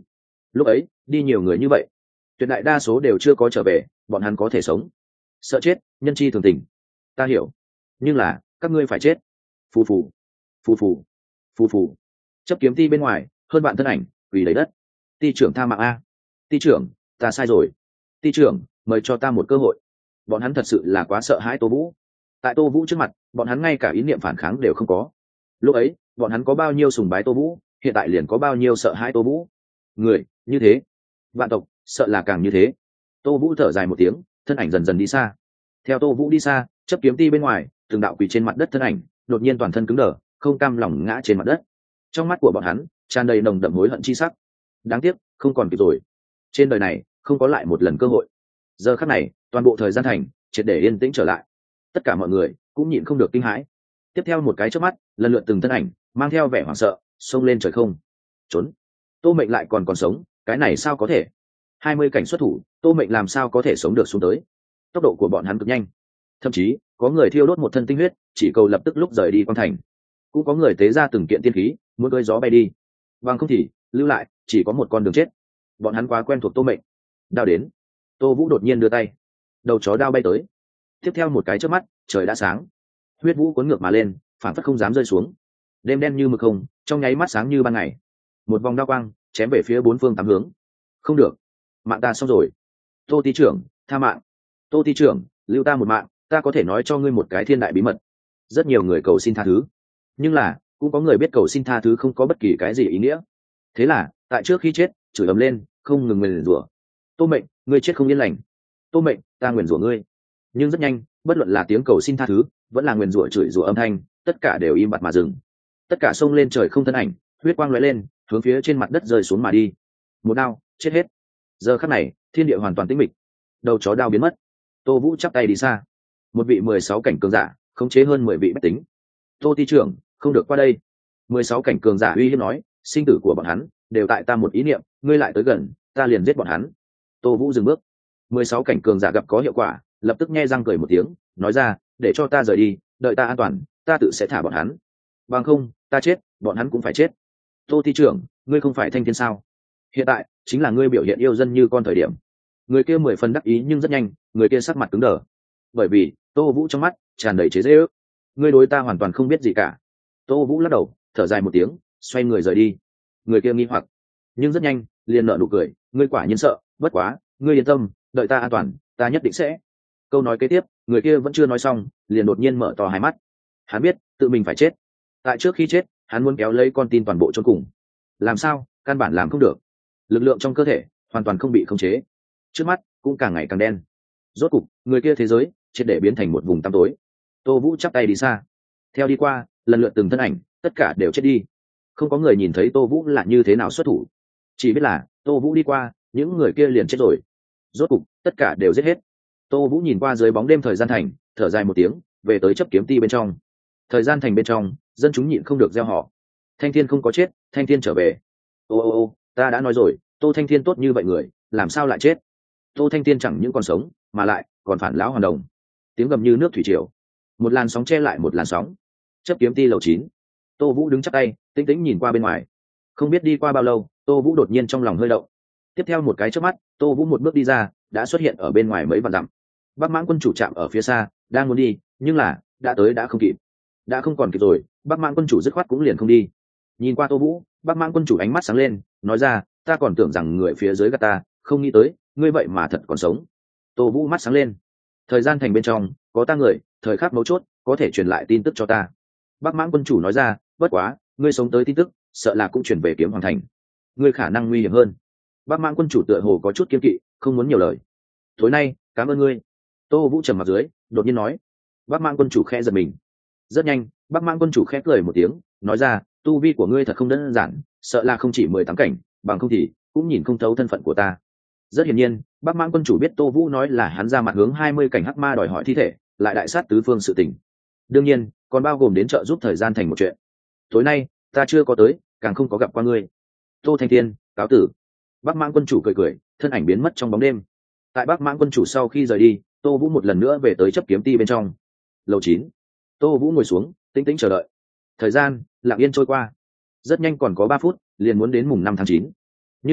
lúc ấy đi nhiều người như vậy, tuyệt đại đa số đều chưa có trở về, bọn hắn có thể sống. Sợ chết, nhân chi thường tình. Ta hiểu, nhưng là các ngươi phải chết. Phù phù, phù phù, phù phù. Chấp kiếm ti bên ngoài, hơn bạn thân ảnh quỳ lấy đất. Ti trưởng tha mạng a. Ti trưởng, ta sai rồi. Ti trưởng, mời cho ta một cơ hội. Bọn hắn thật sự là quá sợ hãi Tô Vũ. Tại Tô Vũ trước mặt, bọn hắn ngay cả ý niệm phản kháng đều không có. Lúc ấy bọn hắn có bao nhiêu sùng bái Tô Vũ, hiện tại liền có bao nhiêu sợ hãi Tô Vũ. Người như thế, vạn tộc sợ là càng như thế. Tô Vũ thở dài một tiếng, thân ảnh dần dần đi xa. Theo Tô Vũ đi xa, chấp kiếm ti bên ngoài, từng đạo quỳ trên mặt đất thân ảnh đột nhiên toàn thân cứng đờ, không cam lòng ngã trên mặt đất. Trong mắt của bọn hắn tràn đầy nồng đậm hối hận chi sắc. Đáng tiếc không còn kịp rồi, trên đời này không có lại một lần cơ hội. Giờ khắc này toàn bộ thời gian thành triệt để yên tĩnh trở lại, tất cả mọi người cũng nhịn không được kinh hãi. Tiếp theo một cái chớp mắt, lần lượt từng thân ảnh mang theo vẻ hoảng sợ xông lên trời không. Trốn. Tô Mệnh lại còn còn sống, cái này sao có thể? Hai mươi cảnh xuất thủ, Tô Mệnh làm sao có thể sống được xuống tới? Tốc độ của bọn hắn cực nhanh, thậm chí có người thiêu đốt một thân tinh huyết, chỉ cầu lập tức lúc rời đi quan thành. Cũng có người tế ra từng kiện tiên khí, muốn gây gió bay đi. Bằng không thì lưu lại chỉ có một con đường chết. Bọn hắn quá quen thuộc Tô Mệnh. Đao đến. Tô Vũ đột nhiên đưa tay, đầu chó đao bay tới. Tiếp theo một cái chớp mắt, trời đã sáng. Huyết vũ cuốn ngược mà lên, phản phất không dám rơi xuống. Đêm đen như mực không, trong nháy mắt sáng như ban ngày. Một vòng đao quang chém về phía bốn phương tám hướng. Không được, mạng ta xong rồi. Tô ty trưởng, tha mạng. Tô ty trưởng, lưu ta một mạng, ta có thể nói cho ngươi một cái thiên đại bí mật. Rất nhiều người cầu xin tha thứ, nhưng là cũng có người biết cầu xin tha thứ không có bất kỳ cái gì ý nghĩa. Thế là tại trước khi chết chửi ầm lên, không ngừng nguyền rủa. Tô Mệnh, ngươi chết không yên lành. Tô Mệnh, ta nguyền rủa ngươi. Nhưng rất nhanh, bất luận là tiếng cầu xin tha thứ vẫn là nguyền rủa chửi rủa âm thanh, tất cả đều im bặt mà dừng. Tất cả xông lên trời không thân ảnh, huyết quang lóe lên, hướng phía trên mặt đất rơi xuống mà đi. Một đao, chết hết. Giờ khắc này, thiên địa hoàn toàn tĩnh mịch. Đầu chó đao biến mất. Tô Vũ chắp tay đi xa. Một vị mười sáu cảnh cường giả, khống chế hơn mười vị bách tính. Tô ty trưởng, không được qua đây. Mười sáu cảnh cường giả uy hiếp nói, sinh tử của bọn hắn đều tại ta một ý niệm, ngươi lại tới gần, ta liền giết bọn hắn. Tô Vũ dừng bước. Mười sáu cảnh cường giả gặp có hiệu quả, lập tức nhe răng cười một tiếng, nói ra, để cho ta rời đi, đợi ta an toàn, ta tự sẽ thả bọn hắn. Bằng không, ta chết, bọn hắn cũng phải chết. Tô ty trưởng, ngươi không phải thanh thiên sao? Hiện tại chính là ngươi biểu hiện yêu dân như con thời điểm. Người kia mười phần đắc ý, nhưng rất nhanh người kia sắc mặt cứng đờ, bởi vì Tô Vũ trong mắt tràn đầy chế giễu. Ngươi đối ta hoàn toàn không biết gì cả. Tô Vũ lắc đầu, thở dài một tiếng, xoay người rời đi. Người kia nghi hoặc, nhưng rất nhanh liền nở nụ cười, ngươi quả nhiên sợ, bất quá ngươi yên tâm, đợi ta an toàn, ta nhất định sẽ. Câu nói kế tiếp người kia vẫn chưa nói xong, liền đột nhiên mở to hai mắt. Hắn biết tự mình phải chết. Tại trước khi chết, hắn muốn kéo lấy con tin toàn bộ chôn cùng. Làm sao? Căn bản làm không được. Lực lượng trong cơ thể hoàn toàn không bị khống chế, trước mắt cũng càng ngày càng đen. Rốt cục người kia thế giới triệt để biến thành một vùng tăm tối. Tô Vũ chắp tay đi xa. Theo đi qua, lần lượt từng thân ảnh, tất cả đều chết đi. Không có người nhìn thấy Tô Vũ là như thế nào xuất thủ, chỉ biết là Tô Vũ đi qua, những người kia liền chết rồi. Rốt cục tất cả đều giết hết. Tô Vũ nhìn qua dưới bóng đêm thời gian thành, thở dài một tiếng, về tới chấp kiếm ti bên trong. Thời gian thành bên trong, dân chúng nhịn không được reo hò. Thanh Thiên không có chết, Thanh Thiên trở về. Ô ô ô, ta đã nói rồi, Tô Thanh Thiên tốt như vậy người, làm sao lại chết? Tô Thanh Thiên chẳng những còn sống, mà lại còn phản lão hoàn đồng. Tiếng gầm như nước thủy triều, một làn sóng che lại một làn sóng. Chấp kiếm ti lầu chín, Tô Vũ đứng chắp tay, tĩnh tĩnh nhìn qua bên ngoài. Không biết đi qua bao lâu, Tô Vũ đột nhiên trong lòng hơi động. Tiếp theo một cái chớp mắt, Tô Vũ một bước đi ra, đã xuất hiện ở bên ngoài mấy vạn dặm. Bắc Mãng quân chủ chạm ở phía xa, đang muốn đi, nhưng là đã tới đã không kịp. Đã không còn kịp rồi, Bắc Mãng quân chủ dứt khoát cũng liền không đi. Nhìn qua Tô Vũ, Bắc Mãng quân chủ ánh mắt sáng lên, nói ra, ta còn tưởng rằng người phía dưới gạt ta, không nghĩ tới ngươi vậy mà thật còn sống. Tô Vũ mắt sáng lên. Thời gian thành bên trong có ta người, thời khắc mấu chốt có thể truyền lại tin tức cho ta. Bắc Mãng quân chủ nói ra, bất quá ngươi sống tới tin tức sợ là cũng chuyển về Kiếm Hoàng thành, ngươi khả năng nguy hiểm hơn. Bắc Mãng quân chủ tựa hồ có chút kiên kỵ, không muốn nhiều lời. Tối nay cảm ơn ngươi. Tô Vũ trầm mặt dưới, đột nhiên nói. Bắc Mãng quân chủ khẽ giật mình. Rất nhanh, Bắc Mãng quân chủ khẽ cười một tiếng, nói ra, tu vi của ngươi thật không đơn giản, sợ là không chỉ mười tám cảnh, bằng không thì cũng nhìn không thấu thân phận của ta. Rất hiển nhiên, Bắc Mãng quân chủ biết Tô Vũ nói là hắn ra mặt hướng hai mươi cảnh hắc ma đòi hỏi thi thể, lại đại sát tứ phương sự tình. Đương nhiên, còn bao gồm đến trợ giúp thời gian thành một chuyện. Tối nay, ta chưa có tới, càng không có gặp qua ngươi. Tô Thanh Thiên, cáo tử. Bắc Mãng quân chủ cười cười, thân ảnh biến mất trong bóng đêm. Tại Bắc Mãng quân chủ sau khi rời đi, Tô Vũ một lần nữa về tới chấp kiếm ti bên trong. Lầu chín, Tô Vũ ngồi xuống, tĩnh tĩnh chờ đợi. Thời gian lặng yên trôi qua. Rất nhanh còn có ba phút, liền muốn đến mùng năm tháng chín. Nhưng là,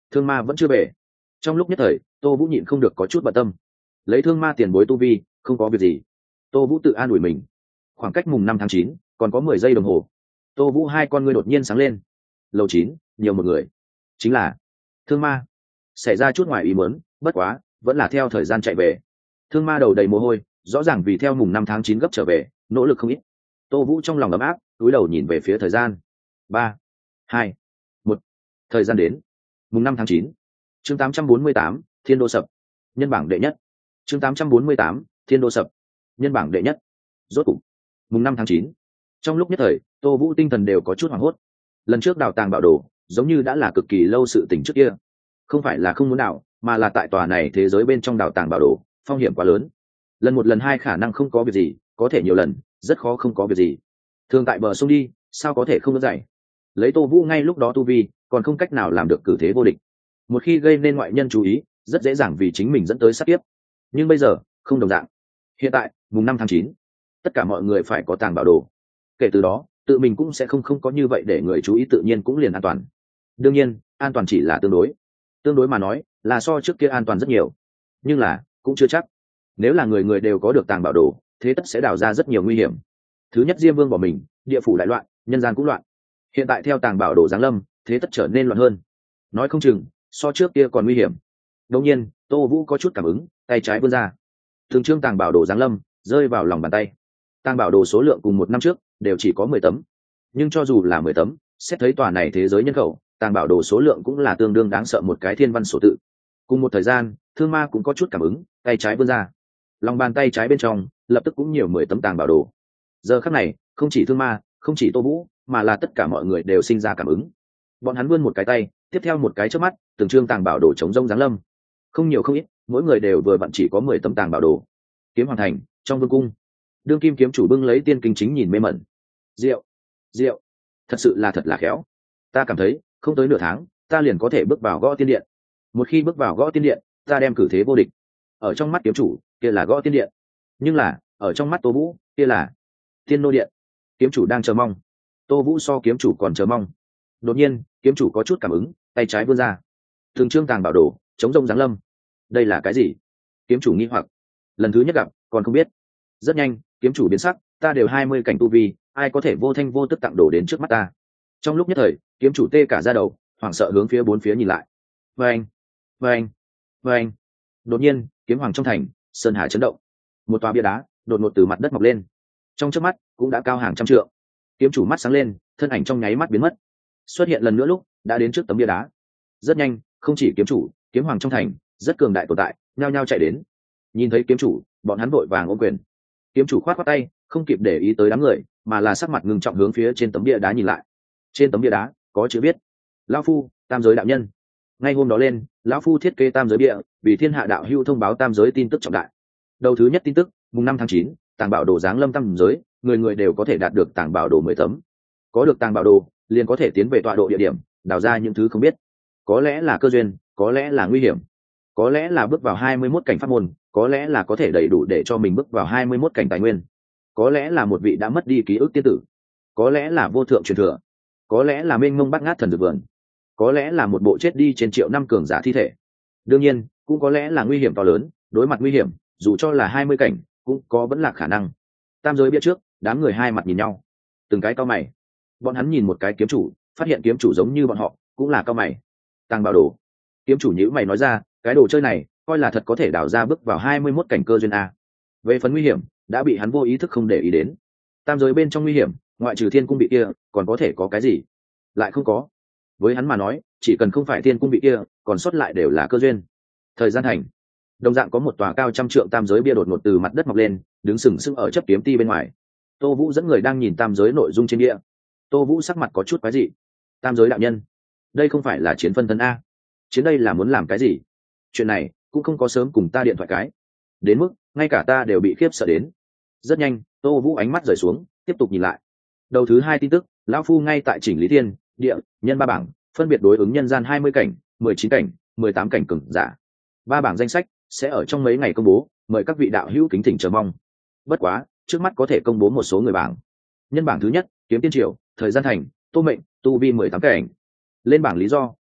thương ma vẫn chưa về. Trong lúc nhất thời Tô Vũ nhịn không được có chút bận tâm, lấy thương ma tiền bối tu vi không có việc gì. Tô Vũ tự an ủi mình. Khoảng cách mùng năm tháng chín còn có mười giây đồng hồ. Tô Vũ hai con ngươi đột nhiên sáng lên. Lầu chín nhiều một người, chính là thương ma. Xảy ra chút ngoài ý muốn, bất quá vẫn là theo thời gian chạy về. Thương ma đầu đầy mồ hôi, rõ ràng vì theo mùng năm tháng chín gấp trở về nỗ lực không ít. Tô Vũ trong lòng ấm áp, cúi đầu nhìn về phía thời gian. Ba, hai, một. Thời gian đến. Mùng năm tháng chín. Chương tám trăm bốn mươi tám, Thiên Đô sập. Nhân bảng đệ nhất. Chương tám trăm bốn mươi tám, Thiên Đô sập. Nhân bảng đệ nhất. Rốt cục mùng năm tháng chín. Trong lúc nhất thời Tô Vũ tinh thần đều có chút hoảng hốt. Lần trước đào tàng bảo đồ giống như đã là cực kỳ lâu sự tình trước kia. Không phải là không muốn đào, mà là tại tòa này thế giới bên trong đào tàng bảo đồ phong hiểm quá lớn. Lần một lần hai khả năng không có việc gì, có thể nhiều lần rất khó không có việc gì. Thường tại bờ sông đi sao có thể không đỡ dậy. Lấy Tô Vũ ngay lúc đó tu vi còn không cách nào làm được cử thế vô địch. Một khi gây nên ngoại nhân chú ý rất dễ dàng vì chính mình dẫn tới sát kiếp. Nhưng bây giờ không đồng dạng. Hiện tại mùng năm tháng chín, tất cả mọi người phải có tàng bảo đồ. Kể từ đó tự mình cũng sẽ không không có như vậy để người chú ý, tự nhiên cũng liền an toàn. Đương nhiên an toàn chỉ là tương đối. Tương đối mà nói là so trước kia an toàn rất nhiều, nhưng là cũng chưa chắc. Nếu là người người đều có được tàng bảo đồ, thế tất sẽ đào ra rất nhiều nguy hiểm. Thứ nhất, Diêm Vương bỏ mình, địa phủ đại loạn, nhân gian cũng loạn. Hiện tại theo tàng bảo đồ giáng lâm, thế tất trở nên loạn hơn. Nói không chừng so trước kia còn nguy hiểm. Đột nhiên Tô Vũ có chút cảm ứng, tay trái vươn ra. Thường trương tàng bảo đồ giáng lâm rơi vào lòng bàn tay. Tàng bảo đồ số lượng cùng một năm trước đều chỉ có mười tấm, nhưng cho dù là mười tấm, xét thấy tòa này thế giới nhân khẩu, tàng bảo đồ số lượng cũng là tương đương đáng sợ một cái thiên văn số tự. Cùng một thời gian thương ma cũng có chút cảm ứng, tay trái vươn ra. Lòng bàn tay trái bên trong lập tức cũng nhiều mười tấm tàng bảo đồ. Giờ khắc này không chỉ thương ma, không chỉ Tô Vũ, mà là tất cả mọi người đều sinh ra cảm ứng. Bọn hắn vươn một cái tay, tiếp theo một cái chớp mắt từng trương tàng bảo đồ chống rông giáng lâm. Không nhiều không ít, mỗi người đều vừa vặn chỉ có mười tấm tàng bảo đồ. Kiếm Hoàng Thành trong vương cung, đương kim kiếm chủ bưng lấy tiên kinh chính nhìn mê mẩn. Rượu, rượu, thật sự là thật là khéo. Ta cảm thấy không tới nửa tháng ta liền có thể bước vào gõ tiên điện. Một khi bước vào gõ tiên điện, ta đem cử thế vô địch. Ở trong mắt kiếm chủ kia là gõ tiên điện, nhưng là ở trong mắt Tô Vũ kia là tiên nô điện. Kiếm chủ đang chờ mong, Tô Vũ so kiếm chủ còn chờ mong. Đột nhiên kiếm chủ có chút cảm ứng, tay trái vươn ra. Thường trương tàng bảo đồ chống rông giáng lâm. Đây là cái gì? Kiếm chủ nghi hoặc. Lần thứ nhất gặp còn không biết. Rất nhanh kiếm chủ biến sắc, ta đều hai mươi cảnh tu vi, ai có thể vô thanh vô tức tặng đồ đến trước mắt ta? Trong lúc nhất thời kiếm chủ tê cả da đầu, hoảng sợ hướng phía bốn phía nhìn lại. Vâng, vâng, vâng. Đột nhiên kiếm hoàng trong thành sơn hà chấn động, một tòa bia đá đột ngột từ mặt đất mọc lên, trong chớp mắt cũng đã cao hàng trăm trượng. Kiếm chủ mắt sáng lên, thân ảnh trong nháy mắt biến mất, xuất hiện lần nữa lúc đã đến trước tấm bia đá. Rất nhanh không chỉ kiếm chủ, kiếm hoàng trong thành rất cường đại tồn tại nhao nhao chạy đến. Nhìn thấy kiếm chủ, bọn hắn vội vàng ôm quyền. Kiếm chủ khoát khoát tay, không kịp để ý tới đám người, mà là sắc mặt ngưng trọng hướng phía trên tấm bia đá nhìn lại. Trên tấm bia đá có chữ viết: lão phu tam giới đạo nhân. Ngay hôm đó lên, lão phu thiết kế tam giới bia, vì thiên hạ đạo hữu thông báo tam giới tin tức trọng đại. Đầu thứ nhất tin tức, mùng năm tháng chín, tàng bảo đồ giáng lâm tam giới, người người đều có thể đạt được tàng bảo đồ mười tấm. Có được tàng bảo đồ liền có thể tiến về tọa độ địa điểm, đào ra những thứ không biết. Có lẽ là cơ duyên, có lẽ là nguy hiểm, có lẽ là bước vào hai mươi mốt cảnh pháp môn, có lẽ là có thể đầy đủ để cho mình bước vào hai mươi mốt cảnh tài nguyên, có lẽ là một vị đã mất đi ký ức tiên tử, có lẽ là vô thượng truyền thừa, có lẽ là mênh mông bát ngát thần dược vườn, có lẽ là một bộ chết đi trên triệu năm cường giả thi thể. Đương nhiên cũng có lẽ là nguy hiểm to lớn, đối mặt nguy hiểm dù cho là hai mươi cảnh cũng có vẫn là khả năng. Tam giới bia trước, đám người hai mặt nhìn nhau, từng cái cao mày. Bọn hắn nhìn một cái kiếm chủ, phát hiện kiếm chủ giống như bọn họ cũng là cao mày. Tàng bảo đồ. Kiếm chủ nhíu mày nói ra, cái đồ chơi này coi là thật có thể đào ra bước vào hai mươi mốt cảnh cơ duyên a. Về phần nguy hiểm đã bị hắn vô ý thức không để ý đến. Tam giới bên trong nguy hiểm, ngoại trừ thiên cung bị kia còn có thể có cái gì? Lại không có. Với hắn mà nói, chỉ cần không phải thiên cung bị kia, còn sót lại đều là cơ duyên. Thời gian thành, đồng dạng có một tòa cao trăm trượng tam giới bia đột ngột từ mặt đất mọc lên, đứng sừng sững ở chấp kiếm ti bên ngoài. Tô Vũ dẫn người đang nhìn tam giới nội dung trên bia. Tô Vũ sắc mặt có chút quái dị. Tam giới đạo nhân, đây không phải là chiến phân thân a? Chiến đây là muốn làm cái gì? Chuyện này cũng không có sớm cùng ta điện thoại cái, đến mức ngay cả ta đều bị khiếp sợ đến. Rất nhanh Tô Vũ ánh mắt rời xuống, tiếp tục nhìn lại. Đầu thứ hai tin tức, lão phu ngay tại chỉnh lý thiên địa nhân ba bảng, phân biệt đối ứng nhân gian hai mươi cảnh, mười chín cảnh, mười tám cảnh cường giả. Ba bảng danh sách sẽ ở trong mấy ngày công bố, mời các vị đạo hữu kính thỉnh chờ mong. Bất quá trước mắt có thể công bố một số người bảng. Nhân bảng thứ nhất, Kiếm Tiên Triều, thời gian thành, Tô Mệnh, tu vi mười tám cảnh. Lên bảng lý do,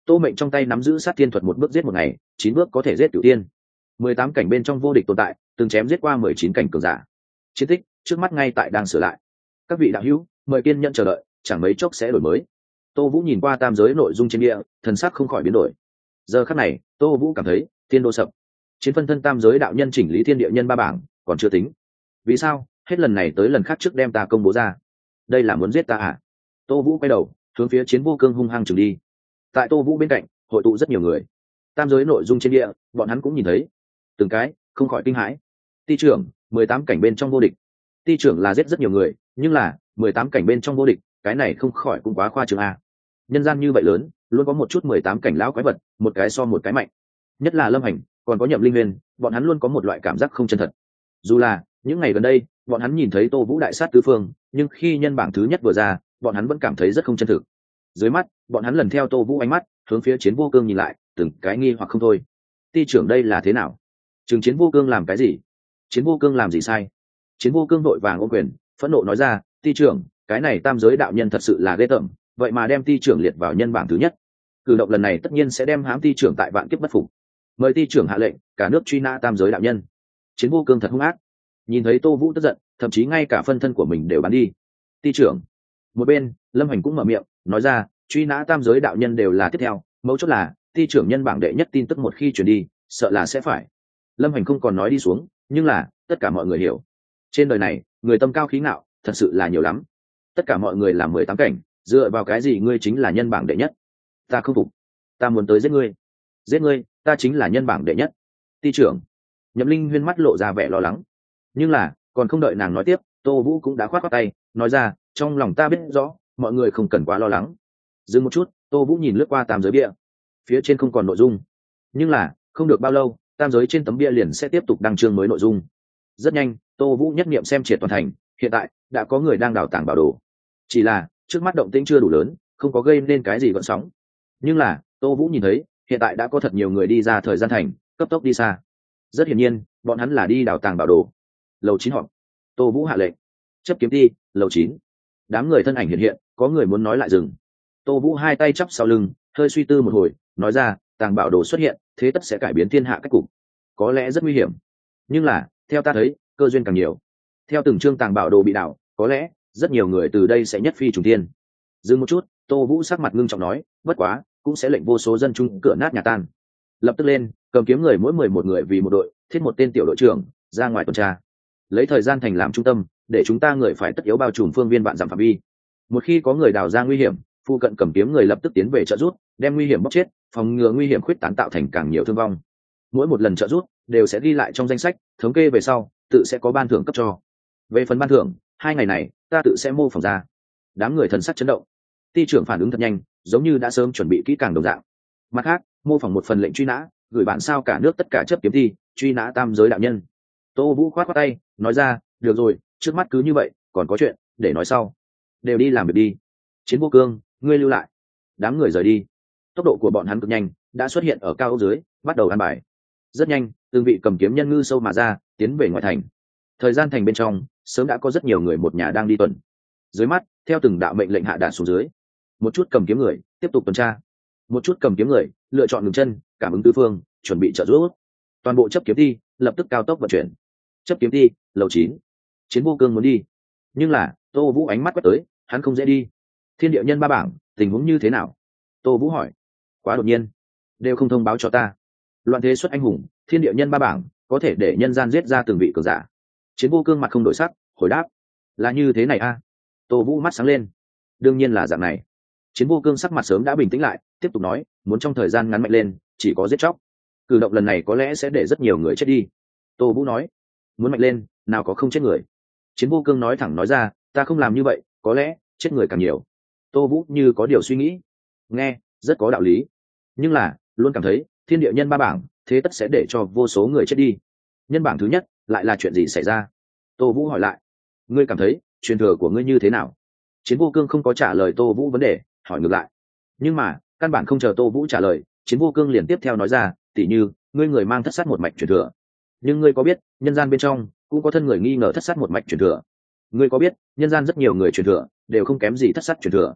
Tô Mệnh trong tay nắm giữ sát thiên thuật, một bước giết một ngày, chín bước có thể giết cửu tiên. Mười tám cảnh bên trong vô địch tồn tại, từng chém giết qua mười chín cảnh cường giả. Chiến tích trước mắt ngay tại đang sửa lại. Các vị đạo hữu, mời kiên nhẫn chờ đợi, chẳng mấy chốc sẽ đổi mới. Tô Vũ nhìn qua tam giới nội dung trên địa, thần sắc không khỏi biến đổi. Giờ khắc này, Tô Vũ cảm thấy thiên đô sập. Chiến phân thân tam giới đạo nhân chỉnh lý thiên địa nhân ba bảng, còn chưa tính. Vì sao hết lần này tới lần khác trước đem ta công bố ra? Đây là muốn giết ta à? Tô Vũ quay đầu hướng phía Chiến Vô Cương hung hăng chừng đi. Tại Tô Vũ bên cạnh hội tụ rất nhiều người, tam giới nội dung trên địa bọn hắn cũng nhìn thấy, từng cái không khỏi kinh hãi. Ti trưởng mười tám cảnh bên trong vô địch. Ti trưởng là giết rất nhiều người, nhưng là mười tám cảnh bên trong vô địch, cái này không khỏi cũng quá khoa trương a. Nhân gian như vậy lớn, luôn có một chút mười tám cảnh lão quái vật, một cái so một cái mạnh. Nhất là Lâm Hành, còn có Nhậm Linh Huyền, bọn hắn luôn có một loại cảm giác không chân thật. Dù là những ngày gần đây bọn hắn nhìn thấy Tô Vũ đại sát tứ phương, nhưng khi nhân bảng thứ nhất vừa ra, bọn hắn vẫn cảm thấy rất không chân thực. Dưới mắt bọn hắn lần theo Tô Vũ ánh mắt hướng phía Chiến Vô Cương nhìn lại, từng cái nghi hoặc không thôi. Ti trưởng đây là thế nào? Trường Chiến Vô Cương làm cái gì? Chiến Vô Cương làm gì sai? Chiến Vô Cương vội vàng ôm quyền, phẫn nộ nói ra, ti trưởng, cái này tam giới đạo nhân thật sự là ghê tởm, vậy mà đem ti trưởng liệt vào nhân bảng thứ nhất. Cử động lần này tất nhiên sẽ đem hãm ti trưởng tại vạn kiếp bất phục. Mời ti trưởng hạ lệnh, cả nước truy nã tam giới đạo nhân. Chiến Vô Cương thật hung ác. Nhìn thấy Tô Vũ tức giận, thậm chí ngay cả phân thân của mình đều bán đi. Ti trưởng. Một bên, Lâm Hành cũng mở miệng, nói ra, truy nã tam giới đạo nhân đều là tiếp theo, mấu chốt là ti trưởng nhân bảng đệ nhất tin tức một khi truyền đi, sợ là sẽ phải. Lâm Hành không còn nói đi xuống, nhưng là tất cả mọi người hiểu, trên đời này người tâm cao khí ngạo thật sự là nhiều lắm. Tất cả mọi người là mười tám cảnh, dựa vào cái gì ngươi chính là nhân bảng đệ nhất? Ta không phục, ta muốn tới giết ngươi. Giết ngươi, ta chính là nhân bảng đệ nhất. Ti trưởng. Nhậm Linh Huyên mắt lộ ra vẻ lo lắng, nhưng là còn không đợi nàng nói tiếp, Tô Vũ cũng đã khoát khoát tay, nói ra, trong lòng ta biết rõ, mọi người không cần quá lo lắng. Dừng một chút, Tô Vũ nhìn lướt qua tam giới bia, phía trên không còn nội dung, nhưng là không được bao lâu, tam giới trên tấm bia liền sẽ tiếp tục đăng chương mới nội dung. Rất nhanh, Tô Vũ nhất niệm xem triệt toàn thành, hiện tại đã có người đang đào tàng bảo đồ. Chỉ là trước mắt động tĩnh chưa đủ lớn, không có gây nên cái gì gợn sóng. Nhưng là Tô Vũ nhìn thấy, hiện tại đã có thật nhiều người đi ra thời gian thành, cấp tốc đi xa. Rất hiển nhiên, bọn hắn là đi đào tàng bảo đồ. Lầu chín họp. Tô Vũ hạ lệnh, chấp kiếm ti, lầu chín. Đám người thân ảnh hiện hiện, có người muốn nói lại dừng. Tô Vũ hai tay chắp sau lưng, hơi suy tư một hồi, nói ra, tàng bảo đồ xuất hiện, thế tất sẽ cải biến thiên hạ cách cục, có lẽ rất nguy hiểm, nhưng là theo ta thấy, cơ duyên càng nhiều. Theo từng chương tàng bảo đồ bị đảo, có lẽ rất nhiều người từ đây sẽ nhất phi trùng thiên. Dừng một chút, Tô Vũ sắc mặt ngưng trọng nói, bất quá cũng sẽ lệnh vô số dân chúng cửa nát nhà tan. Lập tức lên, cầm kiếm người mỗi mười một người vì một đội, thiết một tên tiểu đội trưởng ra ngoài tuần tra, lấy thời gian thành làm trung tâm, để chúng ta người phải tất yếu bao trùm phương viên vạn dặm phạm vi. Một khi có người đào ra nguy hiểm, phụ cận cầm kiếm người lập tức tiến về trợ giúp, đem nguy hiểm bóc chết, phòng ngừa nguy hiểm khuyết tán tạo thành càng nhiều thương vong. Mỗi một lần trợ giúp đều sẽ ghi lại trong danh sách, thống kê về sau tự sẽ có ban thưởng cấp cho. Về phần ban thưởng, hai ngày này ta tự sẽ mô phỏng ra. Đám người thần sắc chấn động. Ti trưởng phản ứng thật nhanh, giống như đã sớm chuẩn bị kỹ càng đồng dạng. Mặt khác, mô phỏng một phần lệnh truy nã, gửi bản sao cả nước tất cả chấp kiếm thi, truy nã tam giới đạo nhân. Tô Vũ khoát khoát tay, nói ra, được rồi, trước mắt cứ như vậy, còn có chuyện để nói sau. Đều đi làm việc đi. Chiến Vô Cương, ngươi lưu lại. Đám người rời đi. Tốc độ của bọn hắn cực nhanh, đã xuất hiện ở cao ốc dưới, bắt đầu ăn bài. Rất nhanh, từng vị cầm kiếm nhân ngư sâu mà ra, tiến về ngoại thành. Thời gian thành bên trong, sớm đã có rất nhiều người một nhà đang đi tuần. Dưới mắt, theo từng đạo mệnh lệnh hạ đạt xuống dưới, một chút cầm kiếm người tiếp tục tuần tra, một chút cầm kiếm người lựa chọn ngừng chân, cảm ứng tứ phương, chuẩn bị trợ giúp. Toàn bộ chấp kiếm thi lập tức cao tốc vận chuyển. Chấp kiếm thi, lầu chín. Chiến Vô Cương muốn đi, nhưng là Tô Vũ ánh mắt quét tới, hắn không dễ đi. Thiên địa nhân ba bảng, tình huống như thế nào? Tô Vũ hỏi. Quá đột nhiên, đều không thông báo cho ta. Loạn thế xuất anh hùng, thiên địa nhân ba bảng có thể để nhân gian giết ra từng vị cường giả. Chiến Vô Cương mặt không đổi sắc, hồi đáp, là như thế này a. À? Tô Vũ mắt sáng lên. Đương nhiên là dạng này. Chiến Vô Cương sắc mặt sớm đã bình tĩnh lại, tiếp tục nói, muốn trong thời gian ngắn mạnh lên, chỉ có giết chóc. Cử động lần này có lẽ sẽ để rất nhiều người chết đi. Tô Vũ nói, muốn mạnh lên, nào có không chết người. Chiến Vô Cương nói thẳng nói ra, ta không làm như vậy, có lẽ chết người càng nhiều. Tô Vũ như có điều suy nghĩ, nghe rất có đạo lý, nhưng là luôn cảm thấy thiên địa nhân ba bảng thế tất sẽ để cho vô số người chết đi. Nhân bảng thứ nhất lại là chuyện gì xảy ra? Tô Vũ hỏi lại, ngươi cảm thấy truyền thừa của ngươi như thế nào? Chiến Vô Cương không có trả lời Tô Vũ vấn đề, hỏi ngược lại. Nhưng mà căn bản không chờ Tô Vũ trả lời, Chiến Vô Cương liền tiếp theo nói ra, tỉ như ngươi người mang thất sát một mạch truyền thừa, nhưng ngươi có biết nhân gian bên trong cũng có thân người nghi ngờ thất sát một mạch truyền thừa? Ngươi có biết nhân gian rất nhiều người truyền thừa đều không kém gì thất sát truyền thừa?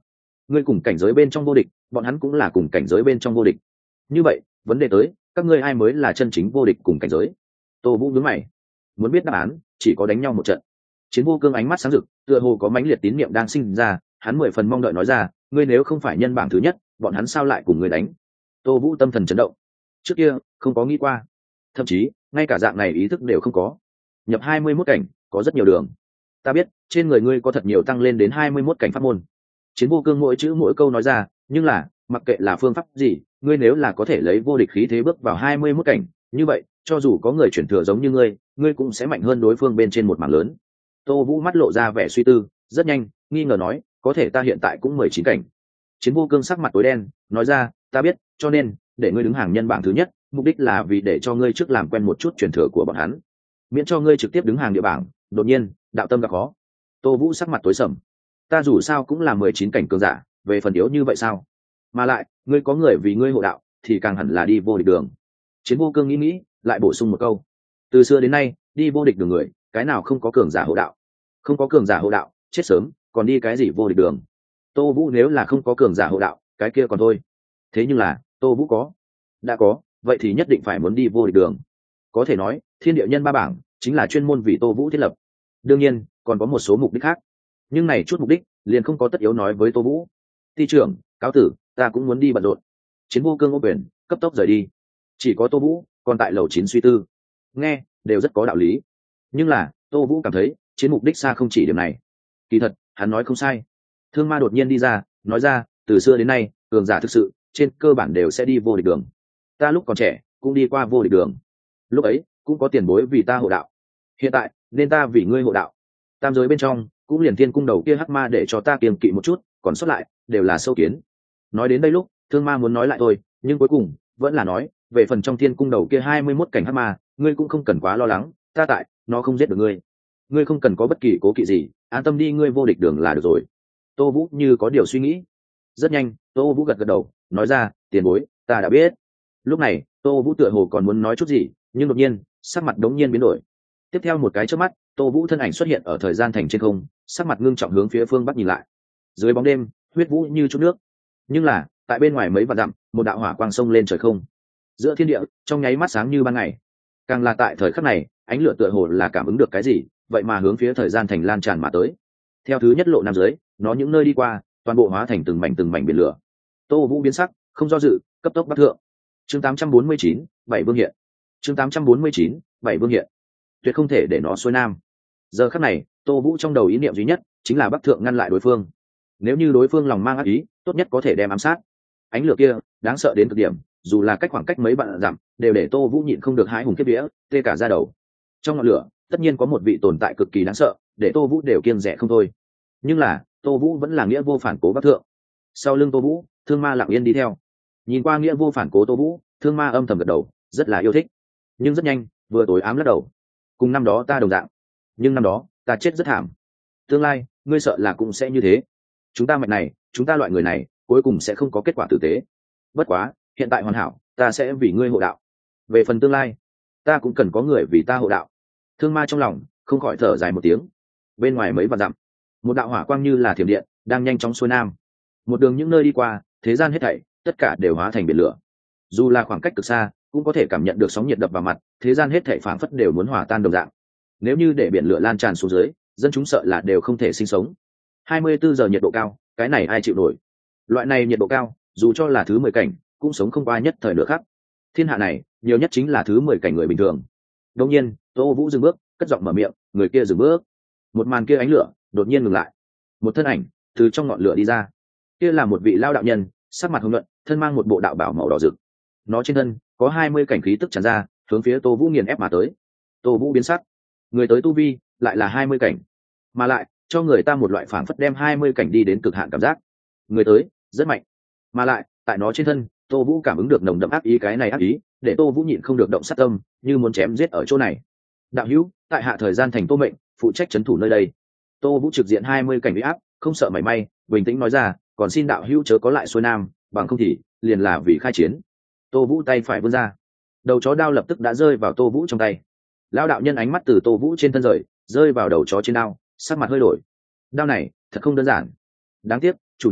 ngươi cùng cảnh giới bên trong vô địch, bọn hắn cũng là cùng cảnh giới bên trong vô địch. Như vậy vấn đề tới, các ngươi ai mới là chân chính vô địch cùng cảnh giới? Tô Vũ nhướng mày, muốn biết đáp án chỉ có đánh nhau một trận. Chiến Vô Cương ánh mắt sáng rực, tựa hồ có mãnh liệt tín niệm đang sinh ra, hắn mười phần mong đợi nói ra, ngươi nếu không phải nhân bảng thứ nhất, bọn hắn sao lại cùng ngươi đánh? Tô Vũ tâm thần chấn động, trước kia không có nghĩ qua, thậm chí ngay cả dạng này ý thức đều không có. Nhập hai mươi mốt cảnh có rất nhiều đường, ta biết trên người ngươi có thật nhiều tăng lên đến hai mươi mốt cảnh pháp môn. Chiến Vô Cương mỗi chữ mỗi câu nói ra, nhưng là mặc kệ là phương pháp gì, ngươi nếu là có thể lấy vô địch khí thế bước vào hai mươi mốt cảnh, như vậy cho dù có người chuyển thừa giống như ngươi, ngươi cũng sẽ mạnh hơn đối phương bên trên một mảng lớn. Tô Vũ mắt lộ ra vẻ suy tư, rất nhanh nghi ngờ nói, có thể ta hiện tại cũng mười chín cảnh. Chiến Vô Cương sắc mặt tối đen, nói ra, ta biết, cho nên để ngươi đứng hàng nhân bảng thứ nhất, mục đích là vì để cho ngươi trước làm quen một chút truyền thừa của bọn hắn, miễn cho ngươi trực tiếp đứng hàng địa bảng. Đột nhiên đạo tâm gặp khó. Tô Vũ sắc mặt tối sầm, ta dù sao cũng là mười chín cảnh cường giả, về phần yếu như vậy sao? Mà lại ngươi có người vì ngươi hộ đạo thì càng hẳn là đi vô địch đường. Chiến Vô Cương nghĩ nghĩ lại bổ sung một câu, từ xưa đến nay đi vô địch đường người, cái nào không có cường giả hộ đạo? Không có cường giả hộ đạo chết sớm, còn đi cái gì vô địch đường? Tô Vũ nếu là không có cường giả hộ đạo, cái kia còn thôi, thế nhưng là Tô Vũ có, đã có, vậy thì nhất định phải muốn đi vô địch đường. Có thể nói thiên địa nhân ba bảng chính là chuyên môn vì Tô Vũ thiết lập. Đương nhiên còn có một số mục đích khác, nhưng này chút mục đích liền không có tất yếu nói với Tô Vũ. Ty trưởng cáo tử, ta cũng muốn đi bận rộn. Chiến Vô Cương ô quyền cấp tốc rời đi. Chỉ có Tô Vũ còn tại lầu chín suy tư, nghe đều rất có đạo lý, nhưng là Tô Vũ cảm thấy chiến mục đích xa không chỉ điểm này. Kỳ thật hắn nói không sai. Thương Ma đột nhiên đi ra nói ra, từ xưa đến nay cường giả thực sự trên cơ bản đều sẽ đi vô địch đường. Ta lúc còn trẻ cũng đi qua vô địch đường, lúc ấy cũng có tiền bối vì ta hộ đạo, hiện tại nên ta vì ngươi hộ đạo. Tam giới bên trong cũng liền Thiên Cung đầu kia hắc ma để cho ta kiềm kỵ một chút, còn sót lại đều là sâu kiến. Nói đến đây lúc Thương Ma muốn nói lại thôi, nhưng cuối cùng vẫn là nói, về phần trong Thiên Cung đầu kia hai mươi mốt cảnh hắc ma, ngươi cũng không cần quá lo lắng, ta tại, nó không giết được ngươi. Ngươi không cần có bất kỳ cố kỵ gì, an tâm đi ngươi vô địch đường là được rồi. Tô Vũ như có điều suy nghĩ. Rất nhanh Tô Vũ gật gật đầu nói ra, tiền bối ta đã biết. Lúc này Tô Vũ tựa hồ còn muốn nói chút gì, nhưng đột nhiên sắc mặt đống nhiên biến đổi. Tiếp theo một cái chớp mắt, Tô Vũ thân ảnh xuất hiện ở thời gian thành trên không, sắc mặt ngưng trọng hướng phía phương bắc nhìn lại. Dưới bóng đêm huyết vũ như chút nước, nhưng là tại bên ngoài mấy vạn dặm, một đạo hỏa quang sông lên trời không, giữa thiên địa trong nháy mắt sáng như ban ngày. Càng là tại thời khắc này, ánh lửa tựa hồ là cảm ứng được cái gì, vậy mà hướng phía thời gian thành lan tràn mà tới. Theo thứ nhất lộ nam dưới, nó những nơi đi qua toàn bộ hóa thành từng mảnh từng mảnh biển lửa. Tô Vũ biến sắc, không do dự, cấp tốc bắc thượng. Chương tám trăm bốn mươi chín, bảy vương hiện. Chương tám trăm bốn mươi chín, bảy vương hiện. Tuyệt không thể để nó xuôi nam. Giờ khắc này, Tô Vũ trong đầu ý niệm duy nhất chính là bắc thượng ngăn lại đối phương. Nếu như đối phương lòng mang ác ý, tốt nhất có thể đem ám sát. Ánh lửa kia đáng sợ đến cực điểm, dù là cách khoảng cách mấy vạn dặm, đều để Tô Vũ nhịn không được hãi hùng kiếp vía, tê cả da đầu. Trong ngọn lửa, tất nhiên có một vị tồn tại cực kỳ đáng sợ, để Tô Vũ đều kiêng dè không thôi. Nhưng là, Tô Vũ vẫn là nghĩa vô phản cố bắc thượng. Sau lưng Tô Vũ, Thương Ma lặng yên đi theo. Nhìn qua nghĩa vô phản cố Tô Vũ, Thương Ma âm thầm gật đầu, rất là yêu thích. Nhưng rất nhanh, vừa tối ám lắc đầu. Cùng năm đó ta đồng dạng, nhưng năm đó ta chết rất thảm. Tương lai ngươi sợ là cũng sẽ như thế. Chúng ta mạch này, chúng ta loại người này, cuối cùng sẽ không có kết quả tử tế. Bất quá, hiện tại hoàn hảo, ta sẽ vì ngươi hộ đạo. Về phần tương lai, ta cũng cần có người vì ta hộ đạo. Thương Ma trong lòng không khỏi thở dài một tiếng. Bên ngoài mấy vạn dặm, một đạo hỏa quang như là thiểm điện đang nhanh chóng xuôi nam. Một đường những nơi đi qua, thế gian hết thảy tất cả đều hóa thành biển lửa. Dù là khoảng cách cực xa, cũng có thể cảm nhận được sóng nhiệt đập vào mặt, thế gian hết thảy phảng phất đều muốn hòa tan đồng dạng. Nếu như để biển lửa lan tràn xuống dưới, dân chúng sợ là đều không thể sinh sống. hai mươi bốn giờ nhiệt độ cao, cái này ai chịu nổi? Loại này nhiệt độ cao, dù cho là thứ mười cảnh, cũng sống không qua nhất thời nửa khắc. Thiên hạ này, nhiều nhất chính là thứ mười cảnh người bình thường. Đương nhiên, Tô Vũ dừng bước, cất giọng mở miệng, người kia dừng bước. Một màn kia ánh lửa đột nhiên ngừng lại. Một thân ảnh từ trong ngọn lửa đi ra. Kia là một vị lao đạo nhân, sắc mặt hồng nhuận, thân mang một bộ đạo bào màu đỏ rực. Nó trên thân có hai mươi cảnh khí tức tràn ra, hướng phía Tô Vũ nghiền ép mà tới. Tô Vũ biến sắc. Người tới tu vi lại là hai mươi cảnh, mà lại cho người ta một loại phảng phất đem hai mươi cảnh đi đến cực hạn cảm giác. Người tới rất mạnh, mà lại tại nó trên thân, Tô Vũ cảm ứng được nồng đậm ác ý, cái này ác ý để Tô Vũ nhịn không được động sát tâm, như muốn chém giết ở chỗ này. Đạo hữu, tại hạ thời gian thành Tô Mệnh, phụ trách trấn thủ nơi đây. Tô Vũ trực diện hai mươi cảnh uy áp, không sợ mảy may, bình tĩnh nói ra, còn xin đạo hữu chớ có lại xuôi nam, bằng không thì liền là vì khai chiến. Tô Vũ tay phải vươn ra, đầu chó đao lập tức đã rơi vào Tô Vũ trong tay. Lão đạo nhân ánh mắt từ Tô Vũ trên thân rời, rơi vào đầu chó trên đao, sắc mặt hơi đổi. Đao này thật không đơn giản. Đáng tiếc, chủ nhân,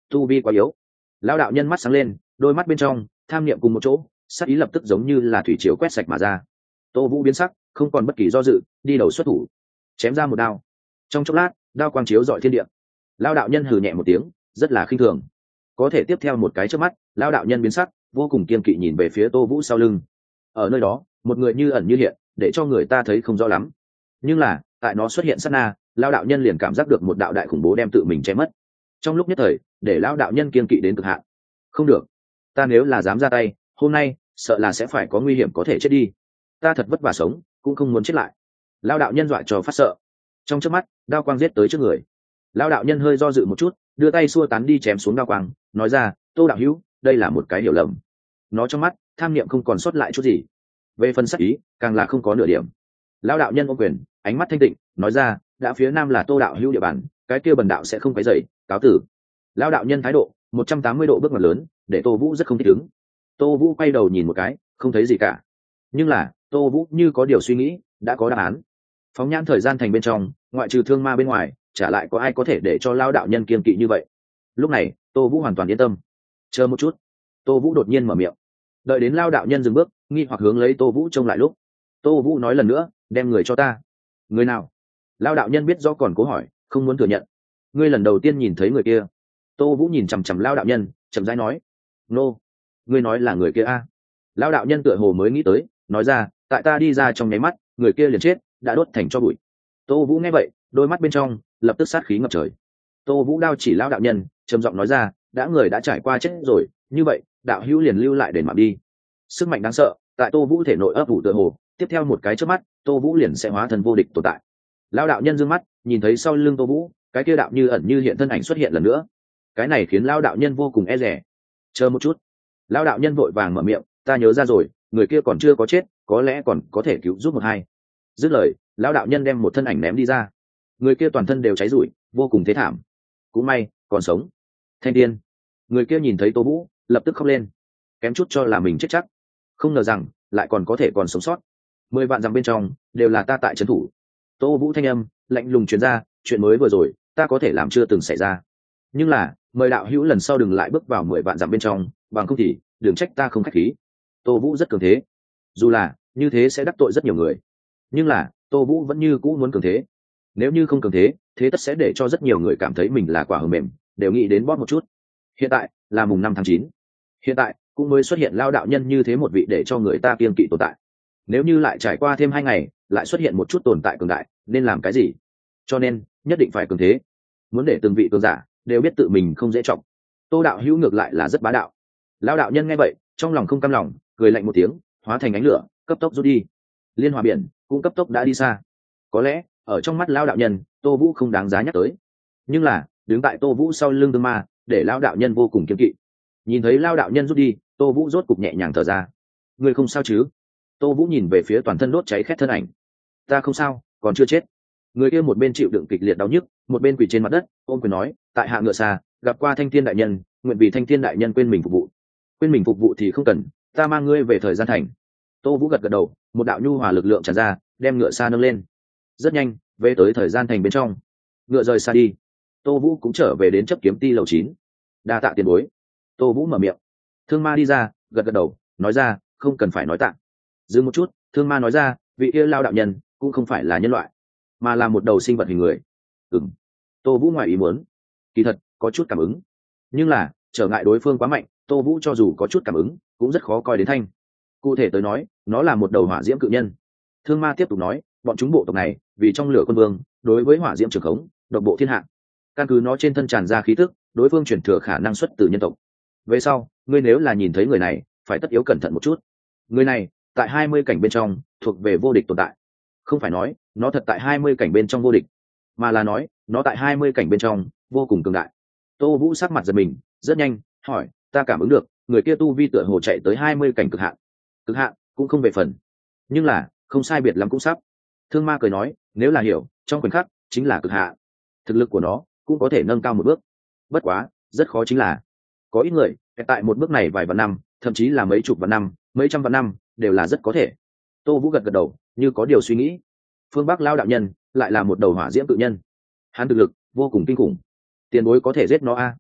tu vi quá yếu. Lão đạo nhân mắt sáng lên, đôi mắt bên trong tham niệm cùng một chỗ, sắc ý lập tức giống như là thủy triều quét sạch mà ra. Tô Vũ biến sắc, không còn bất kỳ do dự, đi đầu xuất thủ, chém ra một đao. Trong chốc lát, đao quang chiếu rọi thiên địa. Lão đạo nhân hừ nhẹ một tiếng, rất là khinh thường. Có thể tiếp theo một cái chớp mắt, lão đạo nhân biến sắc, vô cùng kiên kỵ nhìn về phía Tô Vũ sau lưng. Ở nơi đó, một người như ẩn như hiện, để cho người ta thấy không rõ lắm. Nhưng là, tại nó xuất hiện sát na, lão đạo nhân liền cảm giác được một đạo đại khủng bố đem tự mình che mất. Trong lúc nhất thời, để lão đạo nhân kiên kỵ đến cực hạn. Không được, ta nếu là dám ra tay, hôm nay sợ là sẽ phải có nguy hiểm có thể chết đi. Ta thật vất vả sống, cũng không muốn chết lại. Lão đạo nhân dọa cho phát sợ. Trong chớp mắt, đao quang giết tới trước người. Lão đạo nhân hơi do dự một chút, đưa tay xua tán đi chém xuống đao quang, nói ra, Tô đạo hữu, đây là một cái hiểu lầm. Nó trong mắt tham niệm không còn sót lại chút gì, về phần sắc ý càng là không có nửa điểm. Lão đạo nhân ôm quyền, ánh mắt thanh tịnh, nói ra, đã phía nam là Tô đạo hữu địa bàn, cái kia bần đạo sẽ không quấy rầy, cáo tử. Lão đạo nhân thái độ một trăm tám mươi độ bước ngoặt lớn, để Tô Vũ rất không thích ứng. Tô Vũ quay đầu nhìn một cái, không thấy gì cả. Nhưng là Tô Vũ như có điều suy nghĩ, đã có đáp án. Phóng nhãn thời gian thành bên trong, ngoại trừ thương ma bên ngoài, trả lại có ai có thể để cho Lão đạo nhân kiên kỵ như vậy. Lúc này Tô Vũ hoàn toàn yên tâm. Chờ một chút. Tô Vũ đột nhiên mở miệng. Đợi đến Lão đạo nhân dừng bước, nghi hoặc hướng lấy Tô Vũ trông lại lúc, Tô Vũ nói lần nữa, đem người cho ta. Người nào? Lão đạo nhân biết rõ còn cố hỏi, không muốn thừa nhận. Ngươi lần đầu tiên nhìn thấy người kia. Tô Vũ nhìn chằm chằm Lão đạo nhân, chậm rãi nói, nô, ngươi nói là người kia a? Lão đạo nhân tựa hồ mới nghĩ tới, nói ra, tại ta đi ra trong nháy mắt, người kia liền chết, đã đốt thành tro bụi. Tô Vũ nghe vậy, đôi mắt bên trong lập tức sát khí ngập trời. Tô Vũ đao chỉ Lão đạo nhân, trầm giọng nói ra, đã người đã trải qua chết rồi, như vậy đạo hữu liền lưu lại đền mạng đi. Sức mạnh đáng sợ tại Tô Vũ thể nội ấp ủ tựa hồ, tiếp theo một cái chớp mắt, Tô Vũ liền sẽ hóa thân vô địch tồn tại. Lão đạo nhân dương mắt nhìn thấy sau lưng Tô Vũ, cái kia đạo như ẩn như hiện thân ảnh xuất hiện lần nữa. Cái này khiến Lão đạo nhân vô cùng e dè. Chờ một chút. Lão đạo nhân vội vàng mở miệng, ta nhớ ra rồi, người kia còn chưa có chết, có lẽ còn có thể cứu giúp một hai. Dứt lời, Lão đạo nhân đem một thân ảnh ném đi ra. Người kia toàn thân đều cháy rủi, vô cùng thế thảm. Cũng may còn sống. Thanh Tiên. Người kia nhìn thấy Tô Vũ, lập tức khóc lên, kém chút cho là mình chết chắc. Không ngờ rằng lại còn có thể còn sống sót. Mười vạn dặm bên trong đều là ta tại trấn thủ. Tô Vũ thanh âm lạnh lùng truyền ra, chuyện mới vừa rồi ta có thể làm chưa từng xảy ra, nhưng là mời đạo hữu lần sau đừng lại bước vào mười vạn dặm bên trong, bằng không thì đừng trách ta không khách khí. Tô Vũ rất cường thế, dù là như thế sẽ đắc tội rất nhiều người, nhưng là Tô Vũ vẫn như cũ muốn cường thế. Nếu như không cường thế, thế tất sẽ để cho rất nhiều người cảm thấy mình là quả hờ mềm, đều nghĩ đến bóp một chút. Hiện tại là mùng năm tháng chín, hiện tại cũng mới xuất hiện Lao đạo nhân như thế một vị để cho người ta kiêng kỵ tồn tại. Nếu như lại trải qua thêm hai ngày, lại xuất hiện một chút tồn tại cường đại, nên làm cái gì? Cho nên nhất định phải cường thế, muốn để từng vị cường giả đều biết tự mình không dễ trọng. Tô đạo hữu ngược lại là rất bá đạo. Lao đạo nhân nghe vậy, trong lòng không cam lòng, cười lạnh một tiếng, hóa thành ánh lửa, cấp tốc rút đi. Liên hòa biển cũng cấp tốc đã đi xa. Có lẽ ở trong mắt Lao đạo nhân, Tô Vũ không đáng giá nhắc tới, nhưng là đứng tại Tô Vũ sau lưng Tương Ma, để Lao đạo nhân vô cùng kiêng kỵ. Nhìn thấy Lao đạo nhân rút đi, Tô Vũ rốt cục nhẹ nhàng thở ra. Người không sao chứ? Tô Vũ nhìn về phía toàn thân đốt cháy khét thân ảnh. Ta không sao, còn chưa chết. Người kia một bên chịu đựng kịch liệt đau nhức, một bên quỳ trên mặt đất, ôm quyền nói, tại hạ ngựa xa, gặp qua Thanh Thiên đại nhân, nguyện vì Thanh Thiên đại nhân quên mình phục vụ. Quên mình phục vụ thì không cần, ta mang ngươi về thời gian thành. Tô Vũ gật gật đầu, một đạo nhu hòa lực lượng tràn ra, đem ngựa xa nâng lên. Rất nhanh, về tới thời gian thành bên trong. Ngựa rời xa đi. Tô Vũ cũng trở về đến chấp kiếm ti lầu chín. Đa tạ tiền bối. Tô Vũ mở miệng. Thương Ma đi ra, gật gật đầu, nói ra, không cần phải nói tạ. Dừng một chút, Thương Ma nói ra, vị kia Lao đạo nhân cũng không phải là nhân loại, mà là một đầu sinh vật hình người. Ừm. Tô Vũ ngoài ý muốn, kỳ thật có chút cảm ứng, nhưng là trở ngại đối phương quá mạnh, Tô Vũ cho dù có chút cảm ứng cũng rất khó coi đến thanh. Cụ thể tới nói, nó là một đầu hỏa diễm cự nhân. Thương Ma tiếp tục nói, bọn chúng bộ tộc này vì trong lửa quân vương, đối với hỏa diễm trường khống, độc bộ thiên hạ. Căn cứ nó trên thân tràn ra khí tức, đối phương chuyển thừa khả năng xuất từ nhân tộc. Về sau, ngươi nếu là nhìn thấy người này, phải tất yếu cẩn thận một chút. Người này tại hai mươi cảnh bên trong thuộc về vô địch tồn tại. Không phải nói nó thật tại hai mươi cảnh bên trong vô địch, mà là nói nó tại hai mươi cảnh bên trong vô cùng cường đại. Tô Vũ sắc mặt giật mình, rất nhanh hỏi, ta cảm ứng được người kia tu vi tựa hồ chạy tới hai mươi cảnh cực hạn. Cực hạn cũng không về phần, nhưng là không sai biệt lắm cũng sắp. Thương Ma cười nói, nếu là hiểu trong khoảnh khắc chính là cực hạn. Thực lực của nó cũng có thể nâng cao một bước, bất quá rất khó chính là có ít người tại một bước này vài vạn năm, thậm chí là mấy chục vạn năm, mấy trăm vạn năm đều là rất có thể. Tô Vũ gật gật đầu, như có điều suy nghĩ. Phương Bắc Lao đạo nhân lại là một đầu hỏa diễm tự nhân, hắn thực lực vô cùng kinh khủng. Tiền bối có thể giết nó a?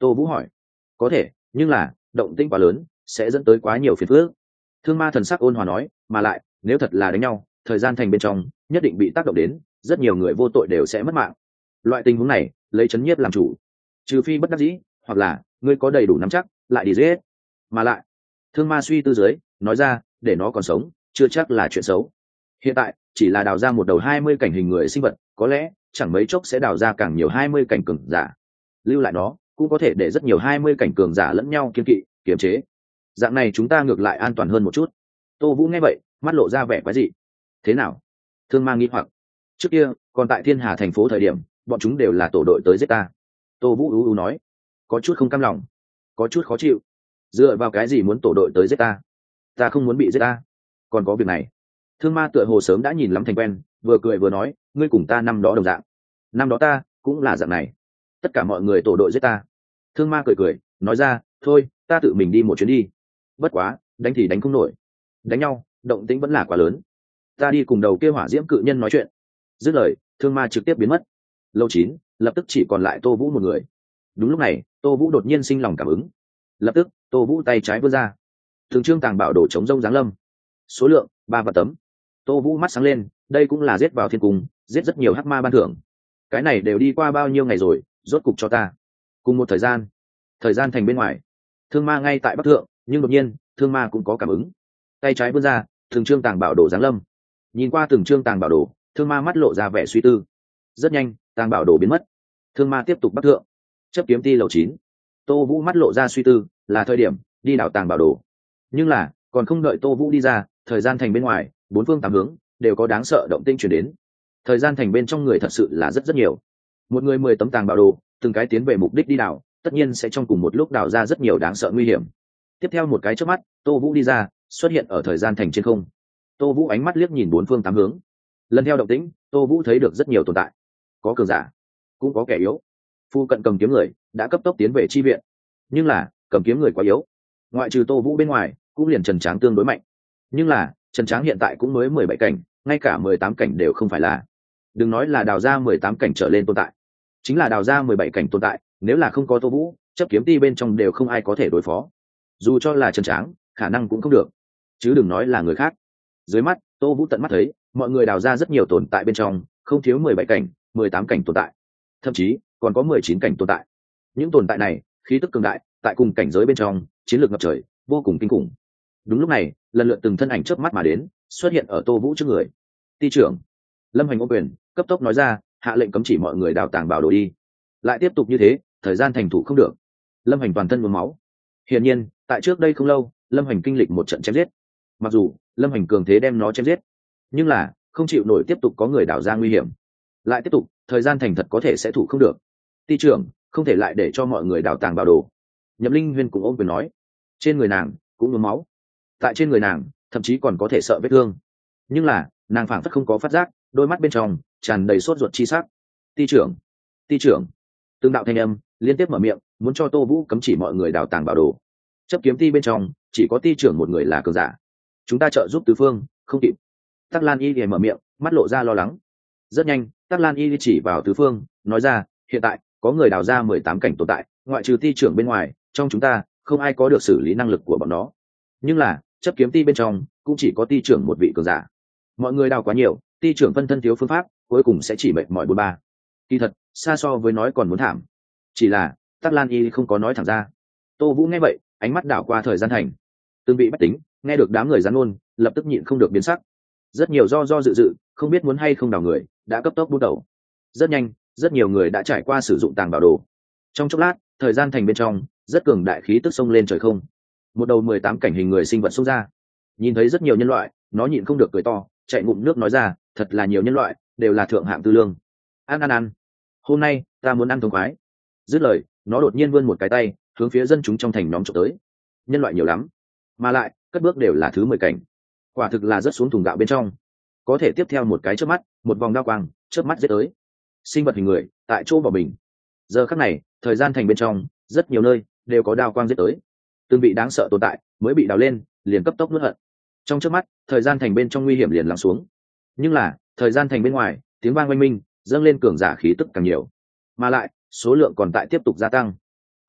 Tô Vũ hỏi. Có thể, nhưng là động tĩnh quá lớn sẽ dẫn tới quá nhiều phiền phức. Thương Ma thần sắc ôn hòa nói, mà lại nếu thật là đánh nhau, thời gian thành bên trong nhất định bị tác động đến, rất nhiều người vô tội đều sẽ mất mạng. Loại tình huống này lấy chấn nhiếp làm chủ, trừ phi bất đắc dĩ, hoặc là ngươi có đầy đủ nắm chắc lại đi giết. Mà lại Thương Ma suy tư dưới nói ra, để nó còn sống chưa chắc là chuyện xấu. Hiện tại chỉ là đào ra một đầu hai mươi cảnh hình người sinh vật, có lẽ chẳng mấy chốc sẽ đào ra càng nhiều hai mươi cảnh cường giả. Lưu lại nó cũng có thể để rất nhiều hai mươi cảnh cường giả lẫn nhau kiên kỵ kiềm chế, dạng này chúng ta ngược lại an toàn hơn một chút. Tô Vũ nghe vậy mắt lộ ra vẻ quái dị. Thế nào? Thương Ma nghi hoặc. Trước kia còn tại Thiên Hà thành phố thời điểm, bọn chúng đều là tổ đội tới giết ta. Tô Vũ ú ú nói, có chút không cam lòng, có chút khó chịu. Dựa vào cái gì muốn tổ đội tới giết ta? Ta không muốn bị giết ta. Còn có việc này. Thương Ma tựa hồ sớm đã nhìn lắm thành quen, vừa cười vừa nói, ngươi cùng ta năm đó đồng dạng. Năm đó ta cũng là dạng này, tất cả mọi người tổ đội giết ta. Thương Ma cười cười nói ra, thôi ta tự mình đi một chuyến đi. Bất quá đánh thì đánh không nổi, đánh nhau động tĩnh vẫn là quá lớn, ta đi cùng đầu kia hỏa diễm cự nhân nói chuyện. Dứt lời Thương Ma trực tiếp biến mất. Lâu chín lập tức chỉ còn lại Tô Vũ một người. Đúng lúc này Tô Vũ đột nhiên sinh lòng cảm ứng, lập tức Tô Vũ tay trái vươn ra, thường trương tàng bảo đồ chống rông giáng lâm, số lượng ba vạn tấm. Tô Vũ mắt sáng lên, đây cũng là giết vào thiên cung, giết rất nhiều hắc ma ban thưởng. Cái này đều đi qua bao nhiêu ngày rồi, rốt cục cho ta. Cùng một thời gian, thời gian thành bên ngoài, Thương Ma ngay tại bắc thượng, nhưng đột nhiên Thương Ma cũng có cảm ứng, tay trái vươn ra, thường trương tàng bảo đồ giáng lâm. Nhìn qua từng trương tàng bảo đồ, Thương Ma mắt lộ ra vẻ suy tư. Rất nhanh tàng bảo đồ biến mất. Thương Ma tiếp tục bắc thượng, chấp kiếm ti lầu chín. Tô Vũ mắt lộ ra suy tư, là thời điểm đi đảo tàng bảo đồ. Nhưng là còn không đợi Tô Vũ đi ra, thời gian thành bên ngoài bốn phương tám hướng đều có đáng sợ động tĩnh truyền đến. Thời gian thành bên trong người thật sự là rất rất nhiều. Một người mười tấm tàng bảo đồ, từng cái tiến về mục đích đi đảo, tất nhiên sẽ trong cùng một lúc đảo ra rất nhiều đáng sợ nguy hiểm. Tiếp theo một cái chớp mắt, Tô Vũ đi ra, xuất hiện ở thời gian thành trên không. Tô Vũ ánh mắt liếc nhìn bốn phương tám hướng. Lần theo động tĩnh, Tô Vũ thấy được rất nhiều tồn tại, có cường giả, cũng có kẻ yếu. Phu cận cầm kiếm người đã cấp tốc tiến về chi viện, nhưng là cầm kiếm người quá yếu, ngoại trừ Tô Vũ bên ngoài cũng liền Trần Tráng tương đối mạnh. Nhưng là Trần Tráng hiện tại cũng mới mười bảy cảnh, ngay cả mười tám cảnh đều không phải là. Đừng nói là đào ra mười tám cảnh trở lên tồn tại, chính là đào ra mười bảy cảnh tồn tại, nếu là không có Tô Vũ, chấp kiếm ti bên trong đều không ai có thể đối phó. Dù cho là Trần Tráng, khả năng cũng không được, chứ đừng nói là người khác. Dưới mắt Tô Vũ tận mắt thấy, mọi người đào ra rất nhiều tồn tại bên trong, không thiếu mười bảy cảnh, mười tám cảnh tồn tại, thậm chí còn có mười chín cảnh tồn tại. Những tồn tại này khí tức cường đại, tại cùng cảnh giới bên trong chiến lược ngập trời, vô cùng kinh khủng. Đúng lúc này lần lượt từng thân ảnh chớp mắt mà đến, xuất hiện ở Tô Vũ trước người. Ti trưởng Lâm Hành ô quyền cấp tốc nói ra, hạ lệnh cấm chỉ mọi người đào tàng bảo đồ đi. Lại tiếp tục như thế, thời gian thành thủ không được. Lâm Hành toàn thân nhuốm máu. Hiển nhiên tại trước đây không lâu, Lâm Hành kinh lịch một trận chém giết. Mặc dù Lâm Hành cường thế đem nó chém giết, nhưng là không chịu nổi tiếp tục có người đào ra nguy hiểm. Lại tiếp tục, thời gian thành thật có thể sẽ thủ không được. Ti trưởng không thể lại để cho mọi người đào tàng bảo đồ. Nhậm Linh Huyên cũng ôm quyền nói. Trên người nàng cũng nhuốm máu, tại trên người nàng thậm chí còn có thể sợ vết thương, nhưng là nàng phảng phất không có phát giác, đôi mắt bên trong tràn đầy sốt ruột chi sắc. Ti trưởng ti trưởng tương đạo thanh âm liên tiếp mở miệng, muốn cho Tô Vũ cấm chỉ mọi người đào tàng bảo đồ. Chấp kiếm ti bên trong chỉ có ti trưởng một người là cường giả, chúng ta trợ giúp tứ phương không kịp. Tắc Lan Y thì mở miệng, mắt lộ ra lo lắng. Rất nhanh Tắc Lan Y chỉ vào tứ phương nói ra, hiện tại có người đào ra mười tám cảnh tồn tại, ngoại trừ ti trưởng bên ngoài, trong chúng ta không ai có được xử lý năng lực của bọn nó. Nhưng là chấp kiếm ti bên trong cũng chỉ có ti trưởng một vị cường giả, mọi người đào quá nhiều, ti trưởng phân thân thiếu phương pháp, cuối cùng sẽ chỉ mệt mỏi bốn ba. Kỳ thật xa so với nói còn muốn thảm, chỉ là Tắc Lan Y không có nói thẳng ra. Tô Vũ nghe vậy ánh mắt đảo qua thời gian thành, từng vị bách tính nghe được đám người gián ôn, lập tức nhịn không được biến sắc. Rất nhiều do do dự dự, không biết muốn hay không đào người, đã cấp tốc bút đầu. Rất nhanh rất nhiều người đã trải qua sử dụng tàng bảo đồ. Trong chốc lát thời gian thành bên trong rất cường đại khí tức sông lên trời không. Một đầu mười tám cảnh hình người sinh vật xông ra, nhìn thấy rất nhiều nhân loại, nó nhịn không được cười to, chạy ngụm nước nói ra, thật là nhiều nhân loại, đều là thượng hạng tư lương. Ăn ăn ăn, hôm nay ta muốn ăn thống khoái. Dứt lời nó đột nhiên vươn một cái tay, hướng phía dân chúng trong thành nhóm trộm tới. Nhân loại nhiều lắm, mà lại cất bước đều là thứ mười cảnh, quả thực là rất xuống thùng gạo bên trong. Có thể tiếp theo một cái chớp mắt, một vòng đao quang chớp mắt giết tới. Sinh vật hình người tại chỗ bỏ mình. Giờ khắc này thời gian thành bên trong rất nhiều nơi đều có đao quang giết tới. Từng vị đáng sợ tồn tại mới bị đào lên, liền cấp tốc nuốt hận. Trong chớp mắt thời gian thành bên trong nguy hiểm liền lắng xuống. Nhưng là thời gian thành bên ngoài tiếng vang oanh minh, dâng lên cường giả khí tức càng nhiều, mà lại số lượng còn tại tiếp tục gia tăng.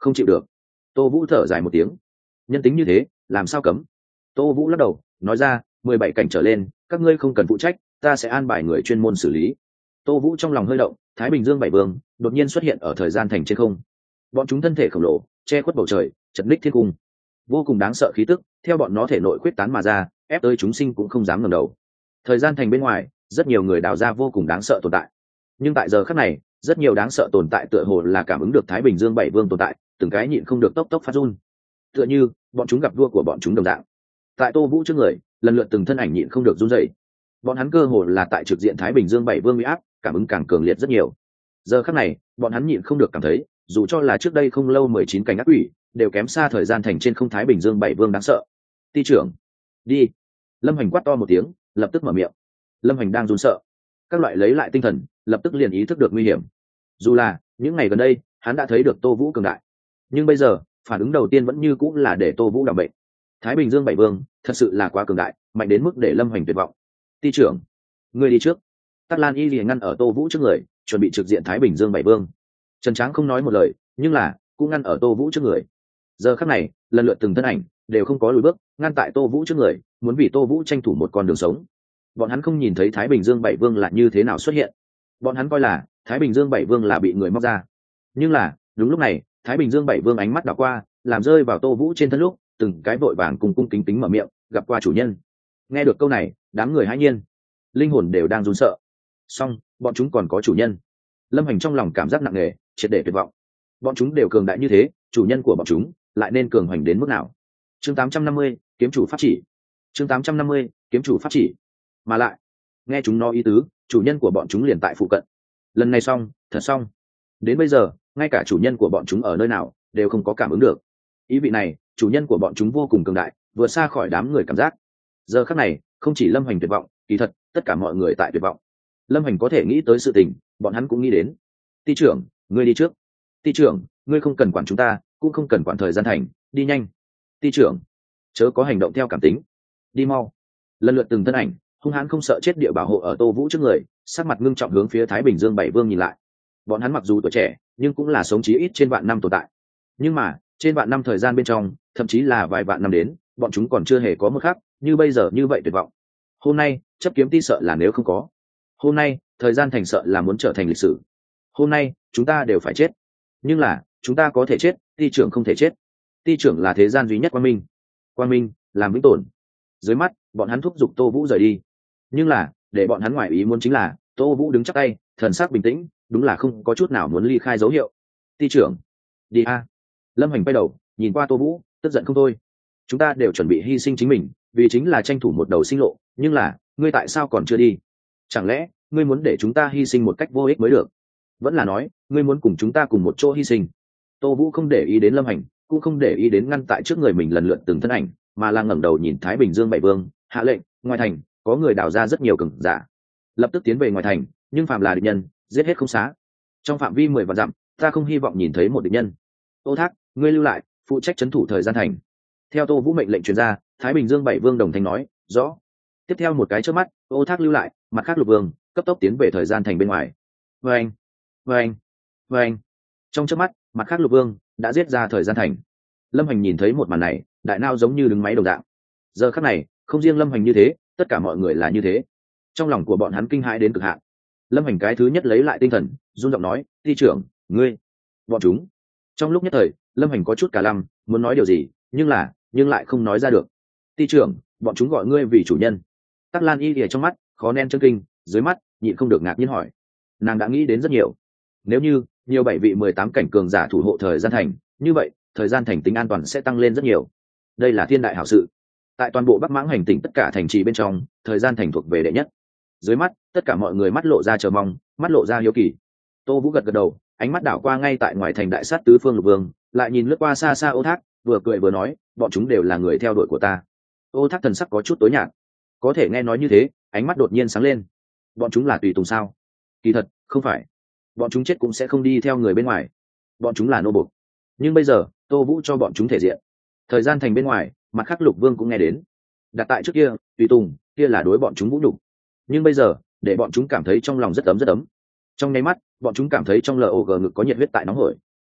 không chịu được. Tô Vũ thở dài một tiếng. Nhân tính như thế làm sao cấm. Tô Vũ lắc đầu nói ra, mười bảy cảnh trở lên các ngươi không cần phụ trách, ta sẽ an bài người chuyên môn xử lý. Tô Vũ trong lòng hơi động, Thái Bình Dương bảy vương đột nhiên xuất hiện ở thời gian thành trên không. Bọn chúng thân thể khổng lồ che khuất bầu trời, chật ních thiên cung, vô cùng đáng sợ khí tức theo bọn nó thể nội quyết tán mà ra, ép tới chúng sinh cũng không dám ngẩng đầu. Thời gian thành bên ngoài rất nhiều người đào ra vô cùng đáng sợ tồn tại, nhưng tại giờ khắc này rất nhiều đáng sợ tồn tại tựa hồ là cảm ứng được Thái Bình Dương bảy vương tồn tại, từng cái nhịn không được tốc tốc phát run, tựa như bọn chúng gặp vua của bọn chúng đồng dạng. Tại Tô Vũ trước người lần lượt từng thân ảnh nhịn không được run rẩy. Bọn hắn cơ hồ là tại trực diện Thái Bình Dương bảy vương uy áp, cảm ứng càng cường liệt rất nhiều. Giờ khắc này bọn hắn nhịn không được cảm thấy, dù cho là trước đây không lâu mười chín cảnh ác quỷ đều kém xa thời gian thành trên không Thái Bình Dương bảy vương đáng sợ. Ty trưởng, đi. Lâm Hoành quát to một tiếng, lập tức mở miệng. Lâm Hoành đang run sợ, các loại lấy lại tinh thần, lập tức liền ý thức được nguy hiểm. Dù là những ngày gần đây hắn đã thấy được Tô Vũ cường đại, nhưng bây giờ phản ứng đầu tiên vẫn như cũng là để Tô Vũ đảm bệnh. Thái Bình Dương bảy vương thật sự là quá cường đại, mạnh đến mức để Lâm Hoành tuyệt vọng. Ty trưởng, ngươi đi trước. Tắc Lan Y liền ngăn ở Tô Vũ trước người, chuẩn bị trực diện Thái Bình Dương bảy vương. Trần Tráng không nói một lời, nhưng là cũng ngăn ở Tô Vũ trước người. Giờ khắc này lần lượt từng thân ảnh đều không có lùi bước, ngăn tại Tô Vũ trước người, muốn vì Tô Vũ tranh thủ một con đường sống. Bọn hắn không nhìn thấy Thái Bình Dương bảy vương là như thế nào xuất hiện, bọn hắn coi là Thái Bình Dương bảy vương là bị người móc ra. Nhưng là đúng lúc này Thái Bình Dương bảy vương ánh mắt đảo qua, làm rơi vào Tô Vũ trên thân lúc, từng cái vội vàng cùng cung kính kính mở miệng, gặp qua chủ nhân. Nghe được câu này đám người hãi nhiên, linh hồn đều đang run sợ. Song bọn chúng còn có chủ nhân. Lâm Hành trong lòng cảm giác nặng nề, triệt để tuyệt vọng. Bọn chúng đều cường đại như thế, chủ nhân của bọn chúng lại nên cường hoành đến mức nào? Chương tám trăm năm mươi, kiếm chủ pháp chỉ. Chương tám trăm năm mươi, kiếm chủ pháp chỉ. Mà lại, nghe chúng nó ý tứ, chủ nhân của bọn chúng liền tại phụ cận. Lần này xong, thật xong. Đến bây giờ, ngay cả chủ nhân của bọn chúng ở nơi nào đều không có cảm ứng được. Ý vị này, chủ nhân của bọn chúng vô cùng cường đại, vượt xa khỏi đám người cảm giác. Giờ khắc này, không chỉ Lâm Hành tuyệt vọng, kỳ thật, tất cả mọi người tại tuyệt vọng. Lâm Hành có thể nghĩ tới sự tình, bọn hắn cũng nghĩ đến. Ty trưởng, ngươi đi trước. Ty trưởng, ngươi không cần quản chúng ta, cũng không cần quản thời gian thành, đi nhanh. Ty trưởng, chớ có hành động theo cảm tính, đi mau. Lần lượt từng thân ảnh hung hãn không sợ chết địa bảo hộ ở Tô Vũ trước người, sắc mặt ngưng trọng hướng phía Thái Bình Dương bảy vương nhìn lại. Bọn hắn mặc dù tuổi trẻ, nhưng cũng là sống chí ít trên vạn năm tồn tại. Nhưng mà trên vạn năm thời gian bên trong, thậm chí là vài vạn năm đến, bọn chúng còn chưa hề có một khắc như bây giờ như vậy tuyệt vọng. Hôm nay chấp kiếm ti sợ là nếu không có, hôm nay thời gian thành sợ là muốn trở thành lịch sử. Hôm nay chúng ta đều phải chết, nhưng là chúng ta có thể chết, ty trưởng không thể chết. Ty trưởng là thế gian duy nhất quang minh, quang minh làm vĩnh tồn. Dưới mắt bọn hắn thúc giục Tô Vũ rời đi, nhưng là để bọn hắn ngoài ý muốn chính là Tô Vũ đứng chắc tay, thần sắc bình tĩnh, đúng là không có chút nào muốn ly khai dấu hiệu. Ty trưởng, đi a. Lâm Hành quay đầu nhìn qua Tô Vũ, tức giận không thôi. Chúng ta đều chuẩn bị hy sinh chính mình, vì chính là tranh thủ một đầu sinh lộ, nhưng là ngươi tại sao còn chưa đi? Chẳng lẽ ngươi muốn để chúng ta hy sinh một cách vô ích mới được? Vẫn là nói ngươi muốn cùng chúng ta cùng một chỗ hy sinh? Tô Vũ không để ý đến Lâm Hành, cũng không để ý đến ngăn tại trước người mình lần lượt từng thân ảnh, mà là ngẩng đầu nhìn Thái Bình Dương bảy vương, hạ lệnh, ngoài thành có người đào ra rất nhiều cường giả, lập tức tiến về ngoài thành, nhưng phạm là địch nhân giết hết không xá. Trong phạm vi mười vạn dặm, ta không hy vọng nhìn thấy một địch nhân. Ô Thác, ngươi lưu lại, phụ trách trấn thủ thời gian thành. Theo Tô Vũ mệnh lệnh truyền ra, Thái Bình Dương bảy vương đồng thanh nói, rõ. Tiếp theo một cái chớp mắt, Ô Thác lưu lại, mặt khác lục vương cấp tốc tiến về thời gian thành bên ngoài. Vâng, vâng, vâng. Trong chớp mắt, mặt khác lục vương đã giết ra thời gian thành. Lâm Hành nhìn thấy một màn này, đại nao giống như đứng máy đồng dạng. Giờ khắc này không riêng Lâm Hành như thế, tất cả mọi người là như thế. Trong lòng của bọn hắn kinh hãi đến cực hạn. Lâm Hành cái thứ nhất lấy lại tinh thần, run giọng nói, ty trưởng, ngươi, bọn chúng. Trong lúc nhất thời Lâm Hành có chút cả lăm, muốn nói điều gì, nhưng là nhưng lại không nói ra được. Ty trưởng, bọn chúng gọi ngươi vì chủ nhân. Tắc Lan Y lìa trong mắt khó nén chân kinh, dưới mắt nhịn không được ngạc nhiên hỏi. Nàng đã nghĩ đến rất nhiều. Nếu như nhiều bảy vị mười tám cảnh cường giả thủ hộ thời gian thành, như vậy thời gian thành tính an toàn sẽ tăng lên rất nhiều. Đây là thiên đại hảo sự. Tại toàn bộ Bắc Mãng hành tỉnh tất cả thành trì bên trong, thời gian thành thuộc về đệ nhất. Dưới mắt tất cả mọi người mắt lộ ra chờ mong, mắt lộ ra hiếu kỳ. Tô Vũ gật gật đầu, ánh mắt đảo qua ngay tại ngoài thành đại sát tứ phương lục vương, lại nhìn lướt qua xa xa Ô Thác, vừa cười vừa nói, bọn chúng đều là người theo đuổi của ta. Ô Thác thần sắc có chút tối nhạt, có thể nghe nói như thế, ánh mắt đột nhiên sáng lên. Bọn chúng là tùy tùng sao? Kỳ thật không phải, bọn chúng chết cũng sẽ không đi theo người bên ngoài, bọn chúng là nô bộc. Nhưng bây giờ Tô Vũ cho bọn chúng thể diện. Thời gian thành bên ngoài, mặt khác lục vương cũng nghe đến. Đặt tại trước kia, tùy tùng kia là đối bọn chúng vũ nhục, nhưng bây giờ để bọn chúng cảm thấy trong lòng rất ấm rất ấm. Trong nháy mắt bọn chúng cảm thấy trong lờ ô gờ ngực có nhiệt huyết tại nóng hổi.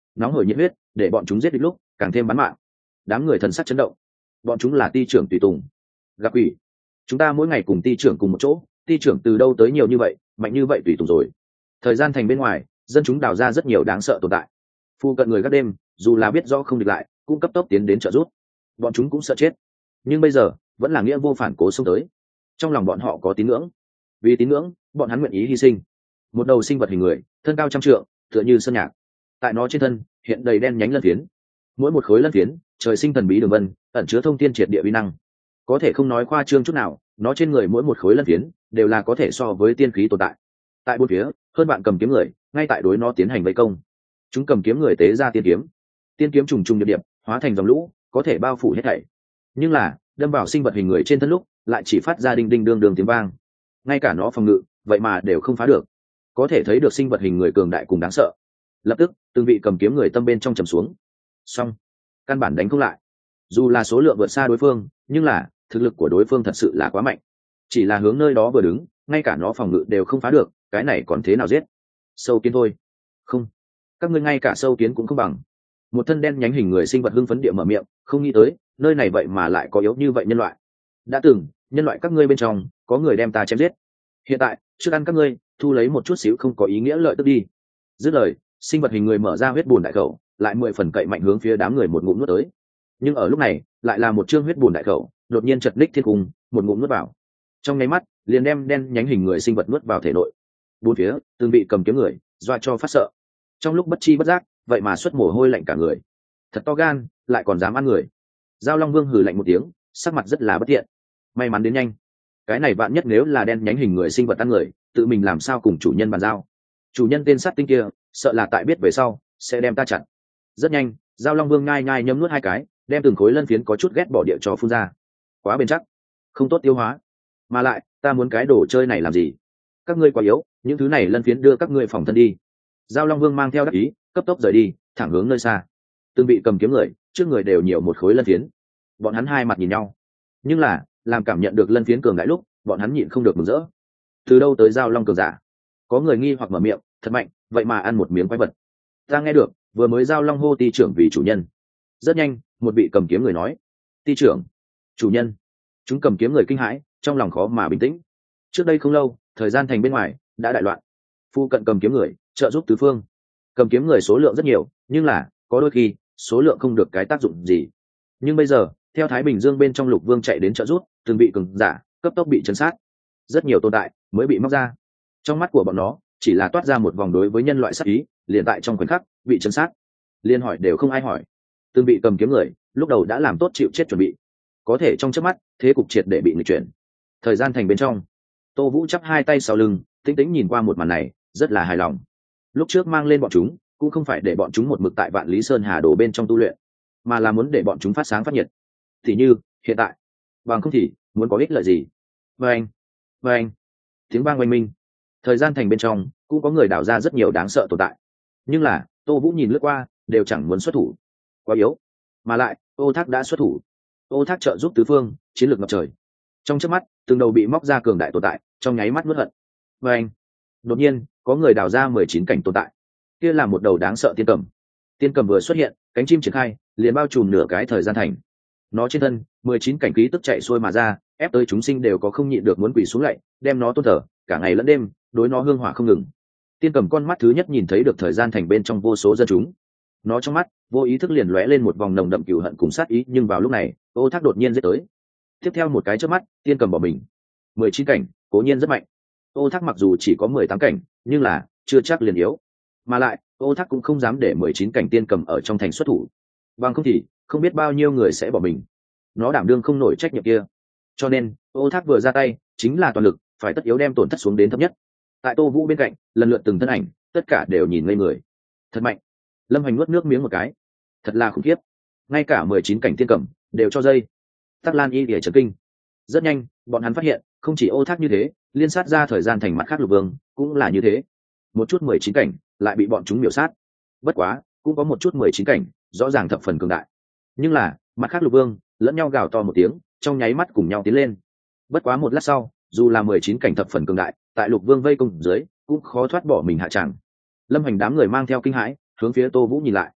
nóng hổi nhiệt huyết để bọn chúng giết địch lúc càng thêm bắn mạng. Đám người thần sắc chấn động. Bọn chúng là ty trưởng tùy tùng. Gặp quỷ, chúng ta mỗi ngày cùng ty trưởng cùng một chỗ, ty trưởng từ đâu tới nhiều như vậy, mạnh như vậy tùy tùng rồi. Thời gian thành bên ngoài, dân chúng đào ra rất nhiều đáng sợ tồn tại. Phu cận người gác đêm dù là biết rõ không địch lại cũng cấp tốc tiến đến trợ giúp. Bọn chúng cũng sợ chết, nhưng bây giờ vẫn là nghĩa vô phản cố xông tới. Trong lòng bọn họ có tín ngưỡng, vì tín ngưỡng bọn hắn nguyện ý hy sinh. Một đầu sinh vật hình người, thân cao trăm trượng, tựa như sơn nhạc. Tại nó trên thân hiện đầy đen nhánh lân phiến, mỗi một khối lân phiến trời sinh thần bí đường vân, ẩn chứa thông thiên triệt địa uy năng. Có thể không nói khoa trương chút nào, nó trên người mỗi một khối lân phiến đều là có thể so với tiên khí tồn tại. Tại bốn phía hơn bạn cầm kiếm người ngay tại đối nó tiến hành vây công. Chúng cầm kiếm người tế ra tiên kiếm, tiên kiếm trùng trùng điệp điệp hóa thành dòng lũ, có thể bao phủ hết thảy. Nhưng là đâm vào sinh vật hình người trên thân lúc lại chỉ phát ra đinh đinh đương đương tiếng vang, ngay cả nó phòng ngự vậy mà đều không phá được. Có thể thấy được sinh vật hình người cường đại cùng đáng sợ. Lập tức từng vị cầm kiếm người tâm bên trong trầm xuống. Xong, căn bản đánh không lại. Dù là số lượng vượt xa đối phương, nhưng là thực lực của đối phương thật sự là quá mạnh. Chỉ là hướng nơi đó vừa đứng, ngay cả nó phòng ngự đều không phá được, cái này còn thế nào giết? Sâu kiến thôi. Không, các ngươi ngay cả sâu kiến cũng không bằng. Một thân đen nhánh hình người sinh vật hưng phấn địa mở miệng, không nghĩ tới nơi này vậy mà lại có yếu như vậy nhân loại. Đã từng nhân loại các ngươi bên trong có người đem ta chém giết, hiện tại trước ăn các ngươi, thu lấy một chút xíu không có ý nghĩa lợi tức đi. Dứt lời, sinh vật hình người mở ra huyết bùn đại khẩu, lại mười phần cậy mạnh hướng phía đám người một ngụm nuốt tới. Nhưng ở lúc này lại là một chương huyết bùn đại khẩu đột nhiên chật ních thiên cung, một ngụm nuốt vào. Trong nháy mắt liền đem đen nhánh hình người sinh vật nuốt vào thể nội. Bốn phía từng bị cầm kiếm người doa cho phát sợ. Trong lúc bất chi bất giác vậy mà xuất mồ hôi lạnh cả người. Thật to gan, lại còn dám ăn người. Giao Long Vương hừ lạnh một tiếng, sắc mặt rất là bất thiện. May mắn đến nhanh, cái này vạn nhất nếu là đen nhánh hình người sinh vật ăn người, tự mình làm sao cùng chủ nhân bàn giao. Chủ nhân tên sát tinh kia sợ là tại biết về sau sẽ đem ta chặn. Rất nhanh, Giao Long Vương nhai nhai nhấm nuốt hai cái, đem từng khối lân phiến có chút ghét bỏ địa cho phun ra. Quá bền chắc, không tốt tiêu hóa. Mà lại ta muốn cái đồ chơi này làm gì? Các ngươi quá yếu, những thứ này lân phiến đưa các ngươi phòng thân đi. Giao Long Vương mang theo đắc ý, cấp tốc rời đi, thẳng hướng nơi xa. Từng bị cầm kiếm người trước người đều nhiều một khối lân phiến. Bọn hắn hai mặt nhìn nhau, nhưng là làm cảm nhận được lân phiến cường đại lúc, bọn hắn nhịn không được mừng rỡ. Từ đâu tới Giao Long cường giả? Có người nghi hoặc mở miệng, thật mạnh, vậy mà ăn một miếng quái vật. Ta nghe được, vừa mới Giao Long hô ty trưởng vì chủ nhân. Rất nhanh, một vị cầm kiếm người nói, ty trưởng, chủ nhân. Chúng cầm kiếm người kinh hãi, trong lòng khó mà bình tĩnh. Trước đây không lâu, thời gian thành bên ngoài đã đại loạn. Phu cận cầm kiếm người trợ giúp tứ phương. Cầm kiếm người số lượng rất nhiều, nhưng là có đôi khi số lượng không được cái tác dụng gì. Nhưng bây giờ theo Thái Bình Dương bên trong Lục Vương chạy đến trợ giúp, từng bị cường giả cấp tốc bị chấn sát. Rất nhiều tồn tại mới bị móc ra. Trong mắt của bọn nó chỉ là toát ra một vòng đối với nhân loại sát ý, liền tại trong khoảnh khắc bị chấn sát. Liên hỏi đều không ai hỏi. Từng bị cầm kiếm người lúc đầu đã làm tốt chịu chết chuẩn bị, có thể trong chớp mắt thế cục triệt để bị nghịch chuyển. Thời gian thành bên trong, Tô Vũ chắp hai tay sau lưng, tĩnh tĩnh nhìn qua một màn này, rất là hài lòng. Lúc trước mang lên bọn chúng cũng không phải để bọn chúng một mực tại Vạn Lý Sơn Hà Đồ bên trong tu luyện, mà là muốn để bọn chúng phát sáng phát nhiệt. Thì như hiện tại, bằng không thì muốn có ích lợi gì? Vâng, vâng, tiếng vang oanh minh. Thời gian thành bên trong cũng có người đào ra rất nhiều đáng sợ tồn tại, nhưng là Tô Vũ nhìn lướt qua đều chẳng muốn xuất thủ, quá yếu. Mà lại Ô Thác đã xuất thủ. Ô Thác trợ giúp tứ phương, chiến lược ngập trời. Trong chớp mắt từng đầu bị móc ra cường đại tồn tại trong nháy mắt nuốt hận. Vâng, đột nhiên có người đào ra mười chín cảnh tồn tại. Kia là một đầu đáng sợ tiên cầm. Tiên cầm vừa xuất hiện, cánh chim triển khai liền bao trùm nửa cái thời gian thành. Nó trên thân mười chín cảnh khí tức chạy xuôi mà ra, ép tới chúng sinh đều có không nhịn được muốn quỳ xuống lạy, đem nó tôn thờ cả ngày lẫn đêm, đối nó hương hỏa không ngừng. Tiên cầm con mắt thứ nhất nhìn thấy được thời gian thành bên trong vô số dân chúng. Nó trong mắt vô ý thức liền lóe lên một vòng nồng đậm cừu hận cùng sát ý, nhưng vào lúc này Ô Thác đột nhiên giết tới. Tiếp theo một cái chớp mắt, tiên cầm bỏ mình. mười chín cảnh cố nhiên rất mạnh. Ô Thác mặc dù chỉ có mười tám cảnh, nhưng là chưa chắc liền yếu. Mà lại Ô Thác cũng không dám để mười chín cảnh tiên cầm ở trong thành xuất thủ, bằng không thì không biết bao nhiêu người sẽ bỏ mình. Nó đảm đương không nổi trách nhiệm kia. Cho nên Ô Thác vừa ra tay chính là toàn lực, phải tất yếu đem tổn thất xuống đến thấp nhất. Tại Tô Vũ bên cạnh lần lượt từng thân ảnh, tất cả đều nhìn ngây người. Thật mạnh. Lâm Hoành nuốt nước miếng một cái, thật là khủng khiếp. Ngay cả mười chín cảnh tiên cầm đều cho dây. Tắc Lan Y để chấn kinh. Rất nhanh bọn hắn phát hiện không chỉ Ô Thác như thế, liên sát ra thời gian thành mặt khác Lục Vương cũng là như thế. Một chút mười chín cảnh lại bị bọn chúng miểu sát. Bất quá cũng có một chút mười chín cảnh rõ ràng thập phần cường đại, nhưng là mặt khác Lục Vương lẫn nhau gào to một tiếng, trong nháy mắt cùng nhau tiến lên. Bất quá một lát sau, dù là mười chín cảnh thập phần cường đại, tại Lục Vương vây công dưới cũng khó thoát bỏ mình hạ tràng. Lâm Hoành đám người mang theo kinh hãi hướng phía Tô Vũ nhìn lại.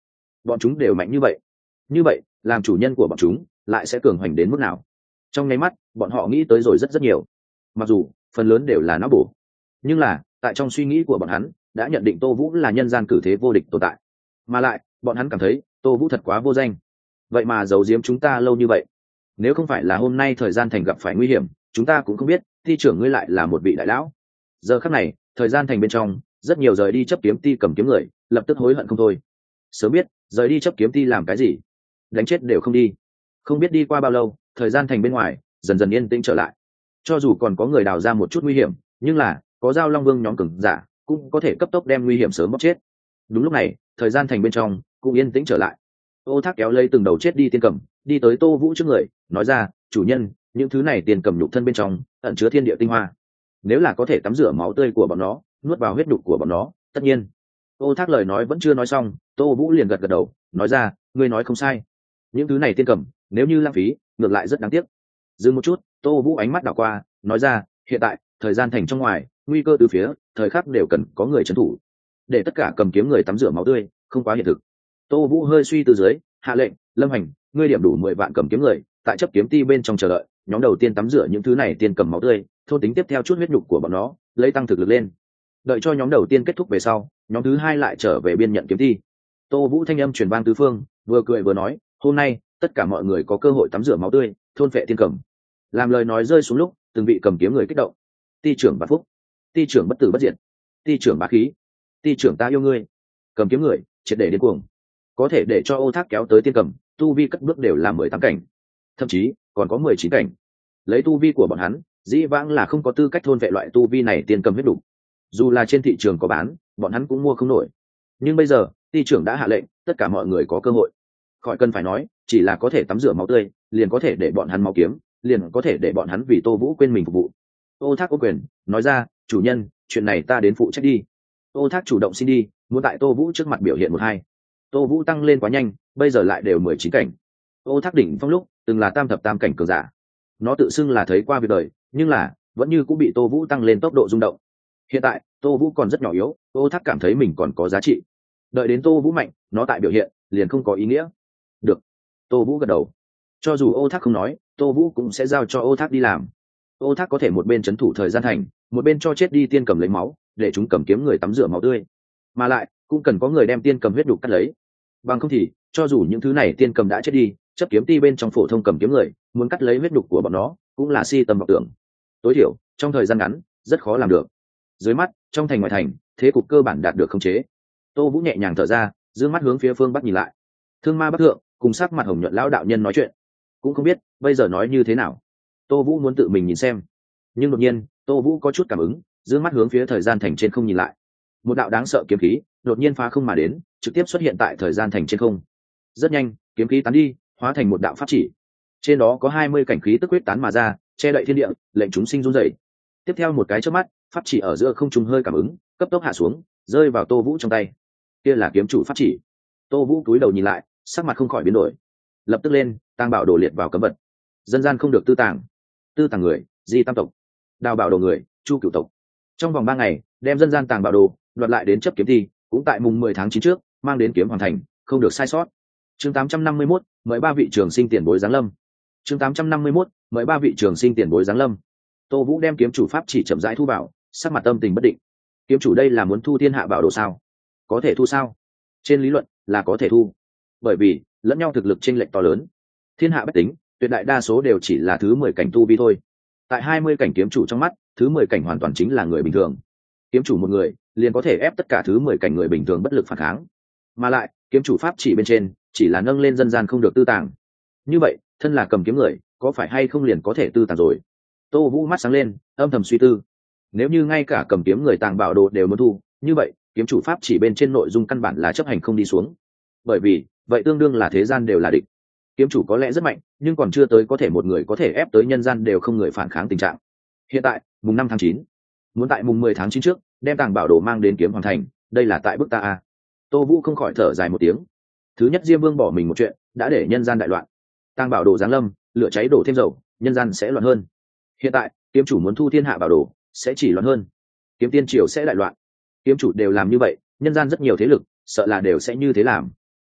bọn chúng đều mạnh như vậy, như vậy làm chủ nhân của bọn chúng lại sẽ cường hoành đến mức nào? Trong nháy mắt bọn họ nghĩ tới rồi rất rất nhiều, mặc dù phần lớn đều là não bổ, nhưng là tại trong suy nghĩ của bọn hắn đã nhận định Tô Vũ là nhân gian cử thế vô địch tồn tại, mà lại bọn hắn cảm thấy Tô Vũ thật quá vô danh, vậy mà giấu giếm chúng ta lâu như vậy. Nếu không phải là hôm nay thời gian thành gặp phải nguy hiểm, chúng ta cũng không biết thi trưởng ngươi lại là một vị đại lão. Giờ khắc này thời gian thành bên trong rất nhiều rời đi chấp kiếm ti cầm kiếm người lập tức hối hận không thôi. Sớm biết rời đi chấp kiếm ti làm cái gì, đánh chết đều không đi. Không biết đi qua bao lâu, thời gian thành bên ngoài dần dần yên tĩnh trở lại. Cho dù còn có người đào ra một chút nguy hiểm, nhưng là có Giao Long Vương nhóm cường giả cũng có thể cấp tốc đem nguy hiểm sớm bóc chết. Đúng lúc này thời gian thành bên trong cũng yên tĩnh trở lại. Ô Thác kéo lấy từng đầu chết đi tiên cầm đi tới Tô Vũ trước người, nói ra: chủ nhân, những thứ này tiên cầm nhục thân bên trong ẩn chứa thiên địa tinh hoa, nếu là có thể tắm rửa máu tươi của bọn nó, nuốt vào huyết nhục của bọn nó, tất nhiên. Ô Thác lời nói vẫn chưa nói xong, Tô Vũ liền gật gật đầu, nói ra: ngươi nói không sai, những thứ này tiên cầm nếu như lãng phí ngược lại rất đáng tiếc. Dừng một chút, Tô Vũ ánh mắt đảo qua, nói ra: hiện tại thời gian thành trong ngoài nguy cơ từ phía, thời khắc đều cần có người trấn thủ, để tất cả cầm kiếm người tắm rửa máu tươi không quá hiện thực. Tô Vũ hơi suy từ dưới, hạ lệnh: Lâm Hành, ngươi điểm đủ mười vạn cầm kiếm người tại chấp kiếm ti bên trong chờ đợi, nhóm đầu tiên tắm rửa những thứ này tiên cầm máu tươi, thôn tính tiếp theo chút huyết nhục của bọn nó, lấy tăng thực lực lên. Đợi cho nhóm đầu tiên kết thúc về sau, nhóm thứ hai lại trở về biên nhận kiếm ti. Tô Vũ thanh âm truyền vang tứ phương, vừa cười vừa nói: hôm nay tất cả mọi người có cơ hội tắm rửa máu tươi, thôn phệ tiên cầm. Làm lời nói rơi xuống lúc, từng vị cầm kiếm người kích động: ti trưởng Bát Phúc, ti trưởng bất tử bất diệt, ti trưởng bá khí, ti trưởng ta yêu ngươi. Cầm kiếm người triệt để điên cuồng, có thể để cho Ô Thác kéo tới tiên cầm, tu vi cất bước đều là mười tám cảnh, thậm chí còn có mười chín cảnh. Lấy tu vi của bọn hắn, dĩ vãng là không có tư cách thôn vệ loại tu vi này tiên cầm huyết đủ, dù là trên thị trường có bán, bọn hắn cũng mua không nổi. Nhưng bây giờ ty trưởng đã hạ lệnh, tất cả mọi người có cơ hội. Khỏi cần phải nói, chỉ là có thể tắm rửa máu tươi, liền có thể để bọn hắn máu kiếm, liền có thể để bọn hắn vì Tô Vũ quên mình phục vụ. Ô Thác ô quyền, nói ra: chủ nhân, chuyện này ta đến phụ trách đi. Ô Thác chủ động xin đi, muốn tại Tô Vũ trước mặt biểu hiện một hai. Tô Vũ tăng lên quá nhanh, bây giờ lại đều mười chín cảnh. Ô Thác đỉnh phong lúc từng là tam thập tam cảnh cường giả, nó tự xưng là thấy qua việc đời, nhưng là vẫn như cũng bị Tô Vũ tăng lên tốc độ rung động. Hiện tại Tô Vũ còn rất nhỏ yếu, Ô Thác cảm thấy mình còn có giá trị. Đợi đến Tô Vũ mạnh, nó tại biểu hiện liền không có ý nghĩa. Được. Tô Vũ gật đầu. Cho dù Ô Thác không nói, Tô Vũ cũng sẽ giao cho Ô Thác đi làm. Ô Thác có thể một bên trấn thủ thời gian thành, một bên cho chết đi tiên cầm lấy máu, để chúng cầm kiếm người tắm rửa máu tươi. Mà lại cũng cần có người đem tiên cầm huyết đục cắt lấy. Bằng không thì, cho dù những thứ này tiên cầm đã chết đi, chấp kiếm ti bên trong phổ thông cầm kiếm người muốn cắt lấy huyết đục của bọn nó cũng là si tầm vọng tưởng. Tối thiểu trong thời gian ngắn rất khó làm được. Dưới mắt, trong thành ngoài thành, thế cục cơ bản đạt được khống chế. Tô Vũ nhẹ nhàng thở ra, dương mắt hướng phía phương bắc nhìn lại. Thương Ma Bắc Thượng cùng sắc mặt hồng nhuận lão đạo nhân nói chuyện, cũng không biết bây giờ nói như thế nào. Tô Vũ muốn tự mình nhìn xem, nhưng đột nhiên Tô Vũ có chút cảm ứng, dương mắt hướng phía thời gian thành trên không nhìn lại. Một đạo đáng sợ kiếm khí đột nhiên phá không mà đến, trực tiếp xuất hiện tại thời gian thành trên không. Rất nhanh, kiếm khí tán đi, hóa thành một đạo pháp chỉ. Trên đó có hai mươi cảnh khí tức huyết tán mà ra, che đậy thiên địa, lệnh chúng sinh run rẩy. Tiếp theo một cái chớp mắt, pháp chỉ ở giữa không trung hơi cảm ứng, cấp tốc hạ xuống, rơi vào Tô Vũ trong tay. Kia là kiếm chủ pháp chỉ. Tô Vũ cúi đầu nhìn lại, sắc mặt không khỏi biến đổi. Lập tức lên, tàng bảo đồ liệt vào cấm vật. Dân gian không được tư tàng. Tư tàng người, Di Tam tộc. Đào bảo đồ người, Chu Cửu tộc. Trong vòng ba ngày, đem dân gian tàng bảo đồ đoạt lại đến chấp kiếm thi, cũng tại mùng mười tháng chín trước, mang đến kiếm hoàn thành, không được sai sót. Chương tám trăm năm mươi mốt, mời ba vị trường sinh tiền bối giáng lâm. Chương tám trăm năm mươi mốt, mời ba vị trường sinh tiền bối giáng lâm. Tô Vũ đem kiếm chủ pháp chỉ chậm rãi thu vào, sắc mặt tâm tình bất định. Kiếm chủ đây là muốn thu thiên hạ bảo đồ sao? Có thể thu sao? Trên lý luận là có thể thu, bởi vì lẫn nhau thực lực chênh lệch to lớn. Thiên hạ bất tính, tuyệt đại đa số đều chỉ là thứ mười cảnh tu vi thôi. Tại hai mươi cảnh kiếm chủ trong mắt, thứ mười cảnh hoàn toàn chính là người bình thường. Kiếm chủ một người liền có thể ép tất cả thứ mười cảnh người bình thường bất lực phản kháng. Mà lại, kiếm chủ pháp chỉ bên trên chỉ là nâng lên dân gian không được tư tàng. Như vậy, thân là cầm kiếm người, có phải hay không liền có thể tư tàng rồi? Tô Vũ mắt sáng lên, âm thầm suy tư. Nếu như ngay cả cầm kiếm người tàng bảo đồ đều muốn thu, như vậy kiếm chủ pháp chỉ bên trên nội dung căn bản là chấp hành không đi xuống. Bởi vì vậy tương đương là thế gian đều là địch. Kiếm chủ có lẽ rất mạnh, nhưng còn chưa tới có thể một người có thể ép tới nhân gian đều không người phản kháng tình trạng. Hiện tại mùng năm tháng chín, muốn tại mùng mười tháng chín trước đem tàng bảo đồ mang đến kiếm hoàn thành, đây là tại bức ta a. Tô Vũ không khỏi thở dài một tiếng. Thứ nhất, Diêm Vương bỏ mình một chuyện đã để nhân gian đại loạn. Tàng bảo đồ giáng lâm, lửa cháy đổ thêm dầu, nhân gian sẽ loạn hơn. Hiện tại kiếm chủ muốn thu thiên hạ bảo đồ, sẽ chỉ loạn hơn. Kiếm tiên triều sẽ đại loạn. Kiếm chủ đều làm như vậy, nhân gian rất nhiều thế lực sợ là đều sẽ như thế làm.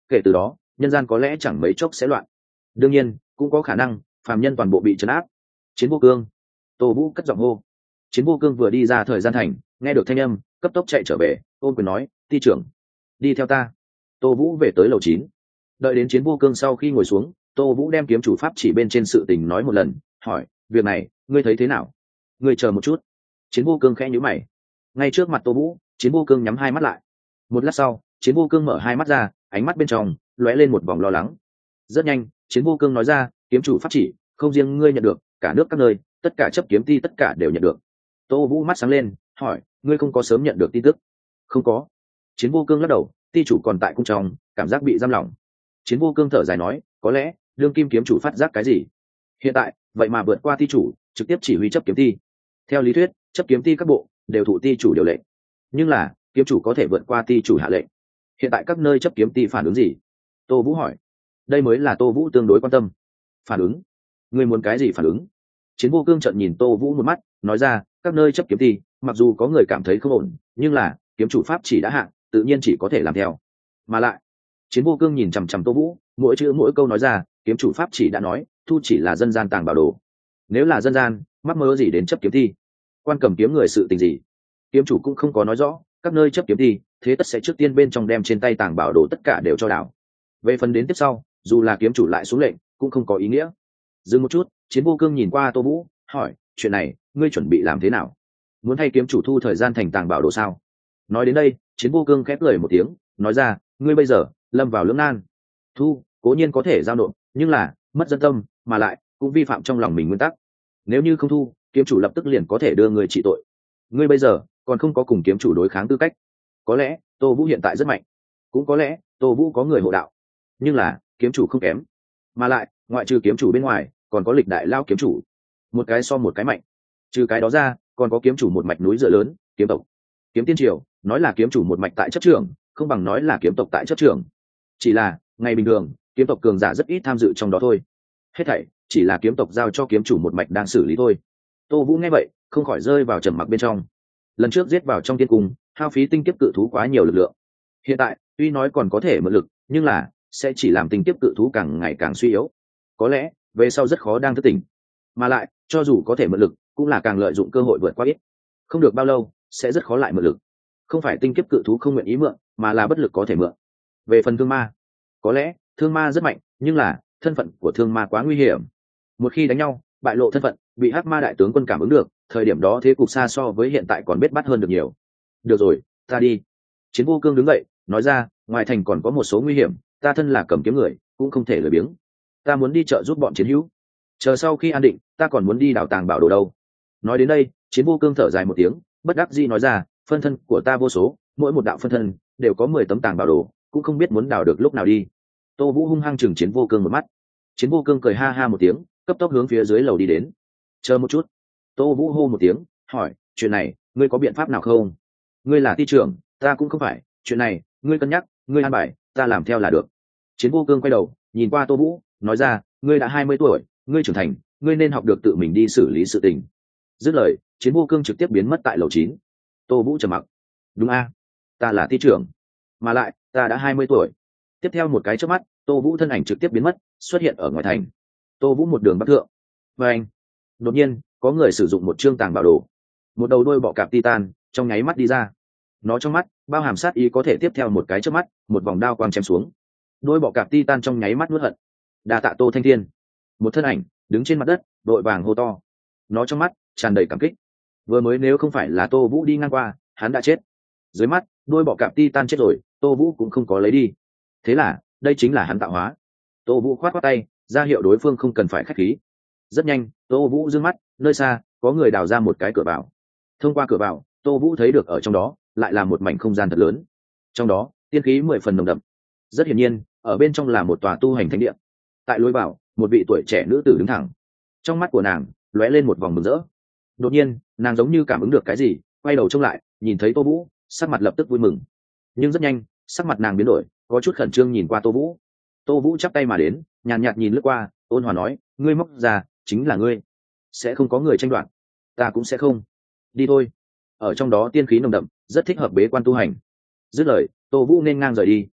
kể từ đó nhân gian có lẽ chẳng mấy chốc sẽ loạn. Đương nhiên cũng có khả năng phàm nhân toàn bộ bị trấn áp. Chiến vô cương. Tô Vũ cất giọng hô. Chiến vô cương vừa đi ra thời gian thành, nghe được thanh âm cấp tốc chạy trở về, ôm quyền nói: ti trưởng, đi theo ta. Tô Vũ về tới lầu chín. Đợi đến Chiến vô cương sau khi ngồi xuống, Tô Vũ đem kiếm chủ pháp chỉ bên trên sự tình nói một lần, hỏi: việc này ngươi thấy thế nào? Ngươi chờ một chút. Chiến vô cương khẽ nhíu mày. Ngay trước mặt Tô Vũ, Chiến vô cương nhắm hai mắt lại. Một lát sau, Chiến vô cương mở hai mắt ra, ánh mắt bên trong lóe lên một vòng lo lắng. Rất nhanh, Chiến vô cương nói ra: kiếm chủ pháp chỉ không riêng ngươi nhận được, cả nước các nơi tất cả chấp kiếm ti tất cả đều nhận được. Tô Vũ mắt sáng lên, hỏi: ngươi không có sớm nhận được tin tức? Không có. Chiến vô cương lắc đầu, ti chủ còn tại cung trong, cảm giác bị giam lỏng. Chiến vô cương thở dài nói: có lẽ đương kim kiếm chủ phát giác cái gì, hiện tại vậy mà vượt qua ti chủ, trực tiếp chỉ huy chấp kiếm ti. Theo lý thuyết chấp kiếm ti các bộ đều thụ ti chủ điều lệnh, nhưng là kiếm chủ có thể vượt qua ti chủ hạ lệnh, hiện tại các nơi chấp kiếm ti phản ứng gì? Tô Vũ hỏi. Đây mới là Tô Vũ tương đối quan tâm. Phản ứng? Ngươi muốn cái gì phản ứng? Chiến vô cương trợn nhìn Tô Vũ một mắt, nói ra: các nơi chấp kiếm ti mặc dù có người cảm thấy không ổn, nhưng là kiếm chủ pháp chỉ đã hạ, tự nhiên chỉ có thể làm theo. Mà lại, Chiến vô cương nhìn chằm chằm Tô Vũ, mỗi chữ mỗi câu nói ra: kiếm chủ pháp chỉ đã nói thu chỉ là dân gian tàng bảo đồ, nếu là dân gian mắc mơ gì đến chấp kiếm thi, quan cầm kiếm người sự tình gì, kiếm chủ cũng không có nói rõ. Các nơi chấp kiếm thi thế tất sẽ trước tiên bên trong đem trên tay tàng bảo đồ tất cả đều cho đảo. Về phần đến tiếp sau, dù là kiếm chủ lại xuống lệnh cũng không có ý nghĩa. Dừng một chút, Chiến vô cương nhìn qua Tô Vũ, hỏi: chuyện này ngươi chuẩn bị làm thế nào? Muốn thay kiếm chủ thu thời gian thành tàng bảo đồ sao? Nói đến đây, Chiến vô cương khép lời một tiếng, nói ra: ngươi bây giờ lâm vào lưỡng nan. Thu cố nhiên có thể giao nộp, nhưng là mất dân tâm, mà lại cũng vi phạm trong lòng mình nguyên tắc. Nếu như không thu, kiếm chủ lập tức liền có thể đưa người trị tội. Ngươi bây giờ còn không có cùng kiếm chủ đối kháng tư cách. Có lẽ Tô Vũ hiện tại rất mạnh, cũng có lẽ Tô Vũ có người hộ đạo, nhưng là kiếm chủ không kém, mà lại ngoại trừ kiếm chủ bên ngoài còn có lịch đại lao kiếm chủ, một cái so một cái mạnh. Trừ cái đó ra còn có kiếm chủ một mạch núi dựa lớn, kiếm tộc. Kiếm tiên triều nói là kiếm chủ một mạch tại chấp trường, không bằng nói là kiếm tộc tại chấp trường. Chỉ là ngày bình thường kiếm tộc cường giả rất ít tham dự trong đó thôi, hết thảy chỉ là kiếm tộc giao cho kiếm chủ một mạch đang xử lý thôi. Tô Vũ nghe vậy không khỏi rơi vào trầm mặc bên trong. Lần trước giết vào trong tiên cung, hao phí tinh kiếp cự thú quá nhiều lực lượng, hiện tại tuy nói còn có thể mượn lực, nhưng là sẽ chỉ làm tinh kiếp cự thú càng ngày càng suy yếu, có lẽ về sau rất khó đang thức tỉnh, mà lại cho dù có thể mượn lực cũng là càng lợi dụng cơ hội vượt qua ít, không được bao lâu sẽ rất khó lại mượn lực. Không phải tinh kiếp cự thú không nguyện ý mượn, mà là bất lực có thể mượn. Về phần thương ma, có lẽ thương ma rất mạnh, nhưng là thân phận của thương ma quá nguy hiểm, một khi đánh nhau bại lộ thân phận, bị hắc ma đại tướng quân cảm ứng được, thời điểm đó thế cục xa so với hiện tại còn biết bắt hơn được nhiều. Được rồi, ta đi. Chiến vô cương đứng dậy nói ra: ngoài thành còn có một số nguy hiểm, ta thân là cầm kiếm người cũng không thể lười biếng, ta muốn đi chợ giúp bọn chiến hữu, chờ sau khi an định ta còn muốn đi đào tàng bảo đồ đâu. Nói đến đây, Chiến vô cương thở dài một tiếng, bất đắc dĩ nói ra: phân thân của ta vô số, mỗi một đạo phân thân đều có mười tấm tàng bảo đồ, cũng không biết muốn đào được lúc nào đi. Tô Vũ hung hăng chừng Chiến vô cương một mắt. Chiến vô cương cười ha ha một tiếng, cấp tốc hướng phía dưới lầu đi đến. Chờ một chút. Tô Vũ hô một tiếng, hỏi: chuyện này ngươi có biện pháp nào không? Ngươi là ty trưởng, ta cũng không phải, chuyện này ngươi cân nhắc, ngươi an bài, ta làm theo là được. Chiến vô cương quay đầu nhìn qua Tô Vũ, nói ra: ngươi đã hai mươi tuổi, ngươi trưởng thành, ngươi nên học được tự mình đi xử lý sự tình. Dứt lời, Chiến vô cương trực tiếp biến mất tại lầu chín. Tô Vũ trầm mặc. Đúng a, ta là ty trưởng, mà lại ta đã hai mươi tuổi. Tiếp theo một cái chớp mắt, Tô Vũ thân ảnh trực tiếp biến mất, xuất hiện ở ngoài thành. Tô Vũ một đường bắc thượng. Và anh, đột nhiên có người sử dụng một chương tàng bảo đồ, một đầu đôi bọ cạp titan trong nháy mắt đi ra. Nó trong mắt bao hàm sát ý, có thể tiếp theo một cái chớp mắt, một vòng đao quang chém xuống. Đôi bọ cạp titan trong nháy mắt nuốt hận. Đa tạ Tô Thanh Thiên. Một thân ảnh đứng trên mặt đất, đội vàng hô to. Nó trong mắt tràn đầy cảm kích. Vừa mới nếu không phải là Tô Vũ đi ngang qua, hắn đã chết. Dưới mắt đôi bọ cạp titan chết rồi, Tô Vũ cũng không có lấy đi. Thế là đây chính là hắn tạo hóa. Tô Vũ khoát khoát tay ra hiệu đối phương không cần phải khách khí. Rất nhanh, Tô Vũ dương mắt, nơi xa có người đào ra một cái cửa vào. Thông qua cửa vào, Tô Vũ thấy được ở trong đó lại là một mảnh không gian thật lớn, trong đó tiên khí mười phần nồng đậm. Rất hiển nhiên ở bên trong là một tòa tu hành thánh địa. Tại lối vào, một vị tuổi trẻ nữ tử đứng thẳng, trong mắt của nàng lóe lên một vòng mừng rỡ. Đột nhiên nàng giống như cảm ứng được cái gì, quay đầu trông lại, nhìn thấy Tô Vũ, sắc mặt lập tức vui mừng. Nhưng rất nhanh sắc mặt nàng biến đổi, có chút khẩn trương nhìn qua Tô Vũ. Tô Vũ chắp tay mà đến, nhàn nhạt nhìn lướt qua, ôn hòa nói: ngươi móc ra chính là ngươi, sẽ không có người tranh đoạt, ta cũng sẽ không. Đi thôi, ở trong đó tiên khí nồng đậm, rất thích hợp bế quan tu hành. Dứt lời, Tô Vũ nên ngang rời đi.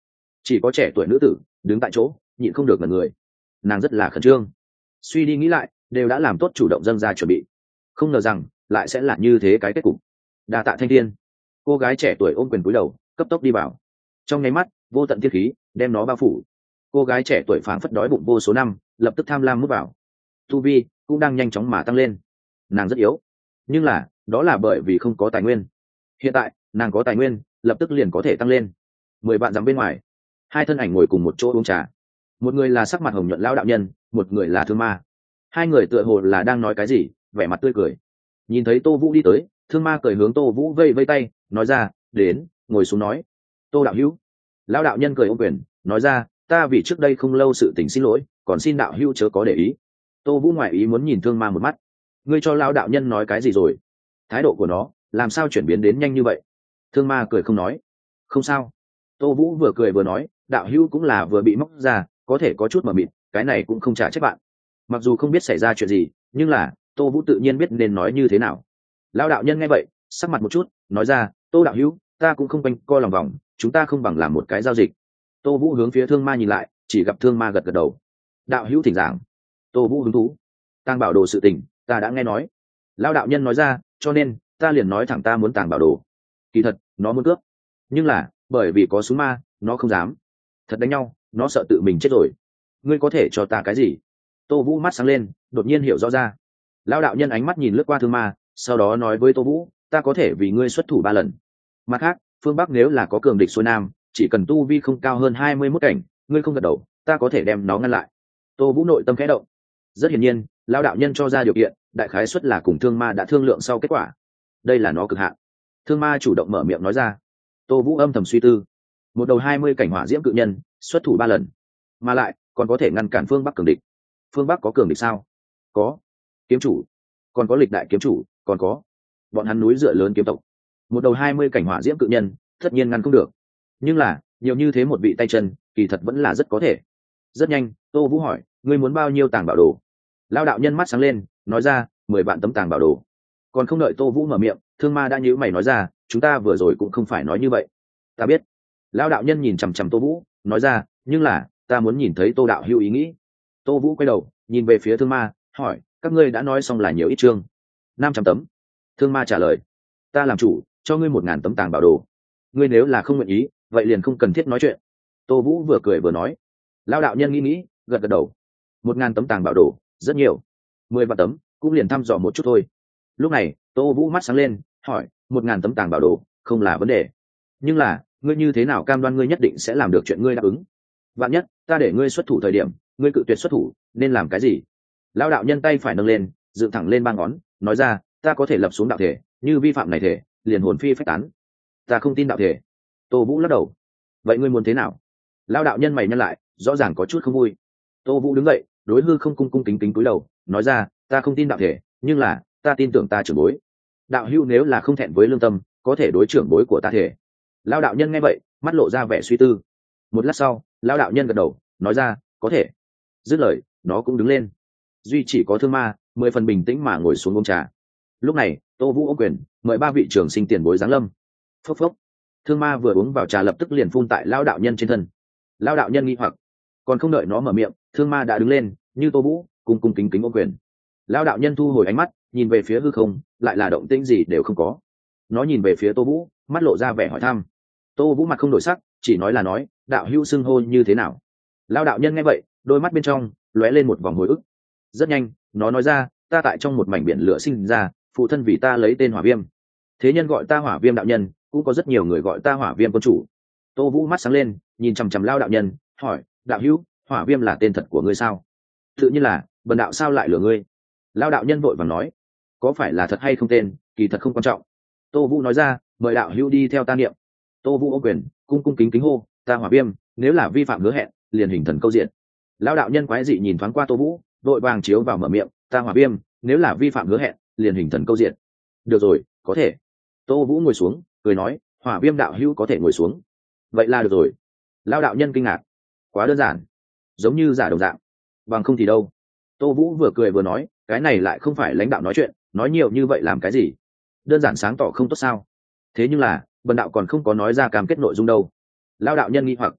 chỉ có trẻ tuổi nữ tử đứng tại chỗ nhịn không được ngần người, nàng rất là khẩn trương, suy đi nghĩ lại đều đã làm tốt chủ động dâng ra chuẩn bị, không ngờ rằng lại sẽ là như thế cái kết cục. Đa tạ thanh thiên. Cô gái trẻ tuổi ôm quyền cúi đầu cấp tốc đi vào, trong nháy mắt vô tận thiên khí đem nó bao phủ. Cô gái trẻ tuổi phảng phất đói bụng vô số năm, lập tức tham lam mút vào, tu vi cũng đang nhanh chóng mà tăng lên. Nàng rất yếu, nhưng là đó là bởi vì không có tài nguyên. Hiện tại nàng có tài nguyên, lập tức liền có thể tăng lên. Mười vạn dặm bên ngoài, hai thân ảnh ngồi cùng một chỗ uống trà. Một người là sắc mặt hồng nhuận lão đạo nhân, một người là thương ma. Hai người tựa hồ là đang nói cái gì, vẻ mặt tươi cười. Nhìn thấy Tô Vũ đi tới, thương ma cười hướng Tô Vũ vây vây tay, nói ra, đến, ngồi xuống nói. Tô đạo hữu. Lão đạo nhân cười ôm quyền, nói ra, ta vì trước đây không lâu sự tình xin lỗi, còn xin đạo hữu chớ có để ý. Tô Vũ ngoại ý muốn nhìn thương ma một mắt. Ngươi cho lão đạo nhân nói cái gì rồi? Thái độ của nó làm sao chuyển biến đến nhanh như vậy? Thương ma cười không nói. Không sao. Tô Vũ vừa cười vừa nói, đạo hữu cũng là vừa bị móc ra, có thể có chút mờ mịt, cái này cũng không trả trách bạn. Mặc dù không biết xảy ra chuyện gì, nhưng là Tô Vũ tự nhiên biết nên nói như thế nào. Lão đạo nhân nghe vậy sắc mặt một chút, nói ra, Tô đạo hữu, ta cũng không quanh co lòng vòng, chúng ta không bằng làm một cái giao dịch. Tô Vũ hướng phía thương ma nhìn lại, chỉ gặp thương ma gật gật đầu. Đạo hữu thỉnh giảng. Tô Vũ hứng thú. Tàng bảo đồ sự tình ta đã nghe nói. Lão đạo nhân nói ra, cho nên ta liền nói thẳng ta muốn tàng bảo đồ. Kỳ thật nó muốn cướp, nhưng là bởi vì có súng ma, nó không dám. Thật đánh nhau, nó sợ tự mình chết rồi. Ngươi có thể cho ta cái gì? Tô Vũ mắt sáng lên, đột nhiên hiểu rõ ra. Lão đạo nhân ánh mắt nhìn lướt qua thương ma, sau đó nói với Tô Vũ, ta có thể vì ngươi xuất thủ ba lần. Mặt khác, phương Bắc nếu là có cường địch xuôi nam, chỉ cần tu vi không cao hơn hai mươi mốt cảnh, ngươi không gật đầu, ta có thể đem nó ngăn lại. Tô Vũ nội tâm khẽ động. Rất hiển nhiên, lão đạo nhân cho ra điều kiện, đại khái suất là cùng thương ma đã thương lượng sau kết quả. Đây là nó cực hạn. Thương ma chủ động mở miệng nói ra. Tô Vũ âm thầm suy tư. Một đầu hai mươi cảnh hỏa diễm cự nhân, xuất thủ ba lần, mà lại còn có thể ngăn cản phương Bắc cường địch. Phương Bắc có cường địch sao? Có. Kiếm chủ, còn có lịch đại kiếm chủ, còn có bọn hắn núi dựa lớn kiếm tộc. Một đầu hai mươi cảnh hỏa diễm cự nhân, tất nhiên ngăn không được. Nhưng là, nhiều như thế một vị tay chân, kỳ thật vẫn là rất có thể. Rất nhanh, Tô Vũ hỏi, ngươi muốn bao nhiêu tàng bảo đồ? Lão đạo nhân mắt sáng lên, nói ra, mười vạn tấm tàng bảo đồ. Còn không đợi Tô Vũ mở miệng, thương ma đã nhíu mày nói ra, chúng ta vừa rồi cũng không phải nói như vậy. Ta biết. Lão đạo nhân nhìn chằm chằm Tô Vũ, nói ra, nhưng là ta muốn nhìn thấy Tô đạo hữu ý nghĩ. Tô Vũ quay đầu nhìn về phía thương ma, hỏi, các ngươi đã nói xong là nhiều ít chương? Năm trăm tấm. Thương ma trả lời. Ta làm chủ, cho ngươi một ngàn tấm tàng bảo đồ. Ngươi nếu là không nguyện ý, vậy liền không cần thiết nói chuyện. Tô Vũ vừa cười vừa nói. Lão đạo nhân nghĩ nghĩ, gật gật đầu. Một ngàn tấm tàng bảo đồ, rất nhiều. Mười vạn tấm cũng liền thăm dò một chút thôi. Lúc này Tô Vũ mắt sáng lên, hỏi, một ngàn tấm tàng bảo đồ không là vấn đề, nhưng là ngươi như thế nào cam đoan ngươi nhất định sẽ làm được chuyện ngươi đáp ứng? Vạn nhất ta để ngươi xuất thủ thời điểm ngươi cự tuyệt xuất thủ, nên làm cái gì? Lão đạo nhân tay phải nâng lên, dựng thẳng lên ba ngón, nói ra, ta có thể lập xuống đạo thể, như vi phạm này thể liền hồn phi phách tán. Ta không tin đạo thể. Tô Vũ lắc đầu. Vậy ngươi muốn thế nào? Lão đạo nhân mày nhăn lại, rõ ràng có chút không vui. Tô Vũ đứng dậy, đối hư không cung cung kính kính cúi đầu, nói ra, ta không tin đạo thể, nhưng là ta tin tưởng ta trưởng bối. Đạo hữu nếu là không thẹn với lương tâm, có thể đối trưởng bối của ta thể. Lão đạo nhân nghe vậy, mắt lộ ra vẻ suy tư. Một lát sau, lão đạo nhân gật đầu, nói ra, có thể. Dứt lời, nó cũng đứng lên. Duy chỉ có thương ma mười phần bình tĩnh mà ngồi xuống uống trà. Lúc này Tô Vũ ôm quyền mời ba vị trưởng sinh tiền bối giáng lâm. Phốc phốc. Thương ma vừa uống vào trà lập tức liền phun tại lão đạo nhân trên thân. Lão đạo nhân nghi hoặc, còn không đợi nó mở miệng, thương ma đã đứng lên, như Tô Vũ cùng cùng kính kính ôm quyền. Lão đạo nhân thu hồi ánh mắt, nhìn về phía hư không, lại là động tĩnh gì đều không có. Nó nhìn về phía Tô Vũ, mắt lộ ra vẻ hỏi thăm. Tô Vũ mặt không đổi sắc, chỉ nói là nói, đạo hữu xưng hô như thế nào? Lão đạo nhân nghe vậy, đôi mắt bên trong lóe lên một vòng hồi ức. Rất nhanh, nó nói ra, ta tại trong một mảnh biển lửa sinh ra, phụ thân vì ta lấy tên Hỏa Viêm. Thế nhân gọi ta Hỏa Viêm đạo nhân, cũng có rất nhiều người gọi ta Hỏa Viêm quân chủ. Tô Vũ mắt sáng lên, nhìn chằm chằm Lão đạo nhân, hỏi, đạo hữu, Hỏa Viêm là tên thật của ngươi sao? Tự nhiên là, bần đạo sao lại lừa ngươi? Lão đạo nhân vội vàng nói, có phải là thật hay không tên, kỳ thật không quan trọng. Tô Vũ nói ra, mời đạo hữu đi theo ta niệm. Tô Vũ ô quyền, cung cung kính kính hô, ta Hỏa Viêm, nếu là vi phạm hứa hẹn, liền hình thần câu diện. Lão đạo nhân quái dị nhìn thoáng qua Tô Vũ, vội vàng chiếu vào mở miệng, ta Hỏa Viêm, nếu là vi phạm hứa hẹn, liền hình thần câu diện. Được rồi, có thể. Tô Vũ ngồi xuống, cười nói, Hỏa Viêm đạo hữu có thể ngồi xuống. Vậy là được rồi. Lão đạo nhân kinh ngạc, quá đơn giản, giống như giả đồng dạng. Bằng không thì đâu? Tô Vũ vừa cười vừa nói, cái này lại không phải lãnh đạo nói chuyện, nói nhiều như vậy làm cái gì? Đơn giản sáng tỏ không tốt sao? Thế nhưng là, bần đạo còn không có nói ra cam kết nội dung đâu. Lão đạo nhân nghi hoặc,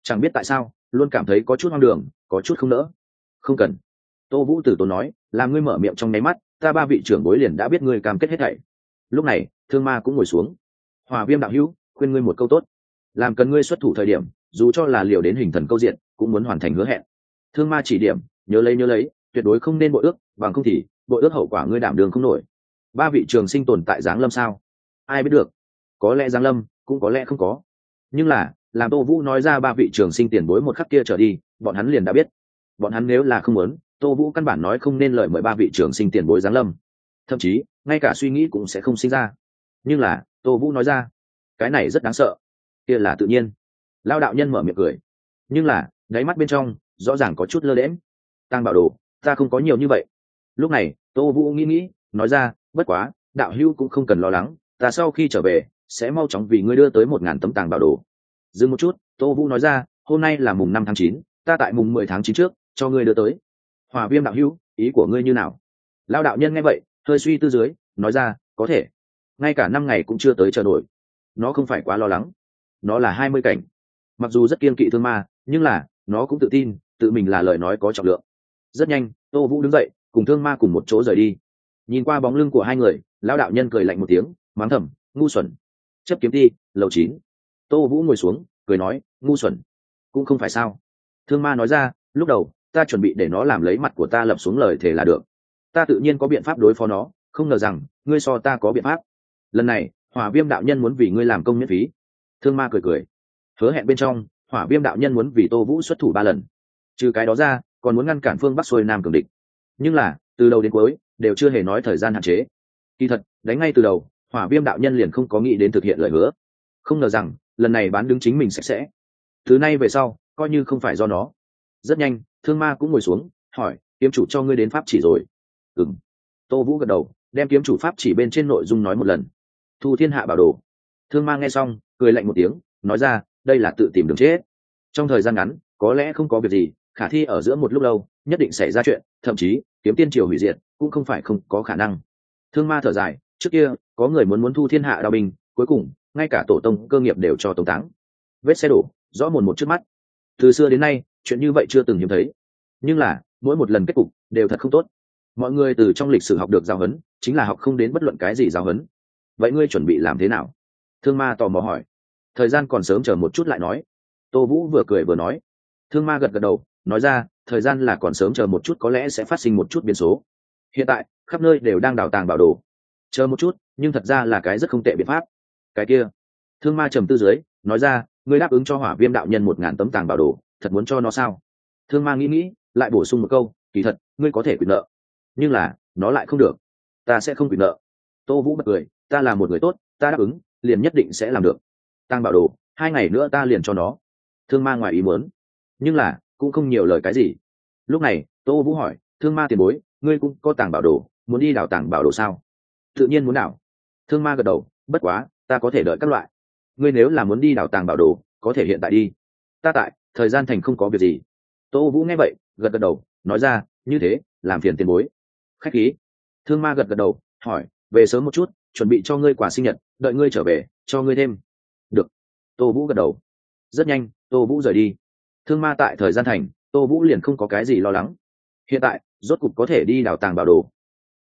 Chẳng biết tại sao luôn cảm thấy có chút hoang đường, có chút không nỡ. Không cần. Tô Vũ từ tốn nói, làm ngươi mở miệng trong nháy mắt, ta ba vị trưởng bối liền đã biết ngươi cam kết hết thảy. Lúc này Thương Ma cũng ngồi xuống. Hỏa Viêm đạo hữu, khuyên ngươi một câu tốt, làm cần ngươi xuất thủ thời điểm, dù cho là liều đến hình thần câu diện, cũng muốn hoàn thành hứa hẹn. Thương Ma chỉ điểm, nhớ lấy nhớ lấy, tuyệt đối không nên bội ước, bằng không thì bội ước hậu quả ngươi đảm đường không nổi. Ba vị trường sinh tồn tại giáng lâm sao? Ai biết được, có lẽ giáng lâm, cũng có lẽ không có. Nhưng là làm Tô Vũ nói ra ba vị trường sinh tiền bối một khắc kia trở đi, bọn hắn liền đã biết. Bọn hắn nếu là không muốn, Tô Vũ căn bản nói không nên lời mời ba vị trường sinh tiền bối giáng lâm, thậm chí ngay cả suy nghĩ cũng sẽ không sinh ra. Nhưng là Tô Vũ nói ra, cái này rất đáng sợ. Kia là tự nhiên. Lao đạo nhân mở miệng cười, nhưng là đáy mắt bên trong rõ ràng có chút lơ lẽm. Tăng bảo đồ, ta không có nhiều như vậy. Lúc này Tô Vũ nghĩ nghĩ, nói ra, bất quá đạo hữu cũng không cần lo lắng, ta sau khi trở về sẽ mau chóng vì ngươi đưa tới một ngàn tấm tàng bảo đồ. Dừng một chút, Tô Vũ nói ra, hôm nay là mùng năm tháng chín, ta tại mùng mười tháng chín trước cho ngươi đưa tới. Hỏa Viêm đạo hữu, ý của ngươi như nào? Lao đạo nhân nghe vậy hơi suy tư dưới, nói ra, có thể. Ngay cả năm ngày cũng chưa tới chờ nổi. Nó không phải quá lo lắng, nó là hai mươi cảnh. Mặc dù rất kiên kỵ Thương Ma, nhưng là nó cũng tự tin tự mình là lời nói có trọng lượng. Rất nhanh Tô Vũ đứng dậy, cùng Thương Ma cùng một chỗ rời đi. Nhìn qua bóng lưng của hai người, lão đạo nhân cười lạnh một tiếng, mắng thầm, ngu xuẩn. Chấp kiếm ti, lầu chín. Tô Vũ ngồi xuống cười nói, ngu xuẩn cũng không phải sao. Thương Ma nói ra, lúc đầu ta chuẩn bị để nó làm lấy mặt của ta lập xuống lời thề là được, ta tự nhiên có biện pháp đối phó nó, không ngờ rằng ngươi so ta có biện pháp. Lần này Hỏa Viêm đạo nhân muốn vì ngươi làm công miễn phí. Thương Ma cười cười, hứa hẹn bên trong Hỏa Viêm đạo nhân muốn vì Tô Vũ xuất thủ ba lần, trừ cái đó ra còn muốn ngăn cản phương Bắc xuôi nam cường địch. Nhưng là từ đầu đến cuối đều chưa hề nói thời gian hạn chế. Kỳ thật đánh ngay từ đầu Hỏa Viêm đạo nhân liền không có nghĩ đến thực hiện lời hứa, không ngờ rằng lần này bán đứng chính mình sạch sẽ. Thứ nay về sau coi như không phải do nó. Rất nhanh Thương Ma cũng ngồi xuống, hỏi, kiếm chủ cho ngươi đến pháp chỉ rồi? Ừm. Tô Vũ gật đầu, đem kiếm chủ pháp chỉ bên trên nội dung nói một lần. Thu thiên hạ bảo đồ. Thương Ma nghe xong cười lạnh một tiếng, nói ra, đây là tự tìm đường chết. Trong thời gian ngắn có lẽ không có việc gì, khả thi ở giữa một lúc lâu nhất định xảy ra chuyện, thậm chí kiếm tiên triều hủy diệt cũng không phải không có khả năng. Thương Ma thở dài, trước kia có người muốn muốn thu thiên hạ đao binh, cuối cùng ngay cả tổ tông cơ nghiệp đều cho tống táng. Vết xe đổ rõ mồn một trước mắt. Từ xưa đến nay chuyện như vậy chưa từng hiếm thấy, nhưng là mỗi một lần kết cục đều thật không tốt. Mọi người từ trong lịch sử học được giáo huấn, chính là học không đến bất luận cái gì giáo huấn. Vậy ngươi chuẩn bị làm thế nào? Thương Ma tò mò hỏi. Thời gian còn sớm, chờ một chút lại nói. Tô Vũ vừa cười vừa nói. Thương Ma gật gật đầu, nói ra, thời gian là còn sớm, chờ một chút có lẽ sẽ phát sinh một chút biến số. Hiện tại khắp nơi đều đang đào tàng bảo đồ, chờ một chút nhưng thật ra là cái rất không tệ biện pháp. Cái kia, Thương Ma trầm tư dưới, nói ra, ngươi đáp ứng cho Hỏa Viêm đạo nhân một ngàn tấm tàng bảo đồ, thật muốn cho nó sao? Thương Ma nghĩ nghĩ, lại bổ sung một câu, kỳ thật ngươi có thể quyền nợ, nhưng là nó lại không được. Ta sẽ không quyền nợ. Tô Vũ bật cười, ta là một người tốt, ta đáp ứng liền nhất định sẽ làm được. Tàng bảo đồ hai ngày nữa ta liền cho nó. Thương Ma ngoài ý muốn, nhưng là cũng không nhiều lời cái gì. Lúc này Tô Vũ hỏi, Thương Ma tiền bối, ngươi cũng có tàng bảo đồ, muốn đi đào tàng bảo đồ sao? Tự nhiên muốn đào. Thương Ma gật đầu, bất quá ta có thể đợi các loại. Ngươi nếu là muốn đi đào tàng bảo đồ, có thể hiện tại đi. Ta tại thời gian thành không có việc gì. Tô Vũ nghe vậy gật gật đầu, nói ra, như thế làm phiền tiền bối. Khách khí. Thương Ma gật gật đầu, hỏi, về sớm một chút, chuẩn bị cho ngươi quà sinh nhật, đợi ngươi trở về cho ngươi thêm. Được. Tô Vũ gật đầu. Rất nhanh Tô Vũ rời đi. Thương Ma tại thời gian thành, Tô Vũ liền không có cái gì lo lắng. Hiện tại rốt cục có thể đi đào tàng bảo đồ,